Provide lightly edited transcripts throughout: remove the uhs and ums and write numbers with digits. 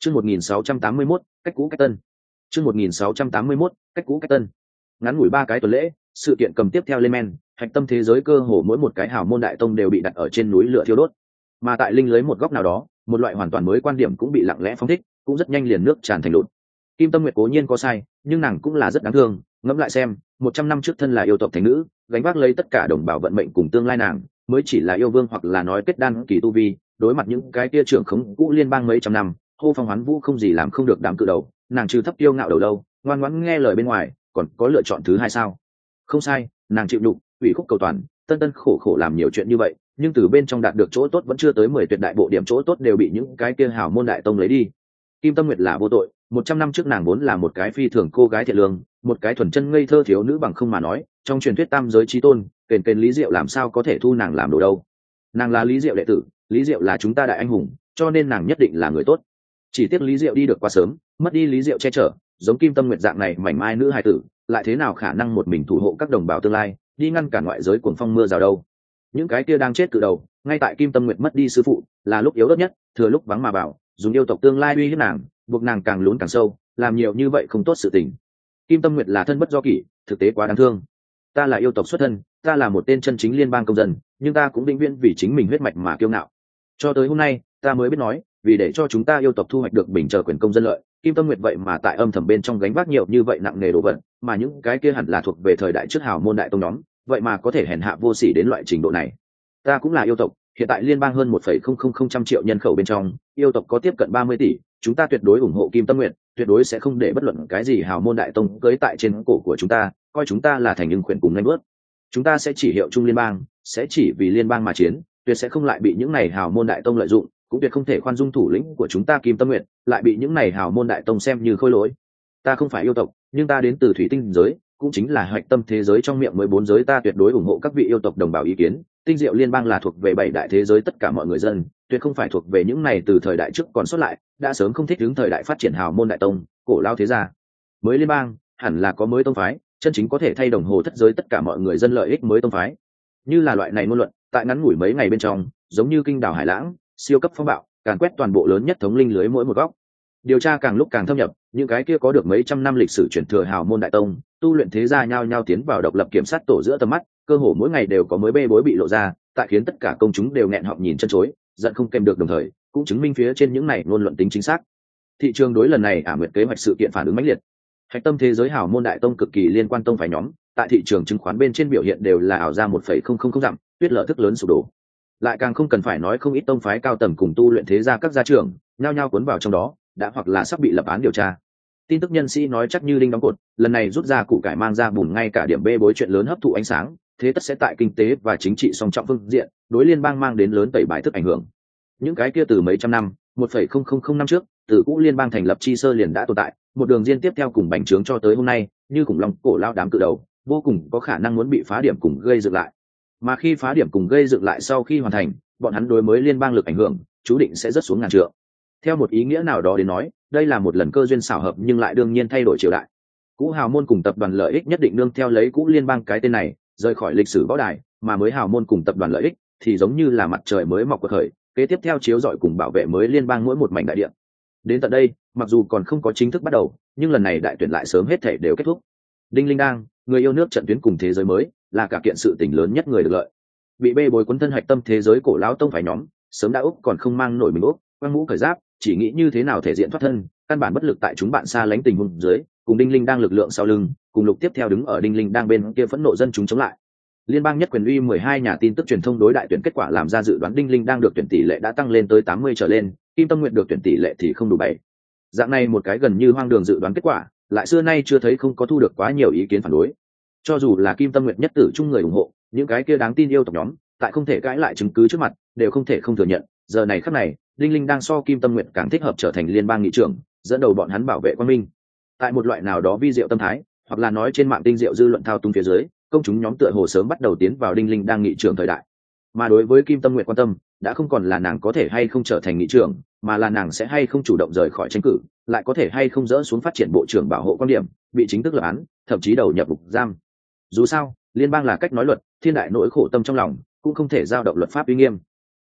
Chương 1681, cách cũ cách tân. Chương 1681, cách cũ cách tân. Ngắn ngủi 3 cái tuần lễ, sự kiện cầm tiếp theo lên men, hạch tâm thế giới cơ hồ mỗi một cái hào môn đại tông đều bị đặt ở trên núi lửa thiêu đốt. Mà tại linh lưới một góc nào đó, một loại hoàn toàn mới quan điểm cũng bị lặng lẽ phóng thích, cũng rất nhanh liền nước tràn thành lụt. Kim Tâm Nguyệt cố nhiên có sai, nhưng nàng cũng là rất đáng thương, ngẫm lại xem, 100 năm trước thân là yêu tộc thánh nữ, gánh vác lấy tất cả đồng bào vận mệnh cùng tương lai nàng, mới chỉ là yêu vương hoặc là nói kết đan kỳ tu vi, đối mặt những cái kia trưởng khống cũ liên bang mấy trăm năm, hô phong hoán vũ không gì làm không được đám cự đầu, nàng trừ thấp tiêu ngạo đầu đâu, ngoan ngoãn nghe lời bên ngoài, còn có lựa chọn thứ hai sao? Không sai, nàng chịu đục, ủy khúc cầu toàn, tân tân khổ khổ làm nhiều chuyện như vậy, nhưng từ bên trong đạt được chỗ tốt vẫn chưa tới 10 tuyệt đại bộ điểm chỗ tốt đều bị những cái kia hào môn đại tông lấy đi. Kim Tâm Nguyệt là vô tội, 100 năm trước nàng vốn là một cái phi thường cô gái thiện lương, một cái thuần chân ngây thơ thiếu nữ bằng không mà nói, trong truyền thuyết tam giới chí tôn, kền kền Lý Diệu làm sao có thể thu nàng làm đồ đâu. Nàng là Lý Diệu đệ tử, Lý Diệu là chúng ta đại anh hùng, cho nên nàng nhất định là người tốt. Chỉ tiếc Lý Diệu đi được quá sớm, mất đi Lý Diệu che chở, giống Kim Tâm Nguyệt dạng này mảnh mai nữ hài tử, lại thế nào khả năng một mình thủ hộ các đồng bào tương lai, đi ngăn cản ngoại giới cuồng phong mưa rào đâu. Những cái kia đang chết cự đầu, ngay tại Kim Tâm Nguyệt mất đi sư phụ, là lúc yếu ớt nhất, thừa lúc vắng mà bảo, dùng yêu tộc tương lai uy hiếp nàng, buộc nàng càng lún càng sâu, làm nhiều như vậy không tốt sự tình. Kim Tâm Nguyệt là thân bất do kỷ, thực tế quá đáng thương. Ta là yêu tộc xuất thân, ta là một tên chân chính liên bang công dân, nhưng ta cũng vĩnh viễn vì chính mình huyết mạch mà kiêu ngạo. Cho tới hôm nay, ta mới biết nói, vì để cho chúng ta yêu tộc thu hoạch được bình chờ quyền công dân lợi, Kim Tâm Nguyệt vậy mà tại âm thầm bên trong gánh vác nhiều như vậy nặng nề đồ vật, mà những cái kia hẳn là thuộc về thời đại trước hào môn đại tông nhóm, vậy mà có thể hèn hạ vô sỉ đến loại trình độ này. Ta cũng là yêu tộc, hiện tại liên bang hơn 1,000 triệu nhân khẩu bên trong, yêu tộc có tiếp cận 30 tỷ, chúng ta tuyệt đối ủng hộ Kim Tâm Nguyệt, tuyệt đối sẽ không để bất luận cái gì hào môn đại tông cưỡi tại trên cổ của chúng ta, coi chúng ta là thành ưng khuyển cùng nhanh bước. Chúng ta sẽ chỉ hiệu chung liên bang, sẽ chỉ vì liên bang mà chiến, tuyệt sẽ không lại bị những này hào môn đại tông lợi dụng, cũng tuyệt không thể khoan dung thủ lĩnh của chúng ta Kim Tâm Nguyệt lại bị những này hào môn đại tông xem như khôi lỗi. Ta không phải yêu tộc, nhưng ta đến từ thủy tinh giới, cũng chính là hạch tâm thế giới trong miệng 14 giới, ta tuyệt đối ủng hộ các vị yêu tộc đồng bào ý kiến. Tinh Diệu liên bang là thuộc về 7 đại thế giới tất cả mọi người dân, tuyệt không phải thuộc về những này từ thời đại trước còn sót lại, đã sớm không thích ứng thời đại phát triển hào môn đại tông, cổ lao thế gia. Mới liên bang, hẳn là có mới tông phái, chân chính có thể thay đồng hồ thất giới tất cả mọi người dân lợi ích mới tông phái. Như là loại này ngôn luận, tại ngắn ngủi mấy ngày bên trong, giống như kinh đảo hải lãng, siêu cấp phong bạo, càn quét toàn bộ lớn nhất thống linh lưới mỗi một góc. Điều tra càng lúc càng thâm nhập, những cái kia có được mấy trăm năm lịch sử truyền thừa hào môn đại tông, tu luyện thế gia nhao nhao tiến vào độc lập kiểm sát tổ giữa tầm mắt, cơ hồ mỗi ngày đều có mới bê bối bị lộ ra, tại khiến tất cả công chúng đều nghẹn họng nhìn chân chối, giận không kèm được, đồng thời cũng chứng minh phía trên những này ngôn luận tính chính xác. Thị trường đối lần này nguyệt kế hoạch sự kiện phản ứng mãnh liệt. Hạch tâm thế giới hào môn đại tông cực kỳ liên quan tông phái nhóm, tại thị trường chứng khoán bên trên biểu hiện đều là ảo ra 1,000 dặm, tuyết lở thức lớn sụp đổ. Lại càng không cần phải nói không ít tông phái cao tầng cùng tu luyện thế gia các gia trưởng, nhao nhao cuốn vào trong đó, đã hoặc là sắp bị lập án điều tra. Tin tức nhân sĩ nói chắc như đinh đóng cột, lần này rút ra củ cải mang ra bùn, ngay cả điểm bê bối chuyện lớn hấp thụ ánh sáng, thế tất sẽ tại kinh tế và chính trị song trọng phương diện, đối liên bang mang đến lớn tẩy bài thức ảnh hưởng. Những cái kia từ mấy trăm năm, 1,000 năm trước, từ cũ liên bang thành lập chi sơ liền đã tồn tại, một đường diên tiếp theo cùng bành trướng cho tới hôm nay, như khủng long cổ lao đám cự đầu, vô cùng có khả năng muốn bị phá điểm cùng gây dựng lại. Mà khi phá điểm cùng gây dựng lại sau khi hoàn thành, bọn hắn đối mới liên bang lực ảnh hưởng, chú định sẽ rất xuống ngàn trượng. Theo một ý nghĩa nào đó đến nói, đây là một lần cơ duyên xảo hợp, nhưng lại đương nhiên thay đổi triều đại. Cũ hào môn cùng tập đoàn lợi ích nhất định nương theo lấy cũ liên bang cái tên này rời khỏi lịch sử võ đài, mà mới hào môn cùng tập đoàn lợi ích thì giống như là mặt trời mới mọc của khởi, kế tiếp theo chiếu rọi cùng bảo vệ mới liên bang mỗi một mảnh đại địa. Đến tận đây, mặc dù còn không có chính thức bắt đầu, nhưng lần này đại tuyển lại sớm hết thể đều kết thúc. Đinh Linh Đang, người yêu nước trận tuyến cùng thế giới mới, là cả kiện sự tình lớn nhất người được lợi. Bị bê bối quấn thân hạch tâm thế giới cổ lão tông phải nhóm, sớm đã úc còn không mang nổi mình úc, quăng mũ cởi giáp, chỉ nghĩ như thế nào thể diện thoát thân, căn bản bất lực tại chúng bạn xa lánh tình huống dưới, cùng Đinh Linh Đang lực lượng sau lưng, cùng lục tiếp theo đứng ở Đinh Linh Đang bên kia phẫn nộ dân chúng chống lại. Liên bang nhất quyền uy 12 nhà tin tức truyền thông đối đại tuyển kết quả làm ra dự đoán, Đinh Linh Đang được tuyển tỷ lệ đã tăng lên tới 80 trở lên, Kim Tâm Nguyệt được tuyển tỷ lệ thì không đủ 7. Dạng này một cái gần như hoang đường dự đoán kết quả, lại xưa nay chưa thấy không có thu được quá nhiều ý kiến phản đối. Cho dù là Kim Tâm Nguyệt nhất tử chung người ủng hộ, những cái kia đáng tin yêu tộc nhóm, tại không thể cãi lại chứng cứ trước mặt, đều không thể không thừa nhận, giờ này khắc này, Đinh Linh Đang so Kim Tâm Nguyệt càng thích hợp trở thành liên bang nghị trưởng, dẫn đầu bọn hắn bảo vệ quang minh. Tại một loại nào đó vi diệu tâm thái, hoặc là nói trên mạng tinh diệu dư luận thao túng phía dưới, công chúng nhóm tựa hồ sớm bắt đầu tiến vào Đinh Linh Đang nghị trưởng thời đại. Mà đối với Kim Tâm Nguyệt quan tâm, đã không còn là nàng có thể hay không trở thành nghị trưởng, mà là nàng sẽ hay không chủ động rời khỏi tranh cử, lại có thể hay không dỡ xuống phát triển bộ trưởng bảo hộ quan điểm, bị chính thức lập án, thậm chí đầu nhập ngục giam. Dù sao, liên bang là cách nói luật, thiên đại nỗi khổ tâm trong lòng, cũng không thể giao động luật pháp uy nghiêm.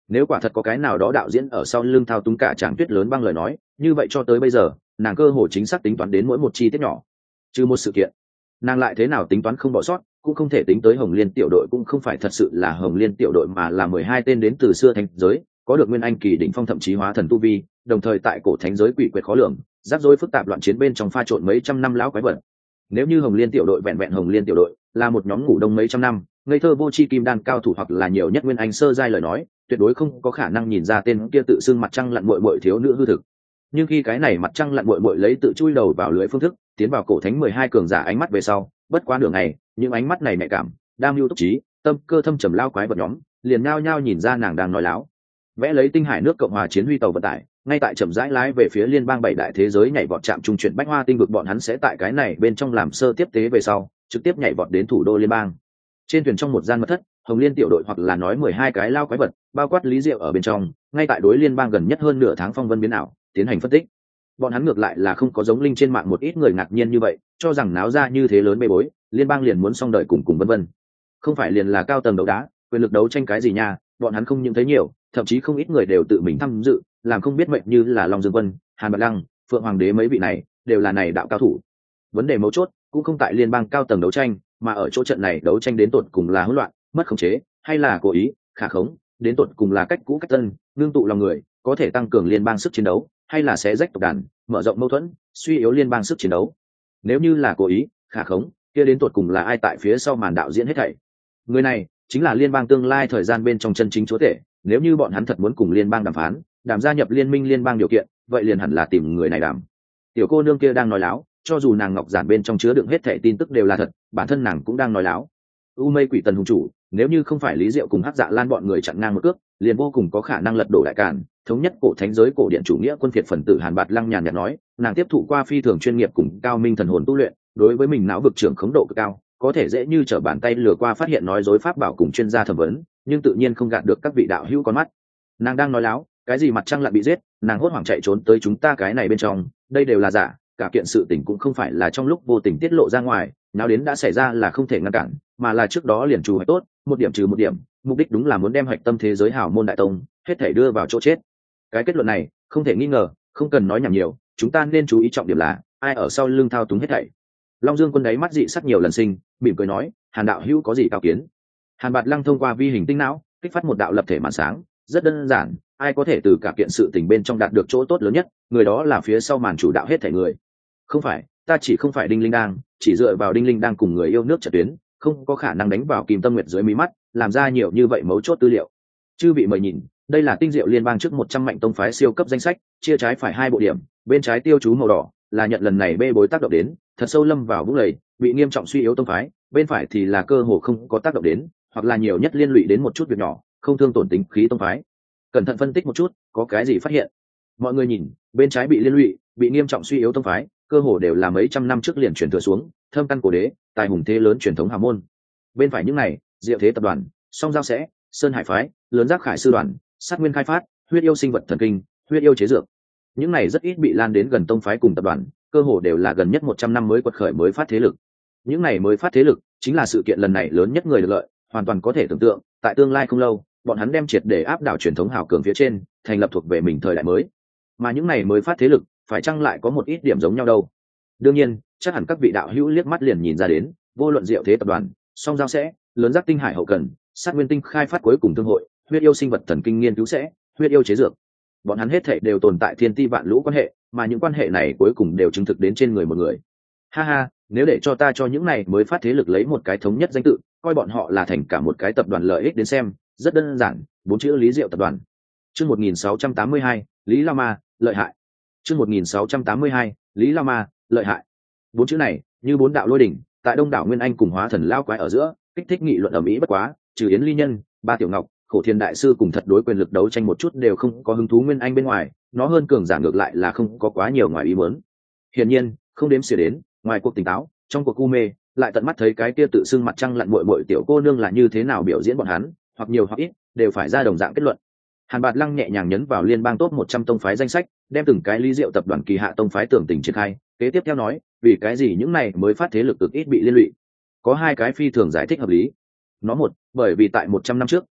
Nếu quả thật có cái nào đó đạo diễn ở sau lưng thao túng cả tràng Tuyết Lớn Băng lời nói, như vậy cho tới bây giờ nàng cơ hồ chính xác tính toán đến mỗi một chi tiết nhỏ. Trừ một sự kiện, nàng lại thế nào tính toán không bỏ sót, cũng không thể tính tới Hồng Liên tiểu đội cũng không phải thật sự là Hồng Liên tiểu đội mà là 12 tên đến từ xưa thánh giới, có được nguyên anh kỳ đỉnh phong thậm chí hóa thần tu vi, đồng thời tại cổ thánh giới quỷ quyệt khó lường, rắc rối phức tạp loạn chiến bên trong pha trộn mấy trăm năm lão quái vật. Nếu như Hồng Liên tiểu đội vẹn vẹn Hồng Liên tiểu đội là một nhóm ngủ đông mấy trăm năm, ngây thơ vô tri kim đan cao thủ hoặc là nhiều nhất nguyên anh sơ giai lời nói, tuyệt đối không có khả năng nhìn ra tên kia tự xưng mặt trăng lặn muội muội thiếu nữ hư thực. Nhưng khi cái này mặt trăng lặn muội muội lấy tự chui đầu vào lưới phương thức tiến vào cổ thánh 12 cường giả ánh mắt về sau, bất quá nửa ngày, những ánh mắt này nhạy cảm, đam mưu túc trí, tâm cơ thâm trầm lao quái vật nhóm, liền nhao nhao nhìn ra nàng đang nói láo. Vẽ lấy tinh hải nước cộng hòa chiến huy tàu vận tải, ngay tại chậm rãi lái về phía liên bang bảy đại thế giới nhảy vọt chạm trung chuyển bách hoa tinh vực, bọn hắn sẽ tại cái này bên trong làm sơ tiếp tế về sau, trực tiếp nhảy vọt đến thủ đô liên bang. Trên thuyền trong một gian mật thất, Hồng Liên tiểu đội hoặc là nói 12 cái lao quái vật, bao quát Lý Diệu ở bên trong, ngay tại đối liên bang gần nhất hơn nửa tháng phong vân biến ảo, tiến hành phân tích. Bọn hắn ngược lại là không có giống linh trên mạng một ít người ngạc nhiên như vậy, cho rằng náo ra như thế lớn bê bối, liên bang liền muốn xong đời cùng vân vân. Không phải liền là cao tầng đấu đá, quyền lực đấu tranh cái gì nha, bọn hắn không những thấy nhiều, thậm chí không ít người đều tự mình tham dự, làm không biết mệnh như là Long Dương Quân, Hàn Bạt Lăng, Phượng Hoàng Đế mấy vị này, đều là này đạo cao thủ. Vấn đề mấu chốt cũng không tại liên bang cao tầng đấu tranh, mà ở chỗ trận này đấu tranh đến tột cùng là hỗn loạn, mất khống chế, hay là cố ý, khả khống, đến tột cùng là cách cũ cách tân, ngưng tụ lòng người, có thể tăng cường liên bang sức chiến đấu, hay là xé rách tộc đàn, mở rộng mâu thuẫn, suy yếu liên bang sức chiến đấu. Nếu như là cố ý, khả khống, kia đến tột cùng là ai tại phía sau màn đạo diễn hết thảy? Người này chính là liên bang tương lai thời gian bên trong chân chính chúa tể. Nếu như bọn hắn thật muốn cùng liên bang đàm phán, đàm gia nhập liên minh liên bang điều kiện, vậy liền hẳn là tìm người này đàm. Tiểu cô nương kia đang nói láo, cho dù nàng ngọc giản bên trong chứa đựng hết thảy tin tức đều là thật, bản thân nàng cũng đang nói láo. U Mây Quỷ Tần hùng chủ, nếu như không phải Lý Diệu cùng Hắc Dạ Lan bọn người chặn ngang một cước, liền vô cùng có khả năng lật đổ đại càn, thống nhất cổ thánh giới cổ điện chủ nghĩa quân phiệt phần tử. Hàn Bạt Lăng nhàn nhạt nói, nàng tiếp thụ qua phi thường chuyên nghiệp cùng cao minh thần hồn tu luyện, đối với mình não vực trưởng khống độ cực cao, có thể dễ như trở bàn tay lừa qua phát hiện nói dối pháp bảo cùng chuyên gia thẩm vấn, nhưng tự nhiên không gạt được các vị đạo hữu con mắt. Nàng đang nói láo, cái gì mặt trăng lặn bị giết, nàng hốt hoảng chạy trốn tới chúng ta cái này bên trong, đây đều là giả, cả kiện sự tình cũng không phải là trong lúc vô tình tiết lộ ra ngoài, nào đến đã xảy ra là không thể ngăn cản, mà là trước đó liền chủ hoạch tốt, một điểm trừ một điểm, mục đích đúng là muốn đem hạch tâm thế giới hào môn đại tông hết thể đưa vào chỗ chết. Cái kết luận này không thể nghi ngờ, không cần nói nhảm nhiều, chúng ta nên chú ý trọng điểm là ai ở sau lưng thao túng hết thảy. Long Dương Quân đáy mắt dị sắc nhiều lần sinh, mỉm cười nói, Hàn đạo hữu có gì cao kiến? Hàn Bạt Lăng thông qua vi hình tinh não kích phát một đạo lập thể màn sáng, rất đơn giản, ai có thể từ cả kiện sự tình bên trong đạt được chỗ tốt lớn nhất, người đó là phía sau màn chủ đạo hết thảy người. Không phải, ta chỉ không phải Đinh Linh Đang, chỉ dựa vào Đinh Linh Đang cùng người yêu nước trận tuyến, không có khả năng đánh vào Kim Tâm Nguyệt dưới mí mắt, làm ra nhiều như vậy mấu chốt tư liệu. Chư vị mời nhìn, đây là tinh diệu liên bang trước 100 mạnh tông phái siêu cấp danh sách, chia trái phải 2 bộ điểm, bên trái tiêu chú màu đỏ là nhận lần này bê bối tác động đến, thật sâu lâm vào vũng lầy, bị nghiêm trọng suy yếu tông phái, bên phải thì là cơ hồ không có tác động đến, hoặc là nhiều nhất liên lụy đến một chút việc nhỏ, không thương tổn tính khí tông phái. Cẩn thận phân tích một chút, có cái gì phát hiện? Mọi người nhìn, bên trái bị liên lụy, bị nghiêm trọng suy yếu tông phái, cơ hồ đều là mấy trăm năm trước liền truyền thừa xuống, thâm căn cổ đế, tài hùng thế lớn truyền thống hào môn. Bên phải những này, Diệu Thế tập đoàn, Song Giao sẽ, Sơn Hải phái, Lớn Giác Khải sư đoàn, Sát Nguyên khai phát, Huyết yêu sinh vật thần kinh, Huyết yêu chế dược. Những này rất ít bị lan đến gần tông phái cùng tập đoàn, cơ hồ đều là gần nhất 100 năm mới quật khởi mới phát thế lực. Những này mới phát thế lực chính là sự kiện lần này lớn nhất người được lợi, hoàn toàn có thể tưởng tượng, tại tương lai không lâu, bọn hắn đem triệt để áp đảo truyền thống hào cường phía trên, thành lập thuộc về mình thời đại mới. Mà những này mới phát thế lực, phải chăng lại có một ít điểm giống nhau đâu? Đương nhiên, chắc hẳn các vị đạo hữu liếc mắt liền nhìn ra đến, vô luận Diệu Thế tập đoàn, Song Giao sẽ, Lớn Giác tinh hải hậu cần, Sát Nguyên tinh khai phát cuối cùng thương hội, Huyết yêu sinh vật thần kinh nghiên cứu sẽ, Huyết yêu chế dược, bọn hắn hết thảy đều tồn tại thiên ti vạn lũ quan hệ, mà những quan hệ này cuối cùng đều chứng thực đến trên người một người. Ha ha, nếu để cho ta cho những này mới phát thế lực lấy một cái thống nhất danh tự, coi bọn họ là thành cả một cái tập đoàn lợi ích đến xem, rất đơn giản, 4 chữ Lý Diệu tập đoàn. Chương 1682, Lý La Ma, lợi hại. Chương 1682, Lý La Ma, lợi hại. 4 chữ này, như 4 đạo lôi đỉnh, tại Đông đảo Nguyên Anh cùng Hóa Thần lao quái ở giữa, kích thích nghị luận ầm ĩ bất quá, trừ Yến Ly Nhân, Ba Tiểu Ngọc, Khổ Thiên đại sư cùng thật đối quyền lực đấu tranh một chút đều không có hứng thú Nguyên Anh bên ngoài, nó hơn cường giả ngược lại là không có quá nhiều ngoài ý muốn. Hiển nhiên, không đếm xỉa đến, ngoài cuộc tỉnh táo, trong cuộc u mê, lại tận mắt thấy cái kia tự xưng mặt trăng lặn muội muội tiểu cô nương là như thế nào biểu diễn bọn hắn, hoặc nhiều hoặc ít, đều phải ra đồng dạng kết luận. Hàn Bạt Lăng nhẹ nhàng nhấn vào liên bang top 100 tông phái danh sách, đem từng cái Lý Diệu tập đoàn kỳ hạ tông phái tưởng tình triển khai, kế tiếp theo nói, vì cái gì những này mới phát thế lực cực ít bị liên lụy. Có 2 cái phi thường giải thích hợp lý. Nó một, bởi vì tại 100 năm trước,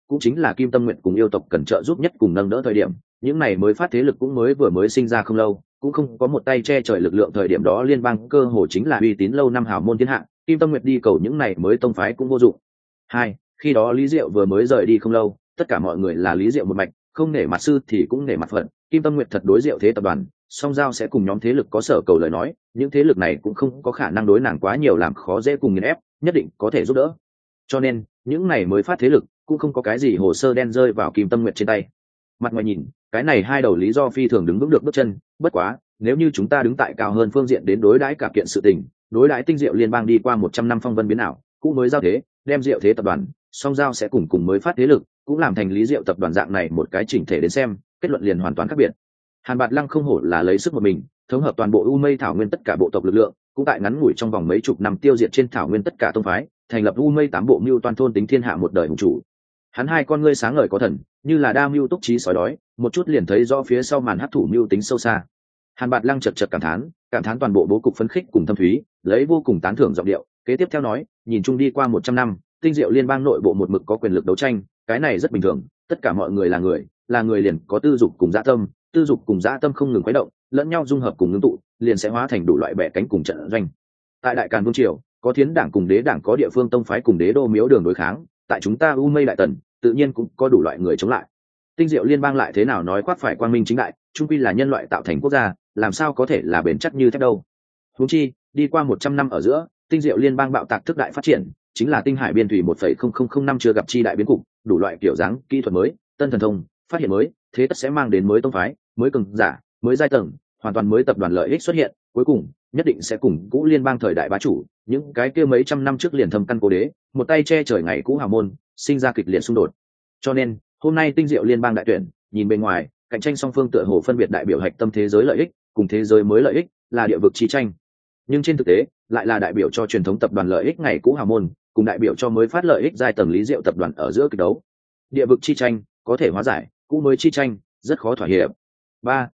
cũng chính là Kim Tâm Nguyện cùng yêu tộc cần trợ giúp nhất cùng nâng đỡ thời điểm. Những này mới phát thế lực cũng mới sinh ra không lâu, cũng không có một tay che trời lực lượng thời điểm đó, liên bang cơ hồ chính là uy tín lâu năm hào môn thiên hạ. Kim Tâm Nguyệt đi cầu những này mới tông phái cũng vô dụng. Hai, khi đó Lý Diệu vừa mới rời đi không lâu, tất cả mọi người là Lý Diệu một mạch, không nể mặt sư thì cũng nể mặt phận. Kim Tâm Nguyệt thật đối Diệu thế tập đoàn, song giao sẽ cùng nhóm thế lực có sở cầu lời nói, những thế lực này cũng không có khả năng đối nàng quá nhiều làm khó dễ cùng nghiền ép, nhất định có thể giúp đỡ. Cho nên những này mới phát thế lực cũng không có cái gì hồ sơ đen rơi vào Kim Tâm Nguyệt trên tay. Mặt ngoài nhìn, cái này hai đầu lý do phi thường đứng vững được bước chân, bất quá nếu như chúng ta đứng tại cao hơn phương diện đến đối đãi cả kiện sự tình, đối đãi tinh diệu liên bang đi qua 100 năm phong vân biến ảo, cũng mới giao thế, đem diệu thế tập đoàn, song giao sẽ cùng mới phát thế lực, cũng làm thành lý diệu tập đoàn dạng này một cái chỉnh thể đến xem, kết luận liền hoàn toàn khác biệt. Hàn Bạt Lăng không hổ là lấy sức một mình, thống hợp toàn bộ U Mây Thảo Nguyên tất cả bộ tộc lực lượng, cũng tại ngắn ngủi trong vòng mấy chục năm tiêu diệt trên thảo nguyên tất cả tông phái, thành lập U Mây 8 bộ mưu toàn thôn tính thiên hạ một đời hùng chủ. Hắn hai con ngươi sáng ngời có thần, như là đa mưu túc trí sói đói, một chút liền thấy rõ phía sau màn hắc thủ mưu tính sâu xa. Hàn Bạt Lăng chật chật cảm thán toàn bộ bố cục phấn khích cùng thâm thúy, lấy vô cùng tán thưởng giọng điệu, kế tiếp theo nói, nhìn chung đi qua 100 năm, tinh diệu liên bang nội bộ một mực có quyền lực đấu tranh, cái này rất bình thường, tất cả mọi người là người liền có tư dục cùng dã tâm, tư dục cùng dã tâm không ngừng khuấy động, lẫn nhau dung hợp cùng ngưng tụ, liền sẽ hóa thành đủ loại bẻ cánh cùng trận doanh. Tại Đại Càn Vương triều, có Thiến đảng cùng Đế đảng, có địa phương tông phái cùng đế đô miếu đường đối kháng, tại chúng ta U Mây Đại Tần, tự nhiên cũng có đủ loại người chống lại. Tinh diệu liên bang lại thế nào nói khoác phải quang minh chính đại, chung quy là nhân loại tạo thành quốc gia, làm sao có thể là bền chắc như thép đâu. Huống chi, đi qua 100 năm ở giữa, tinh diệu liên bang bạo tạc thức đại phát triển, chính là tinh hải biên thủy 1,0005 năm chưa gặp chi đại biến cục, đủ loại kiểu dáng, kỹ thuật mới, tân thần thông, phát hiện mới, thế tất sẽ mang đến mới tông phái, mới cường giả, mới giai tầng, hoàn toàn mới tập đoàn lợi ích xuất hiện, cuối cùng nhất định sẽ cùng cũ liên bang thời đại bá chủ, những cái kia mấy trăm năm trước liền thâm căn cố đế, một tay che trời ngày cũ hào môn, sinh ra kịch liệt xung đột. Cho nên, hôm nay tinh diệu liên bang đại tuyển, nhìn bên ngoài, cạnh tranh song phương tựa hồ phân biệt đại biểu hạch tâm thế giới lợi ích, cùng thế giới mới lợi ích, là địa vực chi tranh. Nhưng trên thực tế, lại là đại biểu cho truyền thống tập đoàn lợi ích ngày cũ hào môn, cùng đại biểu cho mới phát lợi ích giai tầng lý diệu tập đoàn ở giữa kịch đấu. Địa vực chi tranh có thể hóa giải, cũ mới chi tranh rất khó thỏa hiệp. Ba.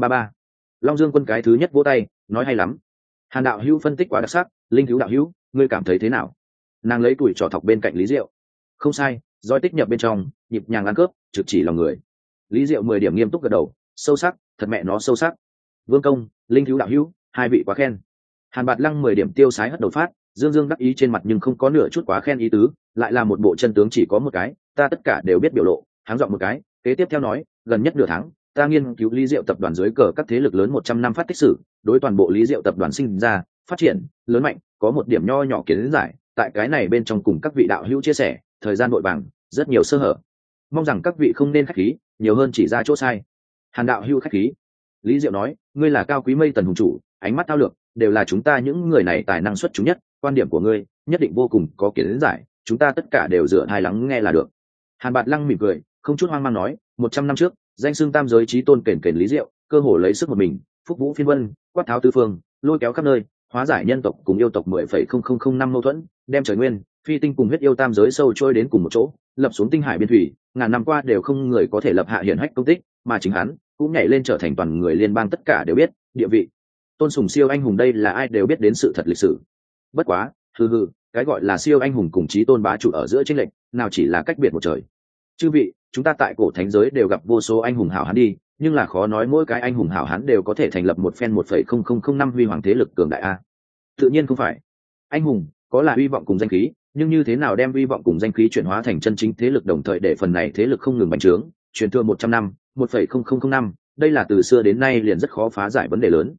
Long Dương Quân cái thứ nhất vỗ tay, nói hay lắm. Hàn đạo hữu phân tích quá đặc sắc, Linh thiếu đạo hữu, ngươi cảm thấy thế nào? Nàng lấy tuổi trò thọc bên cạnh Lý Diệu. Không sai, roi tích nhập bên trong, nhịp nhàng ăn cướp, trực chỉ lòng người. Lý Diệu 10 điểm nghiêm túc gật đầu, sâu sắc, thật mẹ nó sâu sắc. Vương công, Linh thiếu đạo hữu, hai vị quá khen. Hàn Bạt Lăng 10 điểm tiêu sái hất đầu phát, dương dương đắc ý trên mặt nhưng không có nửa chút quá khen ý tứ, lại là một bộ chân tướng chỉ có một cái, ta tất cả đều biết biểu lộ, háng giọng một cái, kế tiếp theo nói, gần nhất nửa tháng, ta nghiên cứu Lý Diệu tập đoàn dưới cờ các thế lực lớn 100 năm phát tích sử, đối toàn bộ Lý Diệu tập đoàn sinh ra, phát triển, lớn mạnh, có một điểm nho nhỏ kiến giải, tại cái này bên trong cùng các vị đạo hữu chia sẻ, thời gian vội vàng, rất nhiều sơ hở. Mong rằng các vị không nên khách khí, nhiều hơn chỉ ra chỗ sai. Hàn đạo hữu khách khí. Lý Diệu nói, ngươi là cao quý mây tần hùng chủ, ánh mắt thao lược, đều là chúng ta những người này tài năng xuất chúng nhất, quan điểm của ngươi nhất định vô cùng có kiến giải, chúng ta tất cả đều dựa tai lắng nghe là được. Hàn Bạt Lăng mỉm cười, không chút hoang mang nói, 100 năm trước, danh xưng tam giới chí tôn kền Lý Diệu, cơ hồ lấy sức một mình, phúc vũ phiên vân, quát tháo tứ phương, lôi kéo khắp nơi, hóa giải nhân tộc cùng yêu tộc 10,0005 mâu thuẫn, đem trời nguyên, phi tinh cùng huyết yêu tam giới sâu trôi đến cùng một chỗ, lập xuống tinh hải biên thủy, ngàn năm qua đều không người có thể lập hạ hiển hách công tích, mà chính hắn cũng nhảy lên trở thành toàn người liên bang tất cả đều biết, địa vị tôn sùng siêu anh hùng, đây là ai đều biết đến sự thật lịch sử. Bất quá, cái gọi là siêu anh hùng cùng chí tôn bá chủ ở giữa chênh lệch, nào chỉ là cách biệt một trời. Chư vị, chúng ta tại cổ thánh giới đều gặp vô số anh hùng hảo hán đi, nhưng là khó nói mỗi cái anh hùng hảo hán đều có thể thành lập một phen 1,0005 huy hoàng thế lực cường đại a. Tự nhiên không phải. Anh hùng có là hy vọng cùng danh khí, nhưng như thế nào đem hy vọng cùng danh khí chuyển hóa thành chân chính thế lực, đồng thời để phần này thế lực không ngừng bành trướng, truyền thừa 100 năm, 1,0005, đây là từ xưa đến nay liền rất khó phá giải vấn đề lớn.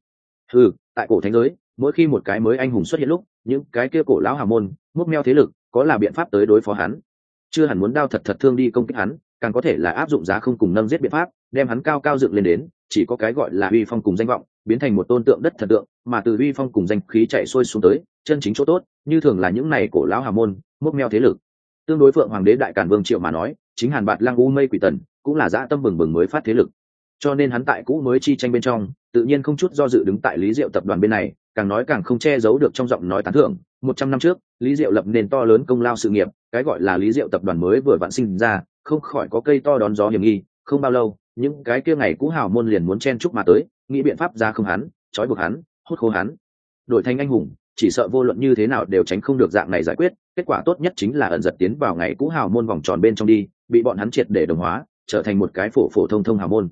Tại cổ thánh giới, mỗi khi một cái mới anh hùng xuất hiện lúc, những cái kia cổ lão hào môn, múc meo thế lực, có là biện pháp tới đối phó hắn. Chưa hẳn muốn đao thật thương đi công kích hắn, càng có thể là áp dụng giá không cùng nâng giết biện pháp, đem hắn cao cao dựng lên đến, chỉ có cái gọi là uy phong cùng danh vọng, biến thành một tôn tượng đất thần tượng, mà từ uy phong cùng danh khí chạy xuôi xuống tới, chân chính chỗ tốt, như thường là những này cổ lão hào môn, múc meo thế lực. Tương đối Phượng Hoàng đế Đại Càn Vương Triệu mà nói, chính Hàn Bạt Lăng U Mây Quỷ Tần, cũng là dã tâm bừng bừng mới phát thế lực. Cho nên hắn tại cũ mới chi tranh bên trong, tự nhiên không chút do dự đứng tại Lý Diệu tập đoàn bên này, càng nói càng không che giấu được trong giọng nói tán thưởng. 100 năm trước, Lý Diệu lập nền to lớn công lao sự nghiệp, cái gọi là Lý Diệu tập đoàn mới vừa vặn sinh ra, không khỏi có cây to đón gió hiểm nghi. Không bao lâu, những cái kia ngày cũ hào môn liền muốn chen chúc mà tới, nghĩ biện pháp ra không hắn, trói buộc hắn, hút khô hắn, đổi thành anh hùng, chỉ sợ vô luận như thế nào đều tránh không được dạng này giải quyết. Kết quả tốt nhất chính là ẩn giật tiến vào ngày cũ hào môn vòng tròn bên trong đi, bị bọn hắn triệt để đồng hóa, trở thành một cái phổ phổ thông thông hào môn.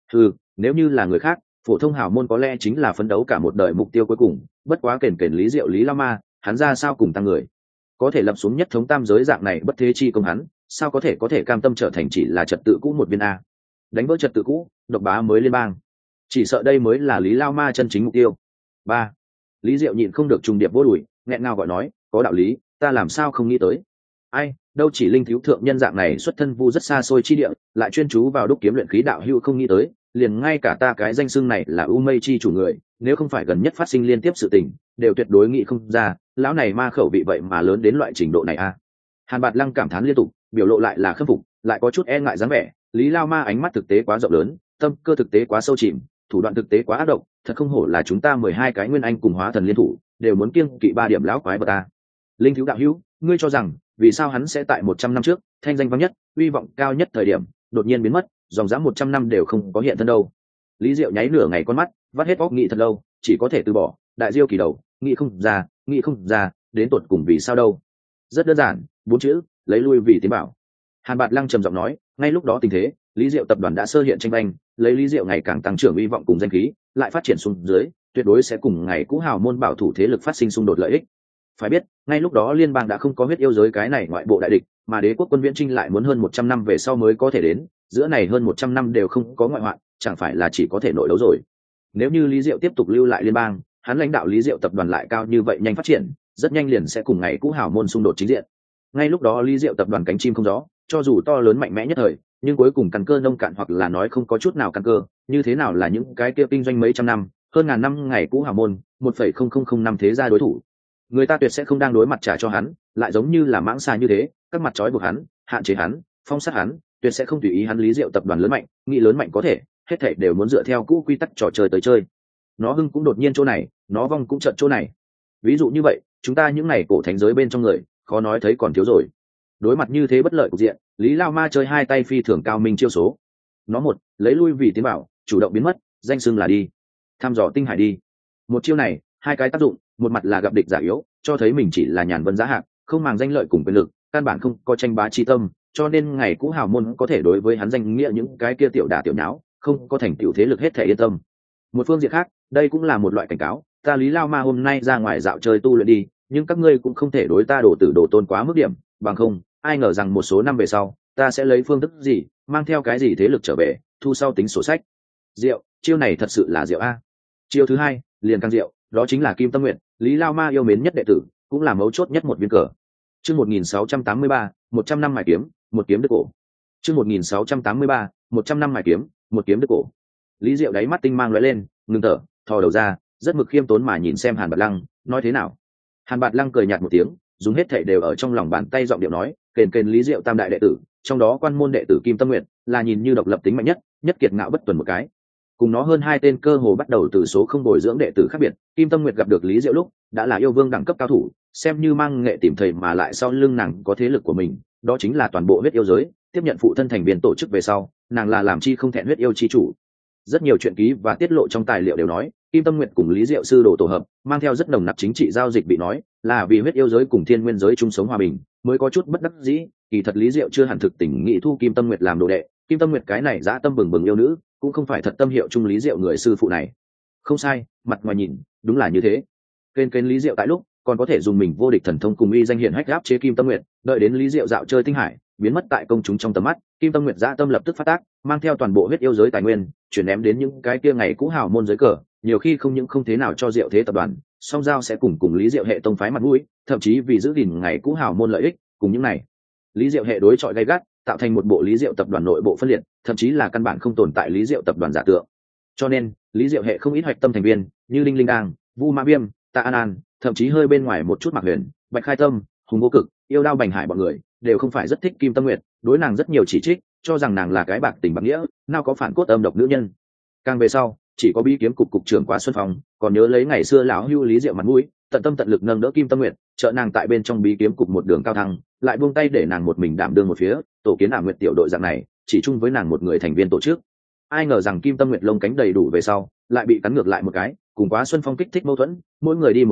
Nếu như là người khác, phổ thông hào môn có lẽ chính là phấn đấu cả một đời mục tiêu cuối cùng. Bất quá kền kền Lý Diệu Lý Lao Ma, hắn ra sao cùng tăng người, có thể lập xuống nhất thống tam giới dạng này bất thế chi công, hắn sao có thể cam tâm trở thành chỉ là trật tự cũ một viên a, đánh vỡ trật tự cũ, độc bá mới liên bang. Chỉ sợ đây mới là Lý Lao Ma chân chính mục tiêu. Ba, Lý Diệu nhịn không được trùng điệp vô đùi, nghẹn ngào gọi nói, có đạo lý, ta làm sao không nghĩ tới. Ai, đâu chỉ linh thiếu thượng nhân dạng này xuất thân vu rất xa xôi chi địa, lại chuyên chú vào đúc kiếm luyện khí đạo hữu không nghĩ tới, liền ngay cả ta cái danh xưng này là U Mây chi chủ người, nếu không phải gần nhất phát sinh liên tiếp sự tình, đều tuyệt đối nghĩ không ra, lão này ma khẩu vị vậy mà lớn đến loại trình độ này a. Hàn Bạt Lăng cảm thán liên tục, biểu lộ lại là khâm phục, lại có chút e ngại dáng vẻ. Lý Lao Ma ánh mắt thực tế quá rộng lớn, tâm cơ thực tế quá sâu chìm, thủ đoạn thực tế quá ác độc, thật không hổ là chúng ta 12 cái nguyên anh cùng hóa thần liên thủ, đều muốn kiêng kỵ 3 điểm lão quái vật ta. Linh thiếu đạo hữu, ngươi cho rằng vì sao hắn sẽ tại 100 năm trước, thanh danh vang nhất, uy vọng cao nhất thời điểm, đột nhiên biến mất, dòng dã 100 năm đều không có hiện thân đâu. Lý Diệu nháy nửa ngày con mắt, vắt hết óc nghĩ thật lâu, chỉ có thể từ bỏ, đại diêu kỳ đầu, nghĩ không ra, đến tột cùng vì sao đâu. Rất đơn giản, 4 chữ, lấy lui vì tiến bảo. Hàn Bạt Lăng trầm giọng nói, ngay lúc đó tình thế, Lý Diệu tập đoàn đã sơ hiện tranh banh, lấy Lý Diệu ngày càng tăng trưởng uy vọng cùng danh khí, lại phát triển xuống dưới, tuyệt đối sẽ cùng ngày cũ hào môn bảo thủ thế lực phát sinh xung đột lợi ích. Phải biết, ngay lúc đó liên bang đã không có huyết yêu giới cái này ngoại bộ đại địch, mà đế quốc quân viễn chinh lại muốn hơn 100 năm về sau mới có thể đến, giữa này hơn 100 năm đều không có ngoại hoạn, chẳng phải là chỉ có thể nội đấu rồi. Nếu như Lý Diệu tiếp tục lưu lại liên bang, hắn lãnh đạo Lý Diệu tập đoàn lại cao như vậy nhanh phát triển, rất nhanh liền sẽ cùng ngày cũ hào môn xung đột chính diện. Ngay lúc đó Lý Diệu tập đoàn cánh chim không gió, cho dù to lớn mạnh mẽ nhất thời, nhưng cuối cùng căn cơ nông cạn hoặc là nói không có chút nào căn cơ, như thế nào là những cái kia kinh doanh mấy trăm năm, hơn ngàn năm ngày cũ hào môn, 1,0005 năm thế gia đối thủ. Người ta tuyệt sẽ không đang đối mặt trả cho hắn, lại giống như là mãng xà như thế, các mặt trói buộc hắn, hạn chế hắn, phong sát hắn, tuyệt sẽ không tùy ý hắn Lý Diệu tập đoàn lớn mạnh, nghĩ lớn mạnh có thể, hết thảy đều muốn dựa theo cũ quy tắc trò chơi tới chơi. Nó hưng cũng đột nhiên chỗ này, nó vong cũng chợt chỗ này. Ví dụ như vậy, chúng ta những này cổ thánh giới bên trong người, khó nói thấy còn thiếu rồi. Đối mặt như thế bất lợi cục diện, Lý Lao Ma chơi hai tay phi thường cao minh chiêu số. Nó một, lấy lui vì tiến bảo, chủ động biến mất, danh xưng là đi thăm dò tinh hải đi. Một chiêu này, hai cái tác dụng, một mặt là gặp địch giả yếu, cho thấy mình chỉ là nhàn vân giá hạng, không màng danh lợi cùng quyền lực, căn bản không có tranh bá chi tâm, cho nên ngày cũ hào môn có thể đối với hắn danh nghĩa những cái kia tiểu đả tiểu nháo, không có thành tựu thế lực hết thể yên tâm. Một phương diện khác, đây cũng là một loại cảnh cáo, ta Lý Lao Ma hôm nay ra ngoài dạo chơi tu luyện đi, nhưng các ngươi cũng không thể đối ta đổ tử đổ tôn quá mức điểm, bằng không, ai ngờ rằng một số năm về sau, ta sẽ lấy phương thức gì, mang theo cái gì thế lực trở về, thu sau tính sổ sách. Diệu, chiêu này thật sự là diệu a. Chiêu thứ hai, liền càng diệu, đó chính là Kim Tâm Nguyệt, Lý Lao Ma yêu mến nhất đệ tử, cũng là mấu chốt nhất một viên cờ. Chương 1683, 100 năm mài kiếm, một kiếm đứt cổ. Chương 1683, 100 năm mài kiếm, một kiếm đứt cổ. Lý Diệu đáy mắt tinh mang lóe lên, ngừng thở, thò đầu ra, rất mực khiêm tốn mà nhìn xem Hàn Bạt Lăng, nói thế nào? Hàn Bạt Lăng cười nhạt một tiếng, dùng hết thảy đều ở trong lòng bàn tay giọng điệu nói, kền Lý Diệu tam đại đệ tử, trong đó quan môn đệ tử Kim Tâm Nguyệt là nhìn như độc lập tính mạnh nhất, nhất kiệt ngạo bất tuần một cái. Cùng nó hơn hai tên cơ hồ bắt đầu từ số không bồi dưỡng đệ tử khác biệt, Kim Tâm Nguyệt gặp được Lý Diệu lúc đã là yêu vương đẳng cấp cao thủ, xem như mang nghệ tìm thầy mà lại sau lưng nàng có thế lực của mình, đó chính là toàn bộ huyết yêu giới, tiếp nhận phụ thân thành viên tổ chức về sau, nàng là làm chi không thẹn huyết yêu chi chủ. Rất nhiều chuyện ký và tiết lộ trong tài liệu đều nói, Kim Tâm Nguyệt cùng Lý Diệu sư đồ tổ hợp, mang theo rất nồng nặc chính trị giao dịch bị nói, là vì huyết yêu giới cùng thiên nguyên giới chung sống hòa bình, mới có chút bất đắc dĩ, kỳ thật Lý Diệu chưa hẳn thực tình nghị thu Kim Tâm Nguyệt làm đồ đệ, Kim Tâm Nguyệt cái này dã tâm bừng bừng yêu nữ, cũng không phải thật tâm hiệu chung Lý Diệu người sư phụ này. Không sai, mặt ngoài nhìn, đúng là như thế. Kênh Lý Diệu tại lúc, còn có thể dùng mình vô địch thần thông cùng uy danh hiển hách áp chế Kim Tâm Nguyệt, đợi đến Lý Diệu dạo chơi tinh hải, biến mất tại công chúng trong tầm mắt, Kim Tâm Nguyệt dã tâm lập tức phát tác, mang theo toàn bộ huyết yêu giới tài nguyên, chuyển ném đến những cái kia ngày cũ hào môn giới cờ, nhiều khi không những không thế nào cho Diệu thế tập đoàn, song giao sẽ cùng Lý Diệu hệ tông phái mặt mũi, thậm chí vì giữ gìn ngày cũ hào môn lợi ích, cùng những này Lý Diệu hệ đối chọi gay gắt, tạo thành một bộ Lý Diệu tập đoàn nội bộ phân liệt, thậm chí là căn bản không tồn tại Lý Diệu tập đoàn giả tượng. Cho nên, Lý Diệu hệ không ít hoạch tâm thành viên, như Linh Linh Đang, Vu Ma Viêm, Tạ An An, thậm chí hơi bên ngoài một chút Mạc Huyền, Bạch Khai Tâm, Hùng Vô Cực, Yêu Đao Bành Hải bọn người, đều không phải rất thích Kim Tâm Nguyệt, đối nàng rất nhiều chỉ trích, cho rằng nàng là cái bạc tình bạc nghĩa, nào có phản cốt âm độc nữ nhân. Càng về sau, chỉ có bí kiếm cục trưởng Quá Xuân Phong, còn nhớ lấy ngày xưa lão hưu Lý Diệu mặt mũi, tận tâm tận lực nâng đỡ Kim Tâm Nguyệt, trợ nàng tại bên trong bí kiếm cục một đường cao thăng, lại buông tay để nàng một mình đảm đương một phía, tổ kiến Ảm Nguyệt tiểu đội dạng này, chỉ chung với nàng một người thành viên tổ chức. Ai ngờ rằng Kim Tâm Nguyệt lông cánh đầy đủ về sau, lại bị cắn ngược lại một cái, cùng Quá Xuân Phong kích thích mâu thuẫn, mỗi người đi một ngả,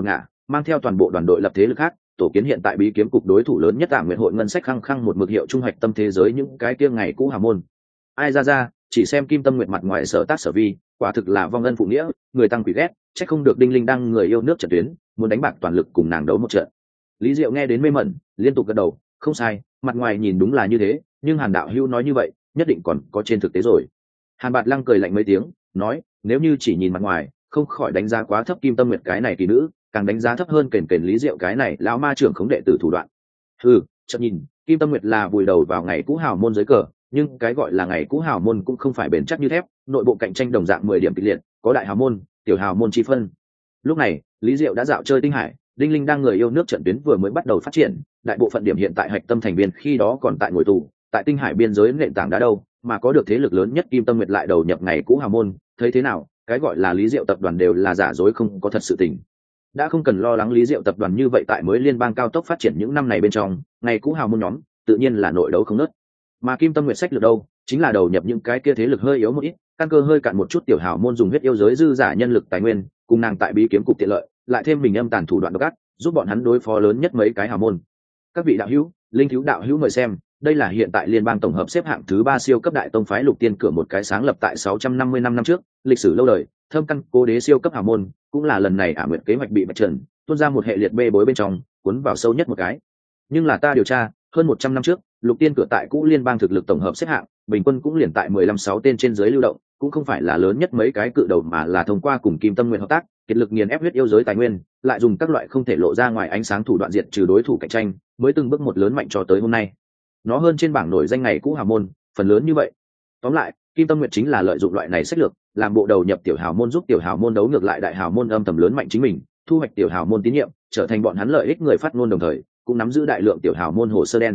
mang theo toàn bộ đoàn đội lập thế lực khác, tổ kiến hiện tại bí kiếm cục đối thủ lớn nhất Ả Nguyệt hội ngân sách khăng khăng một mực hiệu trung hoạch tâm thế giới những cái kia ngày cũ hào môn. Ai ra chỉ xem Kim Tâm Nguyệt mặt ngoài sở tác sở vi, quả thực là vong ân phụ nghĩa, người tăng quỷ ghét, chắc không được Đinh Linh đang người yêu nước trận tuyến, muốn đánh bạc toàn lực cùng nàng đấu một trận. Lý Diệu nghe đến mê mẩn, liên tục gật đầu, không sai, mặt ngoài nhìn đúng là như thế, nhưng Hàn đạo hữu nói như vậy, nhất định còn có trên thực tế rồi. Hàn Bạt Lăng cười lạnh mấy tiếng, nói, nếu như chỉ nhìn mặt ngoài, không khỏi đánh giá quá thấp Kim Tâm Nguyệt cái này kỳ nữ, càng đánh giá thấp hơn kền Lý Diệu cái này lão ma trưởng khống đệ tử thủ đoạn. Chợt nhìn, Kim Tâm Nguyệt là vùi đầu vào ngày cũ hào môn dưới cờ, nhưng cái gọi là ngày cũ hào môn cũng không phải bền chắc như thép, nội bộ cạnh tranh đồng dạng 10 điểm kịch liệt, có đại hào môn, tiểu hào môn chi phân. Lúc này, Lý Diệu đã dạo chơi tinh hải, Đinh Linh đang người yêu nước trận tuyến vừa mới bắt đầu phát triển, đại bộ phận điểm hiện tại hạch tâm thành viên khi đó còn tại ngồi tù, tại tinh hải biên giới nền tảng đã đâu, mà có được thế lực lớn nhất Kim Tâm Nguyệt lại đầu nhập ngày cũ hào môn, thấy thế nào, cái gọi là Lý Diệu tập đoàn đều là giả dối không có thật sự tình. Đã không cần lo lắng Lý Diệu tập đoàn như vậy tại mới liên bang cao tốc phát triển những năm này bên trong, ngày cũ hào môn nhóm, tự nhiên là nội đấu không nớt. Mà Kim Tâm Nguyệt sách lược đâu, chính là đầu nhập những cái kia thế lực hơi yếu một ít, căn cơ hơi cạn một chút tiểu hào môn dùng huyết yêu giới dư giả nhân lực tài nguyên, cùng nàng tại bí kiếm cục tiện lợi, lại thêm mình âm tàn thủ đoạn độc ác, giúp bọn hắn đối phó lớn nhất mấy cái hào môn. Các vị đạo hữu, linh thiếu đạo hữu mời xem, đây là hiện tại liên bang tổng hợp xếp hạng thứ 3 siêu cấp đại tông phái Lục Tiên Cửa, một cái sáng lập tại 650 năm trước, lịch sử lâu đời, thâm căn cố đế siêu cấp hào môn, cũng là lần này Ả Nguyệt kế hoạch bị bạch trần, tuôn ra một hệ liệt bê bối bên trong, cuốn vào sâu nhất một cái. Nhưng là ta điều tra, hơn 100 năm trước, Lục Tiên Cửa tại cũ liên bang thực lực tổng hợp xếp hạng, bình quân cũng liền tại 15-6 tên trên dưới lưu động, cũng không phải là lớn nhất mấy cái cự đầu mà là thông qua cùng Kim Tâm Nguyệt hợp tác, kiệt lực nghiền ép huyết yêu giới tài nguyên, lại dùng các loại không thể lộ ra ngoài ánh sáng thủ đoạn diệt trừ đối thủ cạnh tranh, mới từng bước một lớn mạnh cho tới hôm nay. Nó hơn trên bảng nổi danh ngày cũ hào môn, phần lớn như vậy. Tóm lại, Kim Tâm Nguyệt chính là lợi dụng loại này sách lược, làm bộ đầu nhập tiểu hào môn, giúp tiểu hào môn đấu ngược lại đại hào môn âm thầm lớn mạnh chính mình, thu hoạch tiểu hào môn tín nhiệm, trở thành bọn hắn lợi ích người phát ngôn, đồng thời cũng nắm giữ đại lượng tiểu hào môn hồ sơ đen.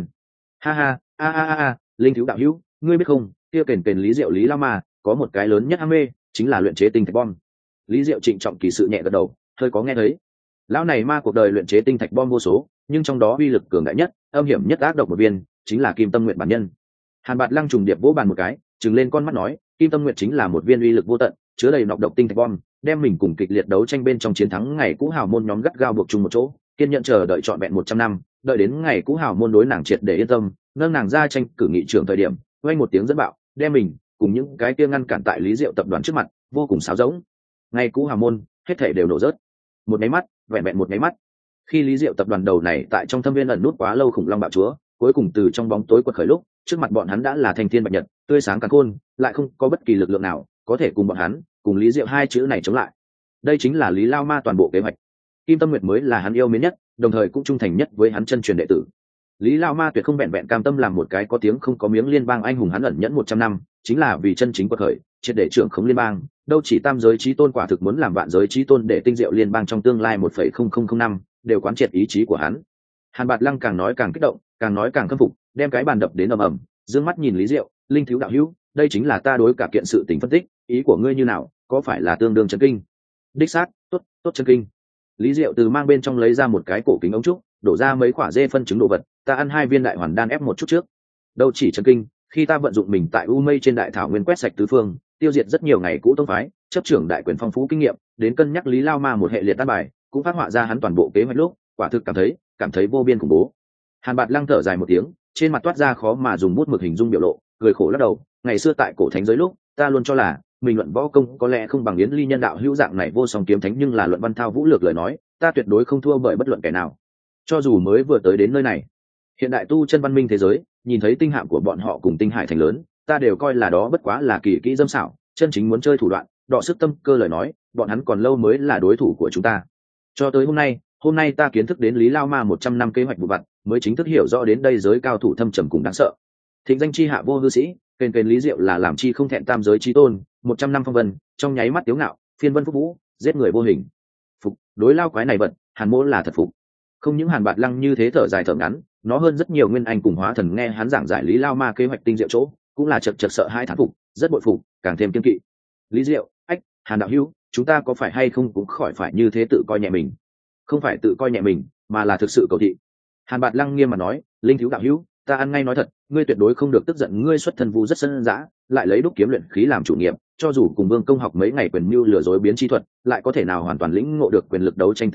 Linh thiếu đạo hữu, ngươi biết không, kia kền Lý Diệu Lý Lao Ma có một cái lớn nhất ham mê, chính là luyện chế tinh thạch bom. Lý Diệu trịnh trọng kỳ sự nhẹ gật đầu, hơi có nghe thấy. Lão này ma cuộc đời luyện chế tinh thạch bom vô số, nhưng trong đó uy lực cường đại nhất, âm hiểm nhất ác độc một viên, chính là Kim Tâm Nguyệt bản nhân. Hàn Bạt Lăng trùng điệp vỗ bàn một cái, trừng lên con mắt nói, Kim Tâm Nguyệt chính là một viên uy lực vô tận, chứa đầy nọc độc tinh thạch bom, đem mình cùng kịch liệt đấu tranh bên trong chiến thắng ngày cũ hào môn nhóm gắt gao buộc chung một chỗ, kiên nhẫn chờ đợi trọn vẹn 100 năm, đợi đến ngày cũ hào môn đối nàng triệt để yên tâm, nâng nàng ra tranh cử nghị trưởng thời điểm, vang một tiếng dẫn bạo, đem mình cùng những cái kia ngăn cản tại Lý Diệu tập đoàn trước mặt, vô cùng xáo rỗng. Ngày cũ hào môn, hết thảy đều nổ rớt. Một cái mắt, vẹn vẹn một cái mắt. Khi Lý Diệu tập đoàn đầu này tại trong thâm viên ẩn nút quá lâu khủng long bạo chúa, cuối cùng từ trong bóng tối quật khởi lúc, trước mặt bọn hắn đã là thanh thiên bạch nhật, tươi sáng càn khôn, lại không có bất kỳ lực lượng nào có thể cùng bọn hắn, cùng Lý Diệu hai chữ này chống lại. Đây chính là Lý Lao Ma toàn bộ kế hoạch. Kim Tâm Nguyệt mới là hắn yêu mến nhất, đồng thời cũng trung thành nhất với hắn chân truyền đệ tử. Lý Lao Ma tuyệt không vẹn vẹn cam tâm làm một cái có tiếng không có miếng liên bang anh hùng, hắn ẩn nhẫn 100 năm, chính là vì chân chính quật khởi, triệt để trưởng khống liên bang, đâu chỉ tam giới chí tôn quả thực muốn làm vạn giới chí tôn, để tinh diệu liên bang trong tương lai 1,0005 năm đều quán triệt ý chí của hắn. Hàn Bạt Lăng càng nói càng kích động, càng nói càng khâm phục, đem cái bàn đập đến ầm ầm, dương mắt nhìn Lý Diệu, linh thiếu đạo hữu, đây chính là ta đối cả kiện sự tình phân tích, ý của ngươi như nào, có phải là tương đương chấn kinh? Đích xác, tốt chấn kinh. Lý Diệu từ mang bên trong lấy ra một cái cổ kính ống trúc, đổ ra mấy quả dê phân chứng đồ vật, ta ăn 2 viên đại hoàn đan ép một chút trước. Đâu chỉ chấn kinh, khi ta vận dụng mình tại U Mây trên đại thảo nguyên quét sạch tứ phương, tiêu diệt rất nhiều ngày cũ tông phái, chấp trưởng đại quyền phong phú kinh nghiệm, đến cân nhắc Lý Lao Ma một hệ liệt tan bài, cũng phát họa ra hắn toàn bộ kế hoạch lúc, quả thực cảm thấy vô biên khủng bố. Hàn Bạt Lăng thở dài một tiếng, trên mặt toát ra khó mà dùng bút mực hình dung biểu lộ, cười khổ lắc đầu, ngày xưa tại cổ thánh giới lúc, ta luôn cho là mình luận võ công có lẽ không bằng Yến Ly nhân đạo hữu dạng này vô song kiếm thánh, nhưng là luận văn thao vũ lược lời nói, ta tuyệt đối không thua bởi bất luận kẻ nào. Cho dù mới vừa tới đến nơi này, hiện đại tu chân văn minh thế giới, nhìn thấy tinh hạm của bọn họ cùng tinh hải thành lớn, ta đều coi là đó bất quá là kỳ kỹ dâm xảo, chân chính muốn chơi thủ đoạn, đọ sức tâm cơ lời nói, bọn hắn còn lâu mới là đối thủ của chúng ta. Cho tới hôm nay ta kiến thức đến Lý Lao Ma 100 năm kế hoạch vụ vặt, mới chính thức hiểu rõ đến đây giới cao thủ thâm trầm cùng đáng sợ. Thịnh danh chi hạ vô hư sĩ, kênh Lý Diệu là làm chi không thẹn tam giới chí tôn, 100 năm phong vân, trong nháy mắt tiếu ngạo, phiên vân phúc vũ, giết người vô hình. Phục, đối lao quái này vật, Hàn Mỗ là thật phục. Không những Hàn Bạt Lăng như thế thở dài thở ngắn, nó hơn rất nhiều nguyên anh cùng hóa thần nghe hắn giảng giải Lý Lao Ma kế hoạch tinh diệu chỗ, cũng là chật sợ hai thán phục, rất bội phục, càng thêm kiên kỵ. Lý Diệu, Hàn đạo hữu, chúng ta có phải hay không cũng khỏi phải như thế tự coi nhẹ mình. Không phải tự coi nhẹ mình, mà là thực sự cầu thị. Hàn Bạt Lăng nghiêm mà nói, linh thiếu đạo hữu, ta ăn ngay nói thật, ngươi tuyệt đối không được tức giận, ngươi xuất thân vu rất sân dã, lại lấy đúc kiếm luyện khí làm chủ nghiệp, cho dù cùng Vương Công học mấy ngày quyền mưu lừa dối biến chi thuật, lại có thể nào hoàn toàn lĩnh ngộ được quyền lực đấu tranh tinh túy,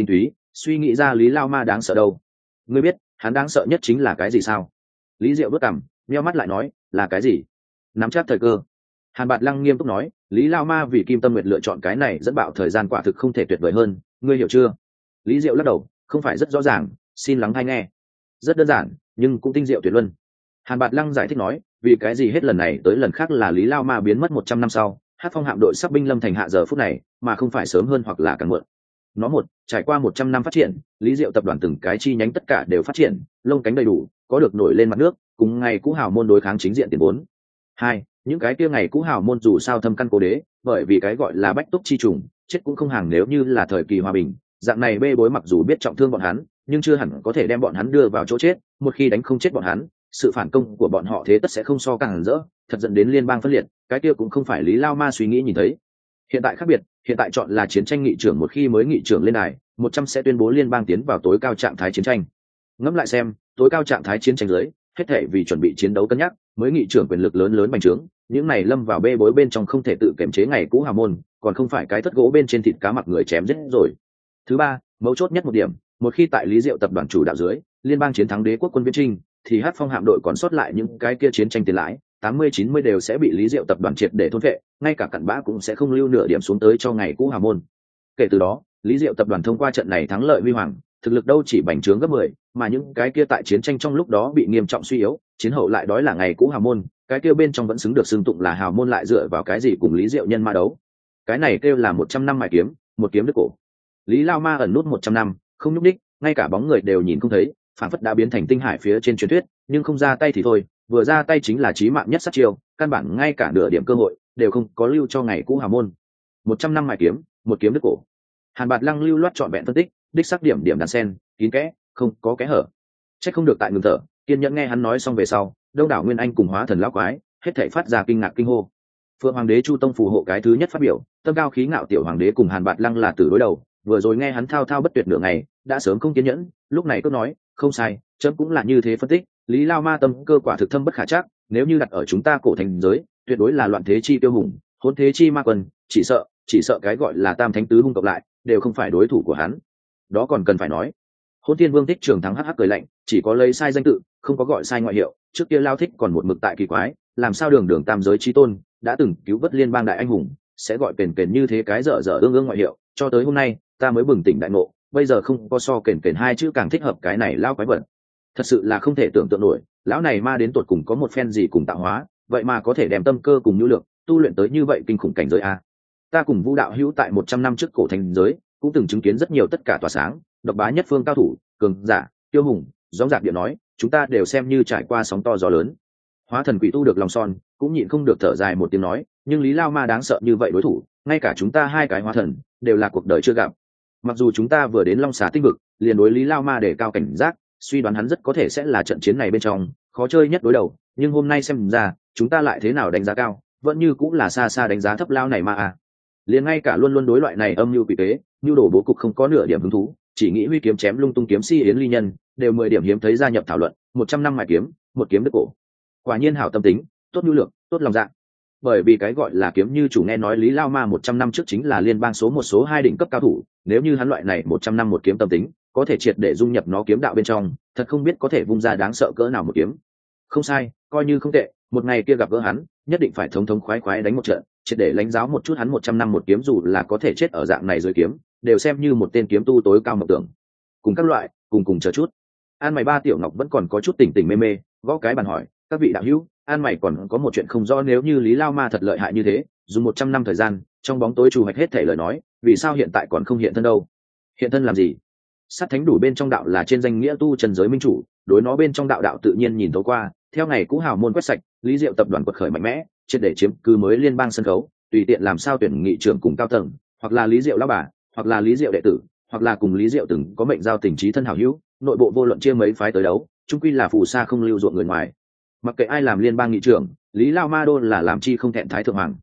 suy nghĩ ra Lý Lao Ma đáng sợ đâu. Ngươi biết hắn đáng sợ nhất chính là cái gì sao? Lý Diệu bước cằm, nheo mắt lại nói, là cái gì? Nắm chắc thời cơ. Hàn Bạt Lăng nghiêm túc nói, Lý Lao Ma vì Kim Tâm Nguyệt lựa chọn cái này dẫn bạo thời gian quả thực không thể tuyệt vời hơn, ngươi hiểu chưa? Lý Diệu lắc đầu, không phải rất rõ ràng, xin lắng hay nghe. Rất đơn giản, nhưng cũng tinh diệu tuyệt luân. Hàn Bạt Lăng giải thích nói, vì cái gì hết lần này tới lần khác là Lý Lao Ma biến mất 100 năm sau, Hát Phong hạm đội sắp binh lâm thành hạ giờ phút này, mà không phải sớm hơn hoặc là càng muộn. Trải qua 100 năm phát triển, Lý Diệu tập đoàn từng cái chi nhánh tất cả đều phát triển, lông cánh đầy đủ, có được nổi lên mặt nước, cùng ngày cũ hào môn đối kháng chính diện tiền vốn. Hai, những cái kia ngày cũ hào môn dù sao thâm căn cố đế, bởi vì cái gọi là bách túc chi trùng, chết cũng không hàng nếu như là thời kỳ hòa bình, dạng này bê bối mặc dù biết trọng thương bọn hắn, nhưng chưa hẳn có thể đem bọn hắn đưa vào chỗ chết, một khi đánh không chết bọn hắn, sự phản công của bọn họ thế tất sẽ không so càng rỡ, thật dẫn đến liên bang phân liệt, cái kia cũng không phải Lý Lao Ma suy nghĩ nhìn thấy. Hiện tại khác biệt, hiện tại chọn là chiến tranh nghị trưởng, một khi mới nghị trưởng lên đài, 100 sẽ tuyên bố liên bang tiến vào tối cao trạng thái chiến tranh. Ngẫm lại xem, tối cao trạng thái chiến tranh dưới, hết thảy vì chuẩn bị chiến đấu cân nhắc, mới nghị trưởng quyền lực lớn lớn bành trướng, những này lâm vào bê bối bên trong không thể tự kiểm chế ngày cũ hào môn, còn không phải cái thất gỗ bên trên thịt cá mặc người chém giết rồi. Thứ ba, mấu chốt nhất một điểm, một khi tại Lý Diệu tập đoàn chủ đạo dưới, liên bang chiến thắng đế quốc quân viễn trinh, thì Hát Phong hạm đội còn sót lại những cái kia chiến tranh tiền lãi 80-90 đều sẽ bị Lý Diệu tập đoàn triệt để thôn phệ, ngay cả cặn bã cũng sẽ không lưu nửa điểm xuống tới cho ngày cũ hào môn. Kể từ đó, Lý Diệu tập đoàn thông qua trận này thắng lợi huy hoàng, thực lực đâu chỉ bành trướng gấp 10, mà những cái kia tại chiến tranh trong lúc đó bị nghiêm trọng suy yếu, chiến hậu lại đói là ngày cũ hào môn, cái kia bên trong vẫn xứng được xưng tụng là hào môn lại dựa vào cái gì cùng Lý Diệu nhân ma đấu. Cái này kêu là 100 năm mài kiếm, một kiếm đứt cổ. Lý Lao Ma ẩn nút 100 năm, không nhúc đích, ngay cả bóng người đều nhìn không thấy, phản phất đã biến thành tinh hải phía trên truyền thuyết, nhưng không ra tay thì thôi, vừa ra tay chính là chí mạng nhất sát chiêu, căn bản ngay cả nửa điểm cơ hội đều không có lưu cho ngày cũ hào môn. 100 năm mài kiếm, một kiếm đứt cổ. Hàn Bạt Lăng lưu loát chọn vẹn phân tích, đích xác điểm điểm đan sen, kín kẽ, không có kẽ hở. Chắc không được tại ngừng thở, kiên nhẫn nghe hắn nói xong về sau, đông đảo nguyên anh cùng hóa thần lão quái, hết thảy phát ra kinh ngạc kinh hô. Phượng Hoàng đế Chu Tông phù hộ cái thứ nhất phát biểu, tâm cao khí ngạo tiểu hoàng đế cùng Hàn Bạt Lăng là tử đối đầu, vừa rồi nghe hắn thao thao bất tuyệt nửa ngày, đã sớm không kiên nhẫn, lúc này cứ nói, không sai, chấm cũng là như thế phân tích, Lý Lao Ma tâm cơ quả thực thâm bất khả trắc, nếu như đặt ở chúng ta cổ thành giới, tuyệt đối là loạn thế chi tiêu hùng, hỗn thế chi ma quân, chỉ sợ cái gọi là tam thánh tứ hung cộng lại, đều không phải đối thủ của hắn. Đó còn cần phải nói. Hỗn Thiên Vương Thích Trường thắng hắc hắc cười lạnh, chỉ có lấy sai danh tự, không có gọi sai ngoại hiệu, trước kia Lao Thích còn một mực tại kỳ quái, làm sao đường đường tam giới chí tôn, đã từng cứu vớt liên bang đại anh hùng, sẽ gọi kền kền như thế cái dở dở ương ương ngoại hiệu, cho tới hôm nay, ta mới bừng tỉnh đại ngộ, bây giờ không có so kền kền hai chữ càng thích hợp cái này lao quái vật. Thật sự là không thể tưởng tượng nổi, lão này ma đến tột cùng có một phen gì cùng tạo hóa, vậy mà có thể đem tâm cơ cùng nhu lượng tu luyện tới như vậy kinh khủng cảnh giới a. Ta cùng Vũ đạo hữu tại 100 năm trước cổ thành giới, cũng từng chứng kiến rất nhiều tất cả tỏa sáng, độc bá nhất phương cao thủ, cường giả, tiêu hùng, gióng giạc điện nói, chúng ta đều xem như trải qua sóng to gió lớn. Hóa thần quỷ tu được lòng son, cũng nhịn không được thở dài một tiếng nói, nhưng Lý Lao Ma đáng sợ như vậy đối thủ, ngay cả chúng ta hai cái hóa thần đều là cuộc đời chưa gặp. Mặc dù chúng ta vừa đến Long Xà tinh vực, liền đối Lý Lao Ma để cao cảnh giác, suy đoán hắn rất có thể sẽ là trận chiến này bên trong khó chơi nhất đối đầu, nhưng hôm nay xem ra, chúng ta lại thế nào đánh giá cao, vẫn như cũng là xa xa đánh giá thấp lao này mà à. Liền ngay cả luôn luôn đối loại này âm mưu quỷ kế, mưu đồ bố cục không có nửa điểm hứng thú, chỉ nghĩ huy kiếm chém lung tung kiếm si yến ly nhân, đều 10 điểm hiếm thấy gia nhập thảo luận, 100 năm mài kiếm, một kiếm đứt cổ. Quả nhiên hảo tâm tính, tốt nhu lược, tốt lòng dạ. Bởi vì cái gọi là kiếm như chủ nghe nói Lý Lao Ma 100 năm trước chính là liên bang số 1 số 2 đỉnh cấp cao thủ, nếu như hắn loại này 100 năm một kiếm tâm tính, có thể triệt để dung nhập nó kiếm đạo bên trong, thật không biết có thể vung ra đáng sợ cỡ nào một kiếm. Không sai, coi như không tệ, một ngày kia gặp gỡ hắn, nhất định phải thống thống khoái khoái đánh một trận, triệt để lãnh giáo một chút hắn 100 năm một kiếm dù là có thể chết ở dạng này dưới kiếm, đều xem như một tên kiếm tu tối cao mộng tưởng. Cùng các loại, cùng chờ chút. An mày ba tiểu ngọc vẫn còn có chút tỉnh tỉnh mê mê, gõ cái bàn hỏi, các vị đạo hữu, An mày còn có một chuyện không rõ, nếu như Lý Lao Ma thật lợi hại như thế, dùng 100 năm thời gian, trong bóng tối trù hoạch hết thể lời nói, vì sao hiện tại còn không hiện thân đâu? Hiện thân làm gì? Sát thánh đủ bên trong đạo là trên danh nghĩa tu chân giới minh chủ, đối nó bên trong đạo tự nhiên nhìn tối qua, theo ngày cũ hào môn quét sạch, Lý Diệu tập đoàn quật khởi mạnh mẽ, triệt để chiếm cứ mới liên bang sân khấu, tùy tiện làm sao tuyển nghị trưởng cùng cao tầng, hoặc là Lý Diệu lão bà, hoặc là Lý Diệu đệ tử, hoặc là cùng Lý Diệu từng có mệnh giao tình trí thân hảo hữu, nội bộ vô luận chia mấy phái tới đấu, chung quy là phù sa không lưu ruộng người ngoài. Mặc kệ ai làm liên bang nghị trưởng, Lý Lao Ma đôn là làm chi không thẹn thái thượng hoàng.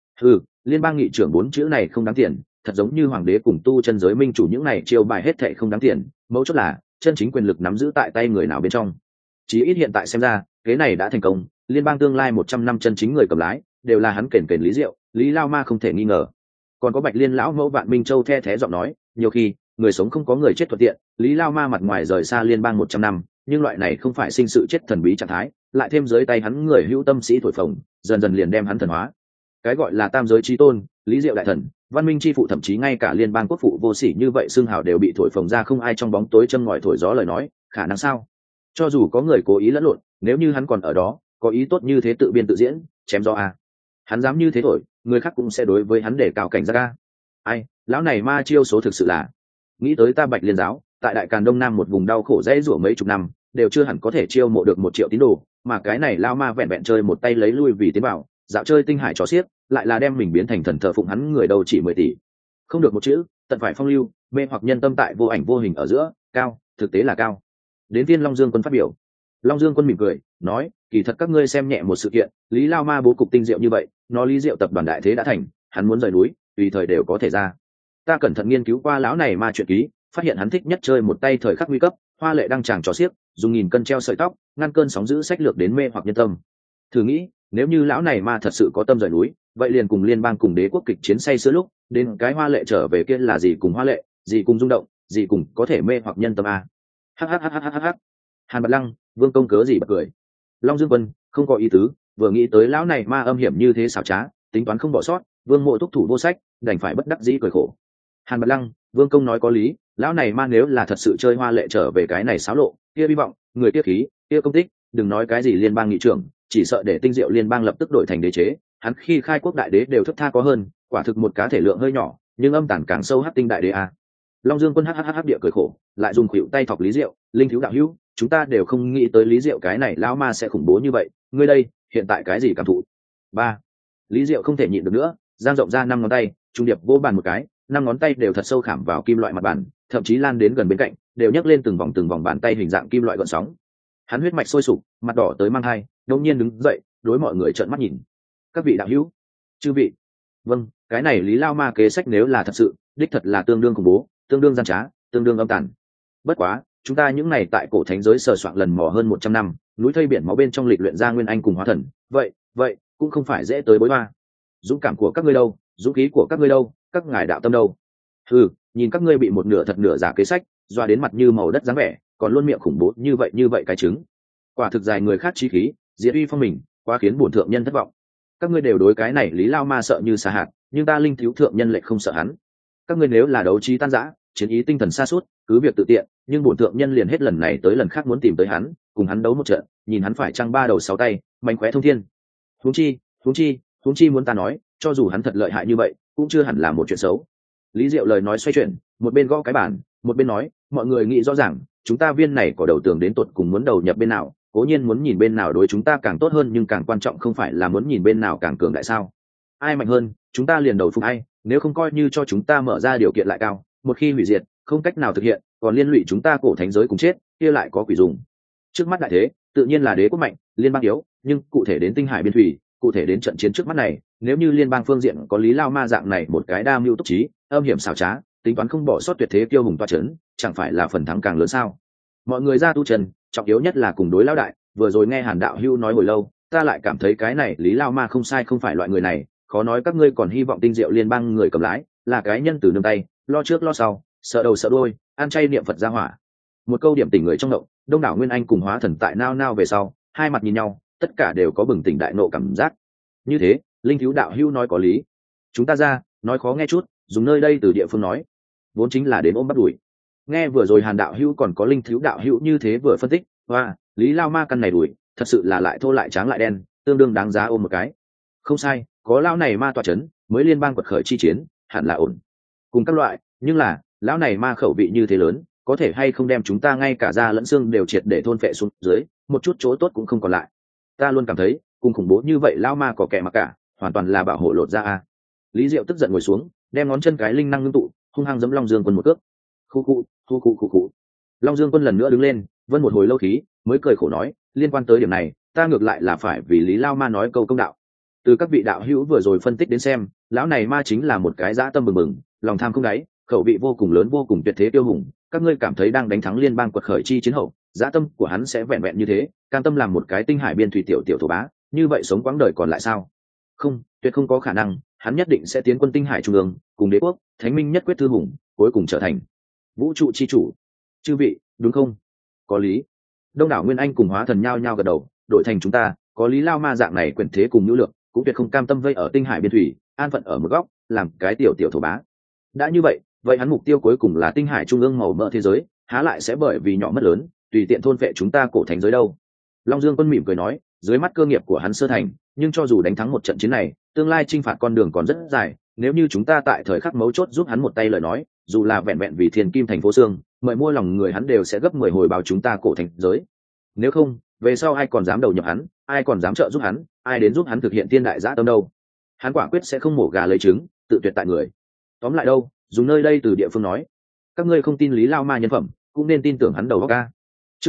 Liên bang nghị trưởng 4 chữ này không đáng tiền, thật giống như hoàng đế cùng tu chân giới minh chủ những này chiêu bài hết thệ không đáng tiền, mấu chốt là chân chính quyền lực nắm giữ tại tay người nào bên trong. Chí ít hiện tại xem ra, kế này đã thành công, liên bang tương lai 100 năm chân chính người cầm lái đều là hắn kền Lý Diệu, Lý Lao Ma không thể nghi ngờ. Còn có Bạch Liên lão mẫu Vạn Minh Châu the thé giọng nói, nhiều khi người sống không có người chết thuận tiện, Lý Lao Ma mặt ngoài rời xa liên bang 100 năm, nhưng loại này không phải sinh sự chết thần bí trạng thái, lại thêm dưới tay hắn người hữu tâm sĩ thổi phồng, dần dần liền đem hắn thần hóa. Cái gọi là tam giới chí tôn, Lý Diệu đại thần, văn minh chi phụ, thậm chí ngay cả liên bang quốc phụ vô sỉ như vậy xương hào đều bị thổi phồng ra không ai trong bóng tối châm ngòi thổi gió lời nói, khả năng sao? Cho dù có người cố ý lẫn lộn, nếu như hắn còn ở đó, có ý tốt như thế tự biên tự diễn, chém gió à? Hắn dám như thế thổi, người khác cũng sẽ đối với hắn để cao cảnh giác a. Ai, lão này ma chiêu số thực sự là. Nghĩ tới ta Bạch Liên giáo, tại Đại Càn Đông Nam một vùng đau khổ dễ rủa mấy chục năm, đều chưa hẳn có thể chiêu mộ được 1 triệu tín đồ, mà cái này lao ma vẹn vẹn chơi một tay lấy lui vì tiến bảo, dạo chơi tinh hải trò xiếc, lại là đem mình biến thành thần thờ phụng hắn người đầu chỉ 10 tỷ. Không được một chữ, tận phải phong lưu, mê hoặc nhân tâm tại vô ảnh vô hình ở giữa, cao, thực tế là cao. Đến viên Long Dương Quân phát biểu. Long Dương Quân mỉm cười, nói, kỳ thật các ngươi xem nhẹ một sự kiện, Lý Lao Ma bố cục tinh diệu như vậy, nó Lý Diệu tập đoàn đại thế đã thành, hắn muốn rời núi, tùy thời đều có thể ra. Ta cẩn thận nghiên cứu qua lão này ma chuyện ký, phát hiện hắn thích nhất chơi một tay thời khắc nguy cấp, hoa lệ đăng tràng trò xiếc, dùng nghìn cân treo sợi tóc, ngăn cơn sóng dữ sách lược đến mê hoặc nhân tâm. Thử nghĩ, nếu như lão này ma thật sự có tâm rời núi, vậy liền cùng liên bang cùng đế quốc kịch chiến say sưa lúc, đến cái hoa lệ trở về kia là gì cùng hoa lệ, gì cùng rung động, gì cùng có thể mê hoặc nhân tâm a. Hắc. Hàn Bạt Lăng, Vương Công cớ gì bật cười. Long Dương Quân không có ý tứ, vừa nghĩ tới lão này ma âm hiểm như thế xảo trá, tính toán không bỏ sót, Vương Mộ thúc thủ vô sách, đành phải bất đắc dĩ cười khổ. Hàn Bạt Lăng, Vương Công nói có lý, lão này ma nếu là thật sự chơi hoa lệ trở về cái này xáo lộ, kia hy vọng, người kia khí, kia công tích, đừng nói cái gì liên bang nghị trưởng, chỉ sợ để tinh diệu liên bang lập tức đổi thành đế chế, hắn khi khai quốc đại đế đều thất tha có hơn, quả thực một cá thể lượng hơi nhỏ, nhưng âm tản càng sâu hắc tinh đại đế a. Long Dương Quân hắc địa cười khổ, lại dùng khuỷu tay thọc Lý Diệu, linh thiếu đạo hữu, chúng ta đều không nghĩ tới Lý Diệu cái này lão ma sẽ khủng bố như vậy, ngươi đây, hiện tại cái gì cảm thụ? 3. Lý Diệu không thể nhịn được nữa, giang rộng ra 5 ngón tay, trung điệp vô bàn một cái, 5 ngón tay đều thật sâu khảm vào kim loại mặt bàn, thậm chí lan đến gần bên cạnh, đều nhấc lên từng vòng bàn tay hình dạng kim loại gợn sóng. Hắn huyết mạch sôi sục, mặt đỏ tới mang hai, đột nhiên đứng dậy, đối mọi người trợn mắt nhìn. Các vị đạo hữu, chư vị, vâng, cái này Lý Lao Ma kế sách nếu là thật sự, đích thật là tương đương khủng bố, tương đương gian trá, tương đương âm tàn. Bất quá, chúng ta những này tại cổ thánh giới sờ soạn lần mò hơn 100 năm, núi thây biển máu bên trong lịch luyện ra nguyên anh cùng hóa thần, vậy cũng không phải dễ tới bối hoa. Dũng cảm của các ngươi đâu, dũng khí của các ngươi đâu, các ngài đạo tâm đâu? Nhìn các ngươi bị một nửa thật nửa giả kế sách doa đến mặt như màu đất dáng vẻ, còn luôn miệng khủng bố như vậy cái trứng, quả thực dài người khác chí khí, diệt uy phong mình, quá khiến bổn thượng nhân thất vọng. Các ngươi đều đối cái này Lý Lao Ma sợ như xà hạt, nhưng ta linh thiếu thượng nhân lại không sợ hắn. Các ngươi nếu là đấu trí tan rã, chiến ý tinh thần sa sút, cứ việc tự tiện, nhưng bổn thượng nhân liền hết lần này tới lần khác muốn tìm tới hắn, cùng hắn đấu một trận, nhìn hắn phải trăng 3 đầu 6 tay, mánh khóe thông thiên. Huống chi muốn ta nói, cho dù hắn thật lợi hại như vậy, cũng chưa hẳn là một chuyện xấu. Lý Diệu lời nói xoay chuyển, một bên gõ cái bàn, một bên nói, mọi người nghĩ rõ ràng, chúng ta viên này có đầu tường đến tột cùng muốn đầu nhập bên nào, cố nhiên muốn nhìn bên nào đối chúng ta càng tốt hơn, nhưng càng quan trọng không phải là muốn nhìn bên nào càng cường đại sao? Ai mạnh hơn, chúng ta liền đầu phục ai, nếu không coi như cho chúng ta mở ra điều kiện lại cao, một khi hủy diệt, không cách nào thực hiện, còn liên lụy chúng ta cổ thánh giới cùng chết, kia lại có quỷ dùng. Trước mắt đại thế, tự nhiên là đế quốc mạnh, liên bang yếu, nhưng cụ thể đến tinh hải biên thủy, cụ thể đến trận chiến trước mắt này, nếu như liên bang phương diện có Lý Lao Ma dạng này một cái đa mưu túc trí, âm hiểm xảo trá, tính toán không bỏ sót tuyệt thế kiêu hùng toa chấn, chẳng phải là phần thắng càng lớn sao? Mọi người ra tu trần, trọng yếu nhất là cùng đối lão đại, vừa rồi nghe Hàn đạo hưu nói hồi lâu, ta lại cảm thấy cái này Lý Lao Ma không sai, không phải loại người này, khó nói các ngươi còn hy vọng tinh diệu liên bang người cầm lái, là cái nhân từ nương tay, lo trước lo sau, sợ đầu sợ đuôi, ăn chay niệm Phật ra hỏa. Một câu điểm tỉnh người trong động, đông đảo nguyên anh cùng hóa thần tại nao về sau, hai mặt nhìn nhau, tất cả đều có bừng tỉnh đại nộ cảm giác. Như thế, linh thiếu đạo hưu nói có lý. Chúng ta ra, nói khó nghe chút, dùng nơi đây từ địa phương nói, vốn chính là đến ôm bắt đuổi. Nghe vừa rồi Hàn đạo hưu còn có linh thiếu đạo hưu như thế vừa phân tích, và Lý Lao Ma căn này đuổi, thật sự là lại thô lại tráng lại đen, tương đương đáng giá ôm một cái. Không sai, có lão này ma tọa chấn, mới liên bang quật khởi chi chiến, hẳn là ổn. Cùng các loại, nhưng là, lão này ma khẩu vị như thế lớn, có thể hay không đem chúng ta ngay cả da lẫn xương đều triệt để thôn phệ xuống dưới, một chút chỗ tốt cũng không còn lại. Ta luôn cảm thấy, cùng khủng bố như vậy lão ma có kẻ mà cả, hoàn toàn là bảo hộ lột ra a. Lý Diệu tức giận ngồi xuống, đem ngón chân cái linh năng ngưng tụ, hung hăng giẫm Long Dương Quân một cước. Khu. Long Dương Quân lần nữa đứng lên, vân một hồi lâu khí, mới cười khổ nói, liên quan tới điểm này, ta ngược lại là phải vì Lý Lao Ma nói câu công đạo. Từ các vị đạo hữu vừa rồi phân tích đến xem, lão này ma chính là một cái dã tâm bừng bừng, lòng tham không đáy, khẩu vị vô cùng lớn, vô cùng tuyệt thế tiêu hùng. Các ngươi cảm thấy đang đánh thắng liên bang quật khởi chi chiến hậu, dã tâm của hắn sẽ vẹn vẹn như thế, cam tâm làm một cái tinh hải biên thủy tiểu thổ bá, như vậy sống quãng đời còn lại sao? Không, tuyệt không có khả năng, hắn nhất định sẽ tiến quân tinh hải trung ương, cùng đế quốc, thánh minh nhất quyết thư hùng, cuối cùng trở thành vũ trụ chi chủ. Chư vị, đúng không? Có lý. Đông đảo nguyên anh cùng hóa thần nhao nhao gật đầu, đổi thành chúng ta, có lý lao ma dạng này quyền thế cùng nhu lượng, cũng tuyệt không cam tâm vây ở tinh hải biên thủy, an phận ở một góc, làm cái tiểu tiểu thổ bá. Đã như vậy, vậy hắn mục tiêu cuối cùng là tinh hải trung ương màu mỡ thế giới, há lại sẽ bởi vì nhỏ mất lớn, tùy tiện thôn phệ chúng ta cổ thánh giới đâu. Long Dương Quân mỉm cười nói, dưới mắt cơ nghiệp của hắn sơ thành, nhưng cho dù đánh thắng một trận chiến này, tương lai chinh phạt con đường còn rất dài, nếu như chúng ta tại thời khắc mấu chốt giúp hắn một tay lời nói, dù là vẹn vẹn vì thiên kim thành phố xương, mời mua lòng người hắn đều sẽ gấp 10 hồi báo chúng ta cổ thành giới. Nếu không, về sau ai còn dám đầu nhập hắn, ai còn dám trợ giúp hắn, ai đến giúp hắn thực hiện tiên đại dã tâm đâu. Hắn quả quyết sẽ không mổ gà lấy trứng, tự tuyệt tại người. Tóm lại đâu, dùng nơi đây từ địa phương nói, các ngươi không tin lý lao ma nhân phẩm, cũng nên tin tưởng hắn đầu óc ca. Chương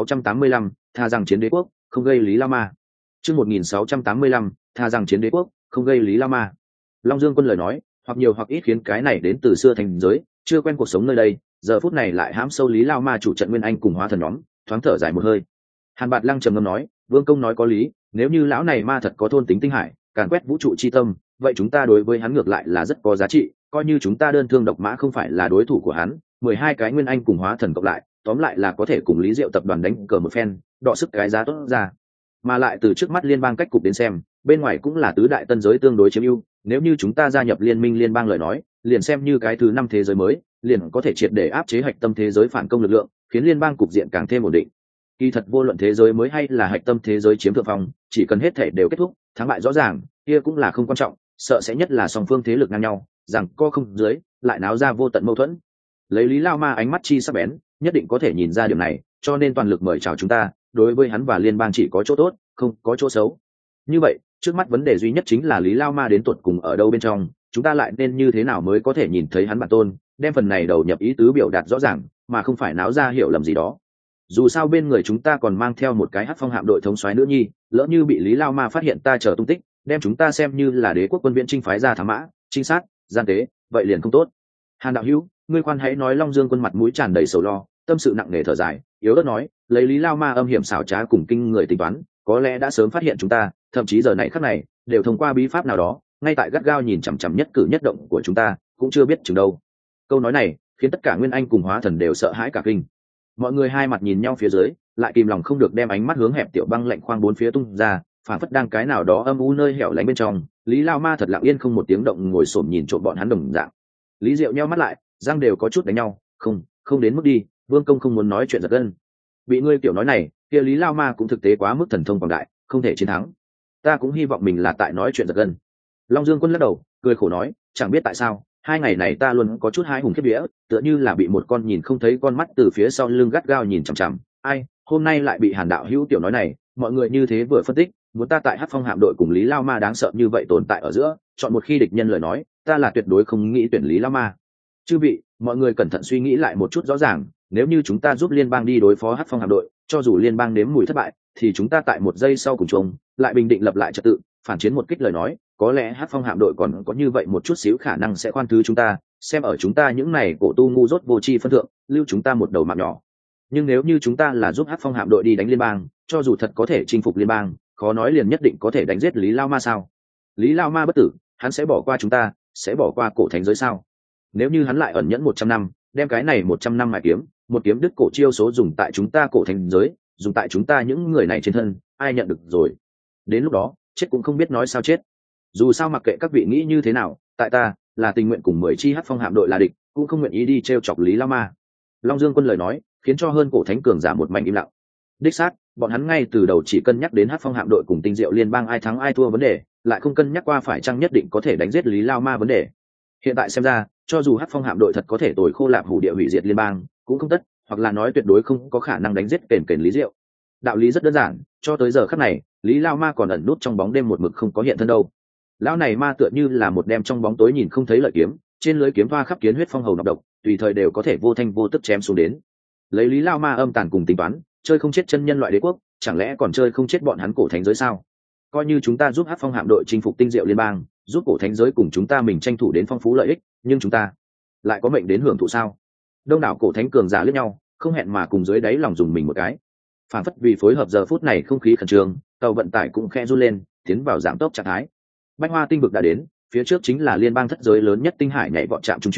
1685, tha rằng chiến đế quốc, không gây lý lao ma. Chương 1685, tha rằng chiến đế quốc, không gây lý lao ma. Long Dương Quân lời nói, hoặc nhiều hoặc ít khiến cái này đến từ xưa thành giới, chưa quen cuộc sống nơi đây, giờ phút này lại hãm sâu lý lao ma chủ trận nguyên anh cùng hóa thần nhóm, thoáng thở dài một hơi. Hàn Bạt Lăng trầm ngâm nói, Vương công nói có lý, nếu như lão này ma thật có thôn tính tinh hải, càn quét vũ trụ chi tâm, vậy chúng ta đối với hắn ngược lại là rất có giá trị, coi như chúng ta đơn thương độc mã không phải là đối thủ của hắn, 12 cái nguyên anh cùng hóa thần cộng lại, tóm lại là có thể cùng Lý Diệu tập đoàn đánh cờ một phen, đọ sức cái giá tốt ra. Mà lại từ trước mắt liên bang cách cục đến xem, bên ngoài cũng là tứ đại tân giới tương đối chiếm ưu, nếu như chúng ta gia nhập liên minh liên bang lời nói, liền xem như cái thứ 5 thế giới mới, liền có thể triệt để áp chế hạch tâm thế giới phản công lực lượng, khiến liên bang cục diện càng thêm ổn định. Kỳ thật vô luận thế giới mới hay là hạch tâm thế giới chiếm thượng phong, chỉ cần hết thể đều kết thúc, thắng bại rõ ràng, kia cũng là không quan trọng, sợ sẽ nhất là song phương thế lực ngang nhau, rằng co không dưới, lại náo ra vô tận mâu thuẫn. Lấy Lý Lao Ma ánh mắt chi sắc bén, nhất định có thể nhìn ra điểm này, cho nên toàn lực mời chào chúng ta, đối với hắn và liên bang chỉ có chỗ tốt, không có chỗ xấu. Như vậy, trước mắt vấn đề duy nhất chính là Lý Lao Ma đến tuột cùng ở đâu bên trong, chúng ta lại nên như thế nào mới có thể nhìn thấy hắn bản tôn, đem phần này đầu nhập ý tứ biểu đạt rõ ràng, mà không phải náo ra hiểu lầm gì đó. Dù sao bên người chúng ta còn mang theo một cái Hắc Phong hạm đội thống soái nữa nhi, lỡ như bị Lý Lao Ma phát hiện ta chờ tung tích, đem chúng ta xem như là đế quốc quân viễn chinh phái ra thám mã, trinh sát, gian tế, vậy liền không tốt. Hàn đạo hữu, ngươi khoan hãy nói. Long Dương Quân mặt mũi tràn đầy sầu lo, tâm sự nặng nề thở dài, yếu ớt nói, lấy Lý Lao Ma âm hiểm xảo trá cùng kinh người tính toán, có lẽ đã sớm phát hiện chúng ta, thậm chí giờ này khắc này đều thông qua bí pháp nào đó, ngay tại gắt gao nhìn chằm chằm nhất cử nhất động của chúng ta, cũng chưa biết chừng đâu. Câu nói này khiến tất cả nguyên anh cùng hóa thần đều sợ hãi cả kinh. Mọi người hai mặt nhìn nhau phía dưới, lại kìm lòng không được đem ánh mắt hướng hẹp tiểu băng lạnh khoang bốn phía tung ra, phản phất đang cái nào đó âm u nơi hẻo lánh bên trong. Lý Lao Ma thật lặng yên không một tiếng động ngồi xổm nhìn trộm bọn hắn đồng dạng. Lý Diệu nheo mắt lại, răng đều có chút đánh nhau, không đến mức đi, Vương công không muốn nói chuyện giật gân. Bị ngươi kiểu nói này, kia Lý Lao Ma cũng thực tế quá mức thần thông quảng đại, không thể chiến thắng. Ta cũng hy vọng mình là tại nói chuyện giật gân. Long Dương Quân lắc đầu, cười khổ nói, chẳng biết tại sao, 2 ngày này ta luôn có chút hái hùng khiếp vía, tựa như là bị một con nhìn không thấy con mắt từ phía sau lưng gắt gao nhìn chằm chằm. Ai, hôm nay lại bị Hàn đạo hữu tiểu nói này, mọi người như thế vừa phân tích, muốn ta tại Hắc Phong hạm đội cùng Lý Lao Ma đáng sợ như vậy tồn tại ở giữa, chọn một khi địch nhân lời nói, ta là tuyệt đối không nghĩ tuyển Lý Lao Ma. Chư vị, mọi người cẩn thận suy nghĩ lại một chút rõ ràng, nếu như chúng ta giúp liên bang đi đối phó Hắc Phong hạm đội, cho dù liên bang nếm mùi thất bại, thì chúng ta tại một giây sau cùng chung, lại bình định lập lại trật tự, phản chiến một kích lời nói, có lẽ Hắc Phong hạm đội còn có như vậy một chút xíu khả năng sẽ khoan thứ chúng ta, xem ở chúng ta những này cổ tu ngu dốt vô tri phân thượng, lưu chúng ta một đầu mạng nhỏ. Nhưng nếu như chúng ta là giúp Hắc Phong hạm đội đi đánh liên bang, cho dù thật có thể chinh phục liên bang, khó nói liền nhất định có thể đánh giết Lý Lao Ma sao? Lý Lao Ma bất tử, hắn sẽ bỏ qua chúng ta, sẽ bỏ qua cổ thánh giới sao? Nếu như hắn lại ẩn nhẫn 100 năm, đem cái này 100 năm mài kiếm, một kiếm đứt cổ chiêu số dùng tại chúng ta cổ thánh giới, dùng tại chúng ta những người này trên thân, ai nhận được rồi? Đến lúc đó, chết cũng không biết nói sao chết. Dù sao mặc kệ các vị nghĩ như thế nào, tại ta là tình nguyện cùng 10 chi Hắc Phong hạm đội là địch, cũng không nguyện ý đi trêu chọc Lý Lao Ma. Long Dương Quân lời nói khiến cho hơn cổ thánh cường giả một mảnh im lặng. Đích xác, bọn hắn ngay từ đầu chỉ cân nhắc đến Hắc Phong hạm đội cùng Tinh Diệu liên bang ai thắng ai thua vấn đề, lại không cân nhắc qua phải chăng nhất định có thể đánh giết Lý Lao Ma vấn đề. Hiện tại xem ra, cho dù Hắc Phong hạm đội thật có thể tồi khô lạp hủ địa hủy diệt liên bang, cũng không tất, hoặc là nói tuyệt đối không có khả năng đánh giết kền Lý Diệu. Đạo lý rất đơn giản, cho tới giờ khắc này, Lý Lao Ma còn ẩn nút trong bóng đêm một mực không có hiện thân đâu. Lão này ma tựa như là một đem trong bóng tối nhìn không thấy lợi kiếm, trên lưới kiếm thoa khắp kiến huyết phong hầu nọc độc, tùy thời đều có thể vô thanh vô tức chém xuống đến. Lấy Lý Lao Ma âm tàn cùng tính toán, chơi không chết chân nhân loại đế quốc, chẳng lẽ còn chơi không chết bọn hắn cổ thánh giới sao? Coi như chúng ta giúp Hắc Phong hạm đội chinh phục Tinh Diệu liên bang, giúp cổ thánh giới cùng chúng ta mình tranh thủ đến phong phú lợi ích, nhưng chúng ta lại có mệnh đến hưởng thụ sao? Đông đảo cổ thánh cường giả liếc nhau, không hẹn mà cùng dưới đáy lòng dùng mình một cái. Phản phất vì phối hợp giờ phút này không khí khẩn trương, tàu vận tải cũng khẽ run lên, tiến vào giảm tốc trạng thái. Bách Hoa tinh vực đã đến, phía trước chính là liên bang thất giới lớn nhất tinh hải nhảy vọt trạm trung chuyển,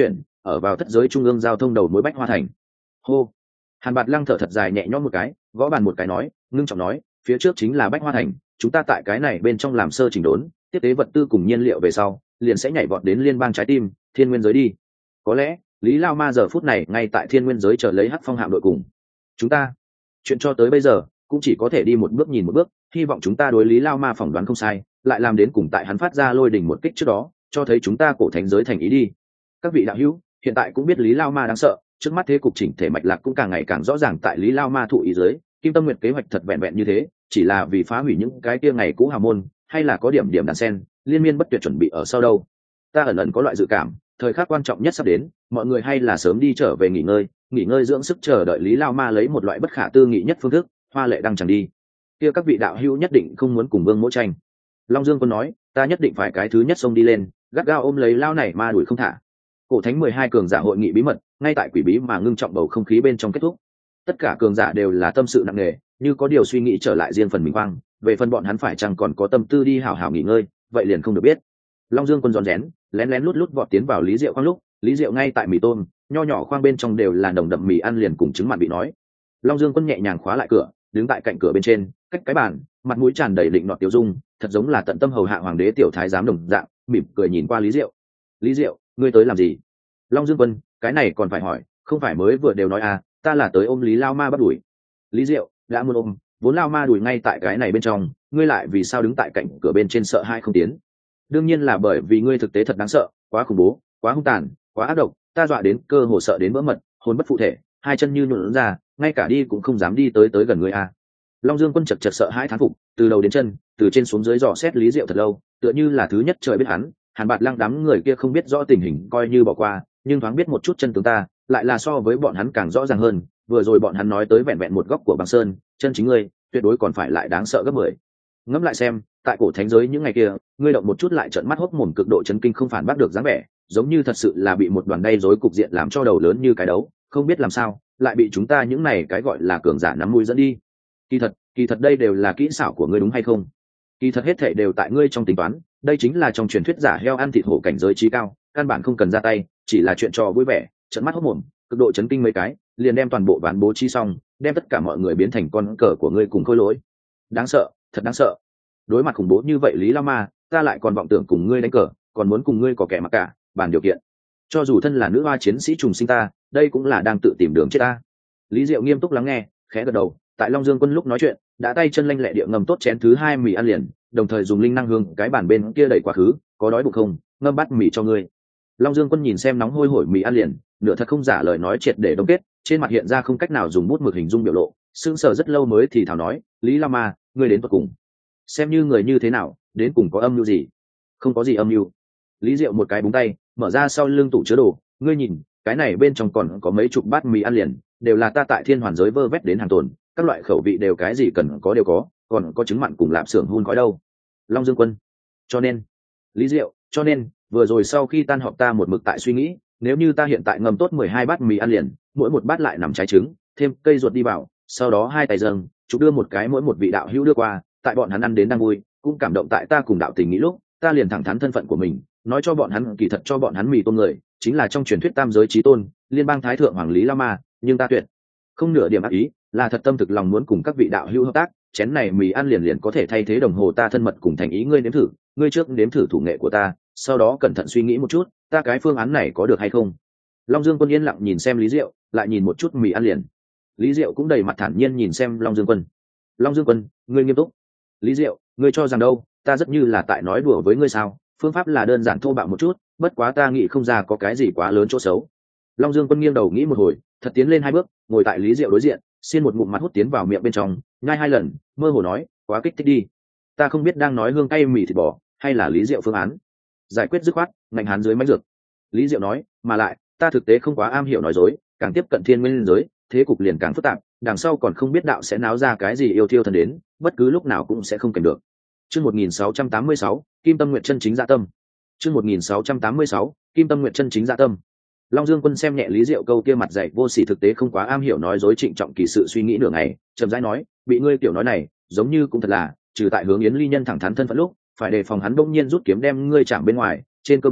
ở vào thất giới trung ương giao thông đầu mối Bách Hoa Thành. Hô. Hàn Bạt Lăng thở thật dài nhẹ nhõm một cái, gõ bàn một cái nói, ngưng trọng nói, phía trước chính là Bách Hoa Thành, chúng ta tại cái này bên trong làm sơ chỉnh đốn, tiếp tế vật tư cùng nhiên liệu về sau, liền sẽ nhảy vọt đến liên bang trái tim, Thiên Nguyên giới đi. Có lẽ, Lý Lao Ma giờ phút này ngay tại Thiên Nguyên giới chờ lấy Hắc Phong hạm đội cùng. Chúng ta, chuyện cho tới bây giờ, cũng chỉ có thể đi một bước nhìn một bước, hy vọng chúng ta đối Lý Lao Ma phỏng đoán không sai, lại làm đến cùng tại hắn phát ra lôi đỉnh một kích trước đó, cho thấy chúng ta cổ thánh giới thành ý đi. Các vị đạo hữu, hiện tại cũng biết Lý Lao Ma đáng sợ, trước mắt thế cục chỉnh thể mạch lạc cũng càng ngày càng rõ ràng tại Lý Lao Ma thụ ý dưới, Kim Tâm Nguyệt kế hoạch thật vẹn vẹn như thế, chỉ là vì phá hủy những cái kia ngày cũ hào môn, hay là có điểm điểm đàn sen, liên miên bất tuyệt chuẩn bị ở sau đâu. Ta ẩn ẩn có loại dự cảm, thời khắc quan trọng nhất sắp đến, mọi người hay là sớm đi trở về nghỉ ngơi dưỡng sức chờ đợi Lý Lao Ma lấy một loại bất khả tư nghị nhất phương thức, hoa lệ đang chẳng đi. Kia các vị đạo hữu nhất định không muốn cùng Vương Mỗ tranh. Long Dương Quân nói, ta nhất định phải cái thứ nhất xông đi lên, gắt gao ôm lấy lao này ma đuổi không thả. Cổ thánh 12 cường giả hội nghị bí mật, ngay tại quỷ bí mà ngưng trọng bầu không khí bên trong kết thúc. Tất cả cường giả đều là tâm sự nặng nề, như có điều suy nghĩ trở lại riêng phần mình quang, về phần bọn hắn phải chăng còn có tâm tư đi hảo hảo nghỉ ngơi, vậy liền không được biết. Long Dương Quân rón rén, lén lén lút lút vọt tiến vào Lý Diệu khoang lúc, Lý Diệu ngay tại mì tôm, nho nhỏ khoang bên trong đều là nồng đậm mì ăn liền cùng trứng mặn bị nói. Long Dương Quân nhẹ nhàng khóa lại cửa, đứng tại cạnh cửa bên trên, cách cái bàn, mặt mũi tràn đầy định nọt tiêu dung, thật giống là tận tâm hầu hạ hoàng đế tiểu thái giám đồng dạng, mỉm cười nhìn qua Lý Diệu. Lý Diệu, ngươi tới làm gì? Long Dương Quân, cái này còn phải hỏi, không phải mới vừa đều nói à, ta là tới ôm Lý Lao Ma bắt đuổi. Lý Diệu, đã muốn ôm, vốn Lao Ma đuổi ngay tại cái này bên trong, ngươi lại vì sao đứng tại cạnh cửa bên trên sợ hai không tiến? Đương nhiên là bởi vì ngươi thực tế thật đáng sợ, quá khủng bố, quá hung tàn, quá ác độc, ta dọa đến cơ hồ sợ đến vỡ mật, hồn bất phụ thể, hai chân như nhũn ra, ngay cả đi cũng không dám đi tới gần ngươi à. Long Dương Quân chật sợ hãi thán phục, từ đầu đến chân, từ trên xuống dưới dò xét Lý Diệu thật lâu, tựa như là thứ nhất trời biết hắn, Hàn Bạt Lăng đám người kia không biết rõ tình hình coi như bỏ qua, nhưng thoáng biết một chút chân tướng ta, lại là so với bọn hắn càng rõ ràng hơn, vừa rồi bọn hắn nói tới vẹn vẹn một góc của băng sơn, chân chính ngươi, tuyệt đối còn phải lại đáng sợ gấp 10. Ngẫm lại xem, tại cổ thánh giới những ngày kia, ngươi động một chút lại trợn mắt hốc mồm cực độ chấn kinh không phản bác được dáng vẻ, giống như thật sự là bị một đoàn đay rối cục diện làm cho đầu lớn như cái đấu, không biết làm sao, lại bị chúng ta những này cái gọi là cường giả nắm mũi dẫn đi. Kỳ thật đây đều là kỹ xảo của ngươi đúng hay không? Kỳ thật hết thảy đều tại ngươi trong tính toán, đây chính là trong truyền thuyết giả heo ăn thịt hổ cảnh giới trí cao, căn bản không cần ra tay, chỉ là chuyện trò vui vẻ, trợn mắt hốt mồm, cực độ chấn kinh mấy cái, liền đem toàn bộ ván bố trí xong, đem tất cả mọi người biến thành con cờ của ngươi cùng khôi lỗi. Đáng sợ, thật đáng sợ. Đối mặt khủng bố như vậy Lý Lao Ma, ta lại còn vọng tưởng cùng ngươi đánh cờ, còn muốn cùng ngươi có kẻ mặc cả, bàn điều kiện. Cho dù thân là nữ hoa chiến sĩ trùng sinh ta, đây cũng là đang tự tìm đường chết ta. Lý Diệu nghiêm túc lắng nghe, khẽ gật đầu, tại Long Dương Quân lúc nói chuyện, đã tay chân lanh lẹ địa ngầm tốt chén thứ 2 mì ăn liền, đồng thời dùng linh năng hương cái bàn bên kia đẩy quá khứ, có đói bụng không, ngâm bát mì cho ngươi. Long Dương Quân nhìn xem nóng hôi hổi mì ăn liền, nửa thật không giả lời nói triệt để đông kết, trên mặt hiện ra không cách nào dùng bút mực hình dung biểu lộ, sững sờ rất lâu mới thì thào nói, Lý La Ma, ngươi đến tận cùng, xem như người như thế nào, đến cùng có âm mưu gì? Không có gì âm mưu. Lý Diệu một cái búng tay, mở ra sau lưng tủ chứa đồ, ngươi nhìn, cái này bên trong còn có mấy chục bát mì ăn liền, đều là ta tại Thiên Hoàn giới vơ vét đến hàng tồn, các loại khẩu vị đều cái gì cần có đều có, còn có trứng mặn cùng lạp xưởng hun khói đâu. Long Dương Quân, cho nên, Lý Diệu, cho nên, vừa rồi sau khi tan họp ta một mực tại suy nghĩ, nếu như ta hiện tại ngâm tốt 12 bát mì ăn liền, mỗi một bát lại nằm trái trứng, thêm cây ruột đi vào, sau đó hai tay dâng, chụp đưa một cái mỗi một vị đạo hữu đưa qua, tại bọn hắn ăn đến đang vui, cũng cảm động tại ta cùng đạo tình nghĩ lúc, ta liền thẳng thắn thân phận của mình, nói cho bọn hắn kỳ thật cho bọn hắn mì tôm người, chính là trong truyền thuyết tam giới chí tôn, liên bang thái thượng hoàng Lý La Ma, nhưng ta tuyệt không nửa điểm ác ý, là thật tâm thực lòng muốn cùng các vị đạo hữu hợp tác, chén này mì ăn liền liền có thể thay thế đồng hồ ta thân mật cùng thành ý ngươi nếm thử, ngươi trước nếm thử thủ nghệ của ta, sau đó cẩn thận suy nghĩ một chút, ta cái phương án này có được hay không? Long Dương Quân yên lặng nhìn xem Lý Diệu, lại nhìn một chút mì ăn liền. Lý Diệu cũng đầy mặt thản nhiên nhìn xem Long Dương Quân. Long Dương Quân, ngươi nghiêm túc. Lý Diệu, ngươi cho rằng đâu, ta rất như là tại nói đùa với ngươi sao? Phương pháp là đơn giản thô bạo một chút, bất quá ta nghĩ không ra có cái gì quá lớn chỗ xấu. Long Dương Quân nghiêng đầu nghĩ một hồi, thật tiến lên 2 bước, ngồi tại Lý Diệu đối diện, xiên một ngụm mặt hút tiến vào miệng bên trong, nhai 2 lần, mơ hồ nói, quá kích thích đi. Ta không biết đang nói hương cay mì thịt bò, hay là Lý Diệu phương án. Giải quyết dứt khoát, ngành hán dưới mánh dược. Lý Diệu nói, mà lại, ta thực tế không quá am hiểu nói dối, càng tiếp cận thiên nguyên giới, thế cục liền càng phức tạp, đằng sau còn không biết đạo sẽ náo ra cái gì yêu thiêu thần đến, bất cứ lúc nào cũng sẽ không kèm được. Chương 1686, Kim Tâm Nguyệt chân chính dạ tâm. Chương 1686, Kim Tâm Nguyệt chân chính dạ tâm. Long Dương Quân xem nhẹ Lý Diệu câu kia mặt dạy vô sỉ thực tế không quá am hiểu nói dối trịnh trọng kỳ sự suy nghĩ nửa ngày, chậm rãi nói, bị ngươi tiểu nói này, giống như cũng thật là, trừ tại hướng Yến Ly Nhân thẳng thắn thân phận lúc, phải đề phòng hắn bỗng nhiên rút kiếm đem ngươi chạm bên ngoài, trên cơ bản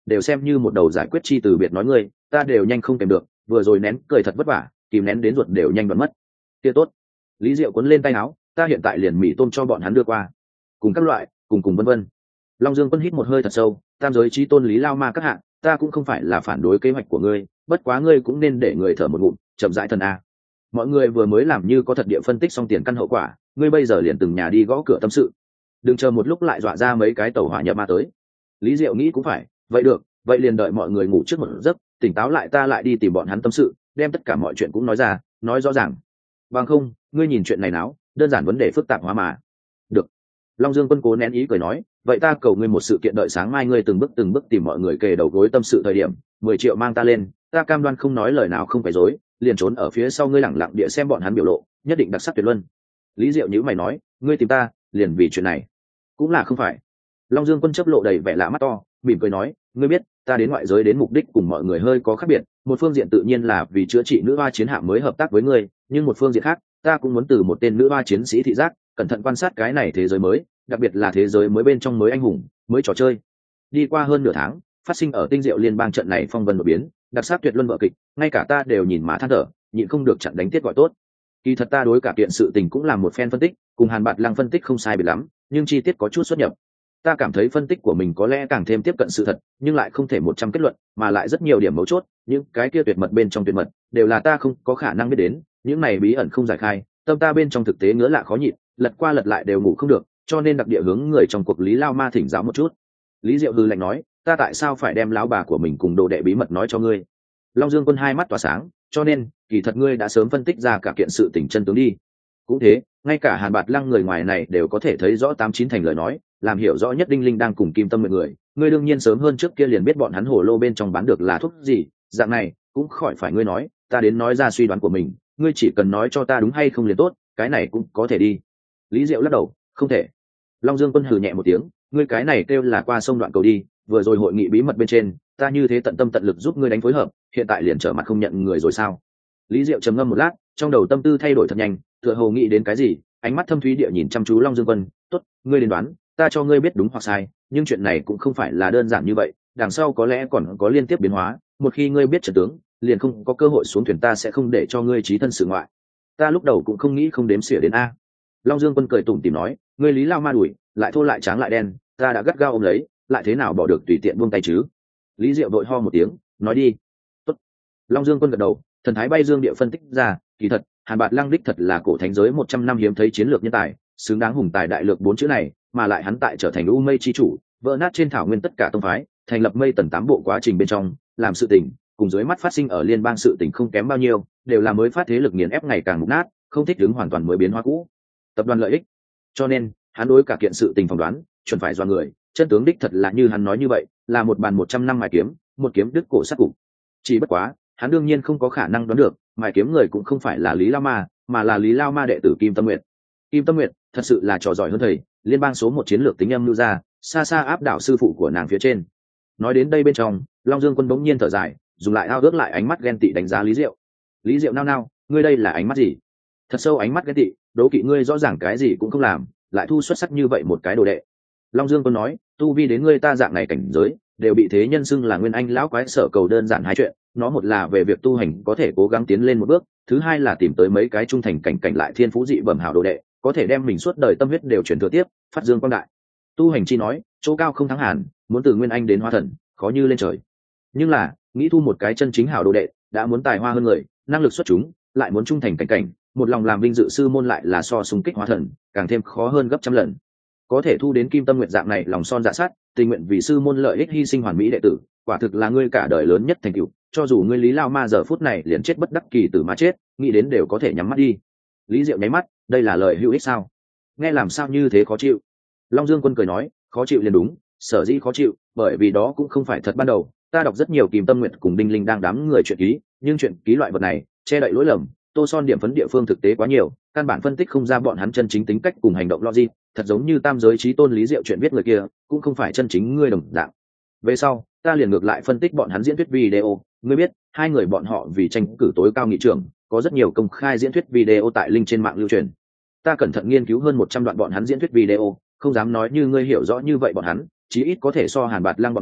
đều xem như một đầu giải quyết chi từ biệt nói ngươi, ta đều nhanh không kèm được, vừa rồi nén cười thật vất vả, kìm nén đến ruột đều nhanh đoạn mất. Kia tốt. Lý Diệu cuốn lên tay áo, ta hiện tại liền mì tôm cho bọn hắn đưa qua, cùng các loại, cùng vân vân. Long Dương Quân hít một hơi thật sâu, tam giới chí tôn Lý Lao Ma các hạ, ta cũng không phải là phản đối kế hoạch của ngươi, bất quá ngươi cũng nên để người thở một ngụm, chậm rãi thần a. Mọi người vừa mới làm như có thật địa phân tích xong tiền căn hậu quả, ngươi bây giờ liền từng nhà đi gõ cửa tâm sự, đừng chờ một lúc lại dọa ra mấy cái tẩu hỏa nhập ma tới. Lý Diệu nghĩ cũng phải, vậy được, vậy liền đợi mọi người ngủ trước một giấc, tỉnh táo lại ta lại đi tìm bọn hắn tâm sự, đem tất cả mọi chuyện cũng nói ra, nói rõ ràng. Bằng không, ngươi nhìn chuyện này nào, đơn giản vấn đề phức tạp hóa mà. Được. Long Dương Quân cố nén ý cười nói, vậy ta cầu ngươi một sự kiện, đợi sáng mai ngươi từng bước tìm mọi người kề đầu gối tâm sự thời điểm 10 triệu mang ta lên, ta cam đoan không nói lời nào không phải dối, liền trốn ở phía sau ngươi lẳng lặng địa xem bọn hắn biểu lộ, nhất định đặc sắc tuyệt luân. Lý Diệu nhíu mày nói, ngươi tìm ta liền vì chuyện này? Cũng là không phải. Long Dương Quân chớp lộ đầy vẻ lạ mắt to, mỉm cười nói, ngươi biết ta đến ngoại giới đến mục đích cùng mọi người hơi có khác biệt, một phương diện tự nhiên là vì chữa trị nữ hoa chiến hạm mới hợp tác với ngươi, nhưng một phương diện khác ta cũng muốn từ một tên nữ hoa chiến sĩ thị giác cẩn thận quan sát cái này thế giới mới, đặc biệt là thế giới mới bên trong mới anh hùng mới trò chơi. Đi qua hơn nửa tháng, phát sinh ở Tinh Diệu Liên bang trận này phong vân đột biến, đặc sắc tuyệt luân vở kịch, ngay cả ta đều nhìn mà than thở, nhịn không được chặn đánh tiết gọi tốt. Kỳ thật ta đối cả kiện sự tình cũng làm một phen phân tích, cùng Hàn Bạt Lăng phân tích không sai biệt lắm, nhưng chi tiết có chút xuất nhập. Ta cảm thấy phân tích của mình có lẽ càng thêm tiếp cận sự thật, nhưng lại không thể 100 kết luận, mà lại rất nhiều điểm mấu chốt, những cái kia tuyệt mật bên trong tuyệt mật, đều là ta không có khả năng biết đến, những này bí ẩn không giải khai, tâm ta bên trong thực tế ngứa lạ khó nhịn, lật qua lật lại đều ngủ không được, cho nên đặc địa hướng người trong cuộc Lý Lao Ma thỉnh giáo một chút. Lý Diệu hừ lạnh nói, ta tại sao phải đem lão bà của mình cùng đồ đệ bí mật nói cho ngươi? Long Dương Quân hai mắt tỏa sáng, cho nên kỳ thật ngươi đã sớm phân tích ra cả kiện sự tình chân tướng đi. Cũng thế, ngay cả Hàn Bạt Lăng người ngoài này đều có thể thấy rõ 89 thành lời nói, làm hiểu rõ nhất Đinh Linh đang cùng Kim Tâm mọi người, ngươi đương nhiên sớm hơn trước kia liền biết bọn hắn hồ lô bên trong bán được là thuốc gì, dạng này cũng khỏi phải ngươi nói, ta đến nói ra suy đoán của mình, ngươi chỉ cần nói cho ta đúng hay không liền tốt, cái này cũng có thể đi. Lý Diệu lắc đầu, không thể. Long Dương Quân hừ nhẹ một tiếng, ngươi cái này kêu là qua sông đoạn cầu đi, vừa rồi hội nghị bí mật bên trên, ta như thế tận tâm tận lực giúp ngươi đánh phối hợp, hiện tại liền trở mặt không nhận người rồi sao? Lý Diệu trầm ngâm một lát, trong đầu tâm tư thay đổi thật nhanh, tựa hồ nghĩ đến cái gì, ánh mắt thâm thúy địa nhìn chăm chú Long Dương Quân, tốt, ngươi đến đoán, ta cho ngươi biết đúng hoặc sai, nhưng chuyện này cũng không phải là đơn giản như vậy, đằng sau có lẽ còn có liên tiếp biến hóa, một khi ngươi biết trận tướng, liền không có cơ hội xuống thuyền, ta sẽ không để cho ngươi trí thân sự ngoại. Ta lúc đầu cũng không nghĩ không đếm xỉa đến a. Long Dương Quân cười tủm tỉm nói, ngươi Lý Lao Ma đuổi, lại thô lại tráng lại đen, ta đã gắt gao ôm lấy, lại thế nào bỏ được tùy tiện buông tay chứ? Lý Diệu đội ho một tiếng, nói đi. Tốt. Long Dương Quân gật đầu, thần thái bay dương địa phân tích ra, kỳ thật Hàn Bạt Lăng đích thật là cổ thánh giới 100 năm hiếm thấy chiến lược nhân tài, xứng đáng hùng tài đại lược 4 chữ này, mà lại hắn tại trở thành U Mây chi chủ, vỡ nát trên thảo nguyên tất cả tông phái, thành lập Mây Tần 8 bộ quá trình bên trong, làm sự tình, cùng dưới mắt phát sinh ở liên bang sự tình không kém bao nhiêu, đều là mới phát thế lực nghiền ép ngày càng mục nát, không thích ứng hoàn toàn mới biến hóa cũ. Tập đoàn lợi ích. Cho nên, hắn đối cả kiện sự tình phỏng đoán, chuẩn phải do người, chân tướng đích thật là như hắn nói như vậy, là một bàn 100 năm mài kiếm, một kiếm đứt cổ sát cục. Chỉ bất quá, hắn đương nhiên không có khả năng đoán được, mài kiếm người cũng không phải là Lý Lao Ma, mà là Lý Lao Ma đệ tử Kim Tâm Nguyệt. Kim Tâm Nguyệt thật sự là trò giỏi hơn thầy, liên bang số 1 chiến lược tính âm lưu ra, xa xa áp đảo sư phụ của nàng phía trên. Nói đến đây bên trong, Long Dương Quân bỗng nhiên thở dài, dùng lại ao ước lại ánh mắt ghen tị đánh giá Lý Diệu. Lý Diệu nao nao, ngươi đây là ánh mắt gì? Thật sâu ánh mắt ghen tị, đố kỵ ngươi rõ ràng cái gì cũng không làm, lại thu xuất sắc như vậy một cái đồ đệ. Long Dương Quân nói, tu vi đến ngươi ta dạng này cảnh giới, đều bị thế nhân xưng là nguyên anh lão quái, sở cầu đơn giản hai chuyện, nó một là về việc tu hành có thể cố gắng tiến lên một bước, thứ hai là tìm tới mấy cái trung thành cảnh lại thiên phú dị bẩm hảo đồ đệ, có thể đem mình suốt đời tâm huyết đều chuyển thừa tiếp, phát dương quang đại. Tu hành chi nói, chỗ cao không thắng hàn, muốn từ nguyên anh đến hóa thần, khó như lên trời. Nhưng là, nghĩ thu một cái chân chính hảo đồ đệ, đã muốn tài hoa hơn người, năng lực xuất chúng, lại muốn trung thành cảnh, một lòng làm vinh dự sư môn lại là so xung kích hóa thần, càng thêm khó hơn gấp trăm lần. Có thể thu đến Kim Tâm Nguyệt dạng này lòng son dạ sát, tình nguyện vì sư môn lợi ích hy sinh hoàn mỹ đệ tử, quả thực là ngươi cả đời lớn nhất thành tựu, cho dù ngươi Lý Lao Ma giờ phút này liền chết bất đắc kỳ tử mà chết, nghĩ đến đều có thể nhắm mắt đi. Lý Diệu nháy mắt, đây là lời hữu ích sao? Nghe làm sao như thế khó chịu? Long Dương Quân cười nói, khó chịu liền đúng, sở dĩ khó chịu, bởi vì đó cũng không phải thật ban đầu. Ta đọc rất nhiều Kim Tâm Nguyệt cùng Đinh Linh đang đám người chuyện ký, nhưng chuyện ký loại vật này, che đậy lỗi lầm, tô son điểm phấn địa phương thực tế quá nhiều, căn bản phân tích không ra bọn hắn chân chính tính cách cùng hành động logic, thật giống như tam giới chí tôn Lý Diệu chuyện viết người kia, cũng không phải chân chính ngươi đồng dạng. Về sau, ta liền ngược lại phân tích bọn hắn diễn thuyết video, ngươi biết, hai người bọn họ vì tranh cử tối cao nghị trưởng, có rất nhiều công khai diễn thuyết video tại link trên mạng lưu truyền. Ta cẩn thận nghiên cứu hơn 100 đoạn bọn hắn diễn thuyết video, không dám nói như ngươi hiểu rõ như vậy bọn hắn, chí ít có thể so Hàn Bạt Lăng bọn người,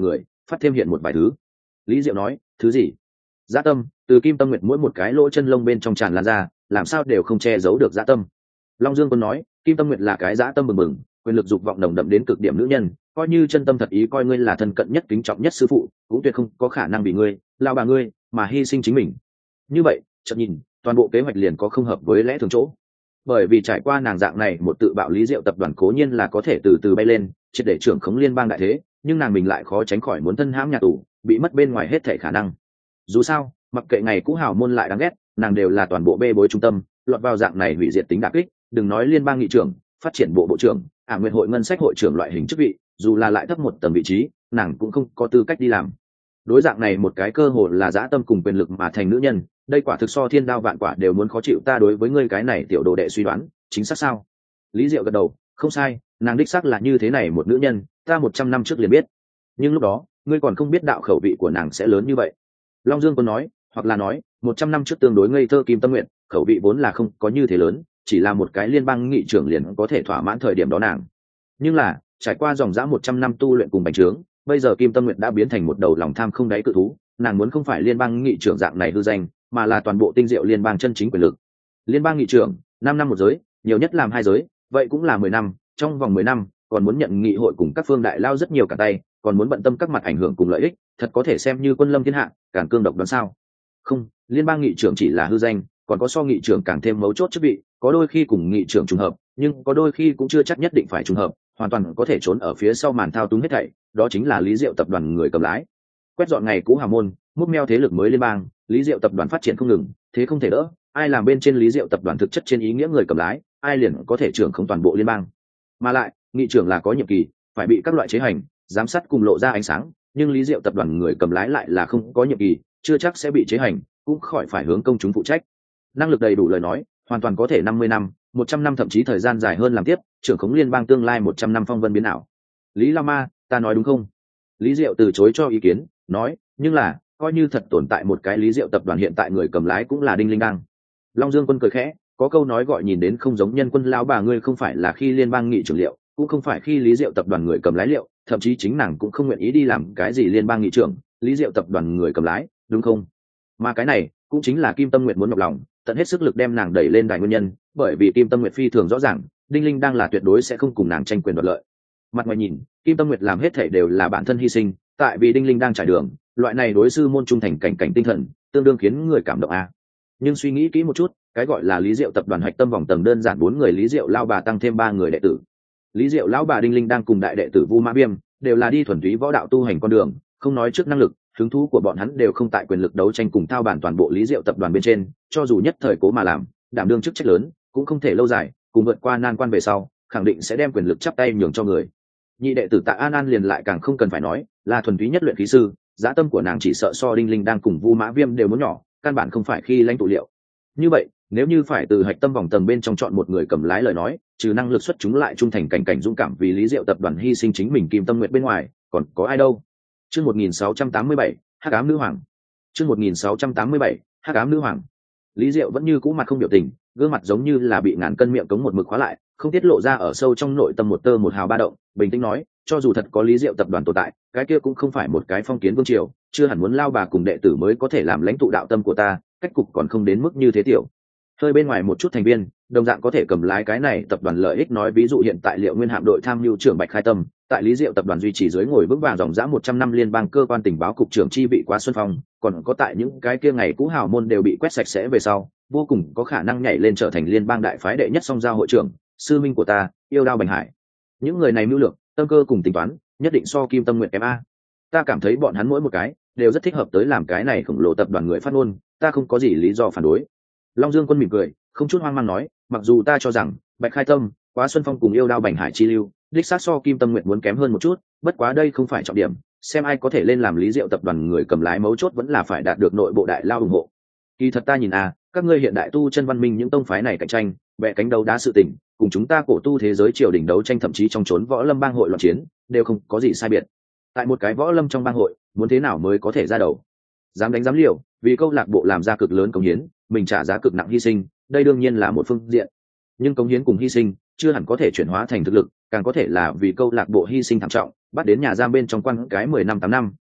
phát thêm hiện một vài thứ. Lý Diệu nói, thứ gì? Dã tâm từ Kim Tâm Nguyệt mỗi một cái lỗ chân lông bên trong tràn lan ra, làm sao đều không che giấu được dã tâm. Long Dương Quân nói, Kim Tâm Nguyệt là cái dã tâm bừng bừng, quyền lực dục vọng nồng đậm đến cực điểm nữ nhân, coi như chân tâm thật ý coi ngươi là thân cận nhất kính trọng nhất sư phụ, cũng tuyệt không có khả năng vì ngươi, lao bà ngươi mà hy sinh chính mình. Như vậy, chợt nhìn, toàn bộ kế hoạch liền có không hợp với lẽ thường chỗ. Bởi vì trải qua nàng dạng này một tự bạo Lý Diệu tập đoàn cố nhiên là có thể từ từ bay lên, triệt để trưởng khống liên bang đại thế, nhưng nàng mình lại khó tránh khỏi muốn thân hãm nhà tù, bị mất bên ngoài hết thể khả năng. Dù sao, mặc kệ ngày cũ hào môn lại đáng ghét, nàng đều là toàn bộ bê bối trung tâm, lọt vào dạng này hủy diệt tính đả kích, đừng nói liên bang nghị trưởng, phát triển bộ bộ trưởng, nguyện hội ngân sách hội trưởng loại hình chức vị, dù là lại thấp một tầng vị trí, nàng cũng không có tư cách đi làm. Đối dạng này một cái cơ hội là dã tâm cùng quyền lực mà thành nữ nhân, đây quả thực so thiên đao vạn quả đều muốn khó chịu. Ta đối với ngươi cái này tiểu đồ đệ suy đoán chính xác sao? Lý Diệu gật đầu, không sai, nàng đích xác là như thế này một nữ nhân, ta 100 năm trước liền biết. Nhưng lúc đó ngươi còn không biết đạo khẩu vị của nàng sẽ lớn như vậy. Long Dương Quân nói, hoặc là nói 100 năm trước tương đối ngây thơ Kim Tâm Nguyện, khẩu vị vốn là không có như thế lớn, chỉ là một cái liên bang nghị trưởng liền có thể thỏa mãn thời điểm đó nàng. Nhưng là trải qua dòng dã 100 năm tu luyện cùng bành trướng, bây giờ Kim Tâm Nguyện đã biến thành một đầu lòng tham không đáy cự thú, nàng muốn không phải liên bang nghị trưởng dạng này hư danh, mà là toàn bộ tinh diệu liên bang chân chính quyền lực. Liên bang nghị trưởng 5 năm một giới, nhiều nhất làm 2 giới, vậy cũng là 10 năm, trong vòng 10 năm còn muốn nhận nghị hội cùng các phương đại lao rất nhiều cả tay, còn muốn bận tâm các mặt ảnh hưởng cùng lợi ích, thật có thể xem như quân lâm thiên hạ, càn cương độc đoán sao? Không, liên bang nghị trưởng chỉ là hư danh, còn có so nghị trưởng càng thêm mấu chốt chức vị, có đôi khi cùng nghị trưởng trùng hợp, nhưng có đôi khi cũng chưa chắc nhất định phải trùng hợp, hoàn toàn có thể trốn ở phía sau màn thao túng hết thảy, đó chính là Lý Diệu tập đoàn người cầm lái. Quét dọn ngày cũ hào môn, múc meo thế lực mới liên bang, Lý Diệu tập đoàn phát triển không ngừng, thế không thể đỡ, ai làm bên trên Lý Diệu tập đoàn thực chất trên ý nghĩa người cầm lái, ai liền có thể trưởng không toàn bộ liên bang. Mà lại, nghị trưởng là có nhiệm kỳ, phải bị các loại chế hành, giám sát cùng lộ ra ánh sáng, nhưng Lý Diệu tập đoàn người cầm lái lại là không có nhiệm kỳ, chưa chắc sẽ bị chế hành, cũng khỏi phải hướng công chúng phụ trách. Năng lực đầy đủ lời nói, hoàn toàn có thể 50 năm, 100 năm thậm chí thời gian dài hơn làm tiếp, trưởng khống liên bang tương lai 100 năm phong vân biến ảo. Lý La Ma, ta nói đúng không? Lý Diệu từ chối cho ý kiến, nói, nhưng là, coi như thật tồn tại một cái Lý Diệu tập đoàn hiện tại người cầm lái cũng là Đinh Linh Đăng. Long Dương Quân cười khẽ, có câu nói gọi nhìn đến không giống nhân quân lão bà ngươi không phải là khi liên bang nghị trưởng liệu, cũng không phải khi Lý Diệu tập đoàn người cầm lái liệu, thậm chí chính nàng cũng không nguyện ý đi làm cái gì liên bang nghị trưởng, Lý Diệu tập đoàn người cầm lái, đúng không? Mà cái này cũng chính là Kim Tâm Nguyệt muốn nhọc lòng, tận hết sức lực đem nàng đẩy lên đài nguyên nhân, bởi vì Kim Tâm Nguyệt phi thường rõ ràng, Đinh Linh đang là tuyệt đối sẽ không cùng nàng tranh quyền đoạt lợi. Mặt ngoài nhìn, Kim Tâm Nguyệt làm hết thảy đều là bản thân hy sinh, tại vì Đinh Linh đang trải đường, loại này đối sư môn trung thành cảnh tinh thần, tương đương khiến người cảm động a. Nhưng suy nghĩ kỹ một chút, cái gọi là Lý Diệu tập đoàn hạch tâm vòng tầng đơn giản 4 người Lý Diệu lão bà tăng thêm 3 người đệ tử. Lý Diệu lão bà Đinh Linh đang cùng đại đệ tử Vu Mã Viêm, đều là đi thuần túy võ đạo tu hành con đường, không nói trước năng lực, hứng thú của bọn hắn đều không tại quyền lực đấu tranh cùng thao bản toàn bộ Lý Diệu tập đoàn bên trên, cho dù nhất thời cố mà làm, đảm đương chức trách lớn, cũng không thể lâu dài, cùng vượt qua nan quan về sau, khẳng định sẽ đem quyền lực chắp tay nhường cho người. Nhị đệ tử Tạ An An liền lại càng không cần phải nói, là thuần túy nhất luyện khí sư, dã tâm của nàng chỉ sợ so Đinh Linh đang cùng Vu Mã Viêm đều muốn nhỏ, căn bản không phải khi lãnh tụ liệu. Như vậy, nếu như phải từ hạch tâm vòng tầng bên trong chọn một người cầm lái lời nói, trừ năng lực xuất chúng lại trung thành cảnh cảnh dũng cảm vì Lý Diệu tập đoàn hy sinh chính mình Kim Tâm Nguyệt bên ngoài, còn có ai đâu? Chương 1687, Hắc ám nữ hoàng. Chương 1687, Hắc ám nữ hoàng. Lý Diệu vẫn như cũ mặt không biểu tình, gương mặt giống như là bị ngàn cân miệng cống một mực khóa lại, không tiết lộ ra ở sâu trong nội tâm một tơ một hào ba động, bình tĩnh nói, cho dù thật có Lý Diệu tập đoàn tồn tại, cái kia cũng không phải một cái phong kiến vương triều, chưa hẳn muốn lao bà cùng đệ tử mới có thể làm lãnh tụ đạo tâm của ta, cách cục còn không đến mức như thế tiểu. Hơi bên ngoài một chút thành viên, đồng dạng có thể cầm lái cái này tập đoàn lợi ích, nói ví dụ hiện tại Liệu Nguyên hạm đội tham mưu trưởng Bạch Khai Tâm, tại Lý Diệu tập đoàn duy trì dưới ngồi vững vàng dòng dã 100 năm liên bang cơ quan tình báo cục trưởng chi vị Quá Xuân Phong, còn có tại những cái kia ngày cũ hào môn đều bị quét sạch sẽ về sau, vô cùng có khả năng nhảy lên trở thành liên bang đại phái đệ nhất song giao hội trưởng, sư minh của ta, Yêu Đao Bành Hải. Những người này mưu lược, tâm cơ cùng tính toán, nhất định so Kim Tâm Nguyệt kém a. Ta cảm thấy bọn hắn mỗi một cái đều rất thích hợp tới làm cái này khổng lồ tập đoàn người phát ngôn, ta không có gì lý do phản đối. Long Dương Quân mỉm cười, không chút hoang mang nói, mặc dù ta cho rằng Bạch Khai Tâm, Quá Xuân Phong cùng Yêu Đao Bành Hải chi lưu, đích xác so Kim Tâm Nguyệt muốn kém hơn một chút, bất quá đây không phải trọng điểm, xem ai có thể lên làm Lý Diệu tập đoàn người cầm lái, mấu chốt vẫn là phải đạt được nội bộ đại lao ủng hộ. Kỳ thật ta nhìn các ngươi hiện đại tu chân văn minh những tông phái này cạnh tranh, bẻ cánh đấu đá sự tình, cùng chúng ta cổ tu thế giới triều đình đấu tranh thậm chí trong chốn võ lâm bang hội loạn chiến, đều không có gì sai biệt. Tại một cái võ lâm trong bang hội, muốn thế nào mới có thể ra đầu? Dám đánh dám liều, vì câu lạc bộ làm ra cực lớn cống hiến, mình trả giá cực nặng hy sinh, đây đương nhiên là một phương diện. Nhưng cống hiến cùng hy sinh chưa hẳn có thể chuyển hóa thành thực lực, càng có thể là vì câu lạc bộ hy sinh thảm trọng, bắt đến nhà giam bên trong quan cái 10 năm 8 năm,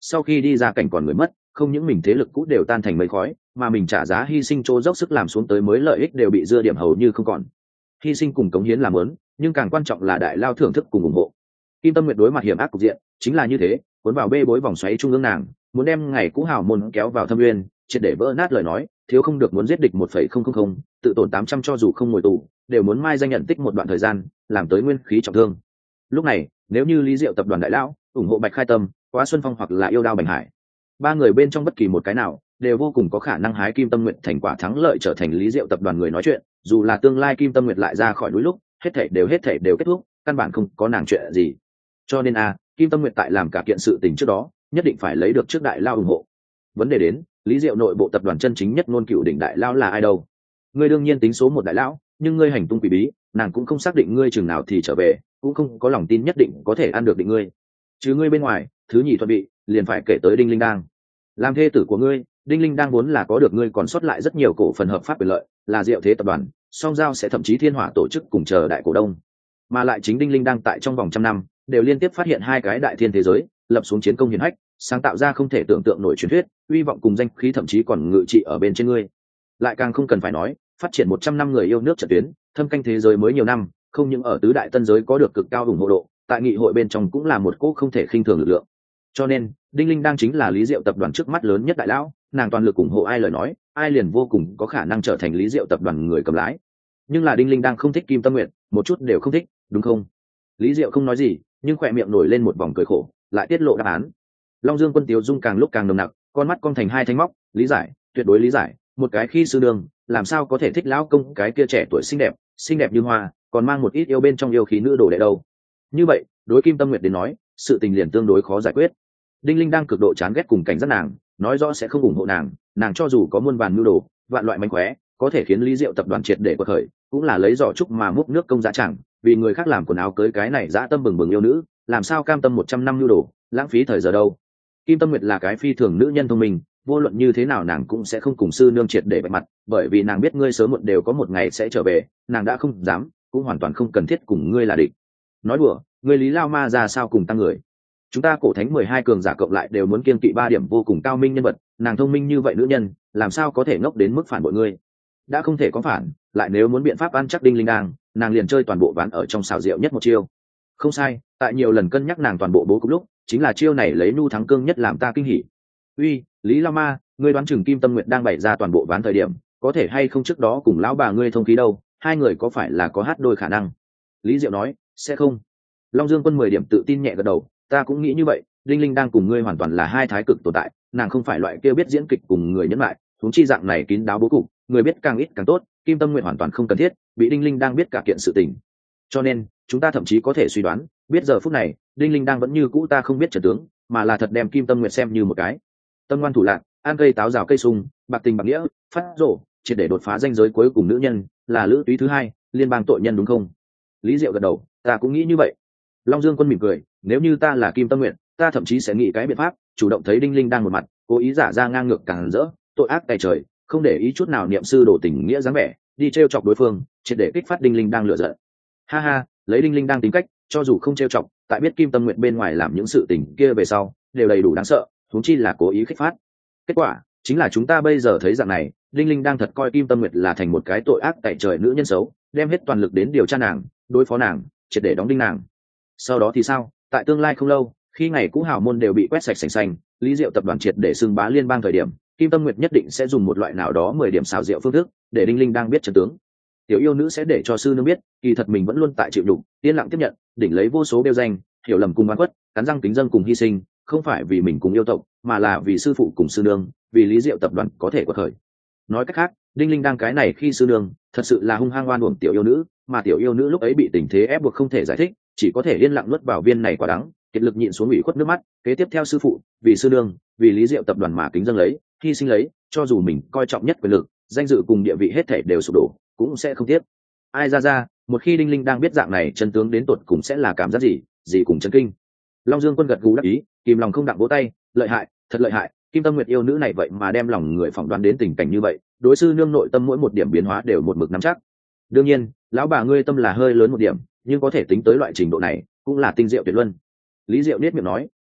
sau khi đi ra cảnh còn người mất, không những mình thế lực cũ đều tan thành mây khói, mà mình trả giá hy sinh chỗ dốc sức làm xuống tới mới lợi ích đều bị dưa điểm hầu như không còn. Hy sinh cùng cống hiến làm lớn, nhưng càng quan trọng là đại lao thưởng thức cùng ủng hộ. Kim Tâm Nguyệt đối mặt hiểm ác cục diện chính là như thế, cuốn vào bê bối vòng xoáy trung ương nàng, muốn đem ngày cũ hào môn kéo vào thâm uyên, triệt để vỡ nát lời nói, thiếu không được muốn giết địch 1,000, tự tổn 800 cho dù không ngồi tù, đều muốn mai danh nhận tích một đoạn thời gian, làm tới nguyên khí trọng thương. Lúc này, nếu như Lý Diệu tập đoàn đại lão ủng hộ Bạch Khai Tâm, Quá Xuân Phong hoặc là Yêu Đao Bành Hải, ba người bên trong bất kỳ một cái nào đều vô cùng có khả năng hái Kim Tâm Nguyệt thành quả thắng lợi, trở thành Lý Diệu tập đoàn người nói chuyện, dù là tương lai Kim Tâm Nguyệt lại ra khỏi núi lúc, hết thảy đều kết thúc, căn bản không có nàng chuyện gì. Cho nên Kim Tâm Nguyệt tại làm cả kiện sự tình trước đó, nhất định phải lấy được trước đại lao ủng hộ. Vấn đề đến, Lý Diệu nội bộ tập đoàn chân chính nhất ngôn cựu đỉnh đại lao là ai đâu? Ngươi đương nhiên tính số một đại lão, nhưng ngươi hành tung quỷ bí, nàng cũng không xác định ngươi chừng nào thì trở về, cũng không có lòng tin nhất định có thể ăn được định ngươi. Chứ ngươi bên ngoài, thứ nhì thuận bị, liền phải kể tới Đinh Linh Đang. Làm thê tử của ngươi, Đinh Linh Đang vốn là có được ngươi còn sót lại rất nhiều cổ phần hợp pháp quyền lợi, là Diệu Thế tập đoàn, song giao sẽ thậm chí Thiên Hỏa tổ chức cùng chờ đại cổ đông. Mà lại chính Đinh Linh Đang tại trong vòng trăm năm, đều liên tiếp phát hiện hai cái đại thiên thế giới, lập xuống chiến công hiển hách, sáng tạo ra không thể tưởng tượng nổi truyền thuyết, uy vọng cùng danh khí thậm chí còn ngự trị ở bên trên ngươi. Lại càng không cần phải nói, phát triển 100 năm người yêu nước trận tuyến, thâm canh thế giới mới nhiều năm, không những ở tứ đại tân giới có được cực cao ủng hộ độ, tại nghị hội bên trong cũng là một cỗ không thể khinh thường lực lượng. Cho nên, Đinh Linh đang chính là Lý Diệu tập đoàn trước mắt lớn nhất đại lão, nàng toàn lực ủng hộ ai lời nói, ai liền vô cùng có khả năng trở thành Lý Diệu tập đoàn người cầm lái. Nhưng là Đinh Linh đang không thích Kim Tâm Nguyệt, một chút đều không thích, đúng không? Lý Diệu không nói gì, nhưng khỏe miệng nổi lên một vòng cười khổ, lại tiết lộ đáp án. Long Dương Quân Tiếu Dung càng lúc càng nồng nặc, con mắt cong thành hai thanh móc, lý giải, tuyệt đối lý giải, một cái khi sư đường, làm sao có thể thích lão công cái kia trẻ tuổi xinh đẹp như hoa, còn mang một ít yêu bên trong yêu khí nữ đồ đệ đâu. Như vậy, đối Kim Tâm Nguyệt đến nói, sự tình liền tương đối khó giải quyết. Đinh Linh đang cực độ chán ghét cùng cảnh giác nàng, nói rõ sẽ không ủng hộ nàng cho dù có muôn vàn nhu đồ, vạn loại mánh khóe, có thể khiến Lý Diệu tập đoàn triệt để quật khởi, cũng là lấy giỏ trúc mà múc nước công giá chẳng, vì người khác làm quần áo cưới cái này dã tâm bừng bừng yêu nữ, làm sao cam tâm 100 năm nhu đồ, lãng phí thời giờ đâu. Kim Tâm Nguyệt là cái phi thường nữ nhân thông minh, vô luận như thế nào nàng cũng sẽ không cùng sư nương triệt để bạch mặt, bởi vì nàng biết ngươi sớm muộn đều có một ngày sẽ trở về, nàng đã không dám, cũng hoàn toàn không cần thiết cùng ngươi là địch. Nói đùa, ngươi Lý Lao Ma ra sao cùng tăng người? Chúng ta cổ thánh 12 cường giả cộng lại đều muốn kiêng kỵ 3 điểm vô cùng cao minh nhân vật, nàng thông minh như vậy nữ nhân, làm sao có thể ngốc đến mức phản bội ngươi? Đã không thể có phản, lại nếu muốn biện pháp ăn chắc Đinh Linh đang, nàng liền chơi toàn bộ ván ở trong xảo diệu nhất một chiêu. Không sai, tại nhiều lần cân nhắc nàng toàn bộ bố cục lúc, chính là chiêu này lấy nu thắng cương nhất làm ta kinh hỉ. Uy, Lý Lao Ma, ngươi đoán chừng Kim Tâm Nguyệt đang bày ra toàn bộ ván thời điểm, có thể hay không trước đó cùng lão bà ngươi thông khí đâu, hai người có phải là có hát đôi khả năng? Lý Diệu nói, sẽ không. Long Dương Quân 10 điểm tự tin nhẹ gật đầu, ta cũng nghĩ như vậy, Linh Linh đang cùng ngươi hoàn toàn là hai thái cực tồn tại, nàng không phải loại kia biết diễn kịch cùng người nhẫn lại, huống chi dạng này kín đáo bố cục, người biết càng ít càng tốt, Kim Tâm Nguyệt hoàn toàn không cần thiết bị Đinh Linh đang biết cả kiện sự tình. Cho nên, chúng ta thậm chí có thể suy đoán, biết giờ phút này, Đinh Linh đang vẫn như cũ ta không biết trận tướng, mà là thật đem Kim Tâm Nguyệt xem như một cái tâm ngoan thủ lạc, ăn cây táo rào cây sung, bạc tình bạc nghĩa, phát rổ, triệt để đột phá ranh giới cuối cùng nữ nhân, là lữ túy thứ hai, liên bang tội nhân đúng không? Lý Diệu gật đầu, ta cũng nghĩ như vậy. Long Dương Quân mỉm cười, nếu như ta là Kim Tâm Nguyệt, ta thậm chí sẽ nghĩ cái biện pháp, chủ động thấy Đinh Linh đang một mặt, cố ý giả ra ngang ngược càng rỡ, tội ác tày trời, không để ý chút nào niệm sư đổ tình nghĩa dáng vẻ, đi trêu chọc đối phương, triệt để kích phát Đinh Linh đang lựa giận. Ha ha, lấy Đinh Linh đang tính cách, cho dù không trêu chọc, tại biết Kim Tâm Nguyệt bên ngoài làm những sự tình kia về sau, đều đầy đủ đáng sợ, huống chi là cố ý kích phát. Kết quả chính là chúng ta bây giờ thấy dạng này, Đinh Linh đang thật coi Kim Tâm Nguyệt là thành một cái tội ác tày trời nữ nhân xấu, đem hết toàn lực đến điều tra nàng, đối phó nàng, triệt để đóng đinh nàng. Sau đó thì sao? Tại tương lai không lâu, khi ngày cũ hào môn đều bị quét sạch sành xanh, Lý Diệu tập đoàn triệt để xưng bá liên bang thời điểm, Kim Tâm Nguyệt nhất định sẽ dùng một loại nào đó 10 điểm xảo diệu phương thức, để Đinh Linh đang biết trận tướng. Tiểu yêu nữ sẽ để cho sư nương biết, kỳ thật mình vẫn luôn tại chịu đựng, yên lặng tiếp nhận, đỉnh lấy vô số đeo danh, hiểu lầm cùng oan khuất, cắn răng kính dân cùng hy sinh, không phải vì mình cùng yêu tộc, mà là vì sư phụ cùng sư nương, vì Lý Diệu tập đoàn có thể quật khởi. Nói cách khác, Đinh Linh đang cái này khi sư nương, thật sự là hung hăng oan uổng tiểu yêu nữ, mà tiểu yêu nữ lúc ấy bị tình thế ép buộc không thể giải thích, chỉ có thể yên lặng nuốt vào viên này quả đắng, kiệt lực nhịn xuống ủy khuất nước mắt, kế tiếp theo sư phụ, vì sư nương, vì Lý Diệu tập đoàn mà kính dâng lấy, hy sinh lấy, cho dù mình coi trọng nhất quyền lực, danh dự cùng địa vị hết thảy đều sụp đổ, cũng sẽ không tiếc. Ai ra, một khi Đinh Linh đang biết dạng này chân tướng đến tột cùng sẽ là cảm giác gì cùng chấn kinh. Long Dương Quân gật gù đáp ý, kìm lòng không đặng vỗ tay, lợi hại, thật lợi hại, Kim Tâm Nguyệt yêu nữ này vậy mà đem lòng người phỏng đoán đến tình cảnh như vậy, đối sư nương nội tâm mỗi một điểm biến hóa đều một mực nắm chắc. Đương nhiên, lão bà ngươi tâm là hơi lớn một điểm, nhưng có thể tính tới loại trình độ này, cũng là tinh diệu tuyệt luân. Lý Diệu niết miệng nói,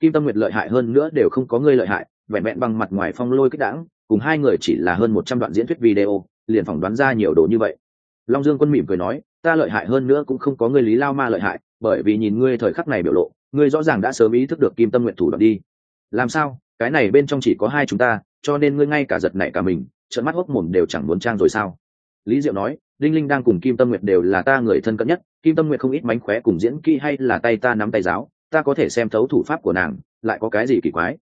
Kim Tâm Nguyệt lợi hại hơn nữa đều không có ngươi lợi hại, vẹn vẹn bằng mặt ngoài phong lôi kích đãng, cùng hai người chỉ là hơn 100 đoạn diễn thuyết video, liền phỏng đoán ra nhiều đồ như vậy. Long Dương Quân mỉm cười nói, ta lợi hại hơn nữa cũng không có ngươi Lý Lao Ma lợi hại, bởi vì nhìn ngươi thời khắc này biểu lộ, ngươi rõ ràng đã sớm ý thức được Kim Tâm Nguyệt thủ đoạn đi. Làm sao? Cái này bên trong chỉ có hai chúng ta, cho nên ngươi ngay cả giật nảy cả mình, trợn mắt hốc mồm đều chẳng muốn trang rồi sao? Lý Diệu nói, Đinh Linh đang cùng Kim Tâm Nguyệt đều là ta người thân cận nhất, Kim Tâm Nguyệt không ít mánh khóe cùng diễn kỹ hay là tay ta nắm tay giáo, ta có thể xem thấu thủ pháp của nàng, lại có cái gì kỳ quái?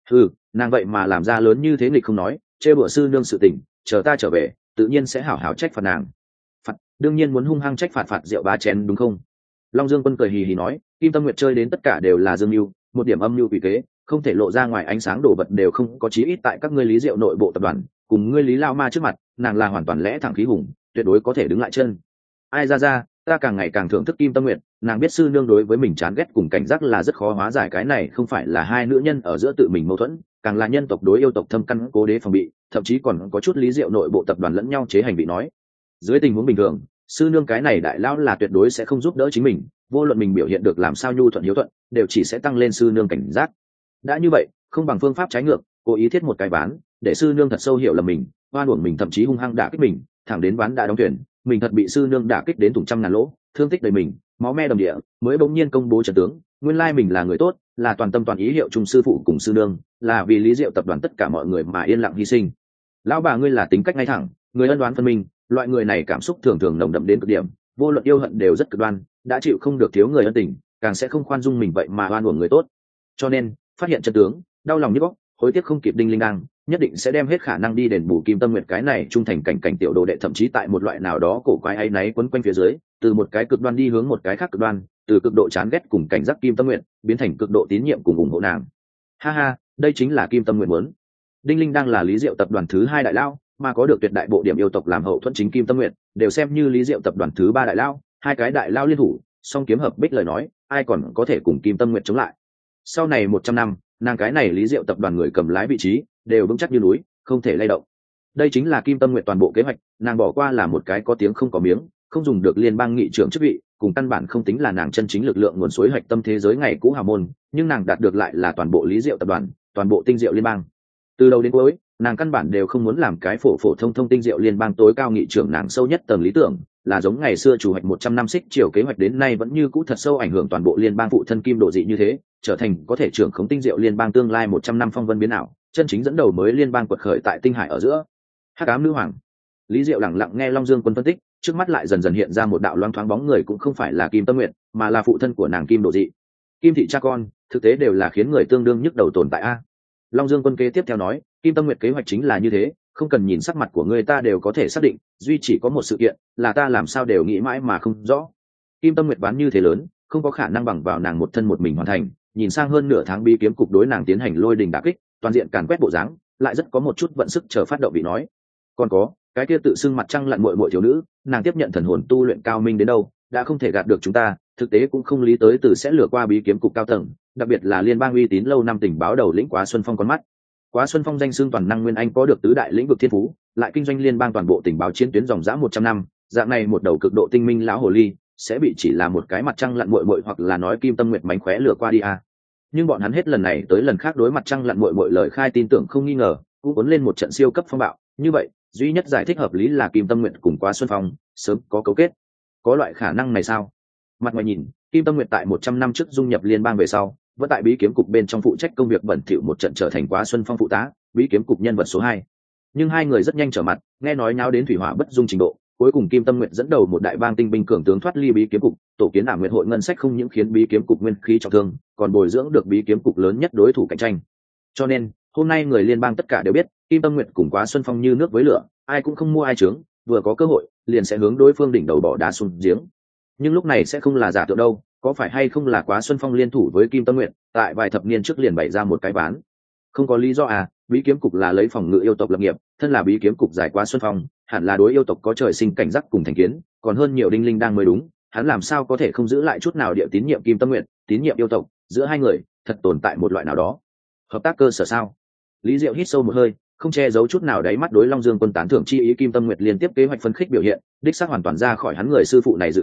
Nàng vậy mà làm ra lớn như thế nghịch không nói, chê bữa sư nương sự tình, chờ ta trở về, tự nhiên sẽ hảo hảo trách phạt nàng. Phạt, đương nhiên muốn hung hăng trách phạt rượu bá chén đúng không? Long Dương Quân cười hì hì nói, Kim Tâm Nguyệt chơi đến tất cả đều là dương mưu, một điểm âm mưu quỷ kế, không thể lộ ra ngoài ánh sáng đồ vật đều không có chí ít tại các ngươi Lý Diệu nội bộ tập đoàn, cùng ngươi Lý Lao Ma trước mặt, nàng là hoàn toàn lẽ thẳng khí hùng, tuyệt đối có thể đứng lại chân. Ai ra, ta càng ngày càng thưởng thức Kim Tâm Nguyệt, nàng biết sư nương đối với mình chán ghét cùng cảnh giác là rất khó hóa giải, cái này không phải là hai nữ nhân ở giữa tự mình mâu thuẫn, càng là nhân tộc đối yêu tộc thâm căn cố đế phòng bị, thậm chí còn có chút Lý Diệu nội bộ tập đoàn lẫn nhau chế hành bị nói. Dưới tình huống bình thường, sư nương cái này đại lão là tuyệt đối sẽ không giúp đỡ chính mình, vô luận mình biểu hiện được làm sao nhu thuận hiếu thuận, đều chỉ sẽ tăng lên sư nương cảnh giác. Đã như vậy, không bằng phương pháp trái ngược, cố ý thiết một cái ván, để sư nương thật sâu hiểu là mình, oan uổng mình, thậm chí hung hăng đả kích mình, thẳng đến ván đã đóng thuyền, mình thật bị sư nương đả kích đến thủng trăm ngàn lỗ, thương tích đầy mình, máu me đầm địa, mới bỗng nhiên công bố trận tướng, nguyên lai mình là người tốt, là toàn tâm toàn ý hiệu chung sư phụ cùng sư nương, là vì Lý Diệu tập đoàn tất cả mọi người mà yên lặng hy sinh. Lão bà ngươi là tính cách ngay thẳng, người ân đoán phân minh, loại người này cảm xúc thường thường nồng đậm đến cực điểm, vô luận yêu hận đều rất cực đoan, đã chịu không được thiếu người ân tình, càng sẽ không khoan dung mình vậy mà oan uổng người tốt. Cho nên, phát hiện trận tướng, đau lòng nhức óc, hối tiếc không kịp Đinh Linh Đang, nhất định sẽ đem hết khả năng đi đền bù Kim Tâm Nguyệt cái này trung thành cảnh tiểu đồ đệ, thậm chí tại một loại nào đó cổ quái áy náy quấn quanh phía dưới, từ một cái cực đoan đi hướng một cái khác cực đoan, từ cực độ chán ghét cùng cảnh giác Kim Tâm Nguyệt, biến thành cực độ tín nhiệm cùng ủng hộ nàng. Ha, đây chính là Kim Tâm Nguyệt muốn. Đinh Linh đang là Lý Diệu tập đoàn thứ 2 đại lao, mà có được tuyệt đại bộ điểm yêu tộc làm hậu thuẫn chính Kim Tâm Nguyệt, đều xem như Lý Diệu tập đoàn thứ 3 đại lao, hai cái đại lao liên thủ, song kiếm hợp bích lời nói, ai còn có thể cùng Kim Tâm Nguyệt chống lại. Sau này 100 năm, nàng cái này Lý Diệu tập đoàn người cầm lái vị trí, đều vững chắc như núi, không thể lay động. Đây chính là Kim Tâm Nguyệt toàn bộ kế hoạch, nàng bỏ qua là một cái có tiếng không có miếng, không dùng được liên bang nghị trưởng chức vị, cùng căn bản không tính là nàng chân chính lực lượng nguồn suối hạch tâm thế giới ngày cũ hào môn, nhưng nàng đạt được lại là toàn bộ Lý Diệu tập đoàn, toàn bộ tinh diệu liên bang. Từ đầu đến cuối, nàng căn bản đều không muốn làm cái phổ thông tinh diệu liên bang tối cao nghị trưởng, nàng sâu nhất tầng lý tưởng là giống ngày xưa chủ hoạch 100 năm xích chiều kế hoạch đến nay vẫn như cũ thật sâu ảnh hưởng toàn bộ liên bang phụ thân Kim Độ Dị như thế, trở thành có thể trưởng khống tinh diệu liên bang tương lai 100 năm phong vân biến ảo, chân chính dẫn đầu mới liên bang quật khởi tại tinh hải ở giữa. Hắc ám nữ hoàng. Lý Diệu lặng lặng nghe Long Dương Quân phân tích, trước mắt lại dần dần hiện ra một đạo loáng thoáng bóng người, cũng không phải là Kim Tâm Nguyệt, mà là phụ thân của nàng Kim Độ Dị. Kim thị cha con, thực tế đều là khiến người tương đương nhức đầu tồn tại a. Long Dương Quân kế tiếp theo nói, Kim Tâm Nguyệt kế hoạch chính là như thế, không cần nhìn sắc mặt của người ta đều có thể xác định, duy chỉ có một sự kiện, là ta làm sao đều nghĩ mãi mà không rõ. Kim Tâm Nguyệt bán như thế lớn, không có khả năng bằng vào nàng một thân một mình hoàn thành, nhìn sang hơn nửa tháng bí kiếm cục đối nàng tiến hành lôi đình đả kích, toàn diện càn quét bộ dáng, lại rất có một chút vận sức chờ phát động bị nói. Còn có, cái kia tự xưng mặt trăng lặn muội muội thiếu nữ, nàng tiếp nhận thần hồn tu luyện cao minh đến đâu, đã không thể gạt được chúng ta, thực tế cũng không lý tới từ sẽ lừa qua bí kiếm cục cao tầng, đặc biệt là liên bang uy tín lâu năm tình báo đầu lĩnh Quá Xuân Phong con mắt. Quá Xuân Phong danh xưng toàn năng nguyên anh, có được tứ đại lĩnh vực thiên phú, lại kinh doanh liên bang toàn bộ tình báo chiến tuyến dòng dã 100 năm, dạng này một đầu cực độ tinh minh lão hồ ly, sẽ bị chỉ là một cái mặt trăng lặn muội muội hoặc là nói Kim Tâm Nguyệt mánh khóe lừa qua đi à. Nhưng bọn hắn hết lần này tới lần khác đối mặt trăng lặn muội muội lời khai tin tưởng không nghi ngờ, cũng cuốn lên một trận siêu cấp phong bạo, như vậy, duy nhất giải thích hợp lý là Kim Tâm Nguyệt cùng Quá Xuân Phong sớm có cấu kết. Có loại khả năng này sao? Mặt ngoài nhìn, Kim Tâm Nguyệt tại 100 năm trước dung nhập liên bang về sau, vẫn tại bí kiếm cục bên trong phụ trách công việc bẩn thỉu một trận, trở thành Quá Xuân Phong phụ tá, bí kiếm cục nhân vật số 2. Nhưng hai người rất nhanh trở mặt, nghe nói nháo đến thủy hỏa bất dung trình độ, cuối cùng Kim Tâm Nguyệt dẫn đầu một đại bang tinh binh cường tướng thoát ly bí kiếm cục, tổ kiến Ảm Nguyệt hội ngân sách không những khiến bí kiếm cục nguyên khí trọng thương, còn bồi dưỡng được bí kiếm cục lớn nhất đối thủ cạnh tranh. Cho nên, hôm nay người liên bang tất cả đều biết, Kim Tâm Nguyệt cùng Quá Xuân Phong như nước với lửa, ai cũng không mua ai trướng, vừa có cơ hội, liền sẽ hướng đối phương đỉnh đầu bỏ đá xuống giếng. Nhưng lúc này sẽ không là giả tượng đâu, có phải hay không là Quá Xuân Phong liên thủ với Kim Tâm Nguyệt, tại vài thập niên trước liền bày ra một cái ván. Không có lý do à, bí kiếm cục là lấy phòng ngự yêu tộc lập nghiệp, thân là bí kiếm cục giải Quá Xuân Phong, hẳn là đối yêu tộc có trời sinh cảnh giác cùng thành kiến, còn hơn nhiều Đinh Linh đang mới đúng, hắn làm sao có thể không giữ lại chút nào địa tín nhiệm Kim Tâm Nguyệt, tín nhiệm yêu tộc, giữa hai người thật tồn tại một loại nào đó hợp tác cơ sở sao? Lý Diệu hít sâu một hơi, không che giấu chút nào đáy mắt đối Long Dương Quân tán thưởng chi ý. Kim Tâm Nguyệt liên tiếp kế hoạch phân khích biểu hiện, đích xác hoàn toàn ra khỏi hắn người sư phụ này dự kiến,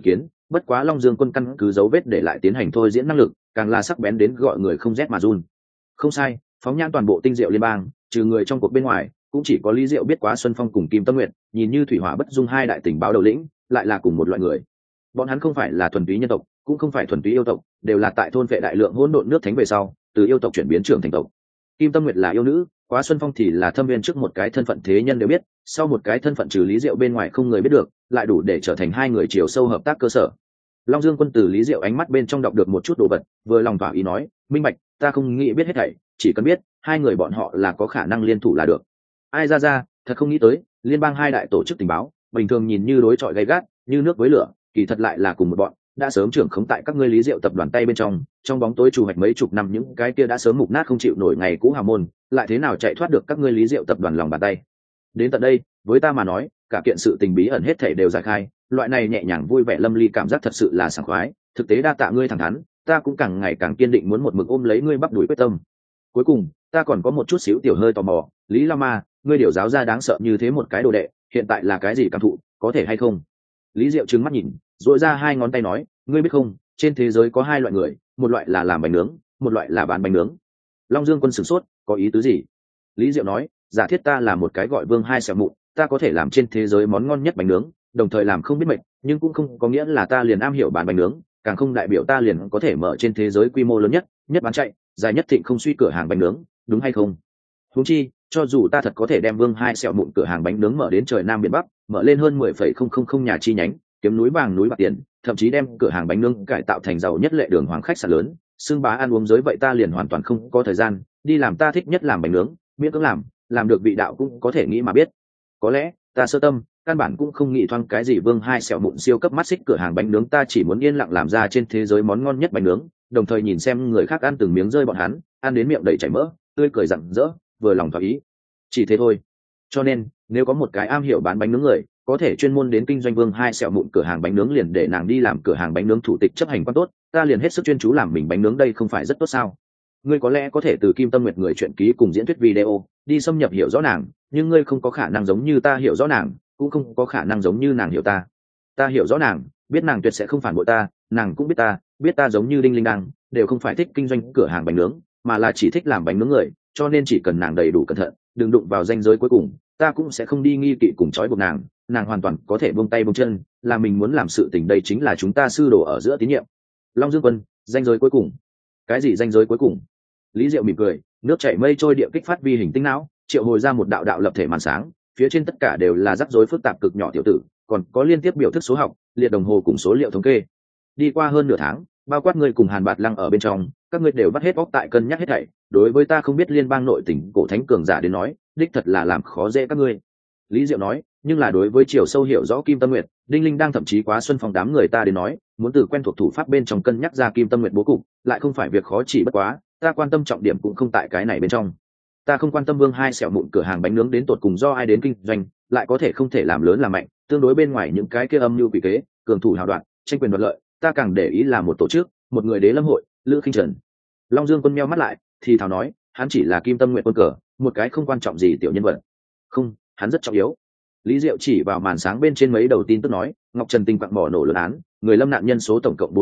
bất quá Long Dương quân căn cứ dấu vết để lại tiến hành thôi diễn năng lực càng là sắc bén đến gọi người không rét mà run. Không sai, phóng nhãn toàn bộ tinh diệu liên bang, trừ người trong cuộc bên ngoài, cũng chỉ có Lý Diệu biết Quá Xuân Phong cùng Kim Tâm Nguyệt, nhìn như thủy hỏa bất dung hai đại tình báo đầu lĩnh, lại là cùng một loại người. Bọn hắn không phải là thuần túy nhân tộc, cũng không phải thuần túy yêu tộc, đều là tại thôn vệ đại lượng hỗn độn nước thánh về sau, từ yêu tộc chuyển biến trưởng thành tộc. Kim Tâm Nguyệt là yêu nữ, Quá Xuân Phong thì là thâm viên, trước một cái thân phận thế nhân đều biết, sau một cái thân phận trừ Lý Diệu bên ngoài không người biết được, lại đủ để trở thành hai người chiều sâu hợp tác cơ sở. Long Dương quân từ Lý Diệu ánh mắt bên trong đọc được một chút đồ vật, vừa lòng thỏa ý nói, minh bạch, ta không nghĩ biết hết thảy, chỉ cần biết hai người bọn họ là có khả năng liên thủ là được. Ai ra, thật không nghĩ tới, liên bang hai đại tổ chức tình báo, bình thường nhìn như đối chọi gay gắt, như nước với lửa, kỳ thật lại là cùng một bọn, đã sớm trưởng khống tại các ngươi Lý Diệu tập đoàn tay bên trong bóng tối chủ hoạch mấy chục năm, những cái kia đã sớm mục nát không chịu nổi ngày cũ hào môn, lại thế nào chạy thoát được các ngươi Lý Diệu tập đoàn lòng bàn tay. Đến tận đây, với ta mà nói, cả kiện sự tình bí ẩn hết thảy đều giải khai, loại này nhẹ nhàng vui vẻ lâm ly cảm giác thật sự là sảng khoái. Thực tế đa tạ ngươi thẳng thắn, ta cũng càng ngày càng kiên định muốn một mực ôm lấy ngươi bắp đuổi quyết tâm. Cuối cùng, ta còn có một chút xíu tiểu hơi tò mò, Lý Lama, ngươi điều giáo ra đáng sợ như thế một cái đồ đệ, hiện tại là cái gì cảm thụ, có thể hay không? Lý Diệu trừng mắt nhìn, duỗi ra hai ngón tay nói, ngươi biết không, trên thế giới có hai loại người, một loại là làm bánh nướng, một loại là bán bánh nướng. Long Dương quân sửng sốt, có ý tứ gì? Lý Diệu nói, giả thiết ta là một cái gọi Vương Hai Sẹo Mụn, ta có thể làm trên thế giới món ngon nhất bánh nướng, đồng thời làm không biết mệt, nhưng cũng không có nghĩa là ta liền am hiểu bán bánh nướng, càng không đại biểu ta liền có thể mở trên thế giới quy mô lớn nhất bán chạy, dài nhất thịnh không suy cửa hàng bánh nướng, đúng hay không? Huống chi, cho dù ta thật có thể đem Vương Hai Sẹo Mụn cửa hàng bánh nướng mở đến trời Nam biển Bắc, mở lên hơn 10,000 nhà chi nhánh, kiếm núi vàng núi bạc tiền, thậm chí đem cửa hàng bánh nướng cải tạo thành giàu nhất lệ đường hoàng khách sạn lớn, xưng bá ăn uống giới, vậy ta liền hoàn toàn không có thời gian đi làm ta thích nhất làm bánh nướng, miễn cưỡng làm được vị đạo cũng có thể nghĩ mà biết. Có lẽ ta sơ tâm, căn bản cũng không nghĩ thoáng cái gì Vương Hai Sẹo Mụn siêu cấp mắt xích cửa hàng bánh nướng, ta chỉ muốn yên lặng làm ra trên thế giới món ngon nhất bánh nướng, đồng thời nhìn xem người khác ăn từng miếng rơi bọn hắn ăn đến miệng đầy chảy mỡ, tươi cười rạng rỡ, vừa lòng thỏa ý, chỉ thế thôi. Cho nên nếu có một cái am hiểu bán bánh nướng người có thể chuyên môn đến kinh doanh Vương Hai Sẹo Mụn cửa hàng bánh nướng, liền để nàng đi làm cửa hàng bánh nướng thủ tịch chấp hành quan tốt, ta liền hết sức chuyên chú làm mình bánh nướng, đây không phải rất tốt sao? Ngươi có lẽ có thể từ Kim Tâm Nguyệt người truyện ký cùng diễn thuyết video đi xâm nhập hiểu rõ nàng, nhưng ngươi không có khả năng giống như ta hiểu rõ nàng, cũng không có khả năng giống như nàng hiểu ta. Ta hiểu rõ nàng, biết nàng tuyệt sẽ không phản bội ta, nàng cũng biết ta giống như Đinh Linh Đăng, đều không phải thích kinh doanh cửa hàng bánh nướng, mà là chỉ thích làm bánh nướng người, cho nên chỉ cần nàng đầy đủ cẩn thận, đừng đụng vào ranh giới cuối cùng, ta cũng sẽ không đi nghi kỵ cùng trói buộc nàng, nàng hoàn toàn có thể buông tay buông chân, là mình muốn làm sự tình, đây chính là chúng ta sư đồ ở giữa tín nhiệm. Long Dương quân, ranh giới cuối cùng? Cái gì ranh giới cuối cùng? Lý Diệu mỉm cười, nước chảy mây trôi địa kích phát vi hình tinh não, triệu hồi ra một đạo đạo lập thể màn sáng, phía trên tất cả đều là rắc rối phức tạp cực nhỏ tiểu tử, còn có liên tiếp biểu thức số học, liệt đồng hồ cùng số liệu thống kê. Đi qua hơn nửa tháng, bao quát ngươi cùng Hàn Bạt Lăng ở bên trong, các ngươi đều bắt hết óc tại cân nhắc hết thảy, đối với ta không biết liên bang nội tình cổ thánh cường giả đến nói, đích thật là làm khó dễ các ngươi. Lý Diệu nói, nhưng là đối với chiều sâu hiểu rõ Kim Tâm Nguyệt, Đinh Linh đang thậm chí Quá Xuân Phong đám người ta đến nói, muốn từ quen thuộc thủ pháp bên trong cân nhắc ra Kim Tâm Nguyệt bố cục, lại không phải việc khó, chỉ bất quá ta quan tâm trọng điểm cũng không tại cái này bên trong. Ta không quan tâm Vương Hai Sẹo Mụn cửa hàng bánh nướng đến tột cùng do ai đến kinh doanh, lại có thể không thể làm lớn làm mạnh, tương đối bên ngoài những cái kia âm mưu quỷ kế, cường thủ hào đoạn, tranh quyền đoạt lợi, ta càng để ý là một tổ chức, một người Đế Lâm hội, Lữ Khinh Trần. Long Dương quân meo mắt lại, thì thào nói, hắn chỉ là Kim Tâm Nguyệt quân cờ, một cái không quan trọng gì tiểu nhân vật. Không, hắn rất trọng yếu. Lý Diệu chỉ vào màn sáng bên trên mấy đầu tin tức nói, Ngọc Trần Tinh quặng bỏ nổ lớn án, người lâm nạn nhân số tổng cộng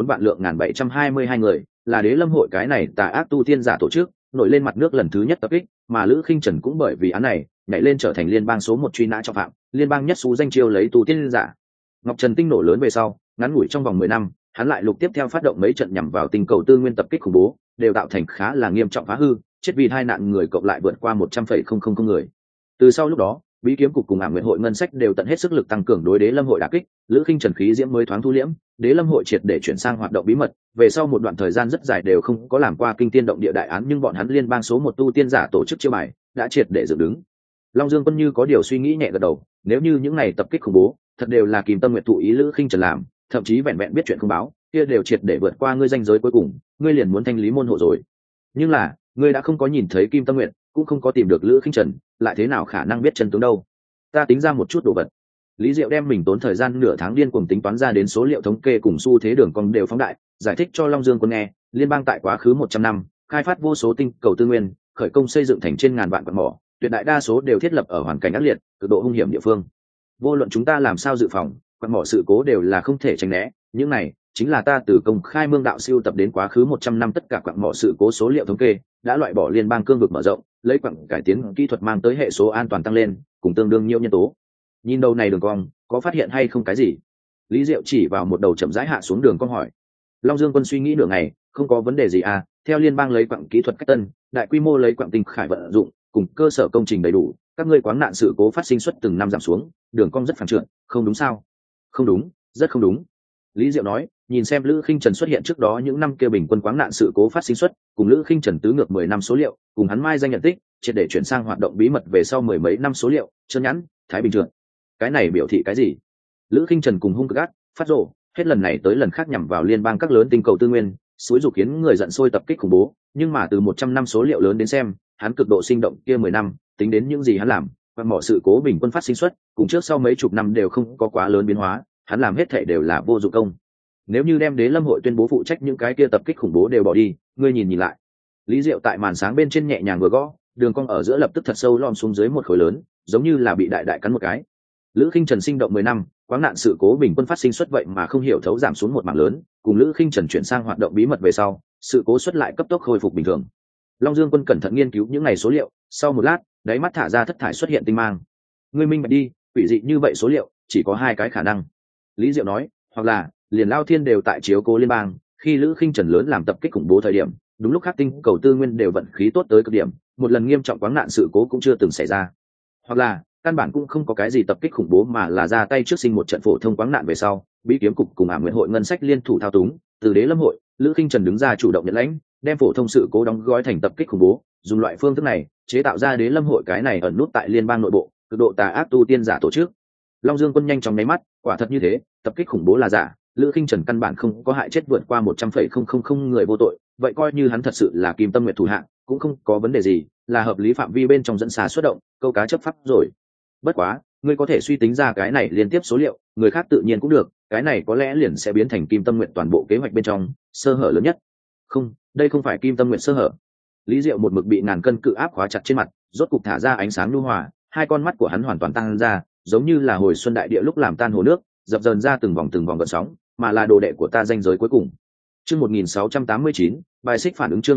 4.722 người, là Đế Lâm hội cái này tà ác tu tiên giả tổ chức, nổi lên mặt nước lần thứ nhất tập kích, mà Lữ Khinh Trần cũng bởi vì án này nhảy lên trở thành liên bang số 1 truy nã trọng phạm, liên bang nhất xú danh chiêu lấy tu tiên giả. Ngọc Trần Tinh nổ lớn về sau, ngắn ngủi trong vòng 10 năm, hắn lại lục tiếp theo phát động mấy trận nhằm vào tinh cầu tư nguyên tập kích khủng bố, đều tạo thành khá là nghiêm trọng phá hư, chết vì hai nạn người cộng lại vượt qua 100,000 người. Từ sau lúc đó, Bí Kiếm cục cùng Ảm Nguyện hội ngân sách đều tận hết sức lực tăng cường đối Đế Lâm hội đả kích, Lữ Khinh Trần khí diễm mới thoáng thu liễm, Đế Lâm hội triệt để chuyển sang hoạt động bí mật, về sau một đoạn thời gian rất dài đều không có làm qua kinh tiên động địa đại án, nhưng bọn hắn liên bang số 1 tu tiên giả tổ chức chiêu bài đã triệt để dựng đứng. Long Dương quân như có điều suy nghĩ nhẹ gật đầu, nếu như những này tập kích khủng bố thật đều là Kim Tâm Nguyệt thụ ý Lữ Khinh Trần làm, thậm chí vẹn vẹn biết chuyện không báo, kia đều triệt để vượt qua ngươi ranh giới cuối cùng, ngươi liền muốn thanh lý môn hộ rồi. Nhưng là, ngươi đã không có nhìn thấy Kim Tâm Nguyệt, cũng không có tìm được Lữ Khinh Trần, lại thế nào khả năng biết chân tướng đâu? Ta tính ra một chút đồ vật. Lý Diệu đem mình tốn thời gian nửa tháng điên cuồng tính toán ra đến số liệu thống kê cùng xu thế đường cong đều phóng đại, giải thích cho Long Dương quân nghe, liên bang tại quá khứ 100 năm, khai phát vô số tinh cầu tư nguyên, khởi công xây dựng thành trên ngàn vạn quặng mỏ, tuyệt đại đa số đều thiết lập ở hoàn cảnh ác liệt, cực độ hung hiểm địa phương. Vô luận chúng ta làm sao dự phòng, quặng mỏ sự cố đều là không thể tránh né, những này chính là ta từ công khai mương đạo siêu tập đến quá khứ 100 năm tất cả quặng mỏ sự cố số liệu thống kê, đã loại bỏ liên bang cương vực mở rộng, lấy quặng cải tiến kỹ thuật mang tới hệ số an toàn tăng lên, cùng tương đương nhiều nhân tố. Nhìn đầu này đường cong, có phát hiện hay không cái gì? Lý Diệu chỉ vào một đầu chậm rãi hạ xuống đường cong hỏi. Long Dương Quân suy nghĩ nửa ngày, không có vấn đề gì à? Theo liên bang lấy quặng kỹ thuật cách tân, đại quy mô lấy quặng tinh khải vận dụng, cùng cơ sở công trình đầy đủ, các ngươi quáng nạn sự cố phát sinh suất từng năm giảm xuống, đường cong rất phẳng trượt, không đúng sao? Không đúng, rất không đúng. Lý Diệu nói, nhìn xem Lữ Khinh Trần xuất hiện trước đó những năm kia bình quân quáng nạn sự cố phát sinh suất, cùng Lữ Khinh Trần tứ ngược 10 năm số liệu, cùng hắn mai danh nhận tích, triệt để chuyển sang hoạt động bí mật về sau mười mấy năm số liệu, chân nhẵn, thái bình trượt. Cái này biểu thị cái gì? Lữ Khinh Trần cùng hung cực ác, phát rồ, hết lần này tới lần khác nhằm vào liên bang các lớn tinh cầu tư nguyên, xúi dục khiến người giận sôi tập kích khủng bố, nhưng mà từ 100 năm số liệu lớn đến xem, hắn cực độ sinh động kia 10 năm, tính đến những gì hắn làm, và mọi sự cố bình quân phát sinh suất, cùng trước sau mấy chục năm đều không có quá lớn biến hóa, hắn làm hết thảy đều là vô dụng công. Nếu như đem Đế Lâm hội tuyên bố phụ trách những cái kia tập kích khủng bố đều bỏ đi, ngươi nhìn lại. Lý Diệu tại màn sáng bên trên nhẹ nhàng vừa gõ, đường cong ở giữa lập tức thật sâu lom xuống dưới một khối lớn, giống như là bị đại đại cắn một cái. Lữ Khinh Trần sinh động 10 năm, quáng nạn sự cố bình quân phát sinh suất vậy mà không hiểu thấu giảm xuống một mảng lớn, cùng Lữ Khinh Trần chuyển sang hoạt động bí mật về sau, sự cố suất lại cấp tốc khôi phục bình thường. Long Dương Quân cẩn thận nghiên cứu những ngày số liệu, sau một lát, đáy mắt thả ra thất thải xuất hiện tinh mang. Ngươi minh bạch đi, quỷ dị như vậy số liệu, chỉ có hai cái khả năng. Lý Diệu nói, hoặc là liền Lao Thiên đều tại chiếu cố liên bang, khi Lữ Khinh Trần lớn làm tập kích khủng bố thời điểm, đúng lúc khác tinh cầu tư nguyên đều vận khí tốt tới cực điểm, một lần nghiêm trọng quáng nạn sự cố cũng chưa từng xảy ra. Hoặc là căn bản cũng không có cái gì tập kích khủng bố mà là ra tay trước sinh một trận phổ thông quáng nạn về sau, Bí kiếm cục cùng Ảm Nguyện hội ngân sách liên thủ thao túng, từ Đế Lâm hội, Lữ Khinh Trần đứng ra chủ động nhận lãnh, đem phổ thông sự cố đóng gói thành tập kích khủng bố, dùng loại phương thức này chế tạo ra Đế Lâm hội cái này ẩn nút tại liên bang nội bộ, cực độ tà ác tu tiên giả tổ chức. Long Dương Quân nhanh chóng nháy mắt, quả thật như thế, tập kích khủng bố là giả, Lữ Khinh Trần căn bản không có hại chết vượt qua 100,000 người vô tội, vậy coi như hắn thật sự là Kim Tâm Nguyệt thủ hạ, cũng không có vấn đề gì, là hợp lý phạm vi bên trong dẫn xà xuất động, câu cá chấp pháp rồi. Bất quá, ngươi có thể suy tính ra cái này liên tiếp số liệu, người khác tự nhiên cũng được, cái này có lẽ liền sẽ biến thành Kim Tâm Nguyệt toàn bộ kế hoạch bên trong sơ hở lớn nhất. Không, đây không phải Kim Tâm Nguyệt sơ hở. Lý Diệu một mực bị ngàn cân cự áp khóa chặt trên mặt, rốt cục thả ra ánh sáng nhu hòa, hai con mắt của hắn hoàn toàn tăng ra, giống như là hồi xuân đại địa lúc làm tan hồ nước, dập dờn ra từng vòng gợn sóng, mà là đồ đệ của ta danh giới cuối cùng. Chương 1689, bài xích phản ứng chương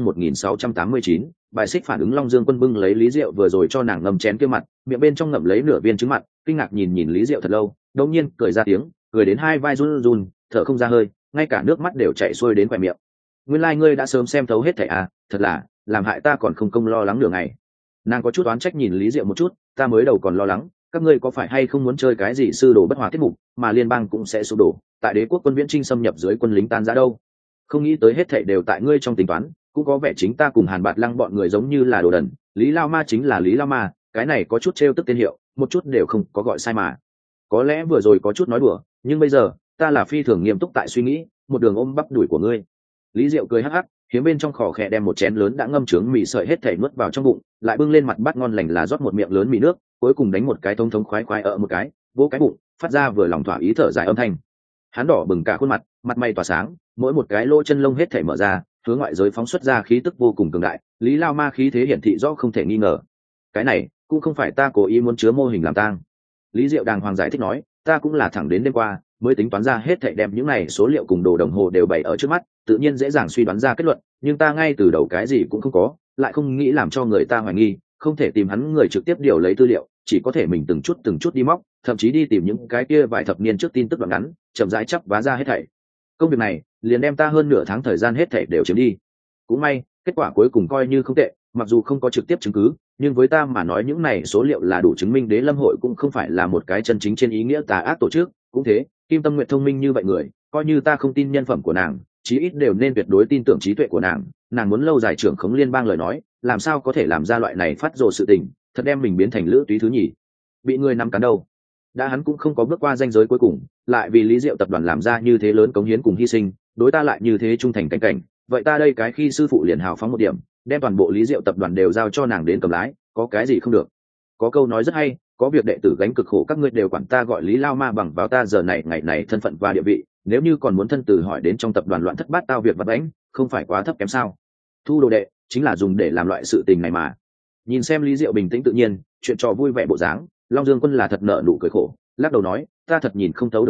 1689, bài xích phản ứng. Long Dương Quân bưng lấy Lý Diệu vừa rồi cho nàng ngâm chén kia mặt, miệng bên trong ngậm lấy nửa viên trứng mặn, kinh ngạc nhìn Lý Diệu thật lâu, đột nhiên cười ra tiếng, cười đến hai vai run run, thở không ra hơi, ngay cả nước mắt đều chảy xuôi đến khóe miệng. Nguyên lai ngươi đã sớm xem thấu hết thảy à, thật là, làm hại ta còn không công lo lắng nửa ngày. Nàng có chút oán trách nhìn Lý Diệu một chút, ta mới đầu còn lo lắng, các ngươi có phải hay không muốn chơi cái gì sư đồ bất hòa tiết mục, mà liên bang cũng sẽ sụp đổ, tại Đế quốc quân viễn chinh xâm nhập dưới quân lính tan rã đâu. Không nghĩ tới hết thảy đều tại ngươi trong tính toán, cũng có vẻ chính ta cùng Hàn Bạt Lăng bọn người giống như là đồ đần, Lý Lao Ma chính là Lý Lao Ma, cái này có chút trêu tức tên hiệu, một chút đều không có gọi sai mà. Có lẽ vừa rồi có chút nói đùa, nhưng bây giờ, ta là phi thường nghiêm túc tại suy nghĩ, một đường ôm bắp đuổi của ngươi. Lý Diệu cười hắc hắc, hiếm bên trong khò khè đem một chén lớn đã ngâm trướng mì sợi hết thảy nuốt vào trong bụng, lại bưng lên mặt bát ngon lành là rót một miệng lớn mì nước, cuối cùng đánh một cái thông thống khoái khoái ở một cái, vỗ cái bụng, phát ra vừa lòng thỏa ý thở dài âm thanh. Hắn đỏ bừng cả khuôn mặt, mặt mày tỏa sáng, mỗi một cái lỗ chân lông hết thảy mở ra, hướng ngoại giới phóng xuất ra khí tức vô cùng cường đại, Lý Lao Ma khí thế hiển thị rõ không thể nghi ngờ. Cái này cũng không phải ta cố ý muốn chứa mô hình làm tang. Lý Diệu đàng hoàng giải thích nói, ta cũng là thẳng đến đêm qua mới tính toán ra hết thảy, đem những này số liệu cùng đồ đồng hồ đều bày ở trước mắt, tự nhiên dễ dàng suy đoán ra kết luận, nhưng ta ngay từ đầu cái gì cũng không có, lại không nghĩ làm cho người ta hoài nghi, không thể tìm hắn người trực tiếp điều lấy tư liệu, chỉ có thể mình từng chút đi móc, thậm chí đi tìm những cái kia vài thập niên trước tin tức đoạn ngắn, chậm rãi chắp vá ra hết thảy. Công việc này liền đem ta hơn nửa tháng thời gian hết thảy đều chiếm đi. Cũng may, kết quả cuối cùng coi như không tệ, mặc dù không có trực tiếp chứng cứ, nhưng với ta mà nói những này số liệu là đủ chứng minh Đế Lâm hội cũng không phải là một cái chân chính trên ý nghĩa tà ác tổ chức, cũng thế, Kim Tâm Nguyệt thông minh như vậy người, coi như ta không tin nhân phẩm của nàng, chí ít đều nên tuyệt đối tin tưởng trí tuệ của nàng, nàng muốn lâu dài trưởng khống liên bang lời nói, làm sao có thể làm ra loại này phát rồ sự tình, thật đem mình biến thành lữ túy thứ nhì. Bị người nắm cắn đâu? Đã hắn cũng không có bước qua ranh giới cuối cùng, lại vì Lý Diệu tập đoàn làm ra như thế lớn cống hiến cùng hy sinh, đối ta lại như thế trung thành cảnh cảnh, vậy ta đây cái khi sư phụ liền hào phóng một điểm, đem toàn bộ Lý Diệu tập đoàn đều giao cho nàng đến cầm lái, có cái gì không được? Có câu nói rất hay, có việc đệ tử gánh cực khổ các ngươi đều quản ta gọi Lý Lao Ma bằng vào ta giờ này ngày này thân phận và địa vị, nếu như còn muốn thân từ hỏi đến trong tập đoàn loạn thất bát tao việc vặt vãnh, không phải quá thấp kém sao? Thu đồ đệ chính là dùng để làm loại sự tình này mà. Nhìn xem Lý Diệu bình tĩnh tự nhiên, chuyện trò vui vẻ bộ dáng, Long Dương Quân là thật nợ nụ cười khổ, lắc đầu nói, ta thật nhìn không thấu được ngươi,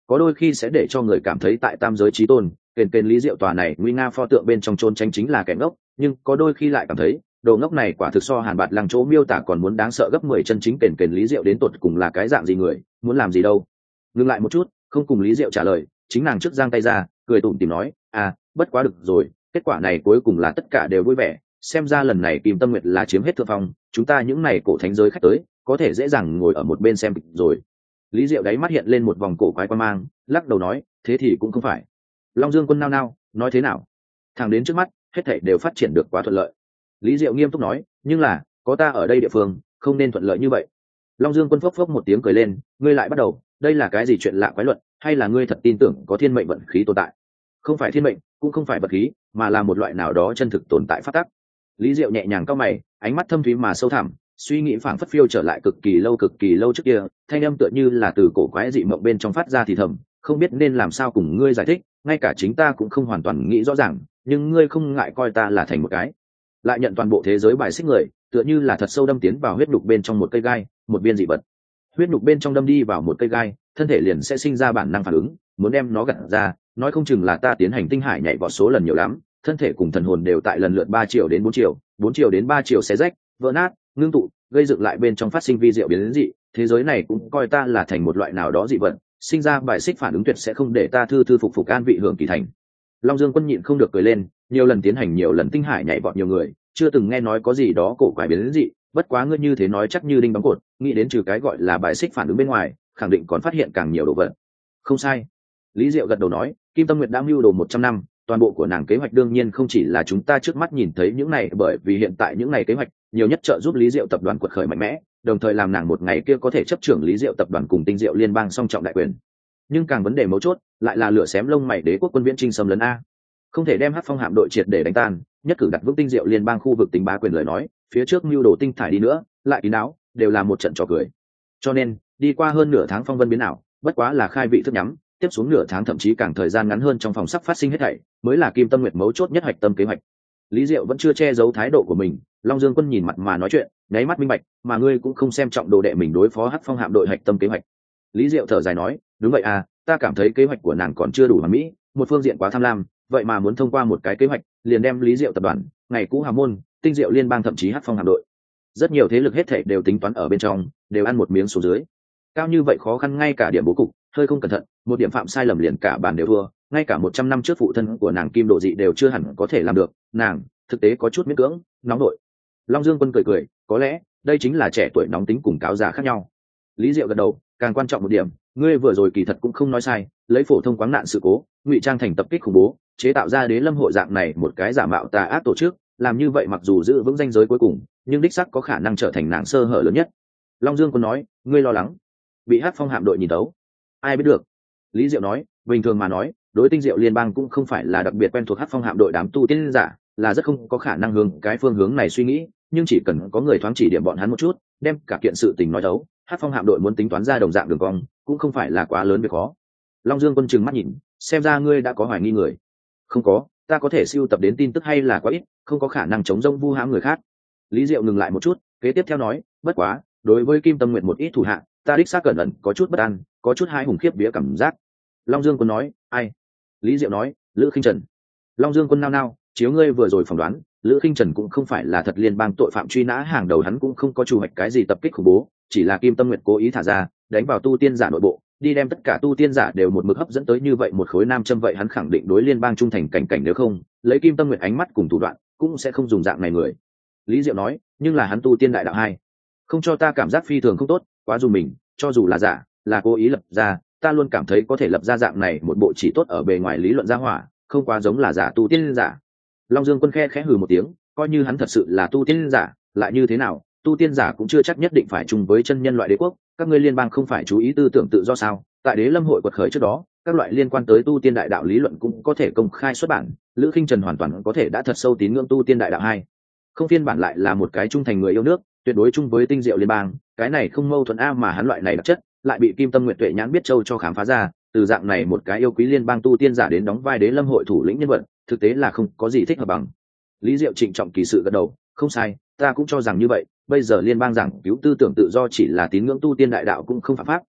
có đôi khi sẽ để cho người cảm thấy tại tam giới chí tôn kền kền Lý Diệu tòa này nguy nga pho tượng bên trong trốn tránh chính là kẻ ngốc, nhưng có đôi khi lại cảm thấy đồ ngốc này quả thực so Hàn Bạt Lăng chỗ miêu tả còn muốn đáng sợ gấp 10 chân chính kền kền Lý Diệu đến tột cùng là cái dạng gì người, muốn làm gì đâu. Ngừng lại một chút, không cùng Lý Diệu trả lời, chính nàng trước giang tay ra, cười tủm tỉm nói, bất quá được rồi, kết quả này cuối cùng là tất cả đều vui vẻ, xem ra lần này Kim Tâm Nguyệt là chiếm hết thượng phong, chúng ta những này cổ thánh giới khách tới, có thể dễ dàng ngồi ở một bên xem kịch rồi. Lý Diệu đáy mắt hiện lên một vòng cổ quái quan mang, lắc đầu nói, thế thì cũng không phải. Long Dương Quân nao nao, nói thế nào? Thẳng đến trước mắt, hết thảy đều phát triển được quá thuận lợi. Lý Diệu nghiêm túc nói, nhưng là, có ta ở đây địa phương, không nên thuận lợi như vậy. Long Dương Quân phốc phốc một tiếng cười lên, ngươi lại bắt đầu, đây là cái gì chuyện lạ quái luận, hay là ngươi thật tin tưởng có thiên mệnh vận khí tồn tại? Không phải thiên mệnh, cũng không phải vật khí, mà là một loại nào đó chân thực tồn tại pháp tắc. Lý Diệu nhẹ nhàng cau mày, ánh mắt thâm thúy mà sâu thẳm, suy nghĩ phảng phất phiêu trở lại cực kỳ lâu trước kia, thanh âm tựa như là từ cổ quái dị mộng bên trong phát ra thì thầm, không biết nên làm sao cùng ngươi giải thích, ngay cả chính ta cũng không hoàn toàn nghĩ rõ ràng, nhưng ngươi không ngại coi ta là thành một cái lại nhận toàn bộ thế giới bài xích người, tựa như là thật sâu đâm tiến vào huyết nhục bên trong một cây gai, một viên dị vật. Huyết nhục bên trong đâm đi vào một cây gai, thân thể liền sẽ sinh ra bản năng phản ứng, muốn đem nó gặt ra, nói không chừng là ta tiến hành tinh hải nhảy vọt số lần nhiều lắm, thân thể cùng thần hồn đều tại lần lượt 3 triệu đến 4 triệu, 4 triệu đến 3 triệu xé rách, vỡ nát, ngưng tụ, gây dựng lại bên trong phát sinh vi diệu biến dị, thế giới này cũng coi ta là thành một loại nào đó dị vật, sinh ra bài xích phản ứng tuyệt sẽ không để ta thư thư phục phục an vị hưởng kỳ thành. Long Dương Quân nhịn không được cười lên, nhiều lần tiến hành nhiều lần tinh hải nhảy vọt nhiều người, chưa từng nghe nói có gì đó cổ quái biến dị, bất quá ngươi như thế nói chắc như đinh đóng cột, nghĩ đến trừ cái gọi là bài xích phản ứng bên ngoài, khẳng định còn phát hiện càng nhiều đồ vật. Không sai. Lý Diệu gật đầu nói, Kim Tâm Nguyệt đã mưu đồ 100 năm, toàn bộ của nàng kế hoạch đương nhiên không chỉ là chúng ta trước mắt nhìn thấy những này, bởi vì hiện tại những này kế hoạch nhiều nhất trợ giúp Lý Diệu tập đoàn quật khởi mạnh mẽ, đồng thời làm nàng một ngày kia có thể chấp trưởng Lý Diệu tập đoàn cùng Tinh Diệu liên bang song trọng đại quyền. Nhưng càng vấn đề mấu chốt lại là lửa xém lông mày đế quốc quân viễn trinh xâm lấn a, không thể đem Hắc Phong hạm đội triệt để đánh tan, nhất cử đặt vững Tinh Diệu liên bang khu vực tính bá quyền lời nói, phía trước mưu đồ tinh thải đi nữa, lại kín đáo, đều là một trận trò cười. Cho nên, đi qua hơn nửa tháng phong vân biến ảo, bất quá là khai vị thức nhắm, tiếp xuống nửa tháng thậm chí càng thời gian ngắn hơn trong phòng sắp phát sinh hết thảy, mới là Kim Tâm Nguyệt mấu chốt nhất hoạch tâm kế hoạch. Lý Diệu vẫn chưa che giấu thái độ của mình, Long Dương Quân nhìn mặt mà nói chuyện, nháy mắt minh bạch, mà ngươi cũng không xem trọng đồ đệ mình đối phó Hắc Phong hạm đội hoạch tâm kế hoạch. Lý Diệu thở dài nói, đúng vậy à, ta cảm thấy kế hoạch của nàng còn chưa đủ hoàn mỹ, một phương diện quá tham lam, vậy mà muốn thông qua một cái kế hoạch liền đem Lý Diệu tập đoàn, ngày cũ hào môn, Tinh Diệu liên bang thậm chí Hắc Phong hạm đội, rất nhiều thế lực hết thảy đều tính toán ở bên trong, đều ăn một miếng số dưới. Cao như vậy khó khăn ngay cả điểm bố cục, hơi không cẩn thận, một điểm phạm sai lầm liền cả bàn đều thua, ngay cả 100 năm trước phụ thân của nàng Kim Độ Dị đều chưa hẳn có thể làm được, nàng thực tế có chút miễn cưỡng, nóng nổi. Long Dương Quân cười cười, có lẽ đây chính là trẻ tuổi nóng tính cùng cáo già khác nhau. Lý Diệu gật đầu, càng quan trọng một điểm, ngươi vừa rồi kỳ thật cũng không nói sai, lấy phổ thông quáng nạn sự cố, ngụy trang thành tập kích khủng bố, chế tạo ra Đế Lâm hội dạng này một cái giả mạo tà ác tổ chức, làm như vậy mặc dù giữ vững ranh giới cuối cùng, nhưng đích xác có khả năng trở thành nàng sơ hở lớn nhất. Long Dương Quân nói, ngươi lo lắng bị Hắc Phong hạm đội nhìn tấu, ai biết được. Lý Diệu nói, bình thường mà nói, đối Tinh Diệu liên bang cũng không phải là đặc biệt quen thuộc Hắc Phong hạm đội đám tu tiên giả, là rất không có khả năng hướng cái phương hướng này suy nghĩ, nhưng chỉ cần có người thoáng chỉ điểm bọn hắn một chút, đem cả kiện sự tình nói thấu, Hắc Phong hạm đội muốn tính toán ra đồng dạng đường cong, cũng không phải là quá lớn việc khó. Long Dương Quân trừng mắt nhìn, xem ra ngươi đã có hoài nghi người. Không có, ta có thể siêu tập đến tin tức hay là quá ít, không có khả năng chống rông vu hãm người khác. Lý Diệu ngừng lại một chút, kế tiếp theo nói, bất quá, đối với Kim Tâm Nguyệt một ít thủ hạ, ta đích xác cẩn ẩn có chút bất an, có chút hai hùng khiếp vía cảm giác. Long Dương Quân nói, ai? Lý Diệu nói, Lữ Khinh Trần. Long Dương Quân nao nao, chiếu ngươi vừa rồi phỏng đoán, Lữ Khinh Trần cũng không phải là thật liên bang tội phạm truy nã hàng đầu, hắn cũng không có chủ hoạch cái gì tập kích khủng bố, chỉ là Kim Tâm Nguyệt cố ý thả ra, đánh vào tu tiên giả nội bộ, đi đem tất cả tu tiên giả đều một mực hấp dẫn tới như vậy một khối nam châm, vậy hắn khẳng định đối liên bang trung thành cảnh cảnh, nếu không, lấy Kim Tâm Nguyệt ánh mắt cùng thủ đoạn, cũng sẽ không dùng dạng này người. Lý Diệu nói, nhưng là hắn tu tiên đại đạo hai, không cho ta cảm giác phi thường không tốt, quá dù mình, cho dù là giả, là cố ý lập ra, ta luôn cảm thấy có thể lập ra dạng này một bộ chỉ tốt ở bề ngoài lý luận gia hỏa, không quá giống là giả tu tiên giả. Long Dương Quân khẽ hừ một tiếng, coi như hắn thật sự là tu tiên giả, lại như thế nào, tu tiên giả cũng chưa chắc nhất định phải chung với chân nhân loại đế quốc, các ngươi liên bang không phải chú ý tư tưởng tự do sao? Tại Đế Lâm hội quật khởi trước đó, các loại liên quan tới tu tiên đại đạo lý luận cũng có thể công khai xuất bản, Lữ Khinh Trần hoàn toàn có thể đã thật sâu tín ngưỡng tu tiên đại đạo hai, không phiên bản lại là một cái trung thành người yêu nước, tuyệt đối chung với Tinh Diệu liên bang, cái này không mâu thuẫn a, mà hắn loại này đặc chất lại bị Kim Tâm Nguyệt tuệ nhãn biết châu cho khám phá ra, từ dạng này một cái yêu quý liên bang tu tiên giả đến đóng vai Đế Lâm hội thủ lĩnh nhân vật, thực tế là không có gì thích hợp bằng. Lý Diệu trịnh trọng kỳ sự gật đầu, không sai, ta cũng cho rằng như vậy, bây giờ liên bang giảng cứu tư tưởng tự do chỉ là tín ngưỡng tu tiên đại đạo cũng không phạm pháp,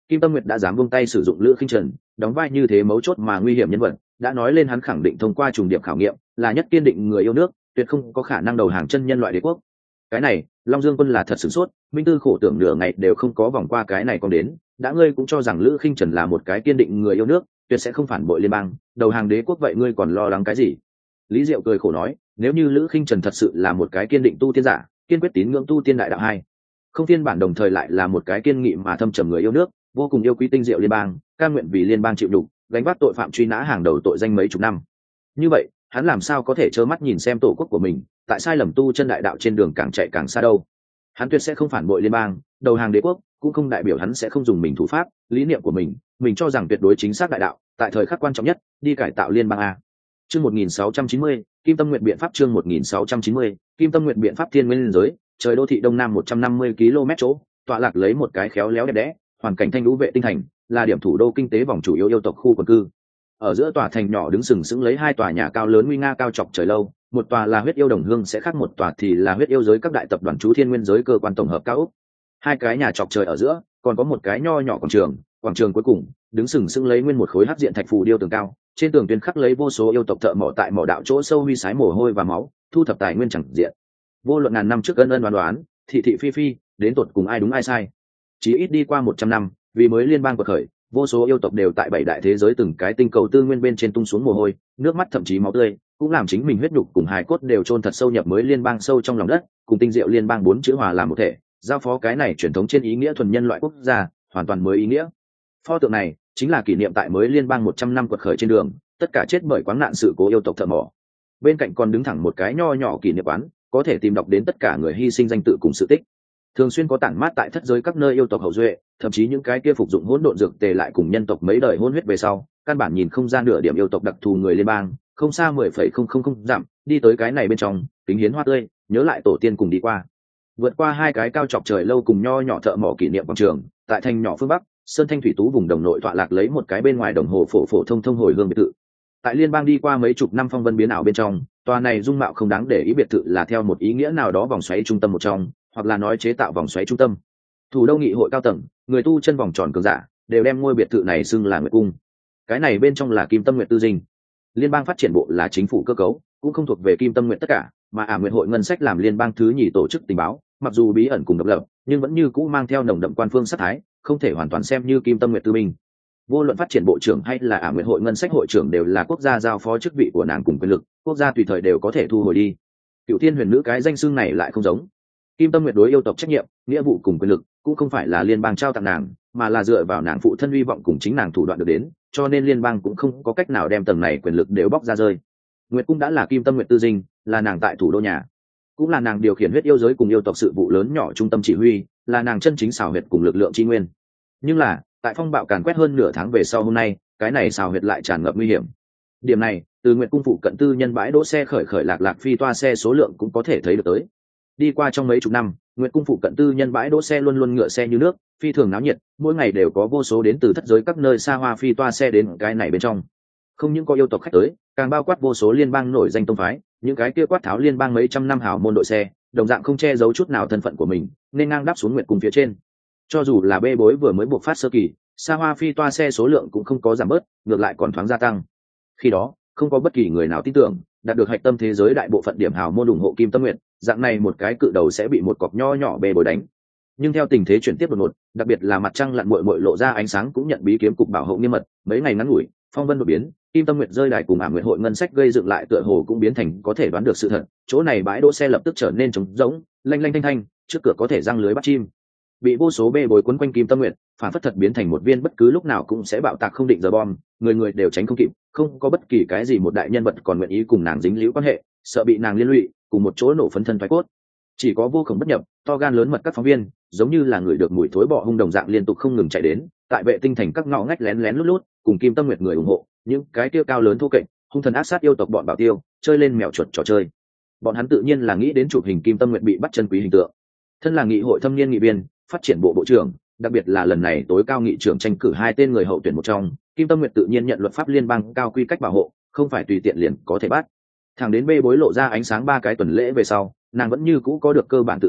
Kim Tâm Nguyệt đã dám buông tay sử dụng Lữ Khinh Trần, đóng vai như thế mấu chốt mà nguy hiểm nhân vật, đã nói lên hắn khẳng định thông qua trùng điệp khảo nghiệm, là nhất kiên định người yêu nước, tuyệt không có khả năng đầu hàng chân nhân loại đế quốc. Cái này, Long Dương Quân là thật sửng sốt, Minh Tư khổ tưởng nửa ngày đều không có vòng qua cái này còn đến, đã ngươi cũng cho rằng Lữ Khinh Trần là một cái kiên định người yêu nước, tuyệt sẽ không phản bội liên bang, đầu hàng đế quốc vậy ngươi còn lo lắng cái gì? Lý Diệu cười khổ nói, nếu như Lữ Khinh Trần thật sự là một cái kiên định tu tiên giả, kiên quyết tín ngưỡng tu tiên đại đạo hai, không thiên bản đồng thời lại là một cái kiên nghị mà thâm trầm người yêu nước, vô cùng yêu quý tinh diệu liên bang, cam nguyện vì liên bang chịu đục, gánh vác tội phạm truy nã hàng đầu tội danh mấy chục năm. Như vậy, hắn làm sao có thể trơ mắt nhìn xem tổ quốc của mình tại sai lầm tu chân đại đạo trên đường càng chạy càng xa đâu? Hắn tuyệt sẽ không phản bội liên bang, đầu hàng đế quốc, cũng không đại biểu hắn sẽ không dùng mình thủ pháp, lý niệm của mình cho rằng tuyệt đối chính xác đại đạo, tại thời khắc quan trọng nhất, đi cải tạo liên bang a. Chương 1690, Kim Tâm Nguyện biện pháp chương 1690, Kim Tâm Nguyện biện pháp thiên nguyên giới, trời đô thị đông nam 150 km chỗ, tọa lạc lấy một cái khéo léo đẹp đẽ, hoàn cảnh thanh lũ vệ tinh thành, là điểm thủ đô kinh tế vòng chủ yếu yêu tộc khu quần cư. Ở giữa tòa thành nhỏ đứng sừng sững lấy hai tòa nhà cao lớn nguy nga cao chọc trời lâu, một tòa là huyết yêu đồng hương sẽ khác một tòa thì là huyết yêu giới các đại tập đoàn chú thiên nguyên giới cơ quan tổng hợp cao ốc. Hai cái nhà chọc trời ở giữa, còn có một cái nho nhỏ quảng trường cuối cùng, đứng sừng sững lấy nguyên một khối hắc diện thạch phù điêu tường cao, trên tường tuyên khắc lấy vô số yêu tộc thợ mỏ tại mỏ đạo chỗ sâu huy sái mồ hôi và máu, thu thập tài nguyên chẳng diện. Vô luận ngàn năm trước ân ân đoán, thị thị phi phi, đến tột cùng ai đúng ai sai. Chỉ ít đi qua 100 năm, vì mới liên bang quật khởi, vô số yêu tộc đều tại bảy đại thế giới từng cái tinh cầu tư nguyên bên trên tung xuống mồ hôi, nước mắt thậm chí máu tươi, cũng làm chính mình huyết nhục cùng hài cốt đều chôn thật sâu nhập mới liên bang sâu trong lòng đất, cùng tinh diệu liên bang bốn chữ hòa làm một thể, giao phó cái này truyền thống trên ý nghĩa thuần nhân loại quốc gia, hoàn toàn mới ý nghĩa. Pho tượng này chính là kỷ niệm tại mới liên bang 100 năm quật khởi trên đường, tất cả chết bởi quáng nạn sự cố yêu tộc thợ mỏ. Bên cạnh còn đứng thẳng một cái nho nhỏ kỷ niệm quán, có thể tìm đọc đến tất cả người hy sinh danh tự cùng sự tích. Thường xuyên có tản mát tại thất giới các nơi yêu tộc hậu duệ, thậm chí những cái kia phục dụng hỗn độn dược tề lại cùng nhân tộc mấy đời hôn huyết về sau, căn bản nhìn không ra nửa điểm yêu tộc đặc thù người liên bang, không xa 10,000 dặm, đi tới cái này bên trong, kính hiến hoa tươi, nhớ lại tổ tiên cùng đi qua. Vượt qua hai cái cao chọc trời lâu cùng nho nhỏ thợ mỏ kỷ niệm quảng trường, tại thành nhỏ phương bắc, sơn thanh thủy tú vùng đồng nội tọa lạc lấy một cái bên ngoài đồng hồ phổ thông hồi hương biệt thự. Tại liên bang đi qua mấy chục năm phong vân biến ảo bên trong, tòa này dung mạo không đáng để ý biệt thự là theo một ý nghĩa nào đó vòng xoáy trung tâm một trong, hoặc là nói chế tạo vòng xoáy trung tâm. Thủ đô nghị hội cao tầng, người tu chân vòng tròn cường giả, đều đem ngôi biệt thự này xưng là Nguyệt Cung. Cái này bên trong là Kim Tâm Nguyệt tư dinh. Liên bang phát triển bộ là chính phủ cơ cấu, cũng không thuộc về Kim Tâm Nguyệt tất cả, mà Ả Nguyệt hội ngân sách làm liên bang thứ nhì tổ chức tình báo, mặc dù bí ẩn cùng độc lập, nhưng vẫn như cũ mang theo nồng đậm quan phương sát thái, không thể hoàn toàn xem như Kim Tâm Nguyệt tư binh. Vô luận phát triển bộ trưởng hay là Ả Nguyệt hội ngân sách hội trưởng đều là quốc gia giao phó chức vị của nàng cùng quyền lực, quốc gia tùy thời đều có thể thu hồi đi. Cựu Thiên Huyền Nữ cái danh xưng này lại không giống. Kim Tâm Nguyệt đối yêu tộc trách nhiệm, nghĩa vụ cùng quyền lực cũng không phải là liên bang trao tặng nàng, mà là dựa vào nàng phụ thân hy vọng cùng chính nàng thủ đoạn được đến, cho nên liên bang cũng không có cách nào đem tầng này quyền lực đều bóc ra rơi. Nguyệt Cung đã là Kim Tâm Nguyệt tư dinh, là nàng tại thủ đô nhà, cũng là nàng điều khiển huyết yêu giới cùng yêu tộc sự vụ lớn nhỏ trung tâm chỉ huy, là nàng chân chính xào huyệt cùng lực lượng tri nguyên. Nhưng là tại phong bạo càn quét hơn nửa tháng về sau hôm nay, cái này xào huyệt lại tràn ngập nguy hiểm. Điểm này từ Nguyệt Cung phụ cận tư nhân bãi đỗ xe khởi lạc phi toa xe số lượng cũng có thể thấy được tới. Đi qua trong mấy chục năm, Nguyệt Cung phụ cận tư nhân bãi đỗ xe luôn luôn ngựa xe như nước, phi thường náo nhiệt, mỗi ngày đều có vô số đến từ thất giới các nơi xa hoa phi toa xe đến cái này bên trong. Không những có yêu tộc khách tới, càng bao quát vô số liên bang nổi danh tông phái, những cái kia quát tháo liên bang mấy trăm năm hảo môn đội xe, đồng dạng không che giấu chút nào thân phận của mình, nên ngang đáp xuống Nguyệt Cung phía trên. Cho dù là bê bối vừa mới buộc phát sơ kỳ, xa hoa phi toa xe số lượng cũng không có giảm bớt, ngược lại còn thoáng gia tăng. Khi đó, không có bất kỳ người nào tin tưởng đạt được hạch tâm thế giới đại bộ phận điểm hào môn ủng hộ Kim Tâm Nguyệt, dạng này một cái cự đầu sẽ bị một cọc nho nhỏ bê bối đánh. Nhưng theo tình thế chuyển tiếp đột ngột, đặc biệt là mặt trăng lặn muội muội lộ ra ánh sáng cũng nhận bí kiếm cục bảo hộ nghiêm mật, mấy ngày ngắn ngủi, phong vân đột biến, Kim Tâm Nguyệt rơi đài cùng Ả Nguyệt hội ngân sách gây dựng lại tựa hồ cũng biến thành có thể đoán được sự thật, chỗ này bãi đỗ xe lập tức trở nên trống rỗng, lanh lanh thanh thanh, trước cửa có thể răng lưới bắt chim. Bị vô số bê bối quấn quanh Kim Tâm Nguyệt, phản phất thật biến thành một viên bất cứ lúc nào cũng sẽ bạo tạc không định giờ bom, người người đều tránh không kịp, không có bất kỳ cái gì một đại nhân vật còn nguyện ý cùng nàng dính líu quan hệ, sợ bị nàng liên lụy, cùng một chỗ nổ phấn thân phái cốt. Chỉ có vô khổng bất nhập, to gan lớn mật các phóng viên, giống như là người được mùi thối bọ hung đồng dạng liên tục không ngừng chạy đến, tại vệ tinh thành các ngõ ngách lén lén lút lút, cùng Kim Tâm Nguyệt người ủng hộ, những cái tiêu cao lớn thô kệch, hung thần ác sát yêu tộc bọn bảo tiêu, chơi lên mèo chuột trò chơi. Bọn hắn tự nhiên là nghĩ đến chụp hình Kim Tâm Nguyệt bị bắt chân quý hình tượng. Thân là nghị hội thâm niên nghị viên, phát triển bộ bộ trưởng, đặc biệt là lần này tối cao nghị trưởng tranh cử hai tên người hậu tuyển một trong, Kim Tâm Nguyệt tự nhiên nhận luật pháp liên bang cao quy cách bảo hộ, không phải tùy tiện liền có thể bắt. Thẳng đến bê bối lộ ra ánh sáng 3 cái tuần lễ về sau, nàng vẫn như cũ có được cơ bản tự do,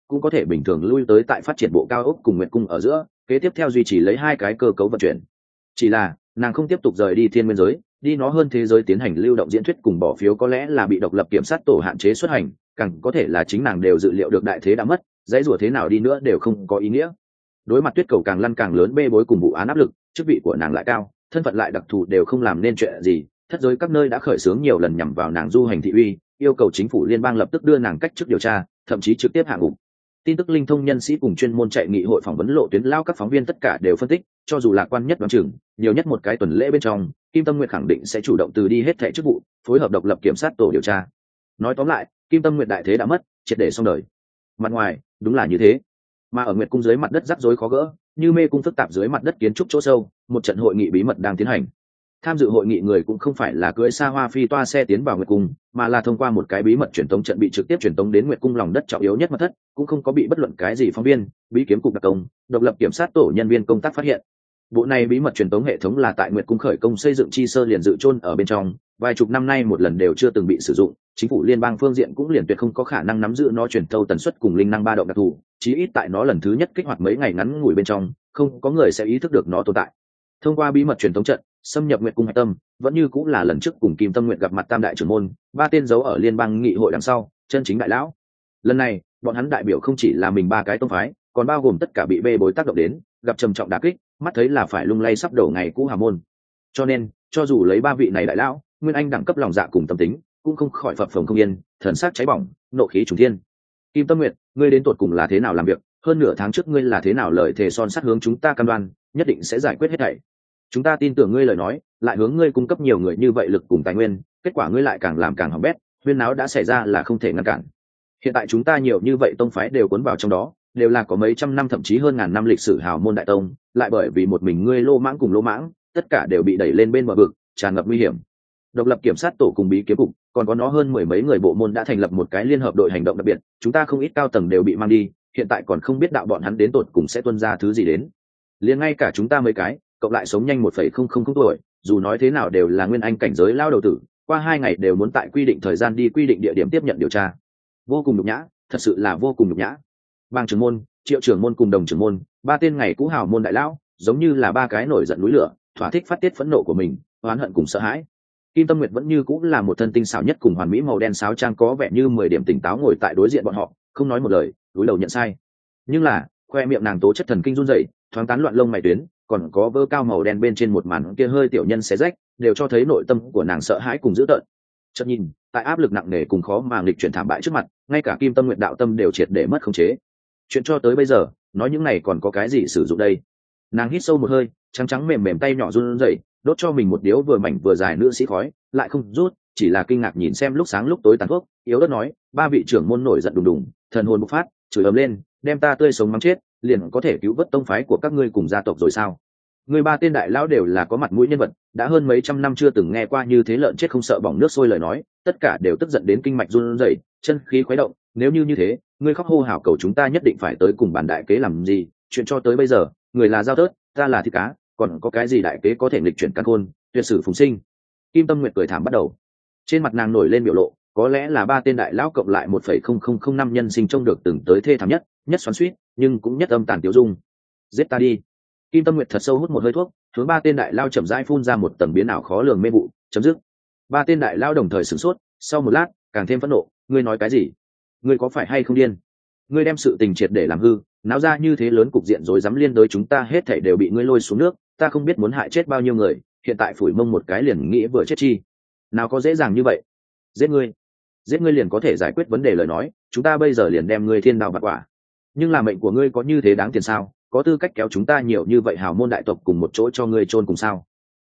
cũng có thể bình thường lui tới tại phát triển bộ cao ốc cùng nguyệt cung ở giữa, kế tiếp theo duy trì lấy hai cái cơ cấu vận chuyển. Chỉ là nàng không tiếp tục rời đi thiên nguyên giới, đi nó hơn thế giới tiến hành lưu động diễn thuyết cùng bỏ phiếu có lẽ là bị độc lập kiểm sát tổ hạn chế xuất hành, càng có thể là chính nàng đều dự liệu được đại thế đã mất, dãy rủa thế nào đi nữa đều không có ý nghĩa. Đối mặt tuyết cầu càng lăn càng lớn bê bối cùng vụ án áp lực, chức vị của nàng lại cao, thân phận lại đặc thù đều không làm nên chuyện gì, thất giới các nơi đã khởi xướng nhiều lần nhằm vào nàng du hành thị uy, yêu cầu chính phủ liên bang lập tức đưa nàng cách chức điều tra, thậm chí trực tiếp hạ ngục. Tin tức linh thông nhân sĩ cùng chuyên môn chạy nghị hội phỏng vấn lộ tuyến lao các phóng viên tất cả đều phân tích, cho dù lạc quan nhất đoán chừng nhiều nhất một cái tuần lễ bên trong, Kim Tâm Nguyệt khẳng định sẽ chủ động từ đi hết thẻ chức vụ, phối hợp độc lập kiểm sát tổ điều tra. Nói tóm lại, Kim Tâm Nguyệt đại thế đã mất, triệt để xong đời. Mặt ngoài đúng là như thế, mà ở Nguyệt cung dưới mặt đất rắc rối khó gỡ, như mê cung phức tạp dưới mặt đất kiến trúc chỗ sâu, một trận hội nghị bí mật đang tiến hành. Tham dự hội nghị người cũng không phải là cưỡi xa hoa phi toa xe tiến vào Nguyệt cung, mà là thông qua một cái bí mật truyền tống trận bị trực tiếp truyền tống đến Nguyệt cung lòng đất trọng yếu nhất mật thất, cũng không có bị bất luận cái gì phóng viên, bí kiếm cục đặc công, độc lập kiểm sát tổ nhân viên công tác phát hiện. Bộ này bí mật truyền tống hệ thống là tại Nguyệt cung khởi công xây dựng chi sơ liền dự chôn ở bên trong, vài chục năm nay một lần đều chưa từng bị sử dụng, chính phủ liên bang phương diện cũng liền tuyệt không có khả năng nắm giữ nó truyền thâu tần suất cùng linh năng ba động đặc thù, chí ít tại nó lần thứ nhất kích hoạt mấy ngày ngắn ngủi bên trong, không có người sẽ ý thức được nó tồn tại. Thông qua bí mật truyền tống trận, xâm nhập Nguyệt cung hạch tâm, vẫn như cũng là lần trước cùng Kim Tâm Nguyệt gặp mặt tam đại trưởng môn, ba tên giấu ở liên bang nghị hội đằng sau, chân chính đại lão. Lần này, bọn hắn đại biểu không chỉ là mình ba cái tông phái, còn bao gồm tất cả bị bê bối tác động đến, gặp trầm trọng đả kích, mắt thấy là phải lung lay sắp đổ ngày cũ hào môn. Cho nên, cho dù lấy ba vị này đại lão, nguyên anh đẳng cấp lòng dạ cùng tâm tính, cũng không khỏi phập phồng không yên, thần sắc cháy bỏng, nộ khí trùng thiên. Kim Tâm Nguyệt, ngươi đến tột cùng là thế nào làm việc? Hơn nửa tháng trước ngươi là thế nào lời thề son sắt hướng chúng ta cam đoan, nhất định sẽ giải quyết hết thảy. Chúng ta tin tưởng ngươi lời nói, lại hướng ngươi cung cấp nhiều người như vậy lực cùng tài nguyên, kết quả ngươi lại càng làm càng hỏng bét, huyên náo đã xảy ra là không thể ngăn cản. Hiện tại chúng ta nhiều như vậy tông phái đều cuốn vào trong đó, đều là có mấy trăm năm thậm chí hơn ngàn năm lịch sử hào môn đại tông, lại bởi vì một mình ngươi lô mãng cùng lô mãng, tất cả đều bị đẩy lên bên bờ vực, tràn ngập nguy hiểm. Độc lập kiểm sát tổ cùng bí kiếm cục, còn có nó hơn mười mấy người bộ môn đã thành lập một cái liên hợp đội hành động đặc biệt, chúng ta không ít cao tầng đều bị mang đi, hiện tại còn không biết đạo bọn hắn đến tột cùng sẽ tuân ra thứ gì đến. Liền ngay cả chúng ta mấy cái, cộng lại sống nhanh 1,000 tuổi, dù nói thế nào đều là nguyên anh cảnh giới lao đầu tử, qua 2 ngày đều muốn tại quy định thời gian đi quy định địa điểm tiếp nhận điều tra. Vô cùng nhục nhã, thật sự là vô cùng nhục nhã. Bang trưởng môn, Triệu trưởng môn cùng Đồng trưởng môn, ba tên ngày cũ hào môn đại lão, giống như là ba cái nổi giận núi lửa, thỏa thích phát tiết phẫn nộ của mình, oán hận cùng sợ hãi. Kim Tâm Nguyệt vẫn như cũng là một thân tinh xảo nhất cùng hoàn mỹ màu đen sáo trang, có vẻ như 10 điểm tỉnh táo ngồi tại đối diện bọn họ, không nói một lời, cúi đầu nhận sai. Nhưng là, khoe miệng nàng tố chất thần kinh run rẩy, thoáng tán loạn lông mày tuyến, còn có vơ cao màu đen bên trên một màn kia hơi tiểu nhân xé rách, đều cho thấy nội tâm của nàng sợ hãi cùng dữ tợn. Chợt nhìn, tại áp lực nặng nề cùng khó mà nghịch chuyển thảm bại trước mặt, ngay cả Kim Tâm Nguyệt đạo tâm đều triệt để mất khống chế. Chuyện cho tới bây giờ, nói những này còn có cái gì sử dụng đây? Nàng hít sâu một hơi, trắng trắng mềm mềm tay nhỏ run rẩy, đốt cho mình một điếu vừa mảnh vừa dài nữ sĩ khói, lại không rút, chỉ là kinh ngạc nhìn xem lúc sáng lúc tối tàn thuốc, yếu ớt nói, ba vị trưởng môn nổi giận đùng đùng, thần hồn bộc phát, chửi ầm lên, đem ta tươi sống mắng chết, liền có thể cứu vớt tông phái của các ngươi cùng gia tộc rồi sao? Người ba tên đại lão đều là có mặt mũi nhân vật, đã hơn mấy trăm năm chưa từng nghe qua như thế lợn chết không sợ bỏng nước sôi lời nói, tất cả đều tức giận đến kinh mạch run rẩy, chân khí khuấy động. Nếu như thế, ngươi khóc hô hào cầu chúng ta nhất định phải tới cùng bàn đại kế làm gì? Chuyện cho tới bây giờ, người là dao tớt, ta là thịt cá, còn có cái gì đại kế có thể nghịch chuyển căn khôn, tuyệt sử phùng sinh? Kim Tâm Nguyệt cười thảm bắt đầu, trên mặt nàng nổi lên biểu lộ, có lẽ là ba tên đại lão cộng lại 1,0005 nhân sinh trông được từng tới thê thảm nhất, nhất xoắn xuýt, nhưng cũng nhất âm tàn tiêu dung. Giết ta đi! Kim Tâm Nguyệt thật sâu hút một hơi thuốc, hướng ba tên đại lao chậm rãi phun ra một tầng biến ảo khó lường mê vụ, chấm dứt. Ba tên đại lao đồng thời sửng sốt, sau một lát, càng thêm phẫn nộ, ngươi nói cái gì? Ngươi có phải hay không điên? Ngươi đem sự tình triệt để làm hư, náo ra như thế lớn cục diện rồi dám liên đối chúng ta hết thảy đều bị ngươi lôi xuống nước, ta không biết muốn hại chết bao nhiêu người, hiện tại phủi mông một cái liền nghĩ vừa chết chi. Nào có dễ dàng như vậy? Giết ngươi liền có thể giải quyết vấn đề lời nói, chúng ta bây giờ liền đem ngươi thiên đạo bạt quả. Nhưng là mệnh của ngươi có như thế đáng tiền sao? Có tư cách kéo chúng ta nhiều như vậy hào môn đại tộc cùng một chỗ cho ngươi chôn cùng sao?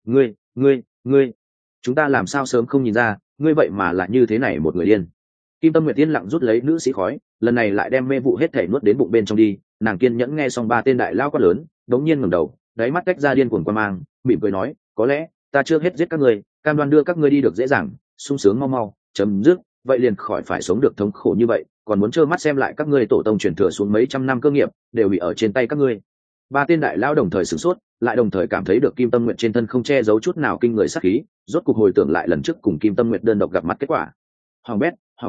Ngươi, chúng ta làm sao sớm không nhìn ra, ngươi vậy mà lại như thế này một người điên. Kim Tâm Nguyệt yên lặng rút lấy nữ sĩ khói, lần này lại đem mê vụ hết thể nuốt đến bụng bên trong đi. Nàng kiên nhẫn nghe xong ba tên đại lao quát lớn, đống nhiên ngẩng đầu, đáy mắt tách ra điên cuồng quan mang, mỉm cười nói, có lẽ ta chưa hết giết các ngươi, cam đoan đưa các ngươi đi được dễ dàng, sung sướng mau mau, chấm dứt, vậy liền khỏi phải sống được thống khổ như vậy, còn muốn trơ mắt xem lại các ngươi tổ tông truyền thừa xuống mấy trăm năm cơ nghiệp đều bị ở trên tay các ngươi. Ba tên đại lao đồng thời sửng sốt, lại đồng thời cảm thấy được Kim Tâm Nguyệt trên thân không che giấu chút nào kinh người sát khí, rốt cục hồi tưởng lại lần trước cùng Kim Tâm Nguyệt đơn độc gặp mặt kết quả. Hoàng bét,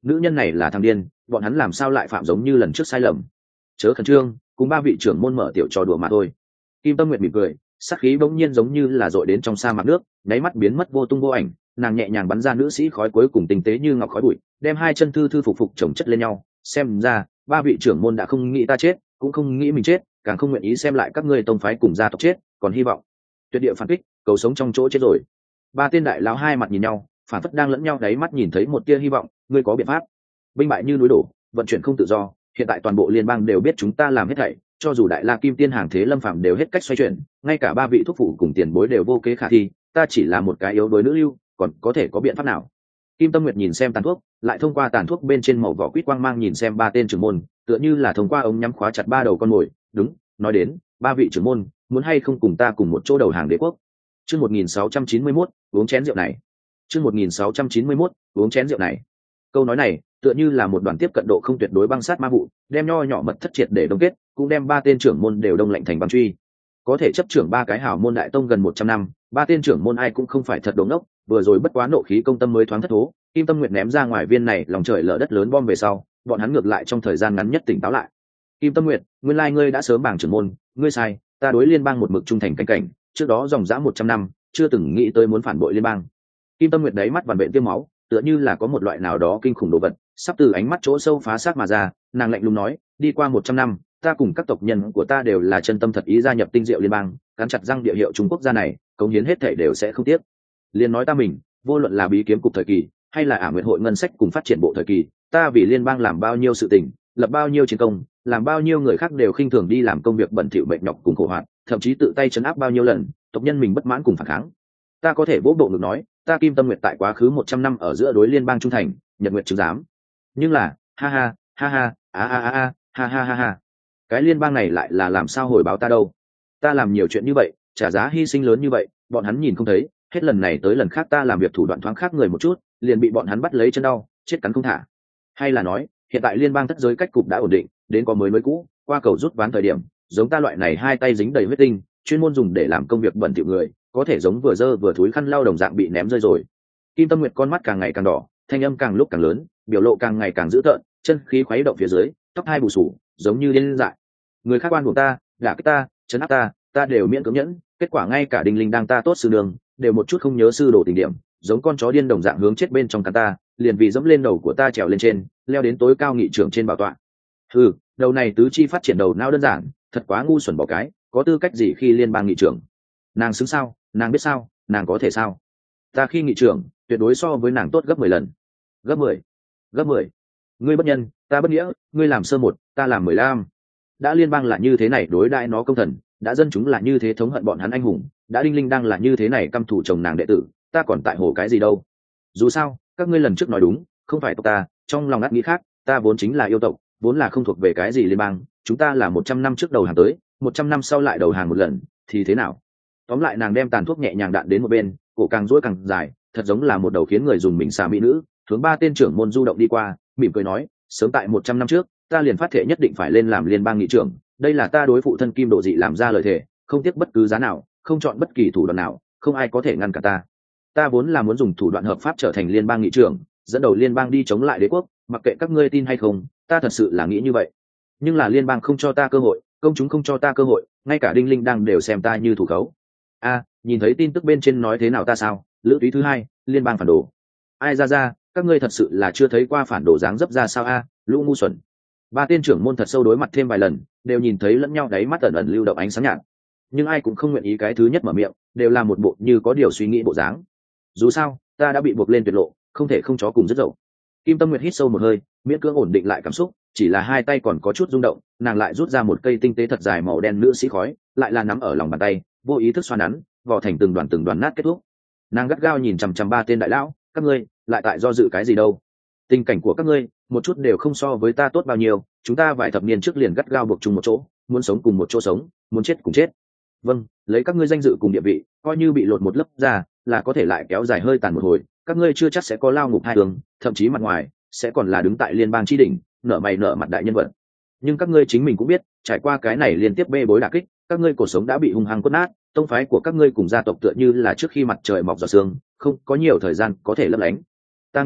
nữ nhân này là thằng điên, bọn hắn làm sao lại phạm giống như lần trước sai lầm. Chớ khẩn trương, cùng ba vị trưởng môn mở tiểu trò đùa mà thôi. Kim Tâm Nguyệt mỉm cười, sát khí bỗng nhiên giống như là dội đến trong sa mạc nước, nháy mắt biến mất vô tung vô ảnh. Nàng nhẹ nhàng bắn ra nữ sĩ khói cuối cùng tinh tế như ngọc khói bụi, đem hai chân thư thư phục phục chồng chất lên nhau. Xem ra ba vị trưởng môn đã không nghĩ ta chết, cũng không nghĩ mình chết, càng không nguyện ý xem lại các ngươi tông phái cùng gia tộc chết, còn hy vọng tuyệt địa phản kích, cầu sống trong chỗ chết rồi. Ba tên đại lão hai mặt nhìn nhau, phản phất đang lẫn nhau đáy mắt nhìn thấy một tia hy vọng. Ngươi có biện pháp? Binh bại như núi đổ, vận chuyển không tự do, hiện tại toàn bộ liên bang đều biết chúng ta làm hết thảy, cho dù đại la kim tiên hàng thế lâm phạm đều hết cách xoay chuyển, ngay cả ba vị thúc phụ cùng tiền bối đều vô kế khả thi, ta chỉ là một cái yếu đuối nữ lưu, còn có thể có biện pháp nào? Kim Tâm Nguyệt nhìn xem tàn thuốc, lại thông qua tàn thuốc bên trên màu vỏ quýt quang mang nhìn xem ba tên trưởng môn, tựa như là thông qua ống nhắm khóa chặt ba đầu con mồi. Đúng, nói đến ba vị trưởng môn, muốn hay không cùng ta cùng một chỗ đầu hàng đế quốc? Chương 1691, uống chén rượu này. Chương 1691, uống chén rượu này. Câu nói này tựa như là một đoàn tiếp cận độ không tuyệt đối băng sát ma vụ, đem nho nhỏ mật thất triệt để đông kết, cũng đem ba tên trưởng môn đều đông lạnh thành băng truy. Có thể chấp trưởng ba cái hào môn đại tông gần 100 năm, ba tên trưởng môn ai cũng không phải thật đồ ngốc, vừa rồi bất quá nộ khí công tâm mới thoáng thất thố. Kim Tâm Nguyệt ném ra ngoài viên này lòng trời lở đất lớn bom về sau, bọn hắn ngược lại trong thời gian ngắn nhất tỉnh táo lại. Kim Tâm Nguyệt, nguyên lai ngươi đã sớm bảng trưởng môn, ngươi sai, ta đối liên bang một mực trung thành cảnh cảnh, trước đó dòng dã 100 năm, chưa từng nghĩ tới muốn phản bội liên bang. Kim Tâm Nguyệt đáy mắt vằn vện tiêm máu, tựa như là có một loại nào đó kinh khủng đồ vật sắp từ ánh mắt chỗ sâu phá xác mà ra. Nàng lạnh lùng nói, đi qua 100 năm, ta cùng các tộc nhân của ta đều là chân tâm thật ý gia nhập tinh diệu liên bang, cắn chặt răng địa hiệu Trung Quốc gia này, cống hiến hết thể đều sẽ không tiếc. Liên nói ta mình, vô luận là bí kiếm cục thời kỳ hay là Ả Nguyệt hội ngân sách cùng phát triển bộ thời kỳ, ta vì liên bang làm bao nhiêu sự tình, lập bao nhiêu chiến công, làm bao nhiêu người khác đều khinh thường đi làm công việc bẩn thỉu mệt nhọc cùng khổ hoạt, thậm chí tự tay trấn áp bao nhiêu lần tộc nhân mình bất mãn cùng phản kháng. Ta có thể vỗ bộ ngực nói, ta Kim Tâm Nguyệt tại quá khứ 100 năm ở giữa đối liên bang trung thành, nhật nguyệt chứng giám. Nhưng là, ha ha, ha ha, ha ha ha ha, cái liên bang này lại là làm sao hồi báo ta đâu? Ta làm nhiều chuyện như vậy, trả giá hy sinh lớn như vậy, bọn hắn nhìn không thấy, hết lần này tới lần khác ta làm việc thủ đoạn thoáng khác người một chút, liền bị bọn hắn bắt lấy chân đau, chết cắn không thả. Hay là nói, hiện tại liên bang thất giới cách cục đã ổn định, đến có mới nối cũ, qua cầu rút ván thời điểm, giống ta loại này hai tay dính đầy huyết tinh, chuyên môn dùng để làm công việc bẩn thỉu người, có thể giống vừa dơ vừa thúi khăn lau đồng dạng bị ném rơi rồi. Kim Tâm Nguyệt con mắt càng ngày càng đỏ, thanh âm càng lúc càng lớn, biểu lộ càng ngày càng dữ tợn, chân khí khuấy động phía dưới, tóc hai bù sù, giống như điên dại. Người khác quan của ta, gả kích ta, trấn áp ta, ta đều miễn cưỡng nhẫn, kết quả ngay cả Đinh Linh đang ta tốt sư đường, đều một chút không nhớ sư đồ tình điểm, giống con chó điên đồng dạng hướng chết bên trong cắn ta, liền vì dẫm lên đầu của ta trèo lên trên, leo đến tối cao nghị trưởng trên bảo tọa. Đầu này tứ chi phát triển đầu não đơn giản, thật quá ngu xuẩn bỏ cái, có tư cách gì khi liên bang nghị trưởng? Nàng xứng sao? Nàng biết sao? Nàng có thể sao? Ta khi nghị trưởng, tuyệt đối so với nàng tốt gấp 10 lần. Gấp 10. Ngươi bất nhân, ta bất nghĩa, ngươi làm sơ một, ta làm 15. Đã liên bang là như thế này đối đãi nó công thần, đã dân chúng là như thế thống hận bọn hắn anh hùng, đã Đinh Linh đang là như thế này căm thù chồng nàng đệ tử, ta còn tại hồ cái gì đâu? Dù sao, các ngươi lần trước nói đúng, không phải tộc ta, trong lòng ngắt nghĩ khác, ta vốn chính là yêu tộc, vốn là không thuộc về cái gì liên bang, chúng ta là 100 năm trước đầu hàng tới, 100 năm sau lại đầu hàng một lần, thì thế nào? Tóm lại nàng đem tàn thuốc nhẹ nhàng đạn đến một bên, cổ càng duỗi càng dài, thật giống là một đầu khiến người dùng mình xà mỹ nữ, hướng ba tên trưởng môn du động đi qua, mỉm cười nói, sớm tại 100 năm trước, ta liền phát thể nhất định phải lên làm liên bang nghị trưởng, đây là ta đối phụ thân Kim Độ Dị làm ra lời thề, không tiếc bất cứ giá nào, không chọn bất kỳ thủ đoạn nào, không ai có thể ngăn cản ta. Ta vốn là muốn dùng thủ đoạn hợp pháp trở thành liên bang nghị trưởng, dẫn đầu liên bang đi chống lại đế quốc, mặc kệ các ngươi tin hay không, ta thật sự là nghĩ như vậy. Nhưng là liên bang không cho ta cơ hội, công chúng không cho ta cơ hội, ngay cả Đinh Linh đang đều xem ta như thủ khấu. Nhìn thấy tin tức bên trên nói thế nào ta sao? Lữ túy thứ hai, liên bang phản đồ. Ai ra, các ngươi thật sự là chưa thấy qua phản đồ dáng dấp ra sao lũ ngu xuẩn. Ba tên trưởng môn thật sâu đối mặt thêm vài lần, đều nhìn thấy lẫn nhau đáy mắt ẩn ẩn lưu động ánh sáng nhạt, nhưng ai cũng không nguyện ý cái thứ nhất mở miệng, đều là một bộ như có điều suy nghĩ bộ dáng. Dù sao, ta đã bị buộc lên tuyệt lộ, không thể không chó cùng rất dậu. Kim Tâm Nguyệt hít sâu một hơi, miễn cưỡng ổn định lại cảm xúc, chỉ là hai tay còn có chút rung động, nàng lại rút ra một cây tinh tế thật dài màu đen nữ sĩ khói, lại là nắm ở lòng bàn tay, vô ý thức xoa nắn, vò thành từng đoàn nát kết thúc. Nàng gắt gao nhìn chằm chằm ba tên đại lão, các ngươi lại tại do dự cái gì đâu? Tình cảnh của các ngươi một chút đều không so với ta tốt bao nhiêu, chúng ta vài thập niên trước liền gắt gao buộc chung một chỗ, muốn sống cùng một chỗ sống, muốn chết cùng chết. Vâng, lấy các ngươi danh dự cùng địa vị, coi như bị lột một lớp ra, là có thể lại kéo dài hơi tàn một hồi, các ngươi chưa chắc sẽ có lao ngục hai đường, thậm chí mặt ngoài sẽ còn là đứng tại liên bang chi đỉnh, nở mày nở mặt đại nhân vật. Nhưng các ngươi chính mình cũng biết, trải qua cái này liên tiếp bê bối đả kích, các ngươi cuộc sống đã bị hung hăng quất nát, tông phái của các ngươi cùng gia tộc tựa như là trước khi mặt trời mọc giọt sương, không có nhiều thời gian có thể lấp lánh. Ta nghĩ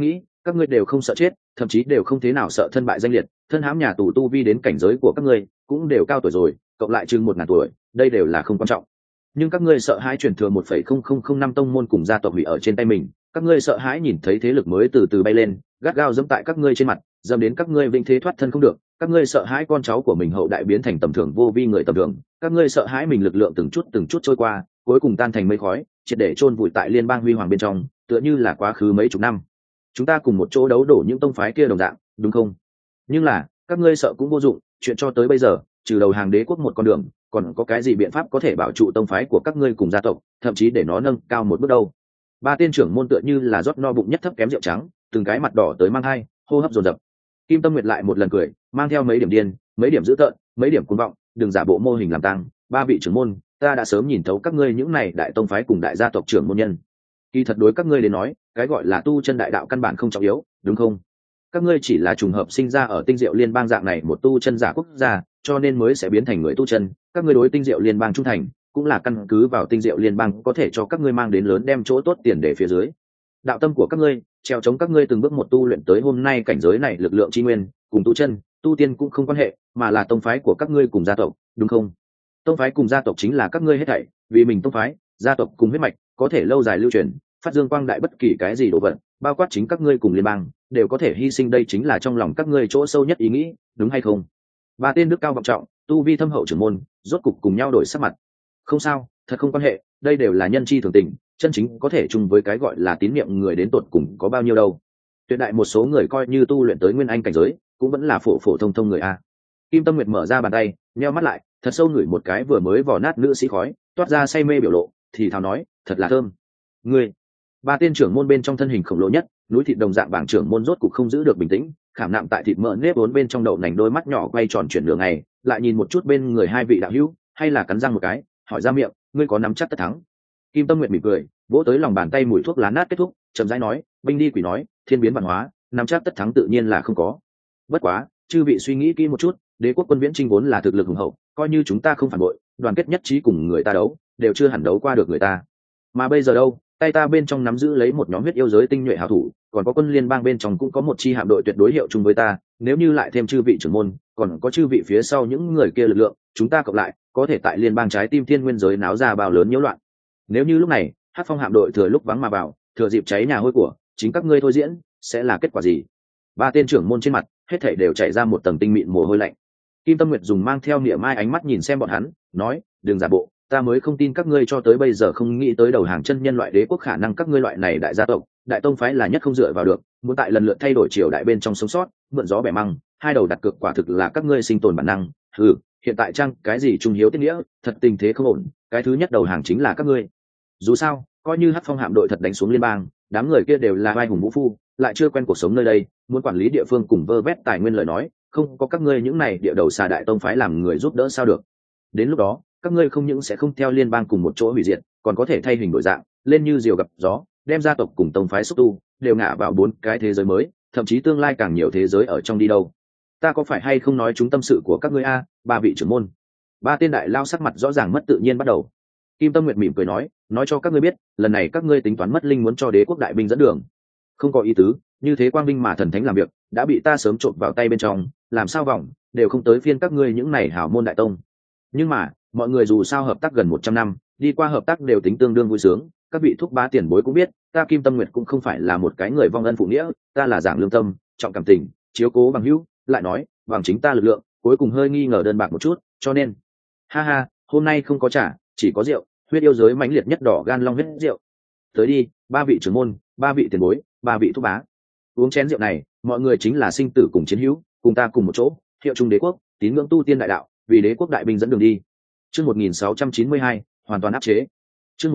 các ngươi đều không sợ chết, thậm chí đều không thế nào sợ thân bại danh liệt, thân hãm nhà tù tu vi đến cảnh giới của các ngươi cũng đều cao tuổi rồi, cộng lại chừng 1000 tuổi, đây đều là không quan trọng. Nhưng các ngươi sợ hãi truyền thừa 1,0005 tông môn cùng gia tộc hủy ở trên tay mình, các ngươi sợ hãi nhìn thấy thế lực mới từ từ bay lên, gắt gao dẫm tại các ngươi trên mặt, dẫm đến các ngươi vĩnh thế thoát thân không được, các ngươi sợ hãi con cháu của mình hậu đại biến thành tầm thường vô vi người tầm thường, các ngươi sợ hãi mình lực lượng từng chút trôi qua, cuối cùng tan thành mây khói, triệt để chôn vùi tại liên bang huy hoàng bên trong, tựa như là quá khứ mấy chục năm chúng ta cùng một chỗ đấu đổ những tông phái kia đồng dạng, đúng không? Nhưng là các ngươi sợ cũng vô dụng, chuyện cho tới bây giờ trừ đầu hàng đế quốc một con đường, còn có cái gì biện pháp có thể bảo trụ tông phái của các ngươi cùng gia tộc, thậm chí để nó nâng cao một bước đâu? Ba tên trưởng môn tựa như là rót no bụng nhất thấp kém rượu trắng, từng cái mặt đỏ tới mang hai, hô hấp dồn dập. Kim Tâm Nguyệt lại một lần cười, mang theo mấy điểm điên, mấy điểm dữ tợn, mấy điểm cuồng vọng, đừng giả bộ mô hình làm tang. Ba vị trưởng môn, ta đã sớm nhìn thấu các ngươi những này đại tông phái cùng đại gia tộc trưởng môn nhân. Kỳ thật đối các ngươi đến nói, cái gọi là tu chân đại đạo căn bản không trọng yếu, đúng không? Các ngươi chỉ là trùng hợp sinh ra ở Tinh Diệu Liên bang dạng này một tu chân giả quốc gia, cho nên mới sẽ biến thành người tu chân. Các ngươi đối Tinh Diệu Liên bang trung thành, cũng là căn cứ vào Tinh Diệu Liên bang có thể cho các ngươi mang đến lớn đem chỗ tốt tiền để phía dưới. Đạo tâm của các ngươi, treo chống các ngươi từng bước một tu luyện tới hôm nay cảnh giới này lực lượng chi nguyên, cùng tu chân, tu tiên cũng không quan hệ, mà là tông phái của các ngươi cùng gia tộc, đúng không? Tông phái cùng gia tộc chính là các ngươi hết thảy, vì mình tông phái, gia tộc cùng huyết mạch, có thể lâu dài lưu truyền, phát dương quang đại bất kỳ cái gì đồ vật, bao quát chính các ngươi cùng liên bang, đều có thể hy sinh, đây chính là trong lòng các ngươi chỗ sâu nhất ý nghĩ, đúng hay không? Ba tên đức cao vọng trọng, tu vi thâm hậu trưởng môn, rốt cục cùng nhau đổi sắc mặt. Không sao, thật không quan hệ, đây đều là nhân chi thường tình, chân chính có thể chung với cái gọi là tín niệm người đến tột cùng có bao nhiêu đâu. Tuyệt đại một số người coi như tu luyện tới nguyên anh cảnh giới, cũng vẫn là phổ phổ thông thông người a. Kim Tâm Nguyệt mở ra bàn tay, nheo mắt lại, thật sâu ngửi một cái vừa mới vò nát nữ sĩ khói, toát ra say mê biểu lộ, thì thào nói, thật là thơm. Ngươi, ba tên trưởng môn bên trong thân hình khổng lồ nhất, núi thịt đồng dạng bảng trưởng môn rốt cục không giữ được bình tĩnh, khảm nạm tại thịt mỡ nếp vốn bên trong đậu nành, đôi mắt nhỏ quay tròn chuyển đường này, lại nhìn một chút bên người hai vị đạo hữu, hay là cắn răng một cái, hỏi ra miệng, ngươi có nắm chắc tất thắng? Kim Tâm Nguyệt mỉm cười, vỗ tới lòng bàn tay mùi thuốc lá nát kết thúc, chậm rãi nói, binh đi quỷ nói, thiên biến văn hóa, nắm chắc tất thắng tự nhiên là không có. Bất quá, chư vị suy nghĩ kỹ một chút, đế quốc quân viễn chinh vốn là thực lực hùng hậu, coi như chúng ta không phản bội, đoàn kết nhất trí cùng người ta đấu, đều chưa hẳn đấu qua được người ta. Mà bây giờ đâu, tay ta bên trong nắm giữ lấy một nhóm huyết yêu giới tinh nhuệ hảo thủ, còn có quân liên bang bên trong cũng có một chi hạm đội tuyệt đối hiệu chung với ta, nếu như lại thêm chư vị trưởng môn, còn có chư vị phía sau những người kia lực lượng, chúng ta cộng lại, có thể tại liên bang trái tim thiên nguyên giới náo ra bao lớn nhiễu loạn. Nếu như lúc này, Hắc Phong hạm đội thừa lúc vắng mà vào, thừa dịp cháy nhà hôi của chính các ngươi thôi diễn, sẽ là kết quả gì? Ba tên trưởng môn trên mặt, hết thảy đều chảy ra một tầng tinh mịn mồ hôi lạnh. Kim Tâm Nguyệt dùng mang theo niệm mai ánh mắt nhìn xem bọn hắn, nói, đừng giả bộ, ta mới không tin các ngươi cho tới bây giờ không nghĩ tới đầu hàng chân nhân loại đế quốc, khả năng các ngươi loại này đại gia tộc, đại tông phái là nhất không dựa vào được, muốn tại lần lượt thay đổi triều đại bên trong sống sót, mượn gió bẻ măng, hai đầu đặt cược quả thực là các ngươi sinh tồn bản năng. Hiện tại chăng cái gì trung hiếu tiết nghĩa, thật tình thế không ổn, cái thứ nhất đầu hàng chính là các ngươi. Dù sao, coi như Hắc Phong hạm đội thật đánh xuống liên bang, đám người kia đều là vai hùng vũ phu, lại chưa quen cuộc sống nơi đây, muốn quản lý địa phương cùng vơ vét tài nguyên lời nói, không có các ngươi những này địa đầu xà đại tông phái làm người giúp đỡ sao được. Đến lúc đó, các ngươi không những sẽ không theo liên bang cùng một chỗ hủy diệt, còn có thể thay hình đổi dạng, lên như diều gặp gió, đem gia tộc cùng tông phái xúc tu đều ngã vào 4 cái thế giới mới, thậm chí tương lai càng nhiều thế giới ở trong đi đâu. Ta có phải hay không nói chúng tâm sự của các ngươi a? Ba vị trưởng môn. Ba tên đại lao sắc mặt rõ ràng mất tự nhiên bắt đầu. Kim Tâm Nguyệt mỉm cười nói cho các ngươi biết, lần này các ngươi tính toán mất linh muốn cho đế quốc đại binh dẫn đường, không có ý tứ, như thế quang binh mà thần thánh làm việc, đã bị ta sớm trộn vào tay bên trong, làm sao vòng đều không tới phiên các ngươi những này hảo môn đại tông. Nhưng mà, mọi người dù sao hợp tác gần 100 năm, đi qua hợp tác đều tính tương đương vui sướng, các vị thúc bá tiền bối cũng biết, ta Kim Tâm Nguyệt cũng không phải là một cái người vong ân phụ nghĩa, ta là giảng lương tâm, trọng cảm tình, chiếu cố bằng hữu, lại nói, bằng chính ta lực lượng, cuối cùng hơi nghi ngờ đơn bạc một chút, cho nên, ha ha, hôm nay không có trà, chỉ có rượu, huyết yêu giới mãnh liệt nhất đỏ gan long huyết rượu. Tới đi, ba vị trưởng môn, ba vị tiền bối, ba vị thúc bá, uống chén rượu này, mọi người chính là sinh tử cùng chiến hữu, cùng ta cùng một chỗ, hiệu chung đế quốc, tín ngưỡng tu tiên đại đạo, vì đế quốc đại binh dẫn đường đi. Chương 1692, hoàn toàn áp chế. Chương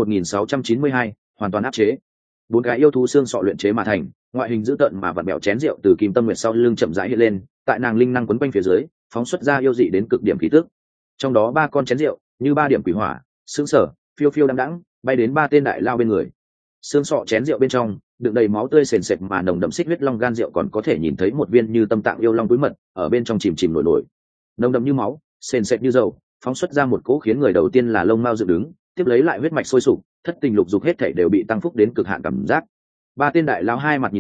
1692, hoàn toàn áp chế. 4 cái yêu thú xương sọ luyện chế mà thành, ngoại hình dữ tợn mà vặn bẹo chén rượu từ Kim Tâm Nguyệt sau lưng chậm rãi hiện lên, tại nàng linh năng quấn quanh phía dưới, phóng xuất ra yêu dị đến cực điểm khí tức. Trong đó 3 con chén rượu, như 3 điểm quỷ hỏa, sướng sở, phiêu phiêu đăng đẵng, bay đến 3 tên đại lao bên người. Xương sọ chén rượu bên trong, đựng đầy máu tươi sền sệt mà nồng đậm xích huyết long gan rượu, còn có thể nhìn thấy một viên như tâm tạng yêu long túi mật ở bên trong chìm chìm nổi nổi. Nồng đậm như máu, sền sệt như dầu, phóng xuất ra một cỗ khiến người đầu tiên là lông mao dựng đứng, tiếp lấy lại huyết mạch sôi sục, thất tình lục dục hết thảy đều bị tăng phúc đến cực hạn cảm giác. 3 tên đại lao hai mặt nhìn nhau,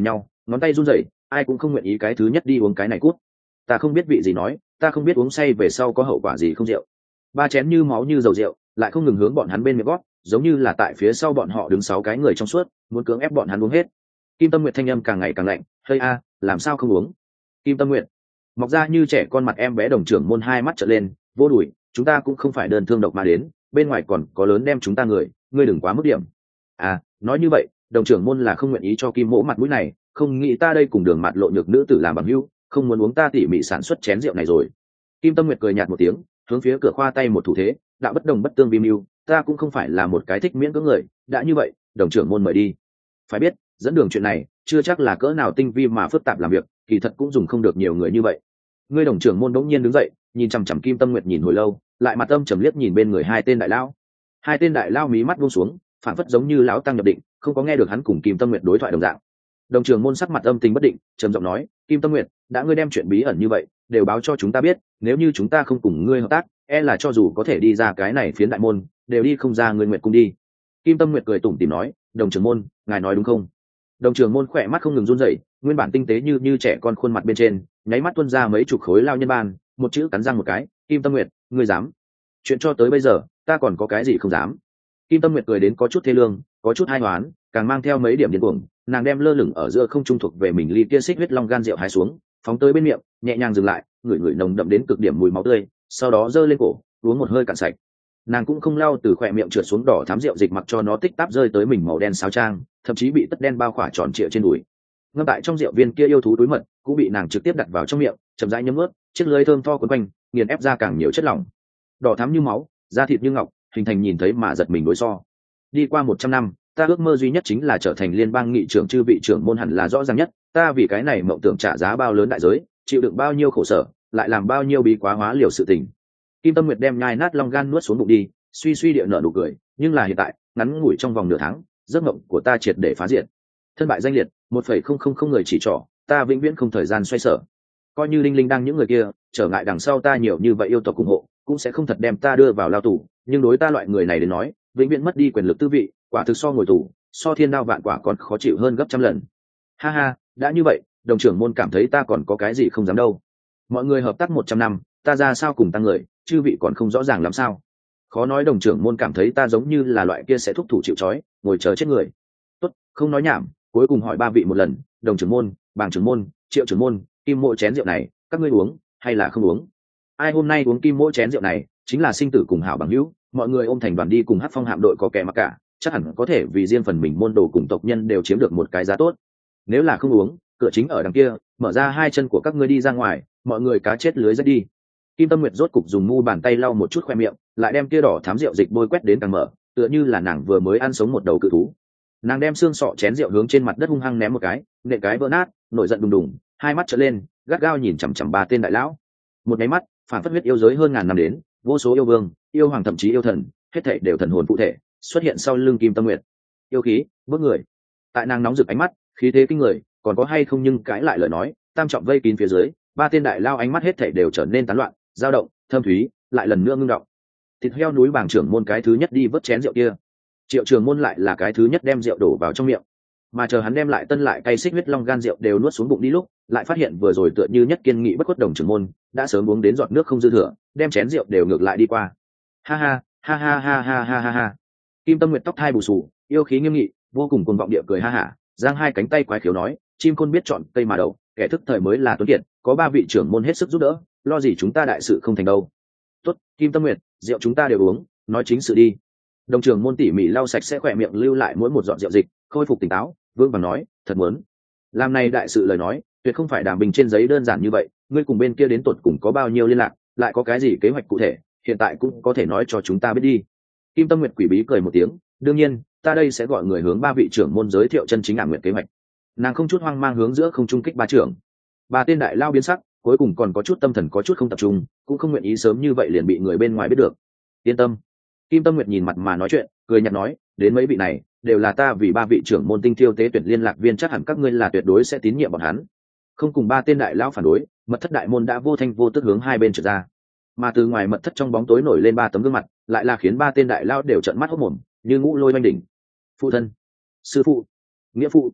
ngón tay run rẩy, ai cũng không nguyện ý cái thứ nhất đi uống cái này cút. Ta không biết vị gì nói, ta không biết uống say về sau có hậu quả gì không rượu. Ba chén như máu như dầu rượu lại không ngừng hướng bọn hắn bên miệng gót, giống như là tại phía sau bọn họ đứng 6 cái người trong suốt, muốn cưỡng ép bọn hắn uống hết. Kim Tâm Nguyệt thanh âm càng ngày càng lạnh, hơi a, làm sao không uống? Kim Tâm Nguyệt mọc ra như trẻ con mặt em bé đồng trưởng môn hai mắt trợn lên, vô đùi, chúng ta cũng không phải đơn thương độc mà đến, bên ngoài còn có lớn đem chúng ta người, ngươi đừng quá mức điểm. À, nói như vậy, đồng trưởng môn là không nguyện ý cho Kim Mỗ mặt mũi này, không nghĩ ta đây cùng đường mặt lộ nhược nữ tử làm bằng hữu, không muốn uống ta tỉ mỉ sản xuất chén rượu này rồi. Kim Tâm Nguyệt cười nhạt một tiếng, hướng phía cửa khoa tay một thủ thế, đạo bất đồng bất tương vi mưu, ta cũng không phải là một cái thích miễn cưỡng người, đã như vậy, đồng trưởng môn mời đi. Phải biết, dẫn đường chuyện này, chưa chắc là cỡ nào tinh vi mà phức tạp làm việc, kỳ thật cũng dùng không được nhiều người như vậy. Ngươi đồng trưởng môn đống nhiên đứng dậy, nhìn chằm chằm Kim Tâm Nguyệt nhìn hồi lâu, lại mặt âm trầm liếc nhìn bên người hai tên đại lão. Hai tên đại lão mí mắt buông xuống, phản phất giống như lão tăng nhập định, không có nghe được hắn cùng Kim Tâm Nguyệt đối thoại đồng dạng. Đồng trưởng môn sắc mặt âm tình bất định, trầm giọng nói, Kim Tâm Nguyệt, đã ngươi đem chuyện bí ẩn như vậy đều báo cho chúng ta biết, nếu như chúng ta không cùng ngươi hợp tác, e là cho dù có thể đi ra cái này phiến đại môn, đều đi không ra ngươi Nguyệt cung đi. Kim Tâm Nguyệt cười tủm tỉm nói, đồng trưởng môn, ngài nói đúng không? Đồng trưởng môn khỏe mắt không ngừng run rẩy, nguyên bản tinh tế như trẻ con khuôn mặt bên trên nháy mắt tuôn ra mấy chục khối lao nhân ban, một chữ cắn răng một cái, Kim Tâm Nguyệt, ngươi dám? Chuyện cho tới bây giờ, ta còn có cái gì không dám? Kim Tâm Nguyệt cười đến có chút thê lương, có chút hai hoán, càng mang theo mấy điểm điên cuồng, nàng đem lơ lửng ở giữa không trung thuộc về mình ly kia xích huyết long gan rượu hái xuống, phóng tới bên miệng, nhẹ nhàng dừng lại, ngửi ngửi nồng đậm đến cực điểm mùi máu tươi, sau đó giơ lên cổ, uống một hơi cạn sạch. Nàng cũng không lau từ khỏe miệng trượt xuống đỏ thắm rượu dịch mặc cho nó tích táp rơi tới mình màu đen sáo trang, thậm chí bị tất đen bao khỏa tròn trịa trên đùi. Ngâm tại trong rượu viên kia yêu thú túi mật cũng bị nàng trực tiếp đặt vào trong miệng, chậm rãi nhấm ướt, chiếc lưỡi thơm tho quấn quanh, nghiền ép ra càng nhiều chất lỏng, đỏ thắm như máu, da thịt như ngọc, hình thành nhìn thấy mà giật mình đối so. Đi qua 100 năm, ta ước mơ duy nhất chính là trở thành liên bang nghị trưởng, chư vị trưởng môn hẳn là rõ ràng nhất, ta vì cái này mộng tưởng trả giá bao lớn đại giới, chịu đựng bao nhiêu khổ sở, lại làm bao nhiêu bí quá hóa liều sự tình. Kim Tâm Nguyệt đem nhai nát long gan nuốt xuống bụng đi, suy suy địa nở nụ cười, nhưng là hiện tại, ngắn ngủi trong vòng nửa tháng, giấc mộng của ta triệt để phá diệt. Thân bại danh liệt, 1,000 người chỉ trỏ, ta vĩnh viễn không thời gian xoay sở. Coi như Linh Linh đang những người kia, trở ngại đằng sau ta nhiều như vậy yêu tộc ủng hộ, cũng sẽ không thật đem ta đưa vào lao tù, nhưng đối ta loại người này đến nói, vĩnh viễn mất đi quyền lực tư vị, quả thực so ngồi tù, so thiên đao vạn quả còn khó chịu hơn gấp trăm lần. Ha ha, đã như vậy, đồng trưởng môn cảm thấy ta còn có cái gì không dám đâu. Mọi người hợp tác 100 năm, ta ra sao cùng tăng người, chư vị còn không rõ ràng làm sao? Khó nói đồng trưởng môn cảm thấy ta giống như là loại kia sẽ thúc thủ chịu trói, ngồi chờ chết người. Tốt, không nói nhảm, cuối cùng hỏi ba vị một lần, đồng trưởng môn, bàng trưởng môn, triệu trưởng môn, Kim Mỗ chén rượu này, các ngươi uống hay là không uống? Ai hôm nay uống Kim Mỗ chén rượu này, chính là sinh tử cùng hảo bằng hữu, mọi người ôm thành đoàn đi cùng Hắc Phong hạm đội có kẻ mặc cả, chắc hẳn có thể vì riêng phần mình môn đồ cùng tộc nhân đều chiếm được một cái giá tốt. Nếu là không uống, cửa chính ở đằng kia, mở ra hai chân của các ngươi đi ra ngoài, mọi người cá chết lưới rách đi. Kim Tâm Nguyệt rốt cục dùng mu bàn tay lau một chút khoe miệng, lại đem kia đỏ thám rượu dịch bôi quét đến càng mở, tựa như là nàng vừa mới ăn sống một đầu cự thú. Nàng đem xương sọ chén rượu hướng trên mặt đất hung hăng ném một cái, nện cái vỡ nát, nổi giận đùng đùng, hai mắt trợn lên, gắt gao nhìn chằm chằm ba tên đại lão. Một cái mắt, phản phất huyết yêu giới hơn ngàn năm đến, vô số yêu vương, yêu hoàng thậm chí yêu thần, hết thảy đều thần hồn phụ thể, xuất hiện sau lưng Kim Tâm Nguyệt. Yêu khí, bước người. Tại nàng nóng rực ánh mắt, khí thế kinh người, còn có hay không nhưng cãi lại lời nói, tam trọng vây kín phía dưới, ba tên đại lao ánh mắt hết thảy đều trở nên tán loạn, dao động, thâm thúy, lại lần nữa ngưng động. Thịt heo núi bảng trưởng môn cái thứ nhất đi vớt chén rượu kia, triệu trường môn lại là cái thứ nhất đem rượu đổ vào trong miệng, mà chờ hắn đem lại tân lại cay xích huyết long gan rượu đều nuốt xuống bụng đi lúc, lại phát hiện vừa rồi tựa như nhất kiên nghị bất khuất đồng trưởng môn đã sớm uống đến giọt nước không dư thừa, đem chén rượu đều ngược lại đi qua. Ha ha ha ha ha ha ha ha ha. Kim Tâm Nguyệt tóc thai bù xù, yêu khí nghiêm nghị, vô cùng cuồng vọng địa cười ha hả, giang hai cánh tay quái khiếu nói, chim khôn biết chọn cây mà đậu, kẻ thức thời mới là tuấn kiệt, có ba vị trưởng môn hết sức giúp đỡ, lo gì chúng ta đại sự không thành đâu. Tốt, Kim Tâm Nguyệt, rượu chúng ta đều uống, nói chính sự đi. Đồng trưởng môn tỉ mỉ lau sạch sẽ khỏe miệng lưu lại mỗi một giọt rượu dịch, khôi phục tỉnh táo, vương bằng nói, thật muốn làm này đại sự lời nói, tuyệt không phải đàm bình trên giấy đơn giản như vậy, ngươi cùng bên kia đến tột cùng có bao nhiêu liên lạc, lại có cái gì kế hoạch cụ thể, hiện tại cũng có thể nói cho chúng ta biết đi. Kim Tâm Nguyệt quỷ bí cười một tiếng, đương nhiên, ta đây sẽ gọi người hướng ba vị trưởng môn giới thiệu chân chính Ảm Nguyệt kế hoạch. Nàng không chút hoang mang hướng giữa không trung kích ba trưởng. Ba tên đại lao biến sắc, cuối cùng còn có chút tâm thần có chút không tập trung, cũng không nguyện ý sớm như vậy liền bị người bên ngoài biết được. Yên tâm. Kim Tâm Nguyệt nhìn mặt mà nói chuyện, cười nhạt nói, đến mấy vị này đều là ta vì ba vị trưởng môn tinh thiêu tế tuyển liên lạc viên, chắc hẳn các ngươi là tuyệt đối sẽ tín nhiệm bọn hắn. Không cùng ba tên đại lão phản đối, mật thất đại môn đã vô thanh vô tức hướng hai bên trượt ra, mà từ ngoài mật thất trong bóng tối nổi lên ba tấm gương mặt, lại là khiến ba tên đại lão đều trợn mắt hốt mồm, như ngũ lôi oanh đỉnh. Phụ thân, sư phụ, nghĩa phụ,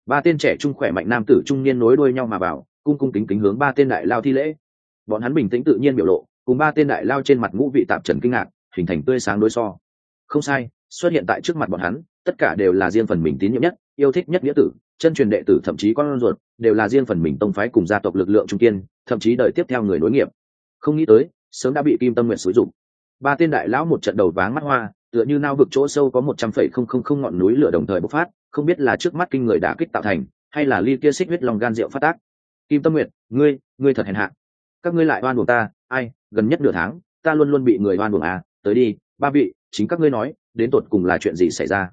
Ba tên trẻ trung khỏe mạnh nam tử trung niên nối đuôi nhau mà vào, cung cung kính kính hướng ba tên đại lao thi lễ. Bọn hắn bình tĩnh tự nhiên biểu lộ, cùng ba tên đại lao trên mặt ngũ vị tạp trần kinh ngạc, hình thành tươi sáng đối so. Không sai, xuất hiện tại trước mặt bọn hắn, tất cả đều là riêng phần mình tín nhiệm nhất, yêu thích nhất nghĩa tử, chân truyền đệ tử, thậm chí con ruột, đều là riêng phần mình tông phái cùng gia tộc lực lượng trung kiên, thậm chí đời tiếp theo người nối nghiệp. Không nghĩ tới, sớm đã bị Kim Tâm Nguyệt xúi dụng. Ba tên đại lão một trận đầu váng mắt hoa, tựa như nao vực chỗ sâu có 100,000 ngọn núi lửa đồng thời bộc phát, không biết là trước mắt kinh người đã kích tạo thành, hay là ly kia xích huyết lòng gan rượu phát tác. Kim Tâm Nguyệt, ngươi thật hèn hạ. Các ngươi lại oan uổng ta, ai, gần nhất nửa tháng, ta luôn luôn bị người oan uổng à, tới đi, ba vị, chính các ngươi nói, đến tột cùng là chuyện gì xảy ra?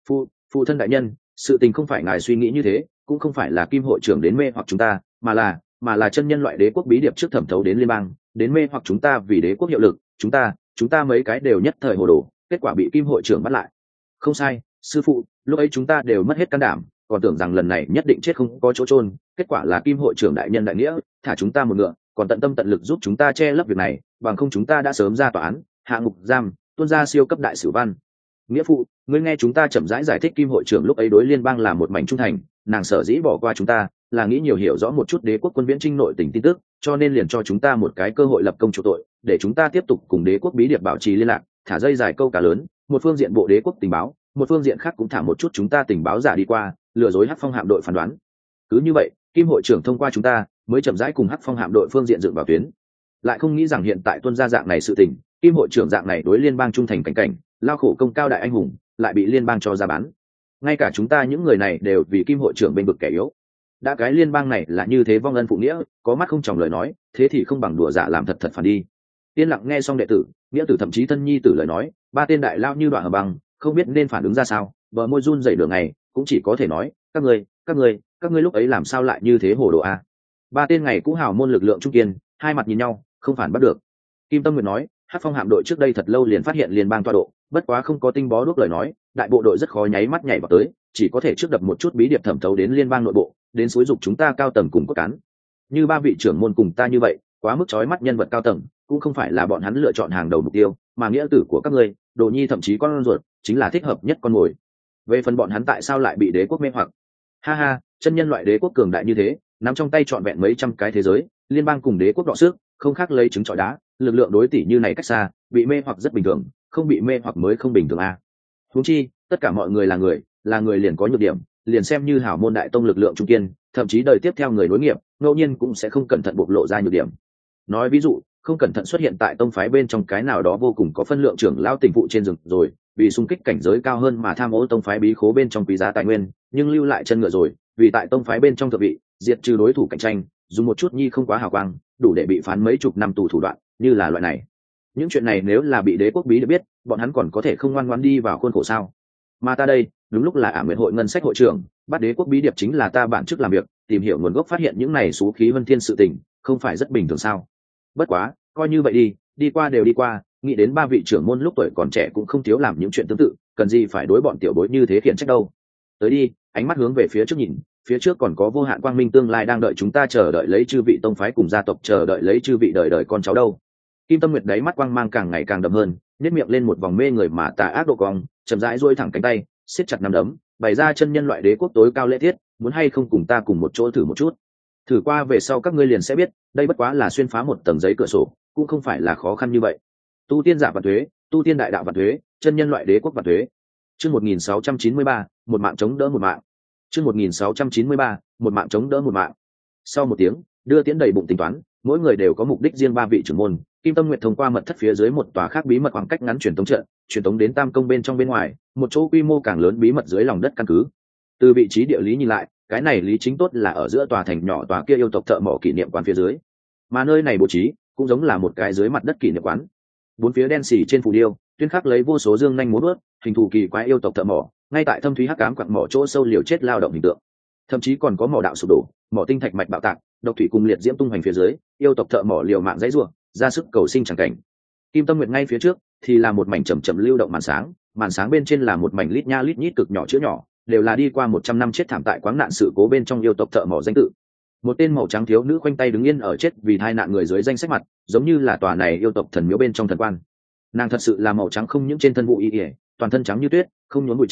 Phụ thân đại nhân, sự tình không phải ngài suy nghĩ như thế, cũng không phải là Kim hội trưởng đến mê hoặc chúng ta, mà là chân nhân loại đế quốc bí điệp trước thẩm thấu đến liên bang, đến mê hoặc chúng ta vì đế quốc hiệu lực, chúng ta mấy cái đều nhất thời hồ đồ, kết quả bị Kim hội trưởng bắt lại. Không sai, sư phụ, lúc ấy chúng ta đều mất hết can đảm, còn tưởng rằng lần này nhất định chết không có chỗ chôn, kết quả là Kim hội trưởng đại nhân đại nghĩa, thả chúng ta một ngựa, còn tận tâm tận lực giúp chúng ta che lấp việc này, bằng không chúng ta đã sớm ra tòa án, hạ ngục giam, tuôn ra siêu cấp đại sử văn. Nghĩa phụ, ngươi nghe chúng ta chậm rãi giải thích. Kim hội trưởng lúc ấy đối liên bang là một mảnh trung thành, nàng sở dĩ bỏ qua chúng ta là nghĩ nhiều hiểu rõ một chút đế quốc quân viễn trinh nội tình tin tức, cho nên liền cho chúng ta một cái cơ hội lập công chủ tội, để chúng ta tiếp tục cùng đế quốc bí điệp bảo trì liên lạc, thả dây dài câu cá lớn, một phương diện bộ đế quốc tình báo, một phương diện khác cũng thả một chút chúng ta tình báo giả đi qua, lừa dối Hắc Phong hạm đội phán đoán. Cứ như vậy, Kim hội trưởng thông qua chúng ta mới chậm rãi cùng Hắc Phong hạm đội phương diện dựng vào tuyến. Lại không nghĩ rằng hiện tại tuân ra dạng này sự tình, Kim hội trưởng dạng này đối liên bang trung thành cảnh lao khổ công cao đại anh hùng, lại bị liên bang cho ra bán. Ngay cả chúng ta những người này đều vì Kim hội trưởng bên vực kẻ yếu. Đã cái liên bang này là như thế vong ân phụ nghĩa, có mắt không tròng lời nói, thế thì không bằng đùa giả làm thật phản đi. Yên lặng nghe xong đệ tử, nghĩa tử thậm chí thân nhi tử lời nói, ba tên đại lao như đoạn hờ băng, không biết nên phản ứng ra sao, bờ môi run rẩy đường này, cũng chỉ có thể nói, các ngươi lúc ấy làm sao lại như thế hồ đồ a? Ba tên ngày cũ hào môn lực lượng trung kiên, hai mặt nhìn nhau, không phản bắt được. Kim Tâm Nguyệt nói, Hắc Phong hạm đội trước đây thật lâu liền phát hiện liên bang tọa độ, bất quá không có tinh bó đuốc lời nói, đại bộ đội rất khó nháy mắt nhảy vào tới, chỉ có thể trước đập một chút bí điệp thẩm thấu đến liên bang nội bộ, đến xúi dục chúng ta cao tầng cùng cốt cán. Như ba vị trưởng môn cùng ta như vậy, quá mức chói mắt nhân vật cao tầng, cũng không phải là bọn hắn lựa chọn hàng đầu mục tiêu, mà nghĩa tử của các ngươi, đồ nhi thậm chí con ruột, chính là thích hợp nhất con mồi. Về phần bọn hắn tại sao lại bị đế quốc mê hoặc? Ha ha, chân nhân loại đế quốc cường đại như thế, nắm trong tay trọn vẹn mấy trăm cái thế giới, liên bang cùng đế quốc đọ sức, không khác lấy trứng trọi đá, lực lượng đối tỷ như này cách xa, bị mê hoặc rất bình thường, không bị mê hoặc mới không bình thường a. Huống chi, tất cả mọi người là người liền có nhược điểm, liền xem như hảo môn đại tông lực lượng trung kiên, thậm chí đời tiếp theo người nối nghiệp, ngẫu nhiên cũng sẽ không cẩn thận bộc lộ ra nhược điểm. Nói ví dụ, không cẩn thận xuất hiện tại tông phái bên trong cái nào đó vô cùng có phân lượng trưởng lao tình phụ trên rừng rồi, vì xung kích cảnh giới cao hơn mà tham ô tông phái bí khố bên trong quý giá tài nguyên, nhưng lưu lại chân ngựa rồi, vì tại tông phái bên trong thượng vị, diệt trừ đối thủ cạnh tranh, dùng một chút nhi không quá hào quang, đủ để bị phán mấy chục năm tù thủ đoạn, như là loại này. Những chuyện này nếu là bị đế quốc bí được biết, bọn hắn còn có thể không ngoan ngoãn đi vào khuôn khổ sao? Mà ta đây, đúng lúc là Ả Nguyệt hội ngân sách hội trưởng, bắt đế quốc bí điệp chính là ta bản chức làm việc, tìm hiểu nguồn gốc phát hiện những này xú khí vân thiên sự tình, không phải rất bình thường sao? Bất quá, coi như vậy đi qua đều đi qua, nghĩ đến ba vị trưởng môn lúc tuổi còn trẻ cũng không thiếu làm những chuyện tương tự, cần gì phải đối bọn tiểu bối như thế khiển trách đâu. Tới đi, ánh mắt hướng về phía trước nhìn, phía trước còn có vô hạn quang minh tương lai đang đợi chúng ta, chờ đợi lấy chư vị tông phái cùng gia tộc, chờ đợi lấy chư vị đời đời con cháu đâu. Kim Tâm Nguyệt đáy mắt quang mang càng ngày càng đậm hơn, nhếch miệng lên một vòng mê người mà tà ác độ cong, chậm rãi duỗi thẳng cánh tay, siết chặt nắm đấm, bày ra chân nhân loại đế quốc tối cao lễ tiết, muốn hay không cùng ta cùng một chỗ thử một chút. Thử qua về sau các ngươi liền sẽ biết, đây bất quá là xuyên phá một tầng giấy cửa sổ, cũng không phải là khó khăn như vậy. Tu tiên giả vạn thuế, tu tiên đại đạo vạn thuế, chân nhân loại đế quốc vạn thuế. Chương 1693, một mạng chống đỡ một mạng. Chương 1693, một mạng chống đỡ một mạng. Sau một tiếng, đưa tiễn đầy bụng tính toán, mỗi người đều có mục đích riêng. Ba vị trưởng môn, Kim Tâm Nguyệt thông qua mật thất phía dưới một tòa khác bí mật khoảng cách ngắn truyền tống trận, truyền tống đến Tam Công bên trong bên ngoài, một chỗ quy mô càng lớn bí mật dưới lòng đất căn cứ. Từ vị trí địa lý nhìn lại, cái này lý chính tốt là ở giữa tòa thành nhỏ tòa kia yêu tộc thợ mỏ kỷ niệm quán phía dưới, mà nơi này bố trí cũng giống là một cái dưới mặt đất kỷ niệm quán. Bốn phía đen xì trên phù điêu tuyên khắc lấy vô số dương nhanh múa vớt, hình thù kỳ quái yêu tộc thợ mỏ ngay tại thâm thúy hắc ám quặng mỏ chỗ sâu liều chết lao động hình tượng. Thậm chí còn có mỏ đạo sụp đổ, mỏ tinh thạch mạch bạo tạc, độc thủy cùng liệt diễm tung hoành phía dưới, yêu tộc thợ mỏ liều mạng dãy rủa, ra sức cầu sinh chẳng cảnh. Kim Tâm Nguyệt ngay phía trước thì là một mảnh chậm chậm lưu động màn sáng bên trên là một mảnh lít nha lít nhít cực nhỏ chữ nhỏ, đều là đi qua 100 năm chết thảm tại quáng nạn sự cố bên trong yêu tộc thợ mỏ danh tự. Một tên màu trắng thiếu nữ khoanh tay đứng yên ở chết vì tai nạn người dưới danh sách mặt, giống như là tòa này yêu tộc thần miếu bên trong thần quan. Nàng thật sự là màu trắng, không những trên thân vụ y ỉa, toàn thân trắng như tuyết, không nhốn bụi trần,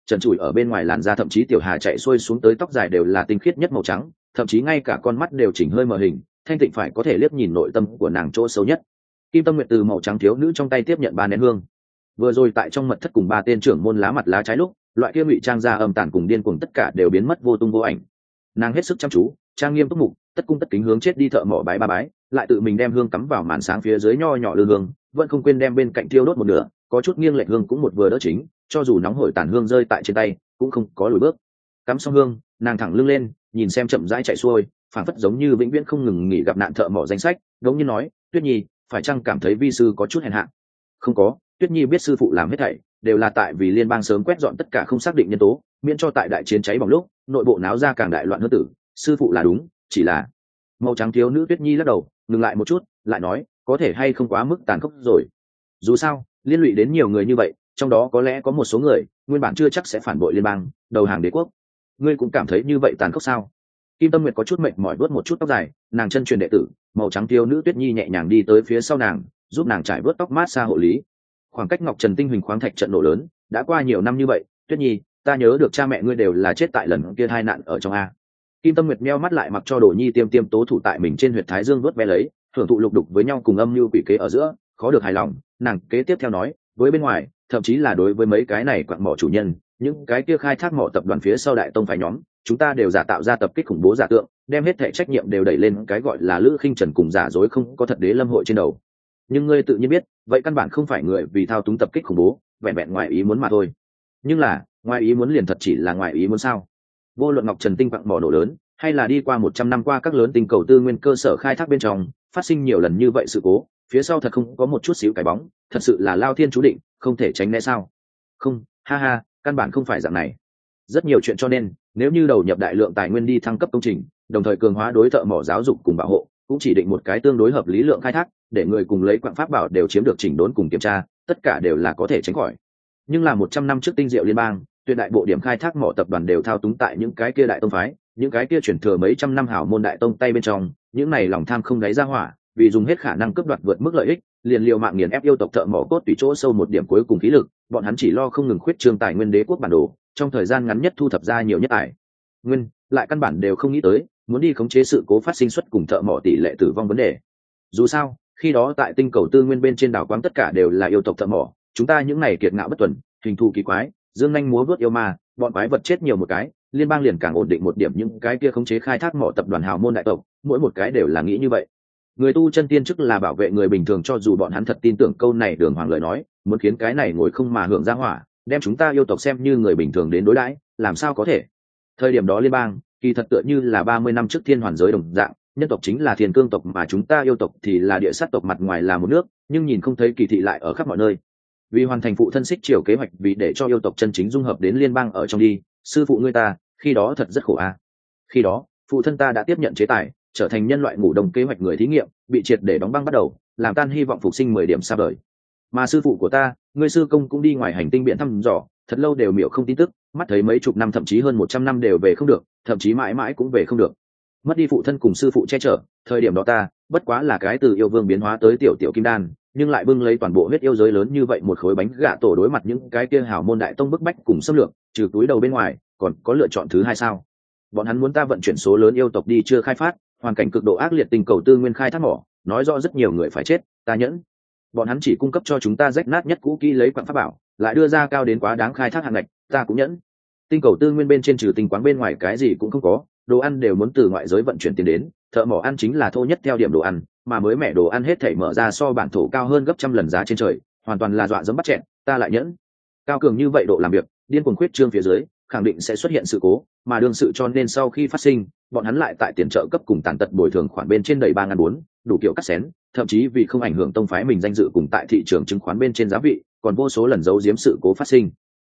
trần trụi ở bên ngoài làn da, thậm chí tiểu hà chạy xuôi xuống tới tóc dài đều là tinh khiết nhất màu trắng, thậm chí ngay cả con mắt đều chỉnh hơi mờ hình, thanh tịnh phải có thể liếc nhìn nội tâm của nàng chỗ xấu nhất. Kim Tâm Nguyệt từ màu trắng thiếu nữ trong tay tiếp nhận 3 nén hương. Vừa rồi tại trong mật thất cùng 3 tên trưởng môn lá mặt lá trái lúc, loại kia ngụy trang ra âm tàn cùng điên cuồng tất cả đều biến mất vô tung vô ảnh. Nàng hết sức chăm chú, trang nghiêm túc mục, tất cung tất kính hướng chết đi thợ mỏ bái 3 bái, lại tự mình đem hương cắm vào màn sáng phía dưới nho nhỏ lư hương, vẫn không quên đem bên cạnh thiêu đốt một nửa, có chút nghiêng lệch hương cũng một vừa đỡ chính, cho dù nóng hổi tàn hương rơi tại trên tay, cũng không có lùi bước. Cắm xong hương, nàng thẳng lưng lên, nhìn xem chậm rãi chạy xuôi, phảng phất giống như vĩnh viễn không ngừng nghỉ gặp nạn thợ mỏ danh sách, giống như nói, Tuyết Nhi, phải chăng cảm thấy vi sư có chút hèn hạ? Không có, Tuyết Nhi biết sư phụ làm hết thảy đều là tại vì liên bang sớm quét dọn tất cả không xác định nhân tố, miễn cho tại đại chiến cháy bỏng lúc nội bộ náo ra càng đại loạn hơn tử. Sư phụ là đúng, chỉ là màu trắng thiếu nữ Tuyết Nhi lắc đầu, ngừng lại một chút, lại nói, có thể hay không quá mức tàn khốc rồi. Dù sao, liên lụy đến nhiều người như vậy, trong đó có lẽ có một số người nguyên bản chưa chắc sẽ phản bội liên bang, đầu hàng đế quốc. Ngươi cũng cảm thấy như vậy tàn khốc sao? Kim Tâm Nguyệt có chút mệt mỏi vớt một chút tóc dài, nàng chân truyền đệ tử, màu trắng thiếu nữ Tuyết Nhi nhẹ nhàng đi tới phía sau nàng, giúp nàng trải vớt tóc mát xa hộ lý. Khoảng cách Ngọc Trần tinh huỳnh khoáng thạch trận nổ lớn đã qua nhiều năm như vậy, Tuyết Nhi, ta nhớ được cha mẹ ngươi đều là chết tại lần kia tai nạn ở trong a. Kim Tâm Nguyệt meo mắt lại, mặc cho Đồ Nhi tiêm tiêm tố thủ tại mình trên huyệt thái dương vớt ve lấy, hưởng thụ lục đục với nhau cùng âm mưu quỷ kế ở giữa, khó được hài lòng. Nàng kế tiếp theo nói, với bên ngoài, thậm chí là đối với mấy cái này quặng mỏ chủ nhân, những cái kia khai thác mỏ tập đoàn phía sau đại tông phái nhóm, chúng ta đều giả tạo ra tập kích khủng bố giả tượng, đem hết thảy trách nhiệm đều đẩy lên cái gọi là Lữ Khinh Trần cùng giả dối không có thật đế lâm hội trên đầu. Nhưng ngươi tự nhiên biết, vậy căn bản không phải người vì thao túng tập kích khủng bố, vẹn vẹn ngoài ý muốn mà thôi. Nhưng là, ngoài ý muốn liền thật chỉ là ngoài ý muốn sao? Vô luận Ngọc Trần tinh quặng mỏ nổ lớn, hay là đi qua 100 năm qua các lớn tinh cầu tư nguyên cơ sở khai thác bên trong phát sinh nhiều lần như vậy sự cố, phía sau thật không có một chút xíu cái bóng, thật sự là lao thiên chú định, không thể tránh né sao? Không, ha ha, căn bản không phải dạng này. Rất nhiều chuyện, cho nên nếu như đầu nhập đại lượng tài nguyên đi thăng cấp công trình, đồng thời cường hóa đối thợ mỏ giáo dục cùng bảo hộ, cũng chỉ định một cái tương đối hợp lý lượng khai thác, để người cùng lấy quặng pháp bảo đều chiếm được chỉnh đốn cùng kiểm tra, tất cả đều là có thể tránh khỏi. Nhưng là 100 năm trước tinh diệu liên bang, tuyệt đại bộ điểm khai thác mỏ tập đoàn đều thao túng tại những cái kia đại tông phái, những cái kia chuyển thừa mấy trăm năm hảo môn đại tông tay bên trong, những này lòng tham không đáy ra hỏa, vì dùng hết khả năng cướp đoạt vượt mức lợi ích, liền liều mạng nghiền ép yêu tộc thợ mỏ cốt tùy chỗ sâu một điểm cuối cùng khí lực, bọn hắn chỉ lo không ngừng khuyết trương tài nguyên đế quốc bản đồ, trong thời gian ngắn nhất thu thập ra nhiều nhất tài nguyên, lại căn bản đều không nghĩ tới muốn đi khống chế sự cố phát sinh suất cùng thợ mỏ tỷ lệ tử vong vấn đề. Dù sao, khi đó tại tinh cầu tư nguyên bên trên đảo quáng tất cả đều là yêu tộc thợ mỏ, chúng ta những này kiệt ngạo bất tuần, hình thù kỳ quái, dương nhanh múa vớt yêu ma, bọn quái vật chết nhiều một cái, liên bang liền càng ổn định một điểm, những cái kia khống chế khai thác mỏ tập đoàn hào môn đại tộc, mỗi một cái đều là nghĩ như vậy. Người tu chân tiên chức là bảo vệ người bình thường, cho dù bọn hắn thật tin tưởng câu này đường hoàng lời nói, muốn khiến cái này ngồi không mà hưởng ra hỏa, đem chúng ta yêu tộc xem như người bình thường đến đối đãi, làm sao có thể? Thời điểm đó liên bang kỳ thật tựa như là 30 năm trước thiên hoàn giới đồng dạng, nhân tộc chính là thiên cương tộc mà chúng ta yêu tộc thì là địa sát tộc, mặt ngoài là một nước, nhưng nhìn không thấy kỳ thị lại ở khắp mọi nơi. Vì hoàn thành phụ thân xích triều kế hoạch, vì để cho yêu tộc chân chính dung hợp đến liên bang ở trong đi, sư phụ ngươi ta khi đó thật rất khổ a. Khi đó phụ thân ta đã tiếp nhận chế tài, trở thành nhân loại ngủ đông kế hoạch người thí nghiệm, bị triệt để đóng băng bắt đầu, làm tan hy vọng phục sinh 10 điểm xa vời. Mà sư phụ của ta, ngươi sư công cũng đi ngoài hành tinh biển thăm dò, thật lâu đều miểu không tin tức, mắt thấy mấy chục năm thậm chí hơn 100 năm đều về không được, thậm chí mãi mãi cũng về không được. Mất đi phụ thân cùng sư phụ che chở, thời điểm đó ta bất quá là cái từ yêu vương biến hóa tới tiểu tiểu kim đan, nhưng lại bưng lấy toàn bộ huyết yêu giới lớn như vậy một khối bánh gạ tổ, đối mặt những cái kia hào môn đại tông bức bách cùng xâm lược, trừ túi đầu bên ngoài còn có lựa chọn thứ hai sao? Bọn hắn muốn ta vận chuyển số lớn yêu tộc đi chưa khai phát, hoàn cảnh cực độ ác liệt tinh cầu tư nguyên khai thác mỏ, nói rõ rất nhiều người phải chết, ta nhẫn. Bọn hắn chỉ cung cấp cho chúng ta rách nát nhất cũ kỹ lấy quặng pháp bảo, lại đưa ra cao đến quá đáng khai thác hạng ngạch, ta cũng nhẫn. Tinh cầu tư nguyên bên trên trừ tinh quáng bên ngoài cái gì cũng không có, đồ ăn đều muốn từ ngoại giới vận chuyển tiền đến, thợ mỏ ăn chính là thô nhất theo điểm đồ ăn, mà mới mẻ đồ ăn hết thảy mở ra so bản thổ cao hơn gấp trăm lần giá trên trời, hoàn toàn là dọa dẫm bắt chẹn, ta lại nhẫn. Cao cường như vậy độ làm việc, điên cuồng khuyết trương phía dưới, khẳng định sẽ xuất hiện sự cố, mà đương sự cho nên sau khi phát sinh, bọn hắn lại tại tiền trợ cấp cùng tàn tật bồi thường khoản bên trên đầy 3.400, đủ kiểu cắt xén, thậm chí vì không ảnh hưởng tông phái mình danh dự cùng tại thị trường chứng khoán bên trên giá vị, còn vô số lần giấu giếm sự cố phát sinh.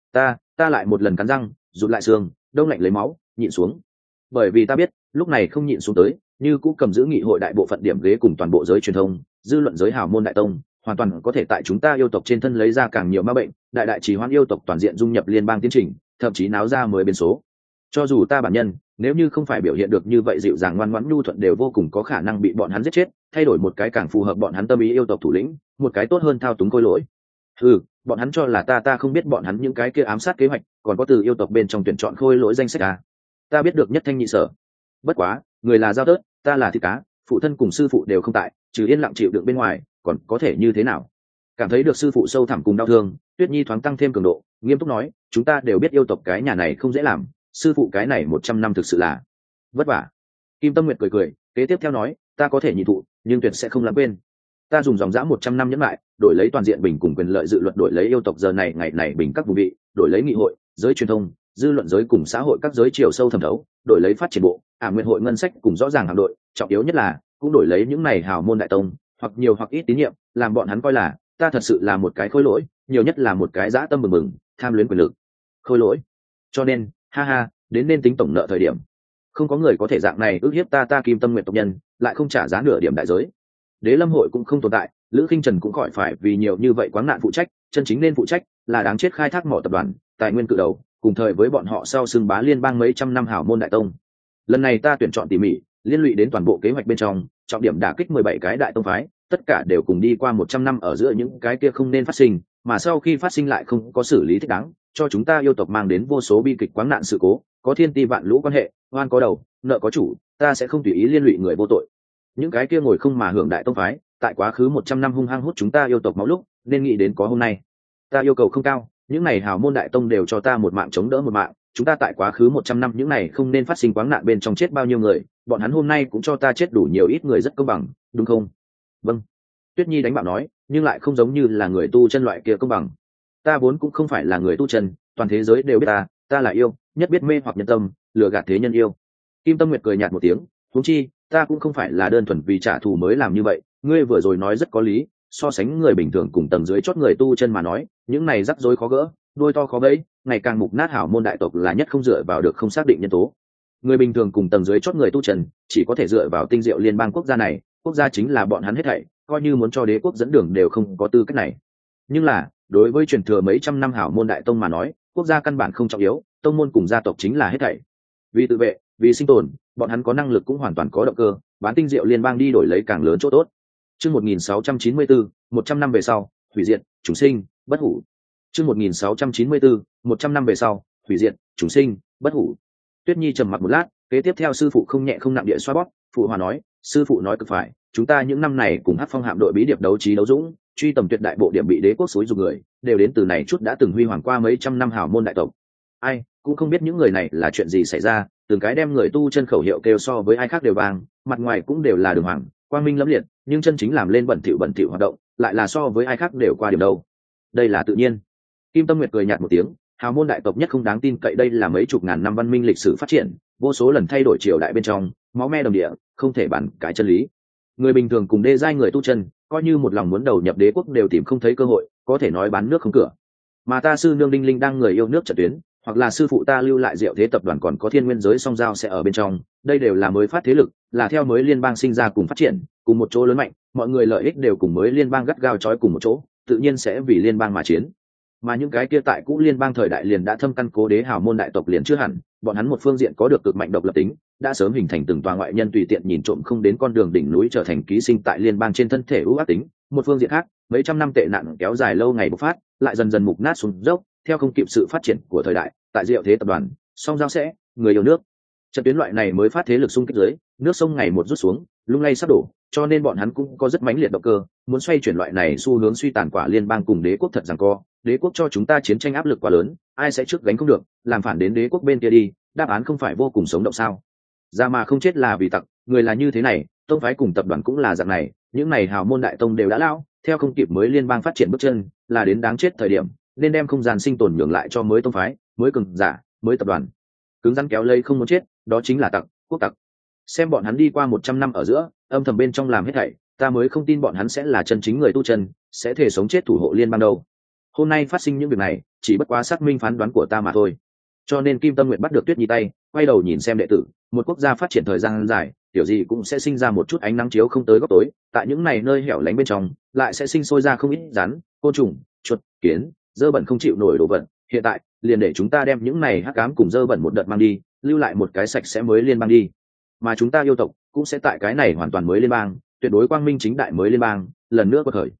Ta lại một lần cắn răng, rụt lại xương, đông lạnh lấy máu, nhịn xuống. Bởi vì ta biết, lúc này không nhịn xuống tới, như cũ cầm giữ nghị hội đại bộ phận điểm ghế cùng toàn bộ giới truyền thông, dư luận giới hào môn đại tông, hoàn toàn có thể tại chúng ta yêu tộc trên thân lấy ra càng nhiều ma bệnh, đại trì hoãn yêu tộc toàn diện dung nhập liên bang tiến trình, thậm chí náo ra mới biến số. Cho dù ta bản nhân, nếu như không phải biểu hiện được như vậy dịu dàng ngoan ngoãn nhu thuận, đều vô cùng có khả năng bị bọn hắn giết chết, thay đổi một cái càng phù hợp bọn hắn tâm ý yêu tộc thủ lĩnh, một cái tốt hơn thao túng khôi lỗi. Ừ, bọn hắn cho là ta không biết bọn hắn những cái kia ám sát kế hoạch, còn có từ yêu tộc bên trong tuyển chọn khôi lỗi danh sách à. Ta biết được nhất thanh nhị sở. Bất quá, người là dao tớt, ta là thịt cá, phụ thân cùng sư phụ đều không tại, trừ yên lặng chịu đựng bên ngoài, còn có thể như thế nào? Cảm thấy được sư phụ sâu thẳm cùng đau thương, Tuyết Nhi thoáng tăng thêm cường độ, nghiêm túc nói, chúng ta đều biết yêu tộc cái nhà này không dễ làm, sư phụ cái này 100 năm thực sự là vất vả. Kim Tâm Nguyệt cười cười, kế tiếp theo nói, ta có thể nhịn thụ, nhưng tuyệt sẽ không lãng quên. Ta dùng dòng dã 100 năm nhẫn lại, đổi lấy toàn diện bình cùng quyền lợi dự luật, đổi lấy yêu tộc giờ này ngày này bình các vùng vị, đổi lấy nghị hội, giới truyền thông, dư luận giới cùng xã hội các giới chiều sâu thẩm thấu, đổi lấy phát triển bộ, nguyện hội ngân sách cùng rõ ràng hạm đội, trọng yếu nhất là cũng đổi lấy những này hào môn đại tông, hoặc nhiều hoặc ít tín nhiệm, làm bọn hắn coi là ta thật sự là một cái khôi lỗi, nhiều nhất là một cái dã tâm bừng bừng, tham luyến quyền lực. Khôi lỗi. Cho nên, ha ha, đến nên tính tổng nợ thời điểm. Không có người có thể dạng này ước hiếp ta Kim Tâm Nguyệt tộc nhân, lại không trả giá nửa điểm đại giới. Đế Lâm hội cũng không tồn tại, Lữ Khinh Trần cũng khỏi phải vì nhiều như vậy quáng nạn phụ trách, chân chính nên phụ trách là đáng chết khai thác mỏ tập đoàn, tài nguyên cự đầu, cùng thời với bọn họ sau xưng bá liên bang mấy trăm năm hảo môn đại tông. Lần này ta tuyển chọn tỉ mỉ, liên lụy đến toàn bộ kế hoạch bên trong, trọng điểm đả kích 17 cái đại tông phái, tất cả đều cùng đi qua 100 năm ở giữa những cái kia không nên phát sinh, mà sau khi phát sinh lại không có xử lý thích đáng, cho chúng ta yêu tộc mang đến vô số bi kịch quáng nạn sự cố, có thiên ti vạn lũ quan hệ, oan có đầu, nợ có chủ, ta sẽ không tùy ý liên lụy người vô tội. Những cái kia ngồi không mà hưởng đại tông phái, tại quá khứ 100 năm hung hăng hút chúng ta yêu tộc máu lúc, nên nghĩ đến có hôm nay. Ta yêu cầu không cao, những này hào môn đại tông đều cho ta một mạng chống đỡ một mạng, chúng ta tại quá khứ 100 năm những này không nên phát sinh quáng nạn bên trong chết bao nhiêu người, bọn hắn hôm nay cũng cho ta chết đủ nhiều ít người rất công bằng, đúng không? Vâng. Tuyết Nhi đánh bạo nói, nhưng lại không giống như là người tu chân loại kia công bằng. Ta vốn cũng không phải là người tu chân, toàn thế giới đều biết ta là yêu, nhất biết mê hoặc nhân tâm, lừa gạt thế nhân yêu. Kim Tâm Nguyệt cười nhạt một tiếng, huống chi, ta cũng không phải là đơn thuần vì trả thù mới làm như vậy, ngươi vừa rồi nói rất có lý, so sánh người bình thường cùng tầng dưới chót người tu chân mà nói, những này rắc rối khó gỡ, đôi to khó bẫy, ngày càng mục nát hảo môn đại tộc là nhất không dựa vào được không xác định nhân tố. Người bình thường cùng tầng dưới chót người tu chân, chỉ có thể dựa vào tinh diệu liên bang quốc gia này, quốc gia chính là bọn hắn hết thảy, coi như muốn cho đế quốc dẫn đường đều không có tư cách này. Nhưng là, đối với truyền thừa mấy trăm năm hảo môn đại tông mà nói, quốc gia căn bản không trọng yếu, tông môn cùng gia tộc chính là hết thảy. Vì tự vệ, vì sinh tồn, bọn hắn có năng lực cũng hoàn toàn có động cơ, bán tinh diệu liên bang đi đổi lấy càng lớn chỗ tốt. Chương 1694, 100 năm về sau, hủy diệt, chúng sinh, bất hủ. Chương 1694, 100 năm về sau, hủy diệt, chúng sinh, bất hủ. Tuyết Nhi trầm mặc một lát, kế tiếp theo sư phụ không nhẹ không nặng địa xoa bóp, phụ hòa nói, sư phụ nói cực phải, chúng ta những năm này cùng Hắc Phong hạm đội bí điệp đấu trí đấu dũng, truy tầm tuyệt đại bộ điểm bị đế quốc xúi dục người, đều đến từ này chút đã từng huy hoàng qua mấy trăm năm hào môn đại tộc. Ai cũng không biết những người này là chuyện gì xảy ra, từng cái đem người tu chân khẩu hiệu kêu so với ai khác đều vàng, mặt ngoài cũng đều là đường hoàng, quang minh lẫm liệt, nhưng chân chính làm lên bẩn thỉu hoạt động, lại là so với ai khác đều qua điểm đâu. Đây là tự nhiên. Kim Tâm Nguyệt cười nhạt một tiếng, hào môn đại tộc nhất không đáng tin cậy, đây là mấy chục ngàn năm văn minh lịch sử phát triển, vô số lần thay đổi triều đại bên trong, máu me đồng địa, không thể bàn cái chân lý. Người bình thường cùng đê giai người tu chân, coi như một lòng muốn đầu nhập đế quốc đều tìm không thấy cơ hội, có thể nói bán nước không cửa. Mà ta sư nương Đinh Linh đang người yêu nước trận tuyến, hoặc là sư phụ ta lưu lại Diệu Thế tập đoàn còn có Thiên Nguyên giới song giao sẽ ở bên trong, đây đều là mới phát thế lực, là theo mới liên bang sinh ra cùng phát triển, cùng một chỗ lớn mạnh, mọi người lợi ích đều cùng mới liên bang gắt gao trói cùng một chỗ, tự nhiên sẽ vì liên bang mà chiến. Mà những cái kia tại cũ liên bang thời đại liền đã thâm căn cố đế hào môn đại tộc liền chưa hẳn, bọn hắn một phương diện có được cực mạnh độc lập tính, đã sớm hình thành từng tòa ngoại nhân tùy tiện nhìn trộm không đến con đường đỉnh núi trở thành ký sinh tại liên bang trên thân thể ưu ác tính. Một phương diện khác, mấy trăm năm tệ nạn kéo dài lâu ngày bộc phát, lại dần dần mục nát xuống dốc, theo không kịp sự phát triển của thời đại, tại Diệu Thế tập đoàn, song giao sẽ, người yêu nước, trận tuyến loại này mới phát thế lực xung kích dưới, nước sông ngày một rút xuống, lung lay sắp đổ, cho nên bọn hắn cũng có rất mãnh liệt động cơ, muốn xoay chuyển loại này xu hướng suy tàn quả liên bang cùng đế quốc thật rằng co, đế quốc cho chúng ta chiến tranh áp lực quá lớn, ai sẽ trước gánh không được, làm phản đến đế quốc bên kia đi, đáp án không phải vô cùng sống động sao? Ra mà không chết là vì tặc, người là như thế này, tông phái cùng tập đoàn cũng là dạng này, những này hào môn đại tông đều đã lao, theo không kịp mới liên bang phát triển bước chân, là đến đáng chết thời điểm, nên đem không gian sinh tồn nhường lại cho mới tông phái, mới cường giả, mới tập đoàn. Cứng rắn kéo lây không muốn chết, đó chính là tặc, quốc tặc. Xem bọn hắn đi qua 100 năm ở giữa, âm thầm bên trong làm hết thảy, ta mới không tin bọn hắn sẽ là chân chính người tu chân, sẽ thể sống chết thủ hộ liên bang đâu. Hôm nay phát sinh những việc này, chỉ bất quá xác minh phán đoán của ta mà thôi. Cho nên Kim Tâm Nguyệt bắt được Tuyết Nhi tay, quay đầu nhìn xem đệ tử, một quốc gia phát triển thời gian dài, kiểu gì cũng sẽ sinh ra một chút ánh nắng chiếu không tới góc tối, tại những này nơi hẻo lánh bên trong, lại sẽ sinh sôi ra không ít rắn, côn trùng, chuột, kiến, dơ bẩn không chịu nổi đồ vật. Hiện tại, liền để chúng ta đem những này hắc ám cùng dơ bẩn một đợt mang đi, lưu lại một cái sạch sẽ mới liên bang đi. Mà chúng ta yêu tộc cũng sẽ tại cái này hoàn toàn mới liên bang, tuyệt đối quang minh chính đại mới liên bang, lần nữa có thời.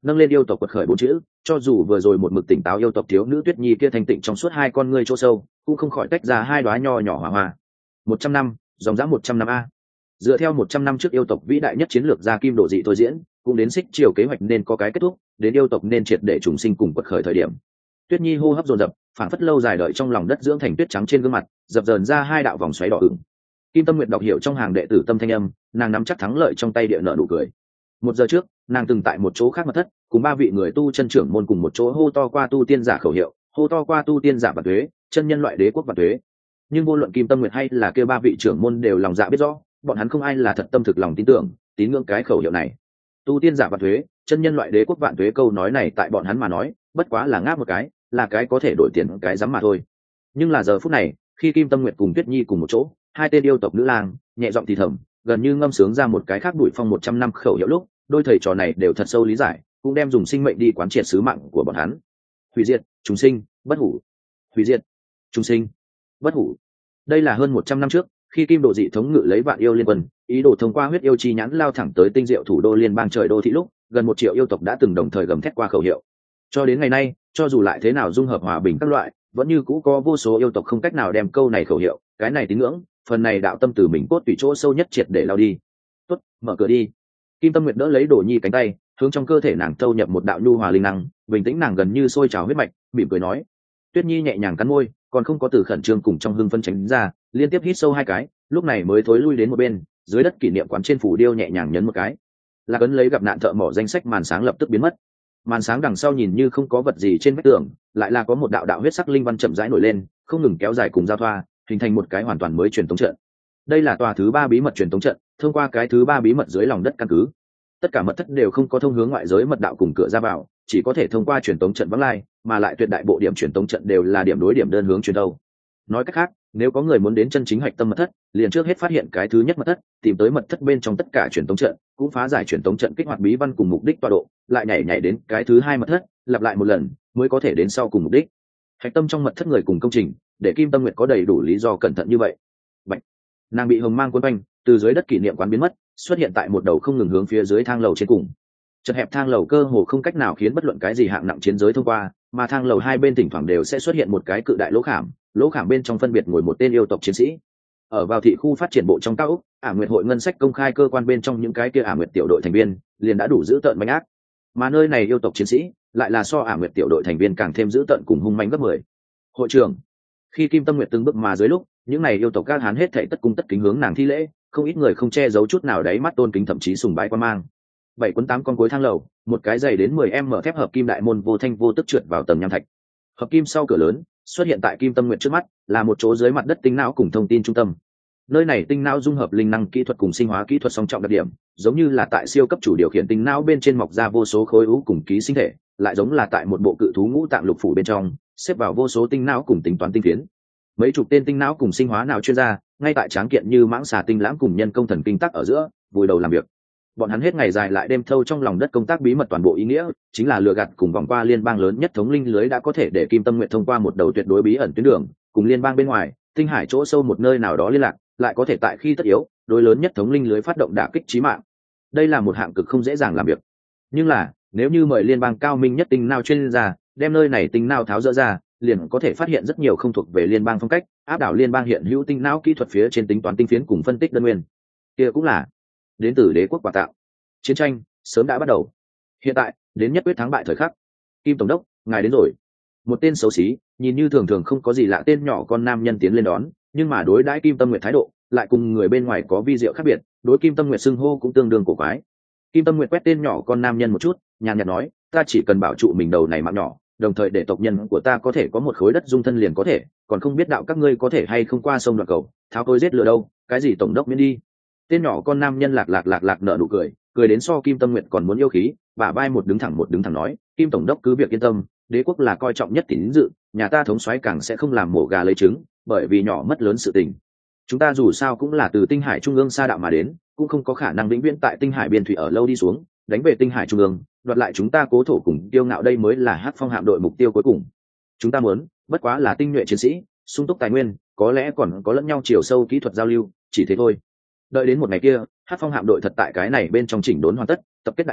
nâng lên yêu tộc quật khởi bốn chữ, cho dù vừa rồi một mực tỉnh táo yêu tộc thiếu nữ Tuyết Nhi kia thanh tịnh trong suốt hai con ngươi chỗ sâu cũng không khỏi tách ra hai đóa nho nhỏ hỏa hoa. 100 năm, dòng dã 100 năm a. Dựa theo 100 năm trước yêu tộc vĩ đại nhất chiến lược ra kim độ dị thôi diễn, cũng đến xích chiều kế hoạch nên có cái kết thúc, đến yêu tộc nên triệt để trùng sinh cùng quật khởi thời điểm. Tuyết Nhi hô hấp dồn dập, phảng phất lâu dài đợi trong lòng đất dưỡng thành tuyết trắng trên gương mặt, dập dờn ra hai đạo vòng xoáy đỏ ửng. Kim Tâm Nguyệt đọc hiểu trong hàng đệ tử tâm thanh âm, nàng nắm chắc thắng lợi trong tay địa nợ nụ cười. 1 giờ trước, nàng từng tại một chỗ khác mật thất, cùng 3 vị người tu chân trưởng môn cùng một chỗ hô to qua tu tiên giả khẩu hiệu, hô to qua tu tiên giả vạn tuế, chân nhân loại đế quốc vạn tuế. Nhưng vô luận Kim Tâm Nguyệt hay là kêu 3 vị trưởng môn đều lòng dạ biết rõ, bọn hắn không ai là thật tâm thực lòng tin tưởng, tín ngưỡng cái khẩu hiệu này. Tu tiên giả vạn tuế, chân nhân loại đế quốc vạn tuế, câu nói này tại bọn hắn mà nói, bất quá là ngáp một cái, là cái có thể đổi tiền cái dám mà thôi. Nhưng là giờ phút này, khi Kim Tâm Nguyệt cùng Tuyết Nhi cùng một chỗ, hai tên yêu tộc nữ lang nhẹ giọng thì thầm, gần như ngâm sướng ra một cái khác đuổi phong 100 năm khẩu hiệu lúc, đôi thầy trò này đều thật sâu lý giải, cũng đem dùng sinh mệnh đi quán triệt sứ mạng của bọn hắn. Hủy diệt, chúng sinh, bất hủ. Hủy diệt, chúng sinh, bất hủ. Đây là hơn 100 năm trước, khi Kim Độ dị thống ngự lấy vạn yêu liên quân, ý đồ thông qua huyết yêu chi nhãn lao thẳng tới tinh diệu thủ đô liên bang trời đô thị lúc, gần 1 triệu yêu tộc đã từng đồng thời gầm thét qua khẩu hiệu. Cho đến ngày nay, cho dù lại thế nào dung hợp hòa bình các loại, vẫn như cũ có vô số yêu tộc không cách nào đem câu này khẩu hiệu, cái này tín ngưỡng, phần này đạo tâm từ mình cốt tùy chỗ sâu nhất triệt để lao đi. Tốt, mở cửa đi. Kim Tâm Nguyệt đỡ lấy Đồ Nhi cánh tay, hướng trong cơ thể nàng thâu nhập một đạo nhu hòa linh năng, bình tĩnh nàng gần như sôi trào huyết mạch, mỉm cười nói. Tuyết Nhi nhẹ nhàng cắn môi, còn không có từ khẩn trương cùng trong hưng phân tránh ra, liên tiếp hít sâu 2 cái, lúc này mới thối lui đến một bên, dưới đất kỷ niệm quán trên phủ điêu nhẹ nhàng nhấn một cái. Là ấn lấy gặp nạn thợ mỏ danh sách màn sáng lập tức biến mất. Màn sáng đằng sau nhìn như không có vật gì trên vách tường, lại là có một đạo đạo huyết sắc linh văn chậm rãi nổi lên, không ngừng kéo dài cùng giao thoa, hình thành một cái hoàn toàn mới truyền tống trận. Đây là tòa thứ 3 bí mật truyền tống trận, thông qua cái thứ 3 bí mật dưới lòng đất căn cứ. Tất cả mật thất đều không có thông hướng ngoại giới mật đạo cùng cửa ra vào, chỉ có thể thông qua truyền tống trận vắng lai, mà lại tuyệt đại bộ điểm truyền tống trận đều là điểm đối điểm đơn hướng truyền đâu. Nói cách khác, nếu có người muốn đến chân chính hạch tâm mật thất, liền trước hết phát hiện cái thứ nhất mật thất, tìm tới mật thất bên trong tất cả truyền tống trận, cũng phá giải truyền tống trận kích hoạt bí văn cùng mục đích tọa độ, lại nhảy đến cái thứ 2 mật thất, lặp lại một lần, mới có thể đến sau cùng mục đích. Hạch tâm trong mật thất người cùng công trình, để Kim Tâm Nguyệt có đầy đủ lý do cẩn thận như vậy. Bạch. Nàng bị hồng mang cuốn quanh, từ dưới đất kỷ niệm quán biến mất, xuất hiện tại một đầu không ngừng hướng phía dưới thang lầu trên cùng. Chật hẹp thang lầu cơ hồ không cách nào khiến bất luận cái gì hạng nặng chiến giới thông qua, mà thang lầu hai bên thỉnh thoảng đều sẽ xuất hiện một cái cự đại lỗ khảm bên trong phân biệt ngồi một tên yêu tộc chiến sĩ. Ở vào thị khu phát triển bộ trong cao ốc, Ả Nguyệt hội ngân sách công khai cơ quan bên trong những cái kia Ả Nguyệt tiểu đội thành viên liền đã đủ dữ tợn manh ác, mà nơi này yêu tộc chiến sĩ lại là so Ả Nguyệt tiểu đội thành viên càng thêm dữ tợn cùng hung manh gấp 10. Hội trưởng, khi Kim Tâm Nguyệt từng bước mà dưới lúc, những này yêu tộc các hán hết thảy tất cung tất kính hướng nàng thi lễ, không ít người không che giấu chút nào đáy mắt tôn kính, thậm chí sùng bái quan mang. 7 cuốn 8 con cuối thang lầu, một cái dày đến 10m thép hợp kim đại môn vô thanh vô tức trượt vào tầng nham thạch. Hợp kim sau cửa lớn xuất hiện tại Kim Tâm Nguyệt trước mắt, là một chỗ dưới mặt đất tinh não cùng thông tin trung tâm. Nơi này tinh não dung hợp linh năng kỹ thuật cùng sinh hóa kỹ thuật song trọng đặc điểm, giống như là tại siêu cấp chủ điều khiển tinh não bên trên mọc ra vô số khối u cùng ký sinh thể, lại giống là tại một bộ cự thú ngũ tạng lục phủ bên trong xếp vào vô số tinh não cùng tính toán tinh phiến. Mấy chục tên tinh não cùng sinh hóa nào chuyên gia ngay tại tráng kiện như mãng xà tinh lãng cùng nhân công thần kinh tắc ở giữa vùi đầu làm việc. Bọn hắn hết ngày dài lại đêm thâu trong lòng đất công tác bí mật, toàn bộ ý nghĩa chính là lừa gạt cùng vòng qua liên bang lớn nhất thống linh lưới đã có thể để Kim Tâm Nguyệt thông qua một đầu tuyệt đối bí ẩn tuyến đường cùng liên bang bên ngoài tinh hải chỗ sâu một nơi nào đó liên lạc, lại có thể tại khi tất yếu đối lớn nhất thống linh lưới phát động đả kích chí mạng. Đây là một hạng cực không dễ dàng làm việc, nhưng là nếu như mời liên bang cao minh nhất tinh não chuyên gia đem nơi này tinh não tháo dỡ ra, liền có thể phát hiện rất nhiều không thuộc về liên bang phong cách, áp đảo liên bang hiện hữu tinh não kỹ thuật phía trên tính toán tinh phiến cùng phân tích đơn nguyên. Kia cũng là đến từ đế quốc quà tạo. Chiến tranh sớm đã bắt đầu, hiện tại đến nhất quyết thắng bại thời khắc. Kim tổng đốc, ngài đến rồi. Một tên xấu xí, nhìn như thường thường không có gì lạ tên nhỏ con nam nhân tiến lên đón, nhưng mà đối đãi Kim Tâm Nguyệt thái độ lại cùng người bên ngoài có vi diệu khác biệt, đối Kim Tâm Nguyệt xưng hô cũng tương đương cổ quái. Kim Tâm Nguyệt quét tên nhỏ con nam nhân một chút, nhàn nhạt nói, ta chỉ cần bảo trụ mình đầu này mạng nhỏ, đồng thời để tộc nhân của ta có thể có một khối đất dung thân liền có thể, còn không biết đạo các ngươi có thể hay không qua sông đoạn cầu tháo tôi giết lừa đâu, cái gì tổng đốc miễn đi. Tên nhỏ con nam nhân lạc nở nụ cười, cười đến so Kim Tâm Nguyệt còn muốn yêu khí, bả vai một đứng thẳng nói, Kim tổng đốc cứ việc yên tâm, đế quốc là coi trọng nhất tín dự, nhà ta thống soái càng sẽ không làm mổ gà lấy trứng, bởi vì nhỏ mất lớn sự tình. Chúng ta dù sao cũng là từ tinh hải trung ương sa đạo mà đến, cũng không có khả năng vĩnh viễn tại tinh hải biên thủy ở lâu đi xuống, đánh về tinh hải trung ương, đoạt lại chúng ta cố thổ cùng tiêu ngạo, đây mới là Hắc Phong hạm đội mục tiêu cuối cùng. Chúng ta muốn bất quá là tinh nhuệ chiến sĩ, sung túc tài nguyên, có lẽ còn có lẫn nhau chiều sâu kỹ thuật giao lưu, chỉ thế thôi. Đợi đến một ngày kia, Hắc Phong hạm đội thật tại cái này bên trong chỉnh đốn hoàn tất, tập kết đại quân,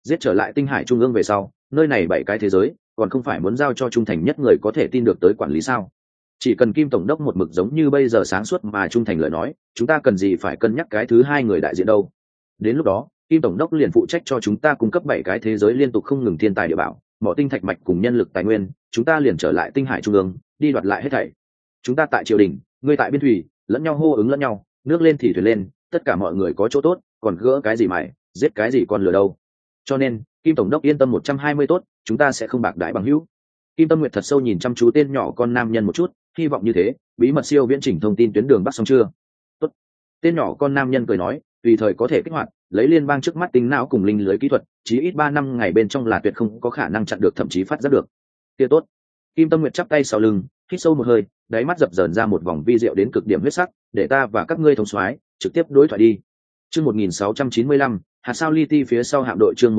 Giết trở lại tinh hải trung ương về sau, nơi này 7 cái thế giới còn không phải muốn giao cho trung thành nhất người có thể tin được tới quản lý sao? Chỉ cần Kim tổng đốc một mực giống như bây giờ sáng suốt mà trung thành lời nói, chúng ta cần gì phải cân nhắc cái thứ hai người đại diện đâu. Đến lúc đó Kim tổng đốc liền phụ trách cho chúng ta cung cấp 7 cái thế giới liên tục không ngừng thiên tài địa bảo, mỏ tinh thạch mạch cùng nhân lực tài nguyên, chúng ta liền trở lại tinh hải trung ương đi đoạt lại hết thảy. Chúng ta tại triều đình, ngươi tại biên thủy, lẫn nhau hô ứng lẫn nhau, nước lên thì thuyền lên, tất cả mọi người có chỗ tốt, còn gỡ cái gì mày, giết cái gì con lừa đâu. Cho nên Kim tổng đốc yên tâm 120 tốt, chúng ta sẽ không bạc đãi bằng hữu. Kim Tâm Nguyệt thật sâu nhìn chăm chú tên nhỏ con nam nhân một chút, hy vọng như thế bí mật siêu viễn chỉnh thông tin tuyến đường bắc xong chưa. Tốt. Tên nhỏ con nam nhân cười nói, tùy thời có thể kích hoạt, lấy liên bang trước mắt tính não cùng linh lưới kỹ thuật, chí ít 3 năm ngày bên trong là tuyệt không có khả năng chặn được, thậm chí phát giác được. Kia tốt. Kim Tâm Nguyệt chắp tay sau lưng, hít sâu một hơi, đáy mắt dập dờn ra một vòng vi diệu đến cực điểm huyết sắc, để ta và các ngươi thông soái trực tiếp đối thoại đi. Chương 1695, hạt sao li ti phía sau hạm đội. Chương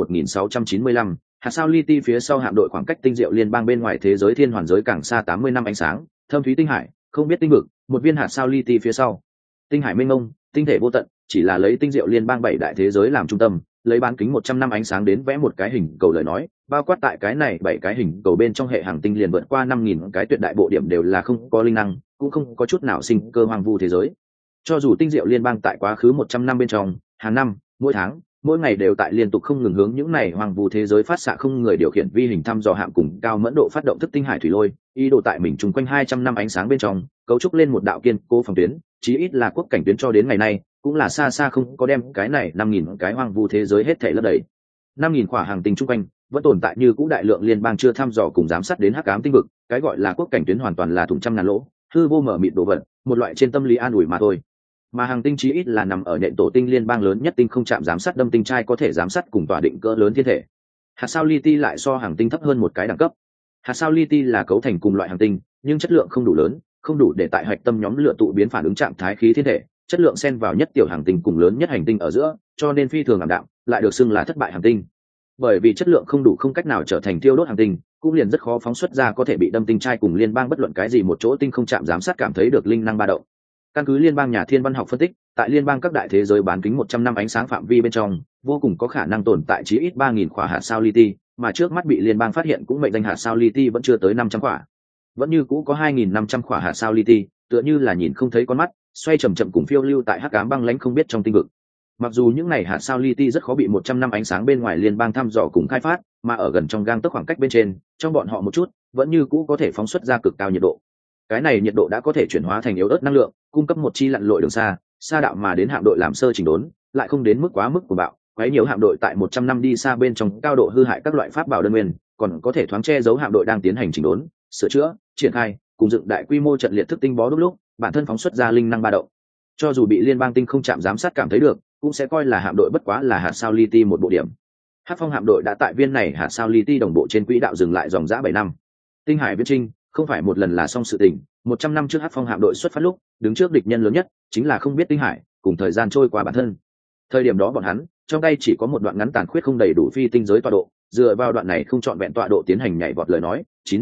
1695, hạt sao li ti phía sau hạm đội. Khoảng cách tinh diệu liên bang bên ngoài thế giới thiên hoàn giới càng xa 80 năm ánh sáng, thâm thúy tinh hải, không biết tinh vực, một viên hạt sao li ti phía sau. Tinh hải mênh mông, tinh thể vô tận, chỉ là lấy tinh diệu liên bang 7 đại thế giới làm trung tâm, lấy bán kính 100 năm ánh sáng đến vẽ một cái hình cầu lời nói, bao quát tại cái này 7 cái hình cầu bên trong hệ hành tinh liền vượt qua 5000 cái tuyệt đại bộ điểm đều là không có linh năng, cũng không có chút nào sinh cơ hoang vu thế giới. Cho dù tinh diệu liên bang tại quá khứ 100 năm bên trong, hàng năm, mỗi tháng, mỗi ngày đều tại liên tục không ngừng hướng những này hoang vu thế giới phát xạ không người điều khiển vi hình thăm dò hạm cùng cao mẫn độ phát động thức tinh hải thủy lôi, ý đồ tại mình chung quanh 200 năm ánh sáng bên trong cấu trúc lên một đạo kiên cố phòng tuyến, chí ít là quốc cảnh tuyến cho đến ngày nay, cũng là xa xa không có đem cái này 5000 cái hoang vu thế giới hết thảy lấp đầy. 5000 khỏa hàng tinh chung quanh vẫn tồn tại như cũ đại lượng liên bang chưa thăm dò cùng giám sát đến hắc ám tinh vực, cái gọi là quốc cảnh tuyến hoàn toàn là thủng trăm ngàn lỗ, hư vô mở mịt đồ vật, một loại trên tâm lý an ủi mà thôi. Mà hàng tinh chí ít là nằm ở nện tổ tinh liên bang lớn nhất tinh không chạm giám sát đâm tinh trai có thể giám sát cùng tỏa định cỡ lớn thiên thể. Hạt sao li ti lại so hàng tinh thấp hơn một cái đẳng cấp. Hạt sao li ti là cấu thành cùng loại hàng tinh, nhưng chất lượng không đủ lớn, không đủ để tại hạch tâm nhóm lựa tụ biến phản ứng trạng thái khí thiên thể, chất lượng xen vào nhất tiểu hàng tinh cùng lớn nhất hành tinh ở giữa, cho nên phi thường ảm đạm, lại được xưng là thất bại hàng tinh. Bởi vì chất lượng không đủ không cách nào trở thành tiêu đốt hàng tinh, cũng liền rất khó phóng xuất ra có thể bị đâm tinh trai cùng liên bang bất luận cái gì một chỗ tinh không chạm giám sát cảm thấy được linh năng ba động. Căn cứ liên bang nhà thiên văn học phân tích, tại liên bang các đại thế giới bán kính 100 năm ánh sáng phạm vi bên trong, vô cùng có khả năng tồn tại chí ít 3000 khỏa hạt sao li ti, mà trước mắt bị liên bang phát hiện cũng mệnh danh hạt sao li ti vẫn chưa tới 500 khỏa. Vẫn như cũ có 2500 khỏa hạt sao li ti, tựa như là nhìn không thấy con mắt, xoay chậm chậm cùng phiêu lưu tại hắc ám băng lãnh không biết trong tinh vực. Mặc dù những này hạt sao li ti rất khó bị 100 năm ánh sáng bên ngoài liên bang thăm dò cùng khai phát, mà ở gần trong gang tấc khoảng cách bên trên, trong bọn họ một chút, vẫn như cũ có thể phóng xuất ra cực cao nhiệt độ. Cái này nhiệt độ đã có thể chuyển hóa thành yếu ớt năng lượng, cung cấp một chi lặn lội đường xa đạo mà đến hạm đội làm sơ chỉnh đốn, lại không đến mức quá mức của bạo, quấy nhiều hạm đội tại 100 năm đi xa bên trong cao độ hư hại các loại pháp bảo đơn nguyên, còn có thể thoáng che giấu hạm đội đang tiến hành chỉnh đốn, sửa chữa, triển khai, cùng dựng đại quy mô trận liệt thức tinh bó đúc lúc, bản thân phóng xuất ra linh năng ba động. Cho dù bị liên bang tinh không chạm giám sát cảm thấy được, cũng sẽ coi là hạm đội bất quá là hạt sao li ti một bộ điểm. Hắc Phong hạm đội đã tại viên này hạt sao li ti đồng bộ trên quỹ đạo dừng lại dòng dã 7 năm. Tinh hải viễn trinh không phải một lần là xong sự tình. 100 năm trước Hắc Phong hạm đội xuất phát lúc, đứng trước địch nhân lớn nhất chính là không biết tinh hải, cùng thời gian trôi qua bản thân. Thời điểm đó bọn hắn trong tay chỉ có một đoạn ngắn tàn khuyết không đầy đủ phi tinh giới tọa độ, dựa vào đoạn này không chọn vẹn tọa độ tiến hành nhảy vọt lời nói,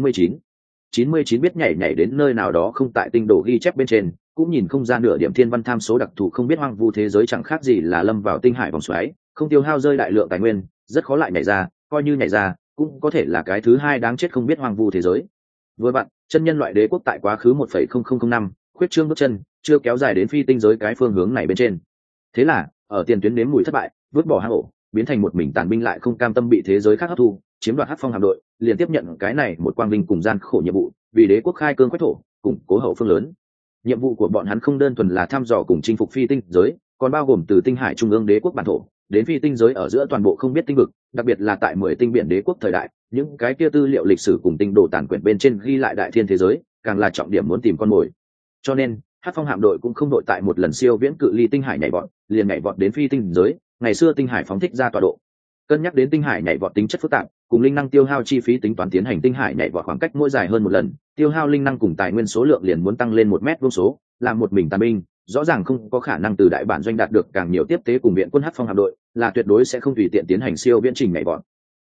99 biết nhảy đến nơi nào đó không tại tinh đồ ghi chép bên trên, cũng nhìn không ra nửa điểm thiên văn tham số đặc thù, không biết hoang vu thế giới chẳng khác gì là lâm vào tinh hải vòng xoáy, không tiêu hao rơi đại lượng tài nguyên, rất khó lại nhảy ra, coi như nhảy ra cũng có thể là cái thứ hai đáng chết không biết hoang vu thế giới. Vừa bạn, chân nhân loại đế quốc tại quá khứ 1,0005 khuyết trương bước chân, chưa kéo dài đến phi tinh giới cái phương hướng này bên trên. Thế là, ở tiền tuyến nếm mùi thất bại, vứt bỏ hang ổ, biến thành một mình tàn binh lại không cam tâm bị thế giới khác hấp thu, chiếm đoạt Hắc Phong hạm đội, liền tiếp nhận cái này một quang vinh cùng gian khổ nhiệm vụ, vì đế quốc khai cương quách thổ, củng cố hậu phương lớn. Nhiệm vụ của bọn hắn không đơn thuần là thăm dò cùng chinh phục phi tinh giới, còn bao gồm từ tinh hải trung ương đế quốc bản thổ đến phi tinh giới ở giữa toàn bộ không biết tinh vực, đặc biệt là tại 10 tinh biển đế quốc thời đại, những cái kia tư liệu lịch sử cùng tinh đồ tàn quyển bên trên ghi lại đại thiên thế giới, càng là trọng điểm muốn tìm con mồi. Cho nên, Hắc Phong hạm đội cũng không đội tại một lần siêu viễn cự ly tinh hải nhảy vọt, liền nhảy vọt đến phi tinh giới. Ngày xưa tinh hải phóng thích ra tọa độ. Cân nhắc đến tinh hải nhảy vọt tính chất phức tạp, cùng linh năng tiêu hao chi phí tính toán tiến hành tinh hải nhảy vọt khoảng cách mỗi dài hơn một lần, tiêu hao linh năng cùng tài nguyên số lượng liền muốn tăng lên 1 mét vuông số, làm một mình tàn binh, rõ ràng không có khả năng từ đại bản doanh đạt được càng nhiều tiếp tế cùng viện quân Hắc Phong hạm đội, là tuyệt đối sẽ không tùy tiện tiến hành siêu viễn trình nhảy vọt.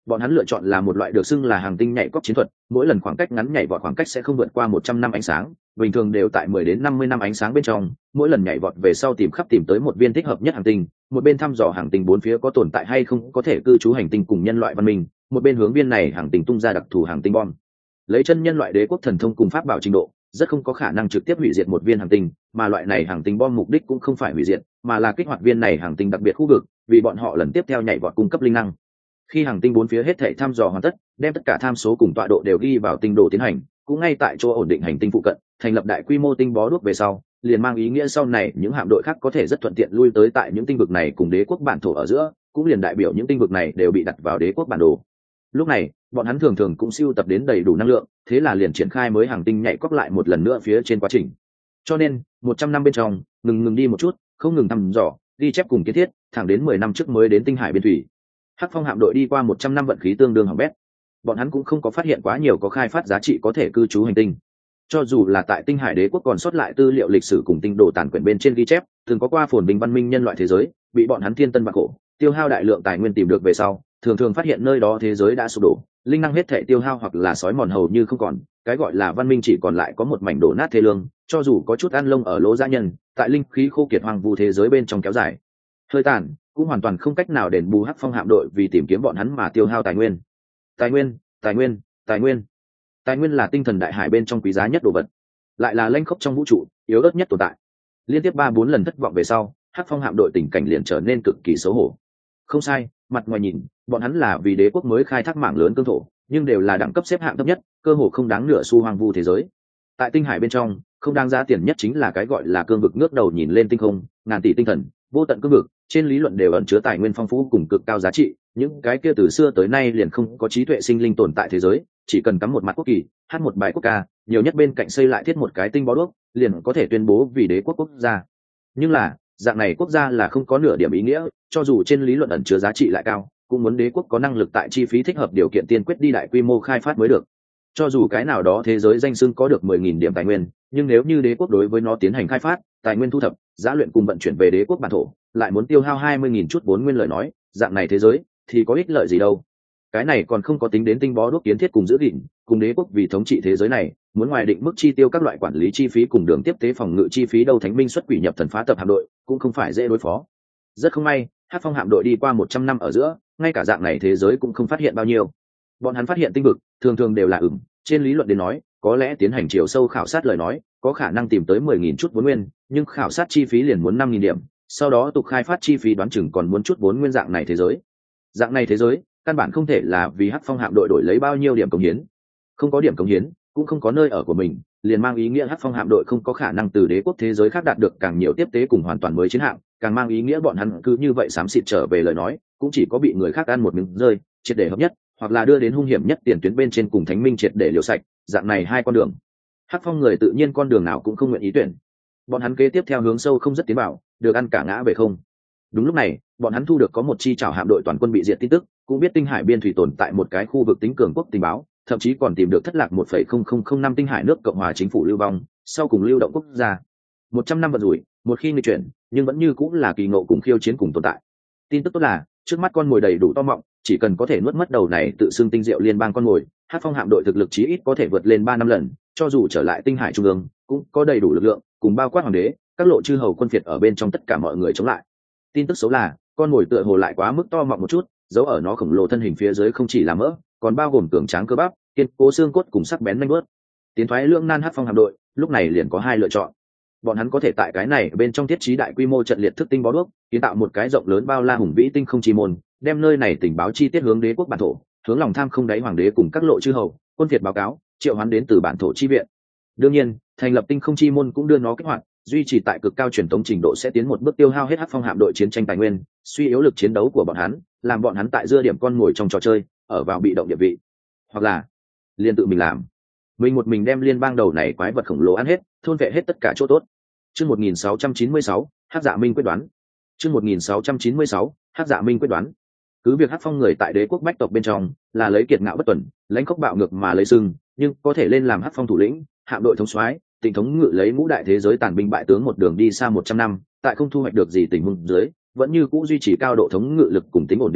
Bọn hắn lựa chọn là một loại được xưng là hàng tinh nhảy cóc chiến thuật, mỗi lần khoảng cách ngắn nhảy vọt khoảng cách sẽ không vượt qua 100 năm ánh sáng, bình thường đều tại 10 đến 50 năm ánh sáng bên trong, mỗi lần nhảy vọt về sau tìm tới một viên thích hợp nhất hành tinh, một bên thăm dò hành tinh bốn phía có tồn tại hay không có thể cư trú hành tinh cùng nhân loại văn minh, một bên hướng viên này hành tinh tung ra đặc thù hành tinh bom. Lấy chân nhân loại đế quốc thần thông cùng pháp bảo trình độ, rất không có khả năng trực tiếp hủy diệt một viên hành tinh, mà loại này hành tinh bom mục đích cũng không phải hủy diệt, mà là kích hoạt viên này hành tinh đặc biệt khu vực, vì bọn họ lần tiếp theo nhảy vọt cung cấp linh năng. Khi hành tinh bốn phía hết thảy thăm dò hoàn tất, đem tất cả tham số cùng tọa độ đều ghi vào tinh đồ tiến hành, cũng ngay tại chỗ ổn định hành tinh phụ cận, thành lập đại quy mô tinh bó đuốc về sau, liền mang ý nghĩa sau này những hạm đội khác có thể rất thuận tiện lui tới tại những tinh vực này cùng đế quốc bản thổ ở giữa, cũng liền đại biểu những tinh vực này đều bị đặt vào đế quốc bản đồ. Lúc này, bọn hắn thường thường cũng sưu tập đến đầy đủ năng lượng, thế là liền triển khai mới hành tinh nhảy cóc lại một lần nữa phía trên quá trình. Cho nên, 100 năm bên trong, ngừng đi một chút, không ngừng thăm dò, ghi chép cùng kiến thiết, thẳng đến 10 năm trước mới đến tinh hải biên thủy. Hắc Phong hạm đội đi qua 100 năm vận khí tương đương hỏng bét. Bọn hắn cũng không có phát hiện quá nhiều có khai phát giá trị có thể cư trú hành tinh. Cho dù là tại tinh hải đế quốc còn sót lại tư liệu lịch sử cùng tinh đồ tàn quyển bên trên ghi chép, thường có qua phồn bình văn minh nhân loại thế giới, bị bọn hắn thiên tân bạc khổ, tiêu hao đại lượng tài nguyên tìm được về sau, thường phát hiện nơi đó thế giới đã sụp đổ, linh năng hết thảy tiêu hao hoặc là sói mòn hầu như không còn, cái gọi là văn minh chỉ còn lại có một mảnh đổ nát thê lương, cho dù có chút ăn lông ở lỗ dã nhân, tại linh khí khô kiệt hoang vu thế giới bên trong kéo dài hơi tàn, cũng hoàn toàn không cách nào đền bù Hắc Phong hạm đội vì tìm kiếm bọn hắn mà tiêu hao tài nguyên. Tài nguyên là tinh thần đại hải bên trong quý giá nhất đồ vật, lại là lanh khốc trong vũ trụ yếu ớt nhất tồn tại. Liên tiếp 3-4 lần thất vọng về sau, Hắc Phong hạm đội tình cảnh liền trở nên cực kỳ xấu hổ. Không sai, mặt ngoài nhìn, bọn hắn là vì đế quốc mới khai thác mảng lớn cương thổ, nhưng đều là đẳng cấp xếp hạng thấp nhất, cơ hồ không đáng nửa xu hoang vu thế giới. Tại tinh hải bên trong, không đáng giá tiền nhất chính là cái gọi là cương vực ngước đầu nhìn lên tinh không, ngàn tỷ tinh thần, vô tận cương vực, trên lý luận đều ẩn chứa tài nguyên phong phú cùng cực cao giá trị, những cái kia từ xưa tới nay liền không có trí tuệ sinh linh tồn tại thế giới, chỉ cần cắm một mặt quốc kỳ, hát một bài quốc ca, nhiều nhất bên cạnh xây lại thiết một cái tinh bó đuốc, liền có thể tuyên bố vì đế quốc gia. Nhưng là, dạng này quốc gia là không có nửa điểm ý nghĩa, cho dù trên lý luận ẩn chứa giá trị lại cao, cũng muốn đế quốc có năng lực tại chi phí thích hợp điều kiện tiên quyết đi đại quy mô khai phát mới được. Cho dù cái nào đó thế giới danh xưng có được 10.000 điểm tài nguyên, nhưng nếu như đế quốc đối với nó tiến hành khai phát, tài nguyên thu thập, giá luyện cùng vận chuyển về đế quốc bản thổ, lại muốn tiêu hao 20.000 chút vốn nguyên lời nói, dạng này thế giới thì có ích lợi gì đâu. Cái này còn không có tính đến tinh bó đuốc kiến thiết cùng giữ gìn, cùng đế quốc vì thống trị thế giới này, muốn ngoài định mức chi tiêu các loại quản lý chi phí cùng đường tiếp tế phòng ngự chi phí đâu. Thánh binh xuất quỷ nhập thần phá tập hạm đội, cũng không phải dễ đối phó. Rất không may, Hắc Phong hạm đội đi qua 100 năm ở giữa, ngay cả dạng này thế giới cũng không phát hiện bao nhiêu. Bọn hắn phát hiện tinh vực, thường đều là trên lý luận đến nói, có lẽ tiến hành chiều sâu khảo sát lời nói, có khả năng tìm tới 10.000 chút vốn nguyên, nhưng khảo sát chi phí liền muốn 5.000 điểm, sau đó tục khai phát chi phí đoán chừng còn muốn chút vốn nguyên. Dạng này thế giới căn bản không thể là vì Hắc Phong hạm đội đổi lấy bao nhiêu điểm cống hiến. Không có điểm cống hiến, cũng không có nơi ở của mình, liền mang ý nghĩa Hắc Phong hạm đội không có khả năng từ đế quốc thế giới khác đạt được càng nhiều tiếp tế cùng hoàn toàn mới chiến hạm, càng mang ý nghĩa bọn hắn cứ như vậy xám xịt trở về lời nói, cũng chỉ có bị người khác ăn một miếng rơi, triệt để hợp nhất, hoặc là đưa đến hung hiểm nhất tiền tuyến bên trên cùng Thánh minh triệt để liều sạch. Dạng này hai con đường, Hắc Phong người tự nhiên con đường nào cũng không nguyện ý tuyển. Bọn hắn kế tiếp theo hướng sâu không rất tiến vào, được ăn cả ngã về không. Đúng lúc này, bọn hắn thu được có một chi chảo hạm đội toàn quân bị diệt tin tức, cũng biết tinh hải biên thủy tồn tại một cái khu vực tính cường quốc tình báo, thậm chí còn tìm được thất lạc 1,0005 tinh hải nước cộng hòa chính phủ lưu vong, sau cùng lưu động quốc gia. 100 năm vận rủi, một khi nghịch chuyển, nhưng vẫn như cũng là kỳ ngộ cùng khiêu chiến cùng tồn tại. Tin tức tốt là, trước mắt con mồi đầy đủ to mọng, chỉ cần có thể nuốt mất đầu này tự xưng tinh diệu liên bang con mồi, Hắc Phong hạm đội thực lực chí ít có thể vượt lên 3-5 lần, cho dù trở lại tinh hải trung ương, cũng có đầy đủ lực lượng, cùng bao quát hoàng đế, các lộ chư hầu quân phiệt ở bên trong tất cả mọi người chống lại. Tin tức xấu là, con mồi tựa hồ lại quá mức to mọng một chút, giấu ở nó khổng lồ thân hình phía dưới không chỉ là mỡ, còn bao gồm cường tráng cơ bắp, kiên cố xương cốt cùng sắc bén nhanh bớt. Tiến thoái lưỡng nan Hắc Phong hạm đội, lúc này liền có hai lựa chọn. Bọn hắn có thể tại cái này bên trong thiết trí đại quy mô trận liệt thức tinh bó đuốc, kiến tạo một cái rộng lớn bao la hùng vĩ tinh không chi môn, đem nơi này tình báo chi tiết hướng đế quốc bản thổ, hướng lòng tham không đáy hoàng đế cùng các lộ chư hầu, quân phiệt báo cáo, triệu hoán đến từ bản thổ chi viện. Đương nhiên, thành lập tinh không chi môn cũng đưa nó kích hoạt, duy trì tại cực cao truyền thống trình độ sẽ tiến một bước tiêu hao hết Hắc Phong hạm đội chiến tranh tài nguyên, suy yếu lực chiến đấu của bọn hắn, làm bọn hắn tại dưa điểm con ngồi trong trò chơi, ở vào bị động địa vị. Hoặc là liền tự mình làm, mình một mình đem liên bang đầu này quái vật khổng lồ ăn hết, thôn vệ hết tất cả chỗ tốt. Chương 1696, Hắc Dạ Minh quyết đoán. Chương 1696, Hắc Dạ Minh quyết đoán. Cứ việc Hắc Phong người tại đế quốc bách tộc bên trong là lấy kiệt ngạo bất tuần, lãnh khốc bạo ngược mà lấy sưng, nhưng có thể lên làm Hắc Phong thủ lĩnh, hạm đội thống soái, tình thống ngự lấy ngũ đại thế giới tàn binh bại tướng một đường đi xa 100 năm, tại không thu hoạch được gì tình huống dưới, vẫn như cũ duy trì cao độ thống ngự lực cùng tính ổn định người,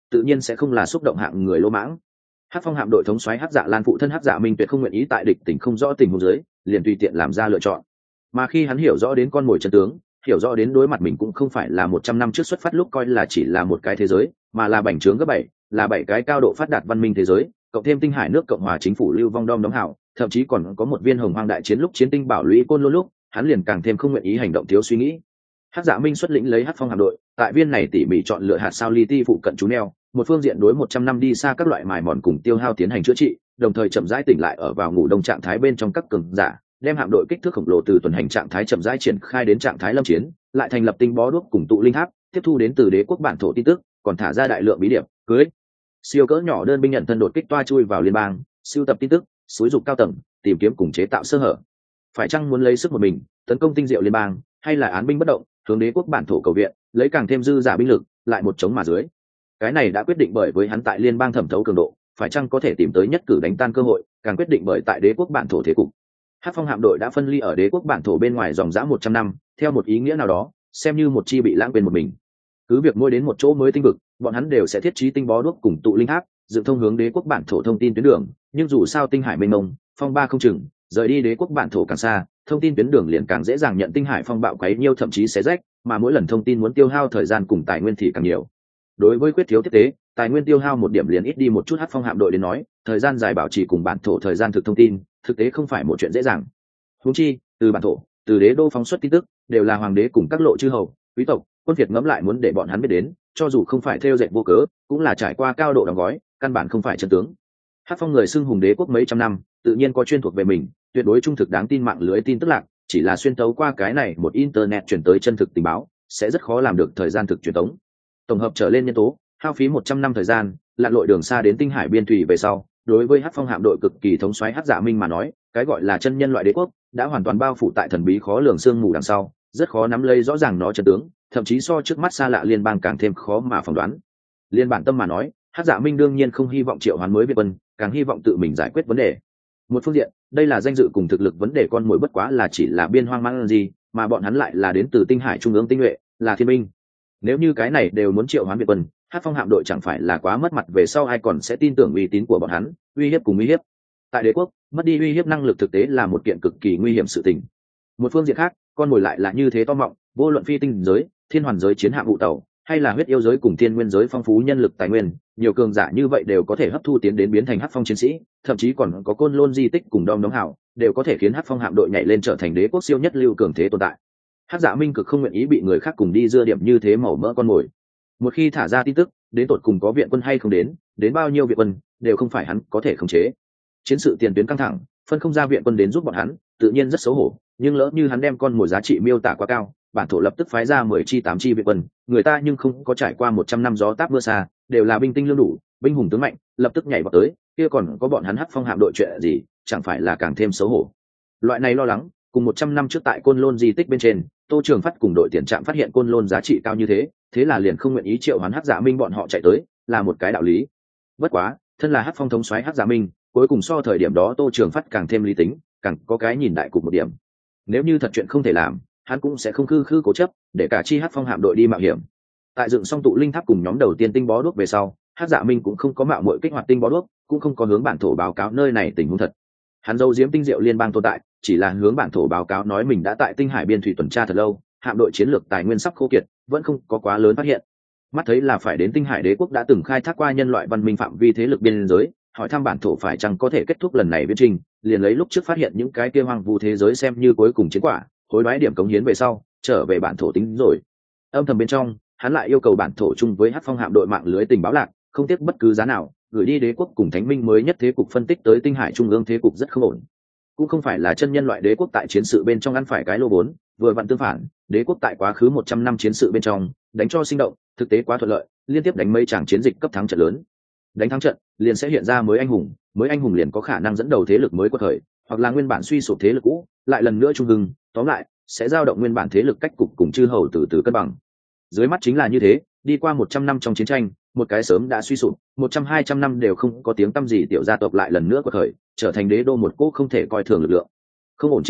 tự nhiên sẽ không là xúc động hạng người lỗ mãng. Hắc Phong hạm đội thống soái Hắc Dạ Lan phụ thân Hắc Dạ Minh tuyệt không nguyện ý tại địch tình không rõ tình huống dưới liền tùy tiện làm ra lựa chọn. Mà khi hắn hiểu rõ đến con mồi chân tướng, hiểu rõ đến đối mặt mình cũng không phải là 100 năm trước xuất phát lúc coi là chỉ là một cái thế giới, mà là bành trướng gấp 7, là 7 cái cao độ phát đạt văn minh thế giới, cộng thêm tinh hải nước cộng hòa chính phủ lưu vong đom đóm hảo, thậm chí còn có một viên hồng hoang đại chiến lúc chiến tinh bảo lũy côn lôn lúc, hắn liền càng thêm không nguyện ý hành động thiếu suy nghĩ. Hắc Dạ Minh xuất lĩnh lấy Hắc Phong hạm đội, tại viên này tỉ mỉ chọn lựa hạt sao li ti phụ cận chú neo, một phương diện đối 100 năm đi xa các loại mài mòn cùng tiêu hao tiến hành chữa trị, đồng thời chậm rãi tỉnh lại ở vào ngủ đông trạng thái bên trong các cường giả, đem hạm đội kích thước khổng lồ từ tuần hành trạng thái chậm rãi triển khai đến trạng thái lâm chiến, lại thành lập tinh bó đuốc cùng tụ linh tháp, tiếp thu đến từ đế quốc bản thổ tin tức, còn thả ra đại lượng bí điệp, cưới siêu cỡ nhỏ đơn binh nhận thân đột kích toa chui vào liên bang, siêu tập tin tức, xúi dục cao tầng, tìm kiếm cùng chế tạo sơ hở. Phải chăng muốn lấy sức một mình tấn công tinh diệu liên bang, hay là án binh bất động, hướng đế quốc bản thổ cầu viện, lấy càng thêm dư giả binh lực, lại một chống mà dưới. Cái này đã quyết định bởi với hắn tại liên bang thẩm thấu cường độ, phải chăng có thể tìm tới nhất cử đánh tan cơ hội, càng quyết định bởi tại đế quốc bản thổ thế cục. Hắc Phong hạm đội đã phân ly ở đế quốc bản thổ bên ngoài dòng dã 100 năm, theo một ý nghĩa nào đó, xem như một chi bị lãng quên một mình. Cứ việc mỗi đến một chỗ mới tinh vực, bọn hắn đều sẽ thiết trí tinh bó đuốc cùng tụ linh tháp, dựng thông hướng đế quốc bản thổ thông tin tuyến đường, nhưng dù sao tinh hải mênh mông, phong ba không chừng, rời đi đế quốc bản thổ càng xa, thông tin tuyến đường liền càng dễ dàng nhận tinh hải phong bạo quấy nhiêu thậm chí xé rách, mà mỗi lần thông tin muốn tiêu hao thời gian cùng tài nguyên thì càng nhiều. Đối với quyết thiếu tiếp tế, tài nguyên tiêu hao một điểm liền ít đi một chút. Hắc Phong hạm đội đến nói, thời gian dài bảo trì cùng bản thổ thời gian thực thông tin, thực tế không phải một chuyện dễ dàng. Huống chi, từ bản thổ, từ đế đô phóng xuất tin tức, đều là hoàng đế cùng các lộ chư hầu, quý tộc, quân Việt ngẫm lại muốn để bọn hắn biết đến, cho dù không phải theo dệt vô cớ, cũng là trải qua cao độ đóng gói, căn bản không phải chân tướng. Hắc Phong người xưng hùng đế quốc mấy trăm năm, tự nhiên có chuyên thuộc về mình, tuyệt đối trung thực đáng tin mạng lưới tin tức lạc, chỉ là xuyên tấu qua cái này một internet chuyển tới chân thực tình báo, sẽ rất khó làm được thời gian thực truyền tống. Tổng hợp trở lên nhân tố, hao phí 100 năm thời gian, lặn lội đường xa đến tinh hải biên thủy về sau, đối với Hắc Phong hạm đội cực kỳ thống soái Hắc Dạ Minh mà nói, cái gọi là chân nhân loại đế quốc đã hoàn toàn bao phủ tại thần bí khó lường sương mù đằng sau, rất khó nắm lấy rõ ràng nó chân tướng, thậm chí so trước mắt xa lạ liên bang càng thêm khó mà phỏng đoán. Liên bản tâm mà nói, Hắc Dạ Minh đương nhiên không hy vọng triệu hoán mới Việt quân, càng hy vọng tự mình giải quyết vấn đề. Một phương diện, đây là danh dự cùng thực lực vấn đề, con mồi bất quá là chỉ là biên hoang mang gì, mà bọn hắn lại là đến từ tinh hải trung ương tinh nhuệ, là thiên binh. Nếu như cái này đều muốn triệu hoán Việt quân, Hắc Phong hạm đội chẳng phải là quá mất mặt, về sau ai còn sẽ tin tưởng uy tín của bọn hắn. Uy hiếp cùng uy hiếp, tại đế quốc mất đi uy hiếp năng lực thực tế là một kiện cực kỳ nguy hiểm sự tình. Một phương diện khác, con mồi lại là như thế to mọng, vô luận phi tinh giới, thiên hoàn giới chiến hạm vụ tàu, hay là huyết yêu giới cùng thiên nguyên giới phong phú nhân lực tài nguyên, nhiều cường giả như vậy đều có thể hấp thu tiến đến biến thành Hắc Phong chiến sĩ, thậm chí còn có côn lôn di tích cùng đom đóm hảo, đều có thể khiến Hắc Phong hạm đội nhảy lên trở thành đế quốc siêu nhất lưu cường thế tồn tại. Hắc Dạ Minh cực không nguyện ý bị người khác cùng đi dưa điểm như thế màu mỡ con mồi. Một khi thả ra tin tức, đến tột cùng có viện quân hay không đến bao nhiêu viện quân, đều không phải hắn có thể khống chế. Chiến sự tiền tuyến căng thẳng, phân không ra viện quân đến giúp bọn hắn, tự nhiên rất xấu hổ, nhưng lỡ như hắn đem con mồi giá trị miêu tả quá cao, bản thổ lập tức phái ra 10 chi 8 chi viện quân, người ta nhưng không có trải qua 100 năm gió táp mưa xa, đều là binh tinh lương đủ, binh hùng tướng mạnh, lập tức nhảy vào tới, kia còn có bọn hắn Hắc Phong hạm đội chuyện gì, chẳng phải là càng thêm xấu hổ. Loại này lo lắng, cùng 100 năm trước tại Côn Lôn di tích bên trên, Tô Trường Phát cùng đội tiền trạm phát hiện Côn Lôn giá trị cao như thế, thế là liền không nguyện ý triệu hoán Hắc Dạ Minh bọn họ chạy tới, là một cái đạo lý. Bất quá, thân là Hắc Phong thống soái Hắc Dạ Minh, cuối cùng so thời điểm đó Tô Trường Phát càng thêm lý tính, càng có cái nhìn đại cục một điểm. Nếu như thật chuyện không thể làm, hắn cũng sẽ không khư cố chấp, để cả chi Hắc Phong hạm đội đi mạo hiểm. Tại dựng xong tụ linh tháp cùng nhóm đầu tiên tinh bó đuốc về sau, Hắc Dạ Minh cũng không có mạo muội kích hoạt tinh bó đuốc, cũng không có hướng bản thổ báo cáo nơi này tình huống thật. Hắn giấu giếm tinh diệu liên bang tồn tại, chỉ là hướng bản thổ báo cáo nói mình đã tại tinh hải biên thủy tuần tra thật lâu, hạm đội chiến lược tài nguyên sắp khô kiệt, vẫn không có quá lớn phát hiện. Mắt thấy là phải đến tinh hải đế quốc đã từng khai thác qua nhân loại văn minh phạm vi thế lực biên giới, hỏi thăm bản thổ phải chăng có thể kết thúc lần này viễn trình, liền lấy lúc trước phát hiện những cái kia hoang vu thế giới xem như cuối cùng chiến quả, hối đoái điểm cống hiến về sau, trở về bản thổ tính rồi. Âm thầm bên trong, hắn lại yêu cầu bản thổ chung với Hắc Phong hạm đội mạng lưới tình báo lạc, không tiếc bất cứ giá nào, gửi đi đế quốc cùng thánh minh mới nhất thế cục phân tích tới tinh hải trung ương thế cục rất không ổn. Cũng không phải là chân nhân loại đế quốc tại chiến sự bên trong ăn phải cái lô vốn, vừa vặn tương phản, đế quốc tại quá khứ 100 năm chiến sự bên trong, đánh cho sinh động, thực tế quá thuận lợi, liên tiếp đánh mấy tràng chiến dịch cấp thắng trận lớn. Đánh thắng trận, liền sẽ hiện ra mới anh hùng liền có khả năng dẫn đầu thế lực mới quật khởi, hoặc là nguyên bản suy sụp thế lực cũ, lại lần nữa trung hưng, tóm lại, sẽ dao động nguyên bản thế lực cách cục cùng chư hầu từ từ cân bằng. Dưới mắt chính là như thế, đi qua 100 năm trong chiến tranh, một cái sớm đã suy sụp, 100-200 năm đều không có tiếng tăm gì tiểu gia tộc lại lần nữa quật khởi, trở thành đế đô một cỗ không thể coi thường lực lượng. Không ổn chính là,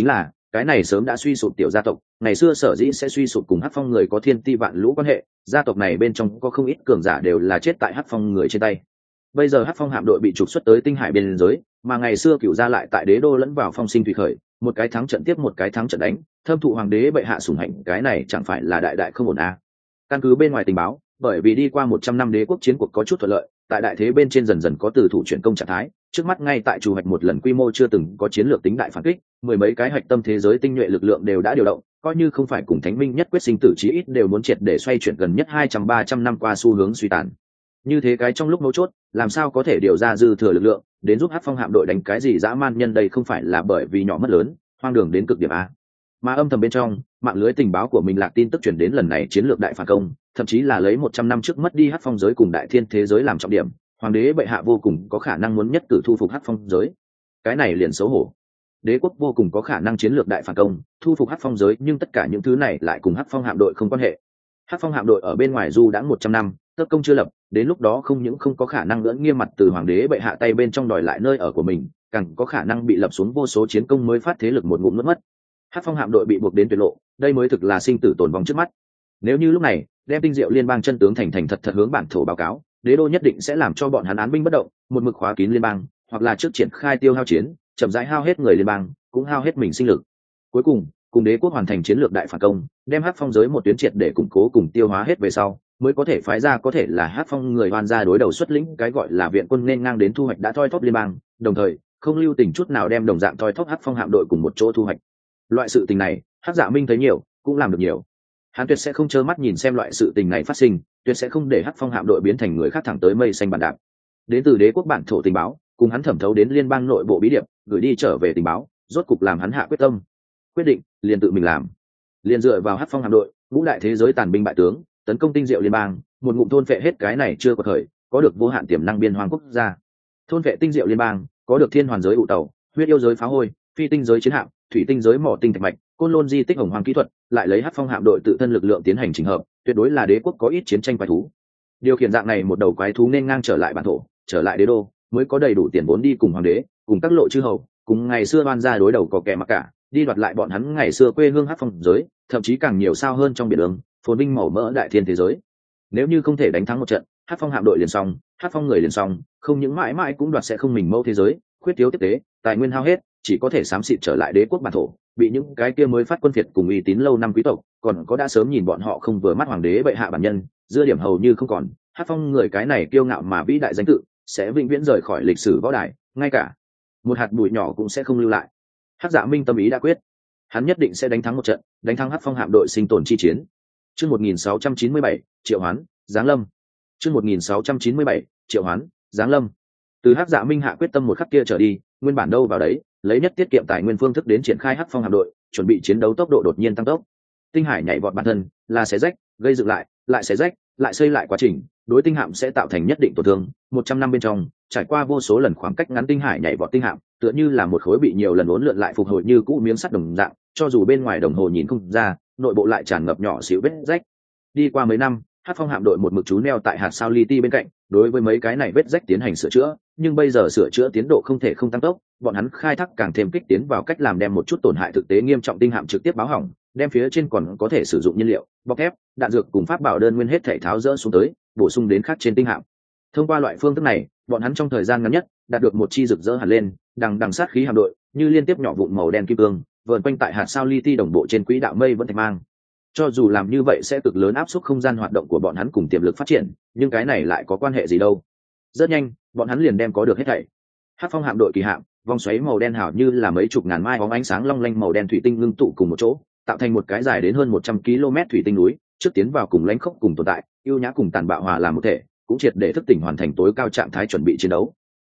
cái này sớm đã suy sụp tiểu gia tộc ngày xưa sở dĩ sẽ suy sụp cùng hắc phong người có thiên ti vạn lũ quan hệ, gia tộc này bên trong có không ít cường giả đều là chết tại hắc phong người trên tay. Bây giờ hắc phong hạm đội bị trục xuất tới tinh hải biên giới, mà ngày xưa cửu gia lại tại đế đô lẫn vào phong sinh thủy khởi, một cái thắng trận tiếp một cái thắng trận đánh, thâm thụ hoàng đế bệ hạ sủng hạnh, cái này chẳng phải là đại đại không ổn à. Căn cứ bên ngoài tình báo, bởi vì đi qua 100 năm đế quốc chiến cuộc có chút thuận lợi, tại đại thế bên trên dần dần có từ thủ chuyển công trạng thái, trước mắt ngay tại chủ hoạch một lần quy mô chưa từng có chiến lược tính đại phản kích, mười mấy cái hạch tâm thế giới tinh nhuệ lực lượng đều đã điều động, coi như không phải cùng thánh minh nhất quyết sinh tử chí ít đều muốn triệt để xoay chuyển gần nhất 200-300 năm qua xu hướng suy tàn. Như thế cái trong lúc mấu chốt, làm sao có thể điều ra dư thừa lực lượng đến giúp hắc phong hạm đội đánh cái gì dã man nhân, đây không phải là bởi vì nhỏ mất lớn, hoang đường đến cực điểm a. Mà âm thầm bên trong, mạng lưới tình báo của mình lạc tin tức chuyển đến lần này chiến lược đại phản công, thậm chí là lấy 100 năm trước mất đi hắc phong giới cùng đại thiên thế giới làm trọng điểm, hoàng đế bệ hạ vô cùng có khả năng muốn nhất cử thu phục hắc phong giới. Cái này liền xấu hổ. Đế quốc vô cùng có khả năng chiến lược đại phản công, thu phục hắc phong giới, nhưng tất cả những thứ này lại cùng hắc phong hạm đội không quan hệ. Hắc phong hạm đội ở bên ngoài du đãng 100 năm, tất công chưa lập, đến lúc đó không những không có khả năng lẫn nghiêm mặt từ hoàng đế bệ hạ tay bên trong đòi lại nơi ở của mình, càng có khả năng bị lập xuống vô số chiến công mới phát thế lực một ngụm nuốt mất. Hắc phong hạm đội bị buộc đến tuyệt lộ, đây mới thực là sinh tử tồn vong trước mắt. Nếu như lúc này đem tinh diệu liên bang chân tướng thành thật hướng bản thổ báo cáo, đế đô nhất định sẽ làm cho bọn hắn án binh bất động, một mực khóa kín liên bang, hoặc là trước triển khai tiêu hao chiến, chậm rãi hao hết người liên bang, cũng hao hết mình sinh lực. Cuối cùng đế quốc hoàn thành chiến lược đại phản công, đem hắc phong giới một tuyến triệt để củng cố cùng tiêu hóa hết về sau, mới có thể phái ra có thể là hắc phong người oan gia đối đầu xuất lĩnh cái gọi là viện quân nên ngang đến thu hoạch đã thoi thóp liên bang, đồng thời không lưu tình chút nào đem đồng dạng thoi thóp hắc phong hạm đội cùng một chỗ thu hoạch. Loại sự tình này hắc dạ minh thấy nhiều cũng làm được nhiều, hắn tuyệt sẽ không trơ mắt nhìn xem loại sự tình này phát sinh, tuyệt sẽ không để hắc phong hạm đội biến thành người khác thẳng tới mây xanh bàn đạp. Đến từ đế quốc bản thổ tình báo cùng hắn thẩm thấu đến liên bang nội bộ bí điệp gửi đi trở về tình báo, rốt cục làm hắn hạ quyết tâm, quyết định liền tự mình làm, liền dựa vào hắc phong hạm đội ngũ đại thế giới tàn binh bại tướng tấn công tinh diệu liên bang, một ngụm thôn phệ hết cái này chưa có thời có được vô hạn tiềm năng biên hoang quốc gia. Thôn phệ tinh diệu liên bang có được thiên hoàn giới ụ tàu, huyết yêu giới phá hôi, phi tinh giới chiến hạm, thủy tinh giới mỏ tinh thạch mạch, côn lôn di tích hồng hoàng kỹ thuật, lại lấy hắc phong hạm đội tự thân lực lượng tiến hành chỉnh hợp, tuyệt đối là đế quốc có ít chiến tranh quái thú. Điều khiển dạng này một đầu quái thú nên ngang trở lại bản thổ, trở lại đế đô, mới có đầy đủ tiền vốn đi cùng hoàng đế, cùng các lộ chư hầu, cùng ngày xưa oan gia đối đầu có kẻ mặc cả, đi đoạt lại bọn hắn ngày xưa quê hương hắc phong giới, thậm chí càng nhiều sao hơn trong biển đường phồn vinh màu mỡ đại thiên thế giới. Nếu như không thể đánh thắng một trận, hắc phong hạm đội liền xong, hắc phong người liền xong, không những mãi mãi cũng đoạt sẽ không mình mâu thế giới, khuyết thiếu tiếp tế, tài nguyên hao hết, chỉ có thể xám xịt trở lại đế quốc bản thổ, bị những cái kia mới phát quân phiệt cùng uy tín lâu năm quý tộc, còn có đã sớm nhìn bọn họ không vừa mắt hoàng đế bệ hạ bản nhân, dưa điểm hầu như không còn, hắc phong người cái này kiêu ngạo mà vĩ đại danh tự sẽ vĩnh viễn rời khỏi lịch sử võ đài, ngay cả một hạt bụi nhỏ cũng sẽ không lưu lại. Hắc Dạ Minh tâm ý đã quyết, hắn nhất định sẽ đánh thắng một trận, đánh thắng hắc phong hạm đội sinh tồn chi chiến. Chương 1697, Triệu Hoán, Giáng Lâm. Chương 1697, Triệu Hoán, Giáng Lâm. Từ Hắc Dạ Minh hạ quyết tâm một khắc kia trở đi, nguyên bản đâu vào đấy, lấy nhất tiết kiệm tài nguyên phương thức đến triển khai hắc phong hạm đội, chuẩn bị chiến đấu tốc độ đột nhiên tăng tốc. Tinh hải nhảy vọt bản thân, là xé rách, gây dựng lại xé rách, lại xây lại quá trình, đối tinh hạm sẽ tạo thành nhất định tổn thương. 100 năm bên trong, trải qua vô số lần khoảng cách ngắn tinh hải nhảy vọt tinh hạm, tựa như là một khối bị nhiều lần uốn lượn lại phục hồi như cũ miếng sắt đồng dạng, cho dù bên ngoài đồng hồ nhìn không ra, nội bộ lại tràn ngập nhỏ xíu vết rách. Đi qua mấy năm, hắc phong hạm đội một mực trú neo tại hạt sao li ti bên cạnh, đối với mấy cái này vết rách tiến hành sửa chữa, nhưng bây giờ sửa chữa tiến độ không thể không tăng tốc, bọn hắn khai thác càng thêm kích tiến vào cách làm đem một chút tổn hại thực tế nghiêm trọng tinh hạm trực tiếp báo hỏng, đem phía trên còn có thể sử dụng nhiên liệu, bọc thép, đạn dược cùng pháp bảo đơn nguyên hết thể tháo rỡ xuống tới, bổ sung đến khác trên tinh hạm. Thông qua loại phương thức này, bọn hắn trong thời gian ngắn nhất đạt được một chi rực rỡ hẳn lên, đằng sát khí hạm đội, như liên tiếp nhỏ vụn màu đen kim cương, vờn quanh tại hạt sao li ti đồng bộ trên quỹ đạo mây vẫn thạch mang. Cho dù làm như vậy sẽ cực lớn áp suất không gian hoạt động của bọn hắn cùng tiềm lực phát triển, nhưng cái này lại có quan hệ gì đâu? Rất nhanh, bọn hắn liền đem có được hết thảy. Hắc phong hạm đội kỳ hạm, vòng xoáy màu đen hảo như là mấy chục ngàn mai bóng ánh sáng long lanh màu đen thủy tinh ngưng tụ cùng một chỗ, tạo thành một cái dài đến hơn 100 km thủy tinh núi, trước tiến vào cùng lãnh khốc cùng tồn tại, yêu nhã cùng tàn bạo hòa làm một thể, cũng triệt để thức tỉnh hoàn thành tối cao trạng thái chuẩn bị chiến đấu.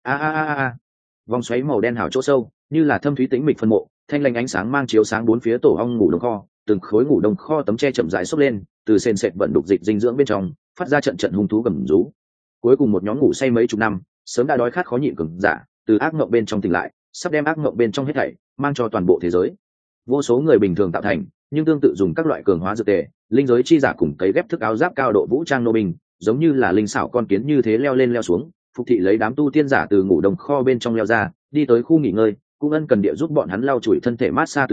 Vòng xoáy màu đen hảo chỗ sâu, như là thâm thúy tĩnh mịch phân mộ, thanh lanh ánh sáng mang chiếu sáng bốn phía tổ ong ngủ đông kho, từng khối ngủ đông kho tấm che chậm rãi xốc lên, từ sền sệt vận đục dịch dinh dưỡng bên trong, phát ra trận trận hung thú gầm rú. Cuối cùng một nhóm ngủ say mấy chục năm, sớm đã đói khát khó nhịn cường giả, từ ác mộng bên trong tỉnh lại, sắp đem ác mộng bên trong hết thảy mang cho toàn bộ thế giới. Vô số người bình thường tạo thành, nhưng tương tự dùng các loại cường hóa dược tề, linh giới chi giả cùng cấy ghép thức áo giáp cao độ vũ trang nô binh, giống như là linh xảo con kiến như thế leo lên leo xuống, phục thị lấy đám tu tiên giả từ ngủ đông kho bên trong leo ra, đi tới khu nghỉ ngơi, cũng ân cần địa giúp bọn hắn lau chùi thân thể mát xa tứ chi,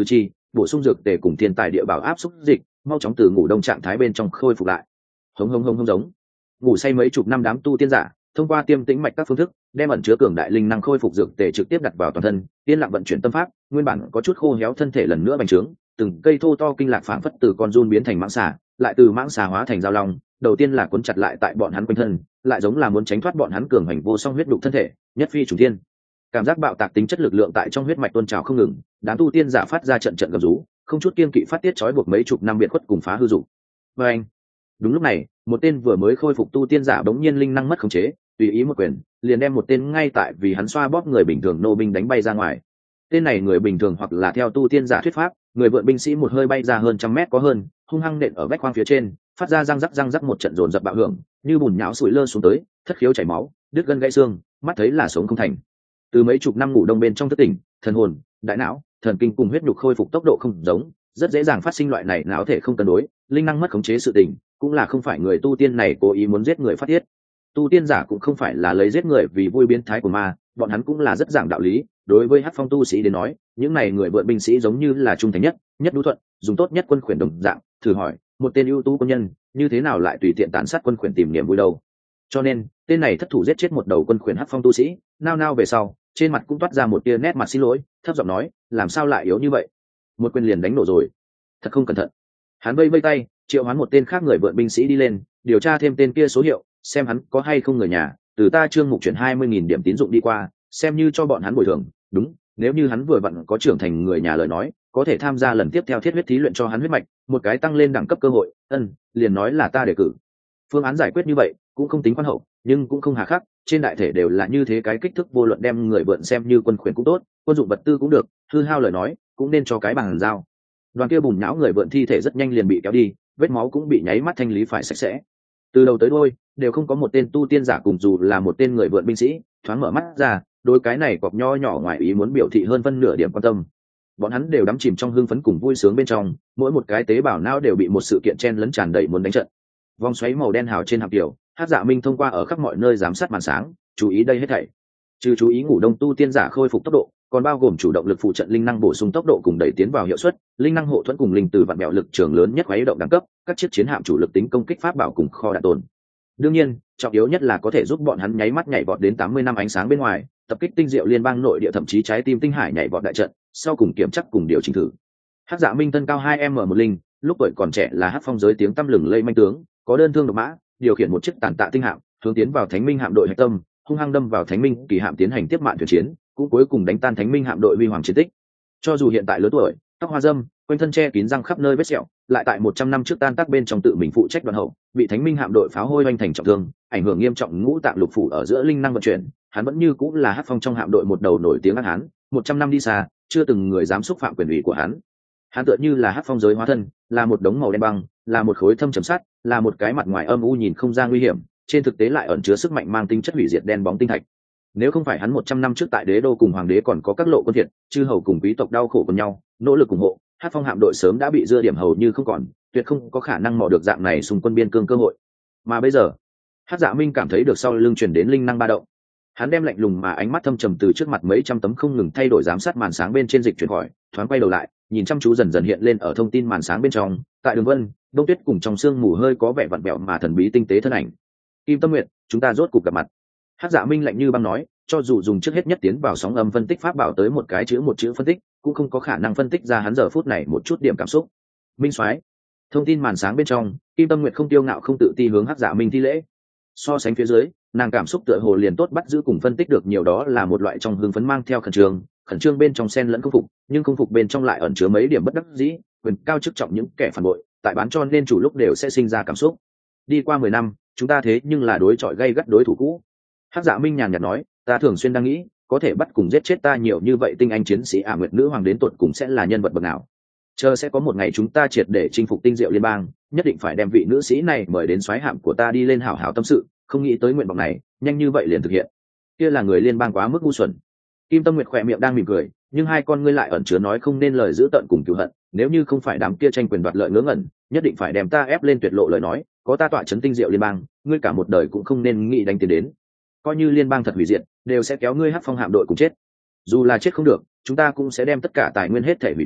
bổ sung dược tề cùng thiên tài địa bảo áp xúc dịch, mau chóng từ ngủ đông trạng thái bên trong khôi phục lại. Hống hống hống hống giống. Ngủ say mấy chục năm đám tu tiên giả, thông qua tiêm tĩnh mạch các phương thức, đem ẩn chứa cường đại linh năng khôi phục dược tề trực tiếp đặt vào toàn thân, yên lặng vận chuyển tâm pháp, nguyên bản có chút khô héo thân thể lần nữa bành trướng, từng cây thô to kinh lạc phảng phất từ con giun biến thành mãng xà, lại từ mãng xà hóa thành dao long, đầu tiên là cuốn chặt lại tại bọn hắn quanh thân, lại giống là muốn tránh thoát bọn hắn cường hành vô song huyết đục thân thể, nhất phi trùng thiên. Cảm giác bạo tạc tính chất lực lượng tại trong huyết mạch tuôn trào không ngừng, đám tu tiên giả phát ra trận trận gầm rú, không chút kiên kỵ phát tiết trói buộc mấy chục năm biệt khuất cùng phá hư dục. Và anh, đúng lúc này, một tên vừa mới khôi phục tu tiên giả bỗng nhiên linh năng mất khống chế, tùy ý một quyền, liền đem một tên ngay tại vì hắn xoa bóp người bình thường nô binh đánh bay ra ngoài. Tên này người bình thường hoặc là theo tu tiên giả thuyết pháp, người vượn binh sĩ một hơi bay ra hơn trăm mét có hơn, hung hăng nện ở vách khoang phía trên, phát ra răng rắc một trận dồn dập bạo hưởng, như bùn nhão sủi lơ xuống tới, thất khiếu chảy máu, đứt gân gãy xương, mắt thấy là sống không thành. Từ mấy chục năm ngủ đông bên trong thức tỉnh, thần hồn, đại não, thần kinh cùng huyết nhục khôi phục tốc độ không giống, rất dễ dàng phát sinh loại này não thể không cân đối, linh năng mất khống chế sự tình, cũng là không phải người tu tiên này cố ý muốn giết người phát tiết. Tu tiên giả cũng không phải là lấy giết người vì vui biến thái của ma, bọn hắn cũng là rất giảng đạo lý. Đối với hắc phong tu sĩ đến nói, những này người vượn binh sĩ giống như là trung thành nhất đũ thuận, dùng tốt nhất quân khuyển đồng dạng. Thử hỏi, một tên ưu tú quân nhân như thế nào lại tùy tiện tàn sát quân khuyển tìm niềm vui đâu? Cho nên, tên này thất thủ giết chết một đầu quân khuyển hắc phong tu sĩ, nao về sau, trên mặt cũng toát ra một tia nét mặt xin lỗi, thấp giọng nói, làm sao lại yếu như vậy? Một quyền liền đánh nổ rồi, thật không cẩn thận. Hắn vây tay, triệu hoán một tên khác người vượn binh sĩ đi lên, điều tra thêm tên kia số hiệu, xem hắn có hay không người nhà, từ ta trương mục chuyển 20.000 điểm tín dụng đi qua, xem như cho bọn hắn bồi thường. Đúng, nếu như hắn vừa vặn có trưởng thành người nhà lời nói, có thể tham gia lần tiếp theo thiết huyết thí luyện cho hắn huyết mạch, một cái tăng lên đẳng cấp cơ hội. Liền nói là ta đề cử. Phương án giải quyết như vậy cũng không tính khoan hậu, nhưng cũng không hà khắc, trên đại thể đều là như thế cái kích thước vô luận, đem người vượn xem như quân khuyển cũng tốt, quân dụng vật tư cũng được, hư hao lời nói cũng nên cho cái bằng giao. Đoàn kia bùn nhão người vượn thi thể rất nhanh liền bị kéo đi, vết máu cũng bị nháy mắt thanh lý phải sạch sẽ. Từ đầu tới đuôi đều không có một tên tu tiên giả cùng dù là một tên người vượn binh sĩ thoáng mở mắt ra, đối cái này cọp nho nhỏ ngoài ý muốn biểu thị hơn phân nửa điểm quan tâm. Bọn hắn đều đắm chìm trong hưng phấn cùng vui sướng bên trong, mỗi một cái tế bào não đều bị một sự kiện chen lấn tràn đầy muốn đánh trận. Vòng xoáy màu đen hào trên hạm tiểu, Hắc Dạ Minh thông qua ở khắp mọi nơi giám sát màn sáng, chú ý đây hết thảy. Trừ chú ý ngủ đông tu tiên giả khôi phục tốc độ, còn bao gồm chủ động lực phụ trận linh năng bổ sung tốc độ cùng đẩy tiến vào hiệu suất, linh năng hộ thuẫn cùng linh từ vạn mẹo lực trường lớn nhất khuấy động đẳng cấp, các chiếc chiến hạm chủ lực tính công kích pháp bảo cùng kho đạn tồn. Đương nhiên, trọng yếu nhất là có thể giúp bọn hắn nháy mắt nhảy vọt đến 80 năm ánh sáng bên ngoài, tập kích tinh diệu liên bang nội địa, thậm chí trái tim tinh hải nhảy vọt đại trận, sau cùng kiểm chắc cùng điều chỉnh thử. Hắc Dạ Minh thân cao 2m1 linh, lúc tuổi còn trẻ là Hắc Phong giới tiếng tăm lừng lây manh tướng, có đơn thương độc mã, điều khiển một chiếc tàn tạ tinh hạm, hướng tiến vào Thánh Minh hạm đội hạch tâm, hung hăng đâm vào Thánh Minh kỳ hạm tiến hành tiếp mạn thuyền chiến, cũng cuối cùng đánh tan Thánh Minh hạm đội huy hoàng chiến tích. Cho dù hiện tại lớn tuổi, tóc hoa râm, quanh thân che kín răng khắp nơi vết sẹo, lại tại 100 năm trước tan tác bên trong tự mình phụ trách đoàn hậu, bị Thánh Minh hạm đội pháo hôi oanh thành trọng thương, ảnh hưởng nghiêm trọng ngũ tạng lục phủ ở giữa linh năng vận chuyển, hắn vẫn như cũng là Hắc Phong trong hạm đội một đầu nổi tiếng ác hán, 100 năm đi xa, chưa từng người dám xúc phạm quyền ủy của hắn. Hắn tựa như là Hắc Phong giới hóa thân, là một đống màu đen băng, là một khối thâm trầm sắt, là một cái mặt ngoài âm u nhìn không ra nguy hiểm, trên thực tế lại ẩn chứa sức mạnh mang tinh chất hủy diệt đen bóng tinh thạch. Nếu không phải hắn 100 năm trước tại đế đô cùng hoàng đế còn có các lộ quân thiệt, chư hầu cùng quý tộc đau khổ cùng nhau, nỗ lực ủng hộ, Hắc Phong hạm đội sớm đã bị dưa điểm hầu như không còn, tuyệt không có khả năng mò được dạng này xung quân biên cương cơ hội. Mà bây giờ, Hắc Dạ Minh cảm thấy được sau lưng truyền đến linh năng ba động. Hắn đem lạnh lùng mà ánh mắt thâm trầm từ trước mặt mấy trăm tấm không ngừng thay đổi giám sát màn sáng bên trên dịch chuyển khỏi, thoáng quay đầu lại, nhìn chăm chú dần dần hiện lên ở thông tin màn sáng bên trong, tại đường vân, đông tuyết cùng trong sương mù hơi có vẻ vặn vẹo mà thần bí tinh tế thân ảnh. Kim Tâm Nguyệt, chúng ta rốt cuộc gặp mặt. Hắc Dạ Minh lạnh như băng nói, cho dù dùng trước hết nhất tiến vào sóng âm phân tích pháp bảo tới một cái chữ một chữ phân tích, cũng không có khả năng phân tích ra hắn giờ phút này một chút điểm cảm xúc. Minh Soái, thông tin màn sáng bên trong, Kim Tâm Nguyệt không tiêu ngạo không tự ti hướng Hắc Dạ Minh thi lễ. So sánh phía dưới, nàng cảm xúc tựa hồ liền tốt bắt giữ cùng phân tích được nhiều, đó là một loại trong hưng phấn mang theo khẩn trương bên trong xen lẫn không phục, nhưng không phục bên trong lại ẩn chứa mấy điểm bất đắc dĩ, quyền cao chức trọng những kẻ phản bội, tại bán cho nên chủ lúc đều sẽ sinh ra cảm xúc. Đi qua 10 năm, chúng ta thế nhưng là đối chọi gay gắt đối thủ cũ. Hắc Dạ Minh nhàn nhạt nói, ta thường xuyên đang nghĩ, có thể bắt cùng giết chết ta nhiều như vậy tinh anh chiến sĩ Nguyệt Nữ Hoàng đến tột cùng sẽ là nhân vật bậc nào. Chờ sẽ có một ngày chúng ta triệt để chinh phục tinh diệu liên bang, nhất định phải đem vị nữ sĩ này mời đến soái hạm của ta đi lên hảo hảo tâm sự, không nghĩ tới nguyện vọng này nhanh như vậy liền thực hiện. Kia là người liên bang quá mức ngu xuẩn. Kim Tâm Nguyệt khỏe miệng đang mỉm cười, nhưng hai con ngươi lại ẩn chứa nói không nên lời dữ tợn cùng cừu hận. Nếu như không phải đám kia tranh quyền đoạt lợi ngớ ngẩn, nhất định phải đem ta ép lên tuyệt lộ lời nói, có ta tọa chấn tinh diệu liên bang, ngươi cả một đời cũng không nên nghĩ đánh tiền đến. Coi như liên bang thật hủy diệt, đều sẽ kéo ngươi Hắc Phong hạm đội cùng chết. Dù là chết không được, chúng ta cũng sẽ đem tất cả tài nguyên hết thể hủy đi,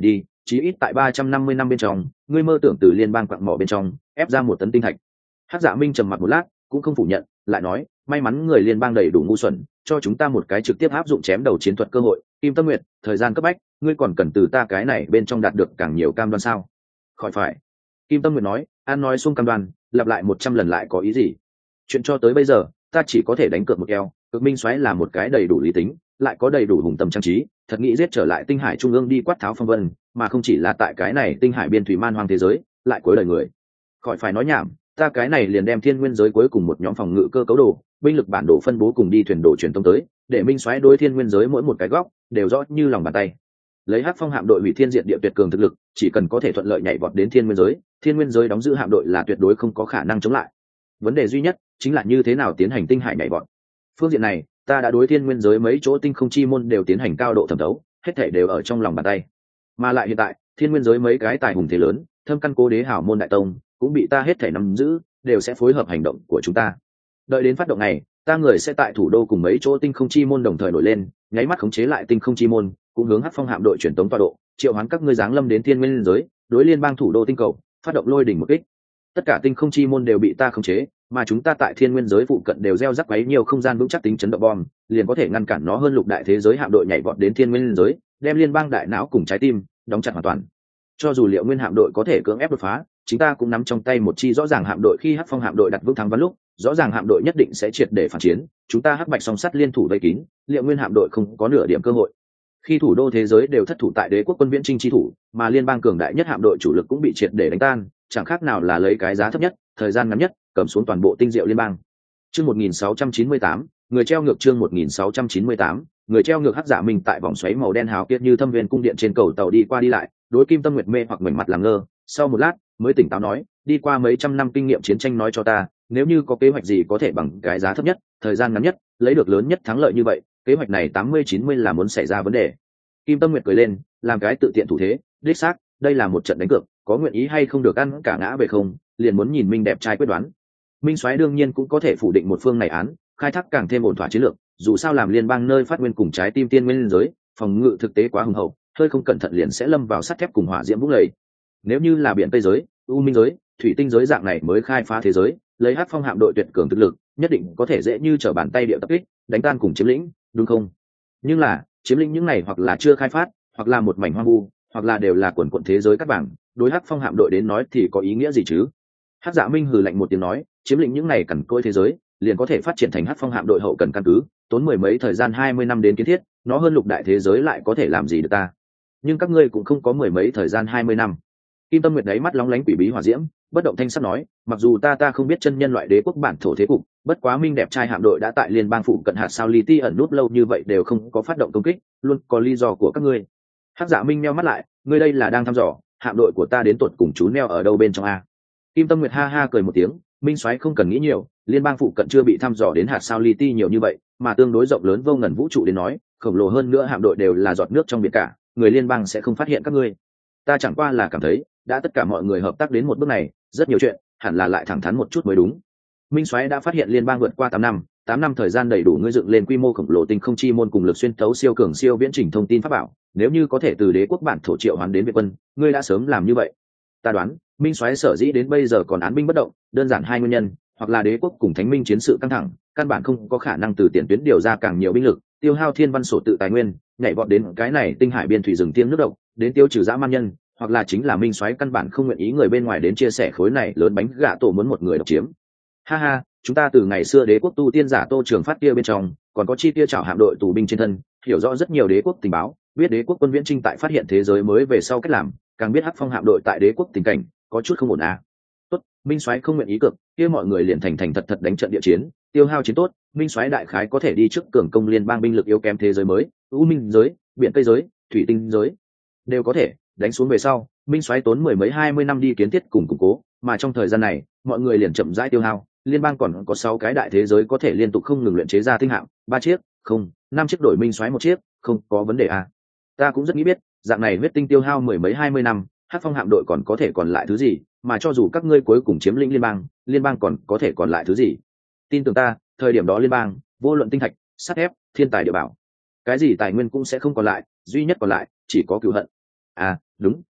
chí ít tại 350 năm bên trong, ngươi mơ tưởng từ liên bang quặng mỏ bên trong ép ra một tấn tinh thạch. Hắc Dạ Minh trầm mặc một lát, cũng không phủ nhận, lại nói, may mắn người liên bang đầy đủ ngu xuẩn, cho chúng ta một cái trực tiếp áp dụng chém đầu chiến thuật cơ hội. Kim Tâm Nguyệt, thời gian cấp bách, ngươi còn cần từ ta cái này bên trong đạt được càng nhiều cam đoan sao? Khỏi phải. Kim Tâm Nguyệt nói, an nói xuông cam đoan, lặp lại 100 lần lại có ý gì? Chuyện cho tới bây giờ, ta chỉ có thể đánh cược một keo. Cực Minh Soái là một cái đầy đủ lý tính, lại có đầy đủ hùng tâm trang trí, thật nghĩ giết trở lại tinh hải trung ương đi quát tháo phong vân, mà không chỉ là tại cái này tinh hải biên thủy man hoang thế giới, lại cuối đời người. Khỏi phải nói nhảm, ta cái này liền đem thiên nguyên giới cuối cùng một nhóm phòng ngự cơ cấu đồ, binh lực bản đồ phân bố cùng đi thuyền đồ truyền tông tới, để Minh Soái đối thiên nguyên giới mỗi một cái góc đều rõ như lòng bàn tay. Lấy Hắc Phong hạm đội hủy thiên diện địa tuyệt cường thực lực, chỉ cần có thể thuận lợi nhảy vọt đến thiên nguyên giới đóng giữ hạm đội là tuyệt đối không có khả năng chống lại. Vấn đề duy nhất chính là như thế nào tiến hành tinh hải nhảy vọt. Phương diện này, ta đã đối thiên nguyên giới mấy chỗ tinh không chi môn đều tiến hành cao độ thẩm thấu, hết thảy đều ở trong lòng bàn tay. Mà lại hiện tại, thiên nguyên giới mấy cái tài hùng thế lớn, thâm căn cố đế hảo môn đại tông, cũng bị ta hết thảy nắm giữ, đều sẽ phối hợp hành động của chúng ta. Đợi đến phát động này, ta người sẽ tại thủ đô cùng mấy chỗ tinh không chi môn đồng thời nổi lên, nháy mắt khống chế lại tinh không chi môn, cũng hướng Hắc Phong hạm đội truyền tống tọa độ, triệu hoán các ngươi giáng lâm đến thiên nguyên giới, đối liên bang thủ đô tinh cầu, phát động lôi đỉnh một kích. Tất cả tinh không chi môn đều bị ta khống chế, mà chúng ta tại thiên nguyên giới phụ cận đều gieo rắc bấy nhiều không gian vững chắc tính chấn động bom, liền có thể ngăn cản nó hơn lục đại thế giới hạm đội nhảy vọt đến thiên nguyên giới, đem liên bang đại não cùng trái tim đóng chặt hoàn toàn. Cho dù Liệu Nguyên hạm đội có thể cưỡng ép đột phá, chúng ta cũng nắm trong tay một chi rõ ràng hạm đội, khi Hắc Phong hạm đội đặt vững thắng ván lúc, rõ ràng hạm đội nhất định sẽ triệt để phản chiến, chúng ta Hắc Bạch song sắt liên thủ vây kín, Liệu Nguyên hạm đội không có nửa điểm cơ hội. Khi thủ đô thế giới đều thất thủ tại đế quốc quân viễn trinh chi thủ, mà liên bang cường đại nhất hạm đội chủ lực cũng bị triệt để đánh tan, chẳng khác nào là lấy cái giá thấp nhất, thời gian ngắn nhất, cầm xuống toàn bộ tinh diệu liên bang. Chương 1698, người treo ngược. Chương 1698, người treo ngược. Hắc Dạ Minh tại vòng xoáy màu đen hào kiệt như thâm viên cung điện trên cầu tàu đi qua đi lại, đối Kim Tâm Nguyệt mê hoặc mảnh mặt làm ngơ, sau một lát mới tỉnh táo nói, đi qua mấy trăm năm kinh nghiệm chiến tranh nói cho ta, nếu như có kế hoạch gì có thể bằng cái giá thấp nhất, thời gian ngắn nhất, lấy được lớn nhất thắng lợi như vậy, kế hoạch này 80-90 là muốn xảy ra vấn đề. Kim Tâm Nguyệt cười lên, làm cái tự tiện thủ thế, đích xác, đây là một trận đánh cược, có nguyện ý hay không được ăn cả ngã về không, liền muốn nhìn Minh đẹp trai quyết đoán. Minh Soái đương nhiên cũng có thể phủ định một phương này án, khai thác càng thêm ổn thỏa chiến lược, dù sao làm liên bang nơi phát nguyên cùng trái tim tiên nguyên giới, phòng ngự thực tế quá hùng hậu, hơi không cẩn thận liền sẽ lâm vào sắt thép cùng hỏa diễm vũng lầy. Nếu như là biển Tây giới, U Minh giới, thủy tinh giới dạng này mới khai phá thế giới, lấy Hắc Phong hạm đội tuyệt cường thực lực, nhất định có thể dễ như trở bàn tay địa tập kích, đánh tan cùng chiếm lĩnh, đúng không? Nhưng là, chiếm lĩnh những này hoặc là chưa khai phát, hoặc là một mảnh hoang vu, hoặc là đều là quần quần thế giới các bảng, đối Hắc Phong hạm đội đến nói thì có ý nghĩa gì chứ? Hắc Dạ Minh hừ lạnh một tiếng nói, chiếm lĩnh những này cằn cỗi thế giới, liền có thể phát triển thành Hắc Phong hạm đội hậu cần căn cứ, tốn mười mấy thời gian 20 năm đến kiến thiết, nó hơn lục đại thế giới lại có thể làm gì được ta? Nhưng các ngươi cũng không có mười mấy thời gian 20 năm. Kim Tâm Nguyệt đáy mắt lóng lánh quỷ bí hỏa diễm, bất động thanh sắc nói, mặc dù ta không biết chân nhân loại đế quốc bản thổ thế cục, bất quá Minh đẹp trai hạm đội đã tại liên bang phụ cận hạt sao li ti ẩn nút lâu như vậy đều không có phát động công kích, luôn có lý do của các ngươi. Hắc Dạ Minh nheo mắt lại, ngươi đây là đang thăm dò hạm đội của ta đến tuột cùng chú neo ở đâu bên trong a? Kim Tâm Nguyệt ha ha cười một tiếng, Minh Soái không cần nghĩ nhiều, liên bang phụ cận chưa bị thăm dò đến hạt sao li ti nhiều như vậy, mà tương đối rộng lớn vô ngần vũ trụ đến nói, khổng lồ hơn nữa hạm đội đều là giọt nước trong biển cả, người liên bang sẽ không phát hiện các ngươi. Ta chẳng qua là cảm thấy, đã tất cả mọi người hợp tác đến một bước này, rất nhiều chuyện hẳn là lại thẳng thắn một chút mới đúng. Minh Soái đã phát hiện liên bang vượt qua 8 năm thời gian đầy đủ ngươi dựng lên quy mô khổng lồ tinh không chi môn cùng lực xuyên thấu siêu cường siêu viễn trình thông tin pháp bảo, nếu như có thể từ đế quốc bản thổ triệu hoán đến Việt quân, ngươi đã sớm làm như vậy. Ta đoán, Minh Soái sở dĩ đến bây giờ còn án binh bất động, đơn giản hai nguyên nhân, hoặc là đế quốc cùng thánh minh chiến sự căng thẳng, căn bản không có khả năng từ tiền tuyến điều ra càng nhiều binh lực, tiêu hao thiên văn sổ tự tài nguyên, nhảy vọt đến cái này tinh hải biên thủy rừng tiêm nước độc, đến tiêu trừ dã man nhân, hoặc là chính là Minh Soái căn bản không nguyện ý người bên ngoài đến chia sẻ khối này lớn bánh gà tổ muốn một người độc chiếm. Ha ha, chúng ta từ ngày xưa đế quốc tu tiên giả Tô Trường Phát kia bên trong, còn có chi tiêu trảo hạm đội tù binh trên thân, hiểu rõ rất nhiều đế quốc tình báo, biết đế quốc quân viễn trinh tại phát hiện thế giới mới về sau cách làm, càng biết Hắc Phong hạm đội tại đế quốc tình cảnh có chút không ổn à. Tốt, Minh Soái không nguyện ý cược, kia mọi người liền thành thật đánh trận địa chiến, tiêu hao chiến tốt, Minh Soái đại khái có thể đi trước cường công liên bang binh lực yếu kém thế giới mới, U Minh giới, biển Tây giới, thủy tinh giới, đều có thể đánh xuống về sau. Minh Soái tốn mười mấy 20 năm đi kiến thiết cùng củng cố, mà trong thời gian này, mọi người liền chậm rãi tiêu hao. Liên bang còn có 6 cái đại thế giới có thể liên tục không ngừng luyện chế ra tinh hạm, 3 chiếc, không, 5 chiếc đổi Minh Soái 1 chiếc, không có vấn đề à. Ta cũng rất nghĩ biết, dạng này huyết tinh tiêu hao mười mấy 20 năm, Hắc Phong hạm đội còn có thể còn lại thứ gì, mà cho dù các ngươi cuối cùng chiếm lĩnh liên bang còn có thể còn lại thứ gì. Tin tưởng ta, thời điểm đó liên bang, vô luận tinh thạch, sắt thép, thiên tài địa bảo, cái gì tài nguyên cũng sẽ không còn lại, duy nhất còn lại chỉ có cừu hận. À, đúng,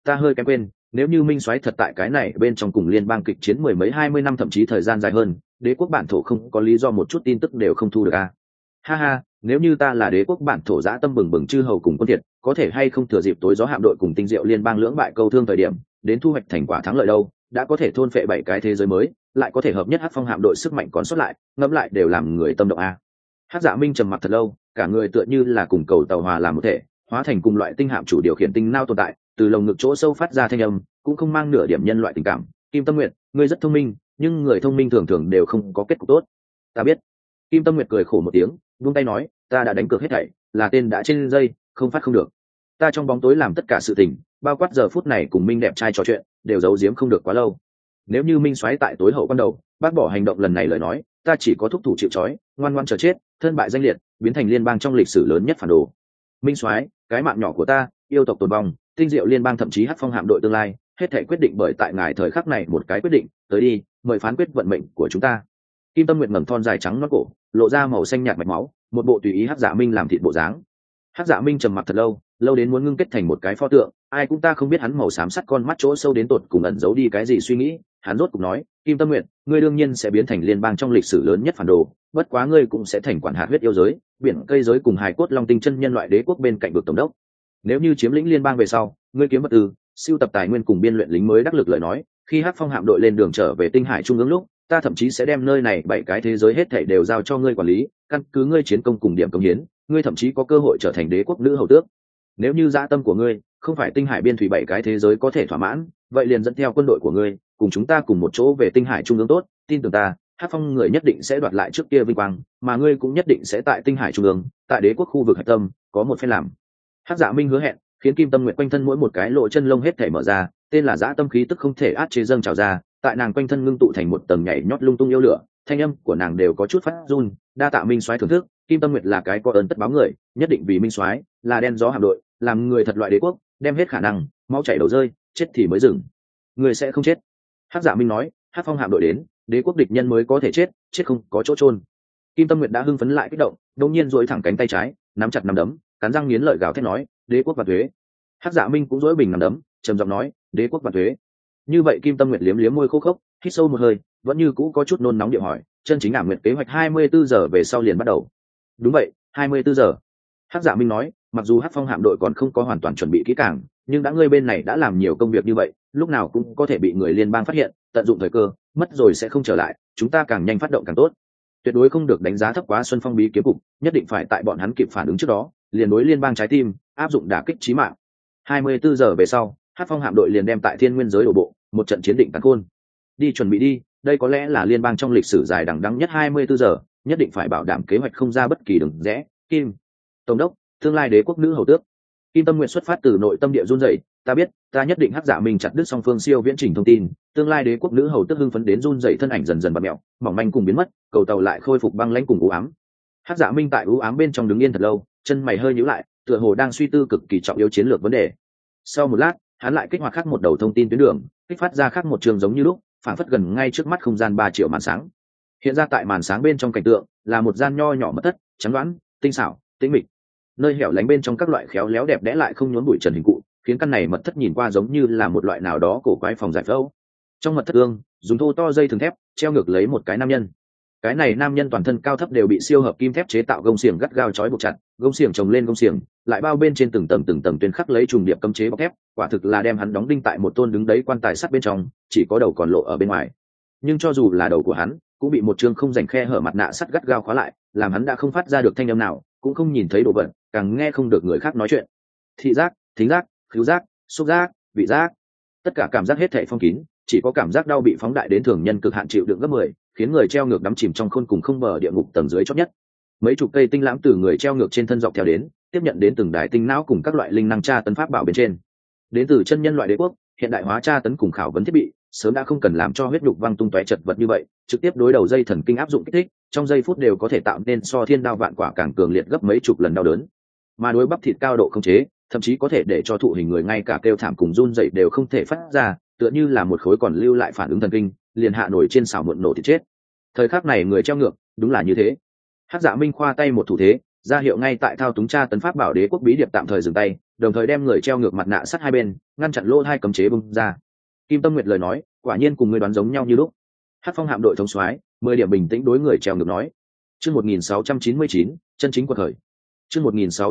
ta hơi kém quên, nếu như minh soái thật tại cái này bên trong cùng liên bang kịch chiến mười mấy 20 năm thậm chí thời gian dài hơn, đế quốc bản thổ không có lý do một chút tin tức đều không thu được à. Ha ha, nếu như ta là đế quốc bản thổ dã tâm bừng bừng chư hầu cùng quân thiệt, có thể hay không thừa dịp tối gió hạm đội cùng tinh diệu liên bang lưỡng bại câu thương thời điểm đến thu hoạch thành quả thắng lợi đâu, đã có thể thôn phệ 7 cái thế giới mới, lại có thể hợp nhất hắc phong hạm đội sức mạnh còn sót lại, ngẫm lại đều làm người tâm động a. Hắc Dạ Minh trầm mặc thật lâu, cả người tựa như là cùng cầu tàu hòa làm một thể, hóa thành cùng loại tinh hạm chủ điều khiển tinh nao tồn tại, từ lồng ngực chỗ sâu phát ra thanh âm, cũng không mang nửa điểm nhân loại tình cảm. Kim Tâm Nguyệt, ngươi rất thông minh, nhưng người thông minh thường thường đều không có kết cục tốt. Ta biết. Kim Tâm Nguyệt cười khổ một tiếng, buông tay nói, ta đã đánh cược hết thảy, là tên đã trên dây, không phát không được. Ta trong bóng tối làm tất cả sự tình, bao quát giờ phút này cùng Minh đẹp trai trò chuyện, đều giấu giếm không được quá lâu. Nếu như Minh soái tại tối hậu ban đầu bác bỏ hành động lần này lời nói, ta chỉ có thúc thủ chịu trói, ngoan ngoãn chờ chết, thân bại danh liệt, biến thành liên bang trong lịch sử lớn nhất phản đồ. Minh soái, cái mạng nhỏ của ta, yêu tộc tồn vong, tinh diệu liên bang thậm chí hắc phong hạm đội tương lai, hết thảy quyết định bởi tại ngài thời khắc này một cái quyết định, tới đi, mời phán quyết vận mệnh của chúng ta. Kim Tâm Nguyệt ngẩng thon dài trắng nõn cổ, lộ ra màu xanh nhạt mạch máu, một bộ tùy ý Hắc Dạ Minh làm thịt bộ dáng. Hắc Dạ Minh trầm mặc thật lâu, lâu đến muốn ngưng kết thành một cái pho tượng, ai cũng ta không biết hắn màu xám sắt con mắt chỗ sâu đến tột cùng ẩn giấu đi cái gì suy nghĩ. Hắn rốt cục nói, Kim Tâm Nguyệt, ngươi đương nhiên sẽ biến thành liên bang trong lịch sử lớn nhất phản đồ, bất quá ngươi cũng sẽ thành quản hạt huyết yêu giới, biển cây giới cùng hài cốt long tinh chân nhân loại đế quốc bên cạnh vực tổng đốc. Nếu như chiếm lĩnh liên bang về sau, ngươi kiếm vật tư, siêu tập tài nguyên cùng biên luyện lính mới đắc lực lời nói, khi Hắc Phong hạm đội lên đường trở về tinh hải trung ương lúc, ta thậm chí sẽ đem nơi này 7 cái thế giới hết thảy đều giao cho ngươi quản lý, căn cứ ngươi chiến công cùng điểm công hiến, ngươi thậm chí có cơ hội trở thành đế quốc nữ hầu tước. Nếu như dã tâm của ngươi không phải tinh hải biên thủy 7 cái thế giới có thể thỏa mãn, vậy liền dẫn theo quân đội của ngươi, cùng chúng ta cùng một chỗ về tinh hải trung ương tốt, tin tưởng ta, Hắc Phong người nhất định sẽ đoạt lại trước kia vinh quang, mà ngươi cũng nhất định sẽ tại tinh hải trung ương, tại đế quốc khu vực hạch tâm, có một phen làm. Hắc Dạ Minh hứa hẹn, khiến Kim Tâm Nguyệt quanh thân mỗi một cái lỗ chân lông hết thảy mở ra, tên là dã tâm khí tức không thể át chế dâng trào ra, tại nàng quanh thân ngưng tụ thành một tầng nhảy nhót lung tung yêu lửa, thanh âm của nàng đều có chút phát run. Đa tạ Minh soái thưởng thức, Kim Tâm Nguyệt là cái có ơn tất báo người, nhất định vì Minh soái, là đen gió hạm đội, làm người thật loại đế quốc, đem hết khả năng, máu chảy đầu rơi, chết thì mới dừng. Người sẽ không chết. Hắc Dạ Minh nói, Hắc Phong hạm đội đến, đế quốc địch nhân mới có thể chết, chết không có chỗ chôn. Kim Tâm Nguyệt đã hưng phấn lại kích động, đột nhiên duỗi thẳng cánh tay trái, nắm chặt nắm đấm, cắn răng nghiến lợi gào thét nói, đế quốc và thuế. Hắc Dạ Minh cũng duỗi bình nắm đấm, trầm giọng nói, đế quốc và thuế. Như vậy Kim Tâm Nguyệt liếm liếm môi khô khốc, hít sâu một hơi, vẫn như cũ có chút nôn nóng điệu hỏi, chân chính Ảm Nguyệt kế hoạch 24 giờ về sau liền bắt đầu. Đúng vậy, 24 giờ. Hắc Dạ Minh nói, mặc dù Hắc Phong hạm đội còn không có hoàn toàn chuẩn bị kỹ càng, nhưng đã ngươi bên này đã làm nhiều công việc như vậy, lúc nào cũng có thể bị người liên bang phát hiện, tận dụng thời cơ, mất rồi sẽ không trở lại, chúng ta càng nhanh phát động càng tốt. Tuyệt đối không được đánh giá thấp quá Xuân Phong bí kiếm cục, nhất định phải tại bọn hắn kịp phản ứng trước đó, liền đối liên bang trái tim, áp dụng đả kích chí mạng. 24 giờ về sau, Hắc Phong hạm đội liền đem tại Thiên Nguyên giới đổ bộ, một trận chiến định càn khôn. Đi chuẩn bị đi, đây có lẽ là liên bang trong lịch sử dài đằng đẵng nhất 24 giờ, nhất định phải bảo đảm kế hoạch không ra bất kỳ đường rẽ. Kim Tổng đốc, tương lai đế quốc nữ hầu tước. Kim Tâm Nguyện xuất phát từ nội tâm địa run rẩy, ta biết, ta nhất định Hắc Dạ Minh chặt đứt song phương siêu viễn trình thông tin, tương lai đế quốc nữ hầu tước hưng phấn đến run rẩy thân ảnh dần dần bặm mèo, mỏng manh cùng biến mất, cầu tàu lại khôi phục băng lãnh cùng u ám. Hắc Dạ Minh tại u ám bên trong đứng yên thật lâu, chân mày hơi nhíu lại, tựa hồ đang suy tư cực kỳ trọng yếu chiến lược vấn đề. Sau một lát, hắn lại kích hoạt khác một đầu thông tin tuyến đường, kích phát ra khác một trường giống như lúc, phản phất gần ngay trước mắt không gian 3 triệu màn sáng. Hiện ra tại màn sáng bên trong cảnh tượng là một gian nho nhỏ mật thất, trắng đoán, tinh xảo, tĩnh mịch. Nơi hẻo lánh bên trong các loại khéo léo đẹp đẽ lại không nhốn bụi trần hình cụ, khiến căn này mật thất nhìn qua giống như là một loại nào đó cổ quái phòng giải phẫu. Trong mật thất ương, dùng thô to dây thừng thép treo ngược lấy một cái nam nhân. Cái này nam nhân toàn thân cao thấp đều bị siêu hợp kim thép chế tạo gông xiềng gắt gao trói buộc chặt, gông xiềng chồng lên gông xiềng, lại bao bên trên từng tầng tuyến khắc lấy trùng điệp cấm chế bọc thép, quả thực là đem hắn đóng đinh tại một tôn đứng đấy quan tài sắt bên trong, chỉ có đầu còn lộ ở bên ngoài. Nhưng cho dù là đầu của hắn, cũng bị một chương không rảnh khe hở mặt nạ sắt gắt gao khóa lại, làm hắn đã không phát ra được thanh âm nào, cũng không nhìn thấy đồ vật, càng nghe không được người khác nói chuyện. Thị giác, thính giác, khứu giác, xúc giác, vị giác, tất cả cảm giác hết thảy phong kín, chỉ có cảm giác đau bị phóng đại đến thường nhân cực hạn chịu đựng gấp 10, khiến người treo ngược đắm chìm trong khôn cùng không bờ địa ngục tầng dưới chót nhất. Mấy chục cây tinh lãng từ người treo ngược trên thân dọc theo đến, tiếp nhận đến từng đài tinh não cùng các loại linh năng tra tấn pháp bảo bên trên. Đến từ chân nhân loại đế quốc, hiện đại hóa tra tấn cùng khảo vấn thiết bị, sớm đã không cần làm cho huyết nhục văng tung tóe chật vật như vậy, trực tiếp đối đầu dây thần kinh áp dụng kích thích, trong giây phút đều có thể tạo nên so thiên đao vạn quả càng cường liệt gấp mấy chục lần đau đớn. Mà đối bắp thịt cao độ không chế, thậm chí có thể để cho thụ hình người ngay cả kêu thảm cùng run rẩy đều không thể phát ra, tựa như là một khối còn lưu lại phản ứng thần kinh, liền hạ nổi trên xào muộn nổ thì chết. Thời khắc này người treo ngược, đúng là như thế. Hắc Dạ Minh khoa tay một thủ thế, ra hiệu ngay tại thao túng tra tấn pháp bảo đế quốc bí điệp tạm thời dừng tay, đồng thời đem người treo ngược mặt nạ sắt hai bên ngăn chặn lỗ hai cấm chế bung ra. Kim Tâm Nguyệt lời nói quả nhiên cùng người đoán giống nhau như lúc. Hắc Phong hạm đội thống soái 10 điểm bình tĩnh đối người treo ngược nói. Chương 1699, chân chính quật khởi. Chương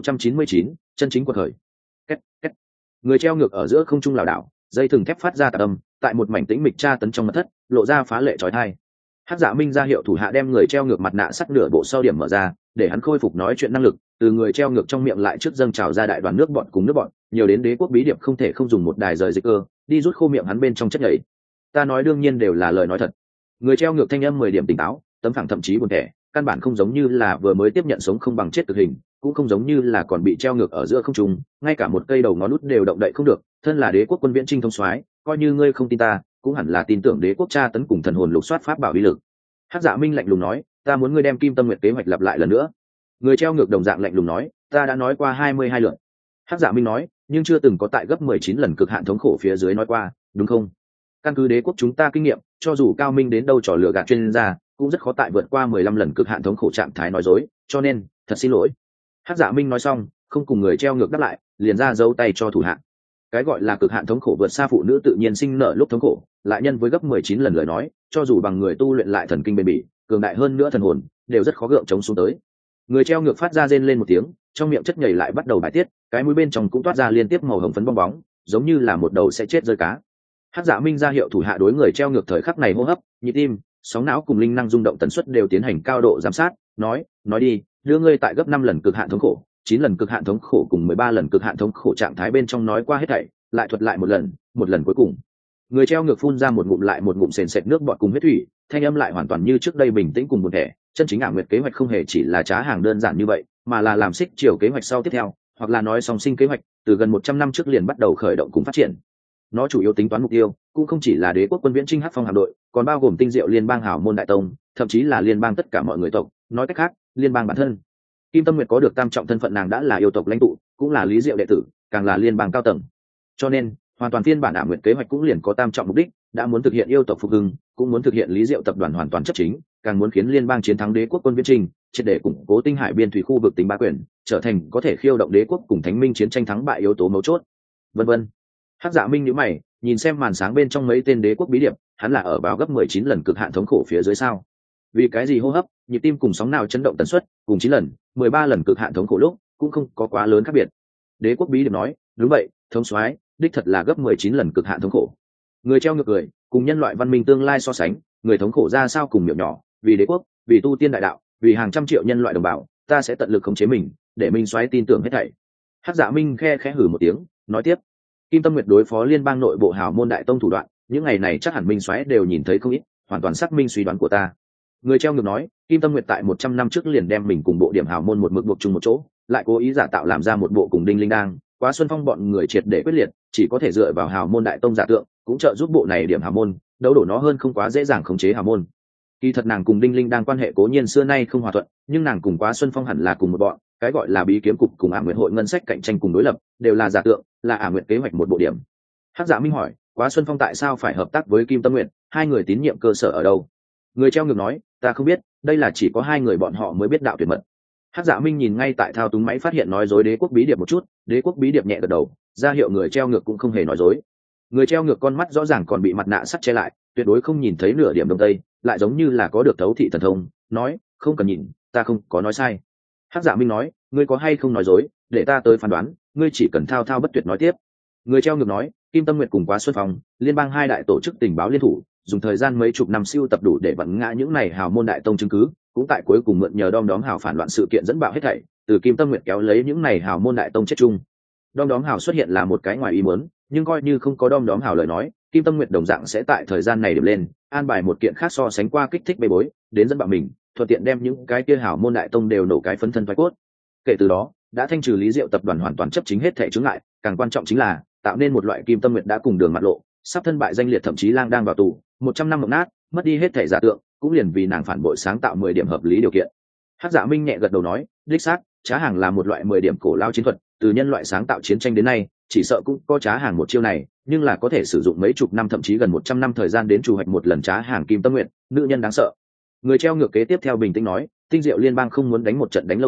1699, chân chính quật khởi. Két, két. Người treo ngược ở giữa không trung lảo đảo, dây thừng thép phát ra tạc âm, tại một mảnh tĩnh mịch tra tấn trong mật thất, lộ ra phá lệ chói tai. Hắc Dạ Minh ra hiệu thủ hạ đem người treo ngược mặt nạ sắt nửa bộ sau điểm mở ra, để hắn khôi phục nói chuyện năng lực. Từ người treo ngược trong miệng lại trước dâng trào ra đại đoàn nước bọt cùng nước bọt, nhiều đến đế quốc bí điệp không thể không dùng một đài rời dịch cơ đi rút khô miệng hắn bên trong chất nhầy. Ta nói đương nhiên đều là lời nói thật. Người treo ngược thanh âm 10 điểm tỉnh táo, tấm phẳng thậm chí buồn tẻ, căn bản không giống như là vừa mới tiếp nhận sống không bằng chết cực hình, cũng không giống như là còn bị treo ngược ở giữa không trung, ngay cả một cây đầu ngón út đều động đậy không được. Thân là đế quốc quân viễn trinh thống soái, coi như ngươi không tin ta, cũng hẳn là tin tưởng đế quốc tra tấn cùng thần hồn lục soát pháp bảo uy lực. Hắc Dạ Minh lạnh lùng nói, ta muốn ngươi đem Kim Tâm Nguyệt kế hoạch lặp lại lần nữa. Người treo ngược đồng dạng lạnh lùng nói, ta đã nói qua 22 lượt. Hắc Dạ Minh nói, nhưng chưa từng có tại gấp 19 lần cực hạn thống khổ phía dưới nói qua, đúng không? Căn cứ đế quốc chúng ta kinh nghiệm, cho dù cao minh đến đâu trò lừa gạt chuyên gia, cũng rất khó tại vượt qua 15 lần cực hạn thống khổ trạng thái nói dối, cho nên, thật xin lỗi. Hắc Dạ Minh nói xong, không cùng người treo ngược đáp lại, liền ra giấu tay cho thủ hạ. Cái gọi là cực hạn thống khổ vượt xa phụ nữ tự nhiên sinh nở lúc thống khổ, lại nhân với gấp 19 lần lời nói, cho dù bằng người tu luyện lại thần kinh bền bỉ, cường đại hơn nữa thần hồn, đều rất khó gượng chống xuống tới. Người treo ngược phát ra rên lên một tiếng, trong miệng chất nhầy lại bắt đầu bài tiết, cái mũi bên trong cũng toát ra liên tiếp màu hồng phấn bong bóng, giống như là một đầu sẽ chết rơi cá. Hắc Dạ Minh ra hiệu thủ hạ đối người treo ngược thời khắc này hô hấp, nhịp tim, sóng não cùng linh năng rung động tần suất đều tiến hành cao độ giám sát, nói đi, đưa ngươi tại gấp 5 lần cực hạn thống khổ, 9 lần cực hạn thống khổ cùng 13 lần cực hạn thống khổ trạng thái bên trong nói qua hết thảy, lại thuật lại một lần cuối cùng. Người treo ngược phun ra một ngụm lại một ngụm sền sệt nước bọt cùng huyết thủy, thanh âm lại hoàn toàn như trước đây bình tĩnh cùng buồn thẻ. Chân chính Ả Nguyệt kế hoạch không hề chỉ là trá hàng đơn giản như vậy, mà là làm xích chiều kế hoạch sau tiếp theo, hoặc là nói song sinh kế hoạch, từ gần 100 năm trước liền bắt đầu khởi động cùng phát triển. Nó chủ yếu tính toán mục tiêu, cũng không chỉ là đế quốc quân viễn trinh Hắc Phong hạm đội, còn bao gồm tinh diệu liên bang hảo môn đại tông, thậm chí là liên bang tất cả mọi người tộc, nói cách khác, liên bang bản thân. Kim Tâm Nguyệt có được tam trọng thân phận, nàng đã là yêu tộc lãnh tụ, cũng là lý diệu đệ tử, càng là liên bang cao tầng. Cho nên, hoàn toàn phiên bản Ả Nguyệt kế hoạch cũng liền có tam trọng mục đích, đã muốn thực hiện yêu tộc phục hưng, cũng muốn thực hiện lý diệu tập đoàn hoàn toàn chấp chính, càng muốn khiến liên bang chiến thắng đế quốc quân viễn trinh, triệt để củng cố tinh hải biên thủy khu vực tính bá quyền, trở thành có thể khiêu động đế quốc cùng thánh minh chiến tranh thắng bại yếu tố mấu chốt. Vân vân. Hắc Dạ Minh nhíu mày, nhìn xem màn sáng bên trong mấy tên đế quốc bí điệp, hắn là ở vào gấp 19 lần cực hạn thống khổ phía dưới sao? Vì cái gì hô hấp, nhịp tim cùng sóng nào chấn động tần suất, cùng 9 lần, 13 lần cực hạn thống khổ lúc, cũng không có quá lớn khác biệt. Đế quốc bí điệp nói, đúng vậy, thống soái, đích thật là gấp 19 lần cực hạn thống khổ. Người treo ngược cười, cùng nhân loại văn minh tương lai so sánh, người thống khổ ra sao cùng miệng nhỏ, vì đế quốc, vì tu tiên đại đạo, vì hàng trăm triệu nhân loại đồng bào, ta sẽ tận lực khống chế mình, để Minh soái tin tưởng hết thảy. Hắc Dạ Minh khẽ hừ một tiếng, nói tiếp, Kim Tâm Nguyệt đối phó liên bang nội bộ hào môn đại tông thủ đoạn, những ngày này chắc hẳn Minh soái đều nhìn thấy không ít, hoàn toàn xác minh suy đoán của ta. Người treo ngược nói, Kim Tâm Nguyệt tại 100 năm trước liền đem mình cùng bộ điểm hào môn một mực buộc chung một chỗ, lại cố ý giả tạo làm ra một bộ cùng Đinh Linh Đang, Quá Xuân Phong bọn người triệt để quyết liệt, chỉ có thể dựa vào hào môn đại tông giả tượng, cũng trợ giúp bộ này điểm hào môn, đấu đổ nó hơn không quá dễ dàng khống chế hào môn. Kỳ thật nàng cùng Đinh Linh Đang quan hệ cố nhiên xưa nay không hòa thuận, nhưng nàng cùng Quá Xuân Phong hẳn là cùng một bọn, cái gọi là bí kiếm cục cùng Ả Nguyệt hội ngân sách cạnh tranh cùng đối lập, đều là giả tượng, là Ả Nguyệt kế hoạch một bộ điểm. Hắc Dạ Minh hỏi, Quá Xuân Phong tại sao phải hợp tác với Kim Tâm Nguyệt, hai người tín nhiệm cơ sở ở đâu? Người treo ngược nói, ta không biết, đây là chỉ có hai người bọn họ mới biết đạo tuyệt mật. Hắc Dạ Minh nhìn ngay tại thao túng máy phát hiện nói dối đế quốc bí điệp một chút, đế quốc bí điệp nhẹ gật đầu, ra hiệu người treo ngược cũng không hề nói dối. Người treo ngược con mắt rõ ràng còn bị mặt nạ sắt che lại, tuyệt đối không nhìn thấy nửa điểm đông tây, lại giống như là có được thấu thị thần thông, nói, không cần nhìn, ta không có nói sai. Hắc Dạ Minh nói, ngươi có hay không nói dối, để ta tới phán đoán, ngươi chỉ cần thao thao bất tuyệt nói tiếp. Người treo ngược nói, Kim Tâm Nguyệt cùng Quá Xuân Phong, liên bang hai đại tổ chức tình báo liên thủ, dùng thời gian mấy chục năm siêu tập đủ để vặn ngã những này hào môn đại tông chứng cứ, cũng tại cuối cùng mượn nhờ đom đóm hào phản loạn sự kiện dẫn bạo hết thảy, từ Kim Tâm Nguyệt kéo lấy những này hào môn đại tông chết chung. Đom đóm hào xuất hiện là một cái ngoài ý muốn, nhưng coi như không có đom đóm hào lời nói, Kim Tâm Nguyệt đồng dạng sẽ tại thời gian này điểm lên, an bài một kiện khác so sánh qua kích thích bê bối, đến dẫn bạo mình, thuận tiện đem những cái kia hào môn đại tông đều nổ cái phấn thân phái cốt. Kể từ đó, đã thanh trừ lý diệu tập đoàn hoàn toàn chấp chính hết thảy chướng ngại, càng quan trọng chính là tạo nên một loại Kim Tâm Nguyệt đã cùng đường mặt lộ, sắp thân bại danh liệt thậm chí lang đang vào tù, 100 năm mộng nát, mất đi hết thảy giả tượng, cũng liền vì nàng phản bội sáng tạo 10 điểm hợp lý điều kiện. Hắc Dạ Minh nhẹ gật đầu nói, đích xác, trá hàng là một loại 10 điểm cổ lao chiến thuật, từ nhân loại sáng tạo chiến tranh đến nay, chỉ sợ cũng có trá hàng một chiêu này, nhưng là có thể sử dụng mấy chục năm thậm chí gần 100 năm thời gian đến chủ hoạch một lần trá hàng Kim Tâm Nguyệt, nữ nhân đáng sợ. Người treo ngược kế tiếp theo bình tĩnh nói, tinh diệu liên bang không muốn đánh một trận đánh lâu dài,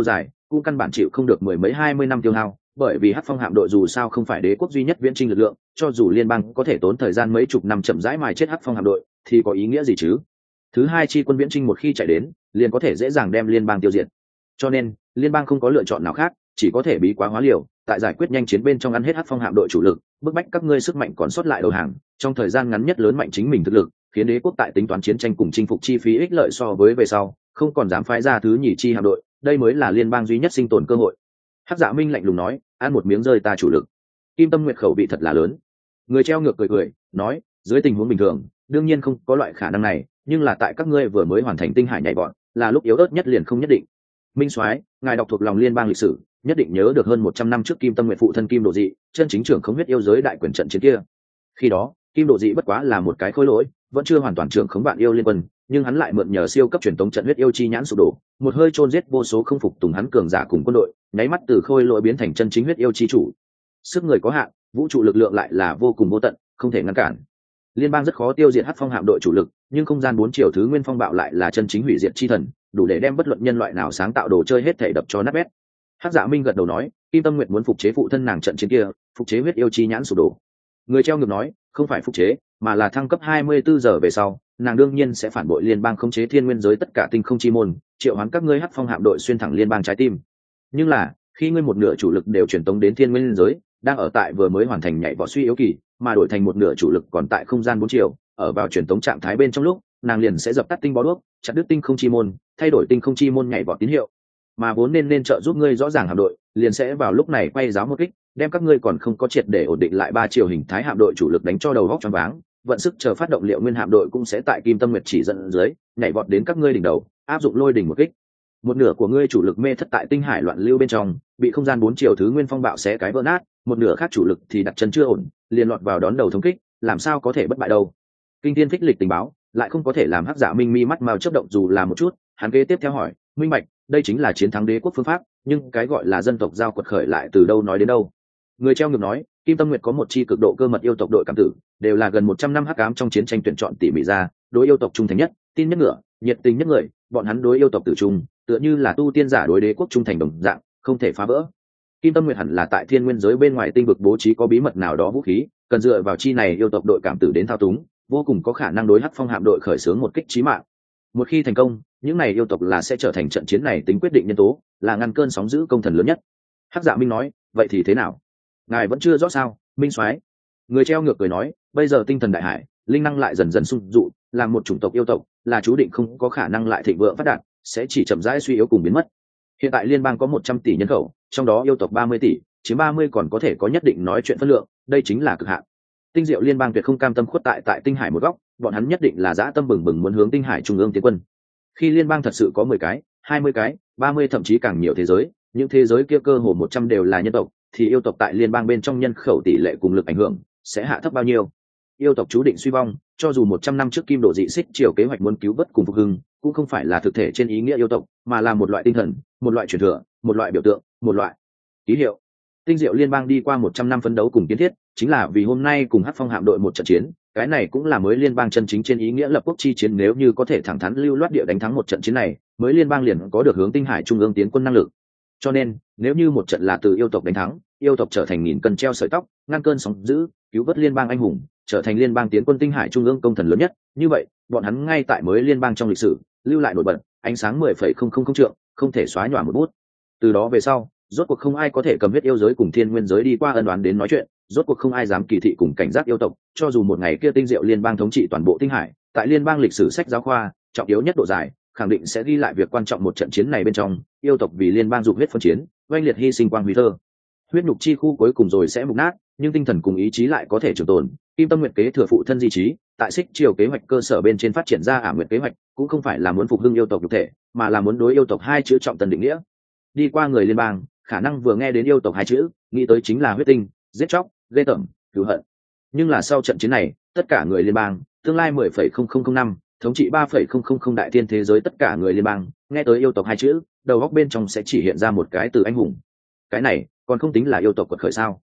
cũng căn bản chịu không được mười mấy 20 năm tiêu hao, bởi vì hắc phong hạm đội dù sao không phải đế quốc duy nhất viễn chinh lực lượng, cho dù liên bang có thể tốn thời gian mấy chục năm chậm rãi mài chết hắc phong hạm đội thì có ý nghĩa gì chứ. Thứ hai chi quân viễn chinh một khi chạy đến liền có thể dễ dàng đem liên bang tiêu diệt, cho nên liên bang không có lựa chọn nào khác, chỉ có thể bí quá hóa liều, tại giải quyết nhanh chiến bên trong ăn hết hắc phong hạm đội chủ lực, bức bách các ngươi sức mạnh còn sót lại đầu hàng, trong thời gian ngắn nhất lớn mạnh chính mình thực lực, khiến đế quốc tại tính toán chiến tranh cùng chinh phục chi phí ích lợi so với về sau không còn dám phái ra thứ nhì chi hạm đội, đây mới là liên bang duy nhất sinh tồn cơ hội. Hắc Dạ Minh lạnh lùng nói, ăn một miếng rơi ta chủ lực. Kim Tâm Nguyệt khẩu vị thật là lớn. Người treo ngược cười cười nói, dưới tình huống bình thường đương nhiên không có loại khả năng này, nhưng là tại các ngươi vừa mới hoàn thành tinh hải nhảy vọt, là lúc yếu ớt nhất liền không nhất định. Minh Soái, ngài đọc thuộc lòng liên bang lịch sử, nhất định nhớ được hơn 100 năm trước Kim Tâm Nguyệt phụ thân Kim Độ Dị, chân chính trưởng khống huyết yêu giới đại quyền trận chiến kia. Khi đó, Kim Độ Dị bất quá là một cái khối lỗi, vẫn chưa hoàn toàn trưởng khống vạn yêu liên quân, nhưng hắn lại mượn nhờ siêu cấp truyền tống trận huyết yêu chi nhãn sụp đổ, một hơi chôn giết vô số không phục tùng hắn cường giả cùng quân đội, nháy mắt từ khôi lỗi biến thành chân chính huyết yêu chi chủ. Sức người có hạn, vũ trụ lực lượng lại là vô cùng vô tận, không thể ngăn cản. Liên bang rất khó tiêu diệt hắc phong hạm đội chủ lực, nhưng không gian 4 chiều thứ nguyên phong bạo lại là chân chính hủy diệt chi thần, đủ để đem bất luận nhân loại nào sáng tạo đồ chơi hết thể đập cho nát bét. Hắc Dạ Minh gật đầu nói, Kim Tâm Nguyệt muốn phục chế phụ thân nàng trận chiến kia, phục chế huyết yêu chi nhãn sụp đổ. Người treo ngược nói, không phải phục chế, mà là thăng cấp 24 giờ về sau, nàng đương nhiên sẽ phản bội liên bang khống chế thiên nguyên giới tất cả tinh không chi môn, triệu hoán các ngươi hắc phong hạm đội xuyên thẳng liên bang trái tim. Nhưng là, khi ngươi một nửa chủ lực đều truyền tống đến thiên nguyên giới, đang ở tại vừa mới hoàn thành nhảy vọt suy yếu kỳ, mà đổi thành một nửa chủ lực còn tại không gian 4 chiều, ở vào truyền tống trạng thái bên trong lúc, nàng liền sẽ dập tắt tinh bó đuốc, chặt đứt tinh không chi môn, thay đổi tinh không chi môn nhảy vọt tín hiệu, mà vốn nên trợ giúp ngươi rõ ràng hạm đội, liền sẽ vào lúc này quay giáo một kích, đem các ngươi còn không có triệt để ổn định lại 3 chiều hình thái hạm đội chủ lực đánh cho đầu góc choáng váng, vận sức chờ phát động liệu nguyên hạm đội cũng sẽ tại Kim Tâm Nguyệt chỉ dẫn dưới, nhảy vọt đến các ngươi đỉnh đầu, áp dụng lôi đỉnh một kích. Một nửa của ngươi chủ lực mê thất tại tinh hải loạn lưu bên trong, bị không gian 4 chiều thứ nguyên phong bạo xé cái vỡ nát, một nửa khác chủ lực thì đặt chân chưa ổn, liền lọt vào đón đầu thống kích, làm sao có thể bất bại đâu. Kinh thiên phích lịch tình báo, lại không có thể làm Hắc Dạ Minh mi mắt mao chớp động dù là một chút, hắn kế tiếp theo hỏi, minh bạch, đây chính là chiến thắng đế quốc phương pháp, nhưng cái gọi là dân tộc giao quật khởi lại từ đâu nói đến đâu. Người treo ngược nói, Kim Tâm Nguyệt có một chi cực độ cơ mật yêu tộc đội cảm tử, đều là gần 100 năm hắc ám trong chiến tranh tuyển chọn tỉ mỉ ra, đối yêu tộc trung thành nhất, tin nhất ngựa, nhiệt tình nhất người, bọn hắn đối yêu tộc tử trung, tựa như là tu tiên giả đối đế quốc trung thành đồng dạng, không thể phá vỡ. Kim Tâm Nguyệt hẳn là tại thiên nguyên giới bên ngoài tinh vực bố trí có bí mật nào đó vũ khí, cần dựa vào chi này yêu tộc đội cảm tử đến thao túng, vô cùng có khả năng đối hắc phong hạm đội khởi xướng một kích chí mạng. Một khi thành công, những này yêu tộc là sẽ trở thành trận chiến này tính quyết định nhân tố, là ngăn cơn sóng dữ công thần lớn nhất. Hắc Dạ Minh nói, vậy thì thế nào? Ngài vẫn chưa rõ sao? Minh Soái. Người treo ngược cười nói, bây giờ tinh thần đại hải, linh năng lại dần dần sung dụ, là một chủng tộc yêu tộc, là chú định không có khả năng lại thịnh vượng phát đạt, sẽ chỉ chậm rãi suy yếu cùng biến mất. Hiện tại liên bang có 100 tỷ nhân khẩu, trong đó yêu tộc 30 tỷ, chiếm 30 còn có thể có nhất định nói chuyện phân lượng, đây chính là cực hạn. Tinh Diệu liên bang tuyệt không cam tâm khuất tại tinh hải một góc, bọn hắn nhất định là dã tâm bừng bừng muốn hướng tinh hải trung ương tiến quân. Khi liên bang thật sự có 10 cái, 20 cái, 30 thậm chí càng nhiều thế giới, những thế giới kia cơ hồ 100 đều là nhân tộc, thì yêu tộc tại liên bang bên trong nhân khẩu tỷ lệ cùng lực ảnh hưởng sẽ hạ thấp bao nhiêu? Yêu tộc chú định suy vong, cho dù 100 năm trước Kim Độ Dị xích triều kế hoạch muốn cứu vớt cùng phục hưng, cũng không phải là thực thể trên ý nghĩa yêu tộc, mà là một loại tinh thần, một loại truyền thừa, một loại biểu tượng, một loại ký hiệu. Tinh Diệu liên bang đi qua 100 năm phấn đấu cùng kiến thiết, chính là vì hôm nay cùng Hắc Phong hạm đội một trận chiến, cái này cũng là mới liên bang chân chính trên ý nghĩa lập quốc chi chiến, nếu như có thể thẳng thắn lưu loát địa đánh thắng một trận chiến này, mới liên bang liền có được hướng tinh hải trung ương tiến quân năng lực. Cho nên, nếu như một trận là từ yêu tộc đánh thắng, yêu tộc trở thành nghìn cân treo sợi tóc, ngăn cơn sóng dữ, cứu vớt liên bang anh hùng, trở thành liên bang tiến quân tinh hải trung ương công thần lớn nhất, như vậy, bọn hắn ngay tại mới liên bang trong lịch sử, lưu lại nổi bật, ánh sáng 10,000 trượng, không thể xóa nhòa một bút. Từ đó về sau, rốt cuộc không ai có thể cầm huyết yêu giới cùng thiên nguyên giới đi qua ân oán đến nói chuyện, rốt cuộc không ai dám kỳ thị cùng cảnh giác yêu tộc, cho dù một ngày kia Tinh Diệu liên bang thống trị toàn bộ tinh hải, tại liên bang lịch sử sách giáo khoa, trọng yếu nhất độ dài, khẳng định sẽ ghi lại việc quan trọng một trận chiến này bên trong, yêu tộc vì liên bang dục huyết phân chiến, oanh liệt hy sinh quang huy thơ. Huyết nhục chi khu cuối cùng rồi sẽ mục nát, nhưng tinh thần cùng ý chí lại có thể trường tồn. Kim Tâm Nguyệt kế thừa phụ thân di trí, tại xích triều kế hoạch cơ sở bên trên phát triển ra Ả Nguyệt kế hoạch, cũng không phải là muốn phục hưng yêu tộc nhục thể, mà là muốn đối yêu tộc hai chữ trọng tần định nghĩa. Đi qua người liên bang, khả năng vừa nghe đến yêu tộc hai chữ, nghĩ tới chính là huyết tinh, giết chóc, ghê tởm, cừu hận. Nhưng là sau trận chiến này, tất cả người liên bang, tương lai 10,0005, thống trị 3,000 đại thiên thế giới, tất cả người liên bang nghe tới yêu tộc hai chữ, đầu góc bên trong sẽ chỉ hiện ra một cái từ anh hùng. Cái này còn không tính là yêu tộc quật khởi sao?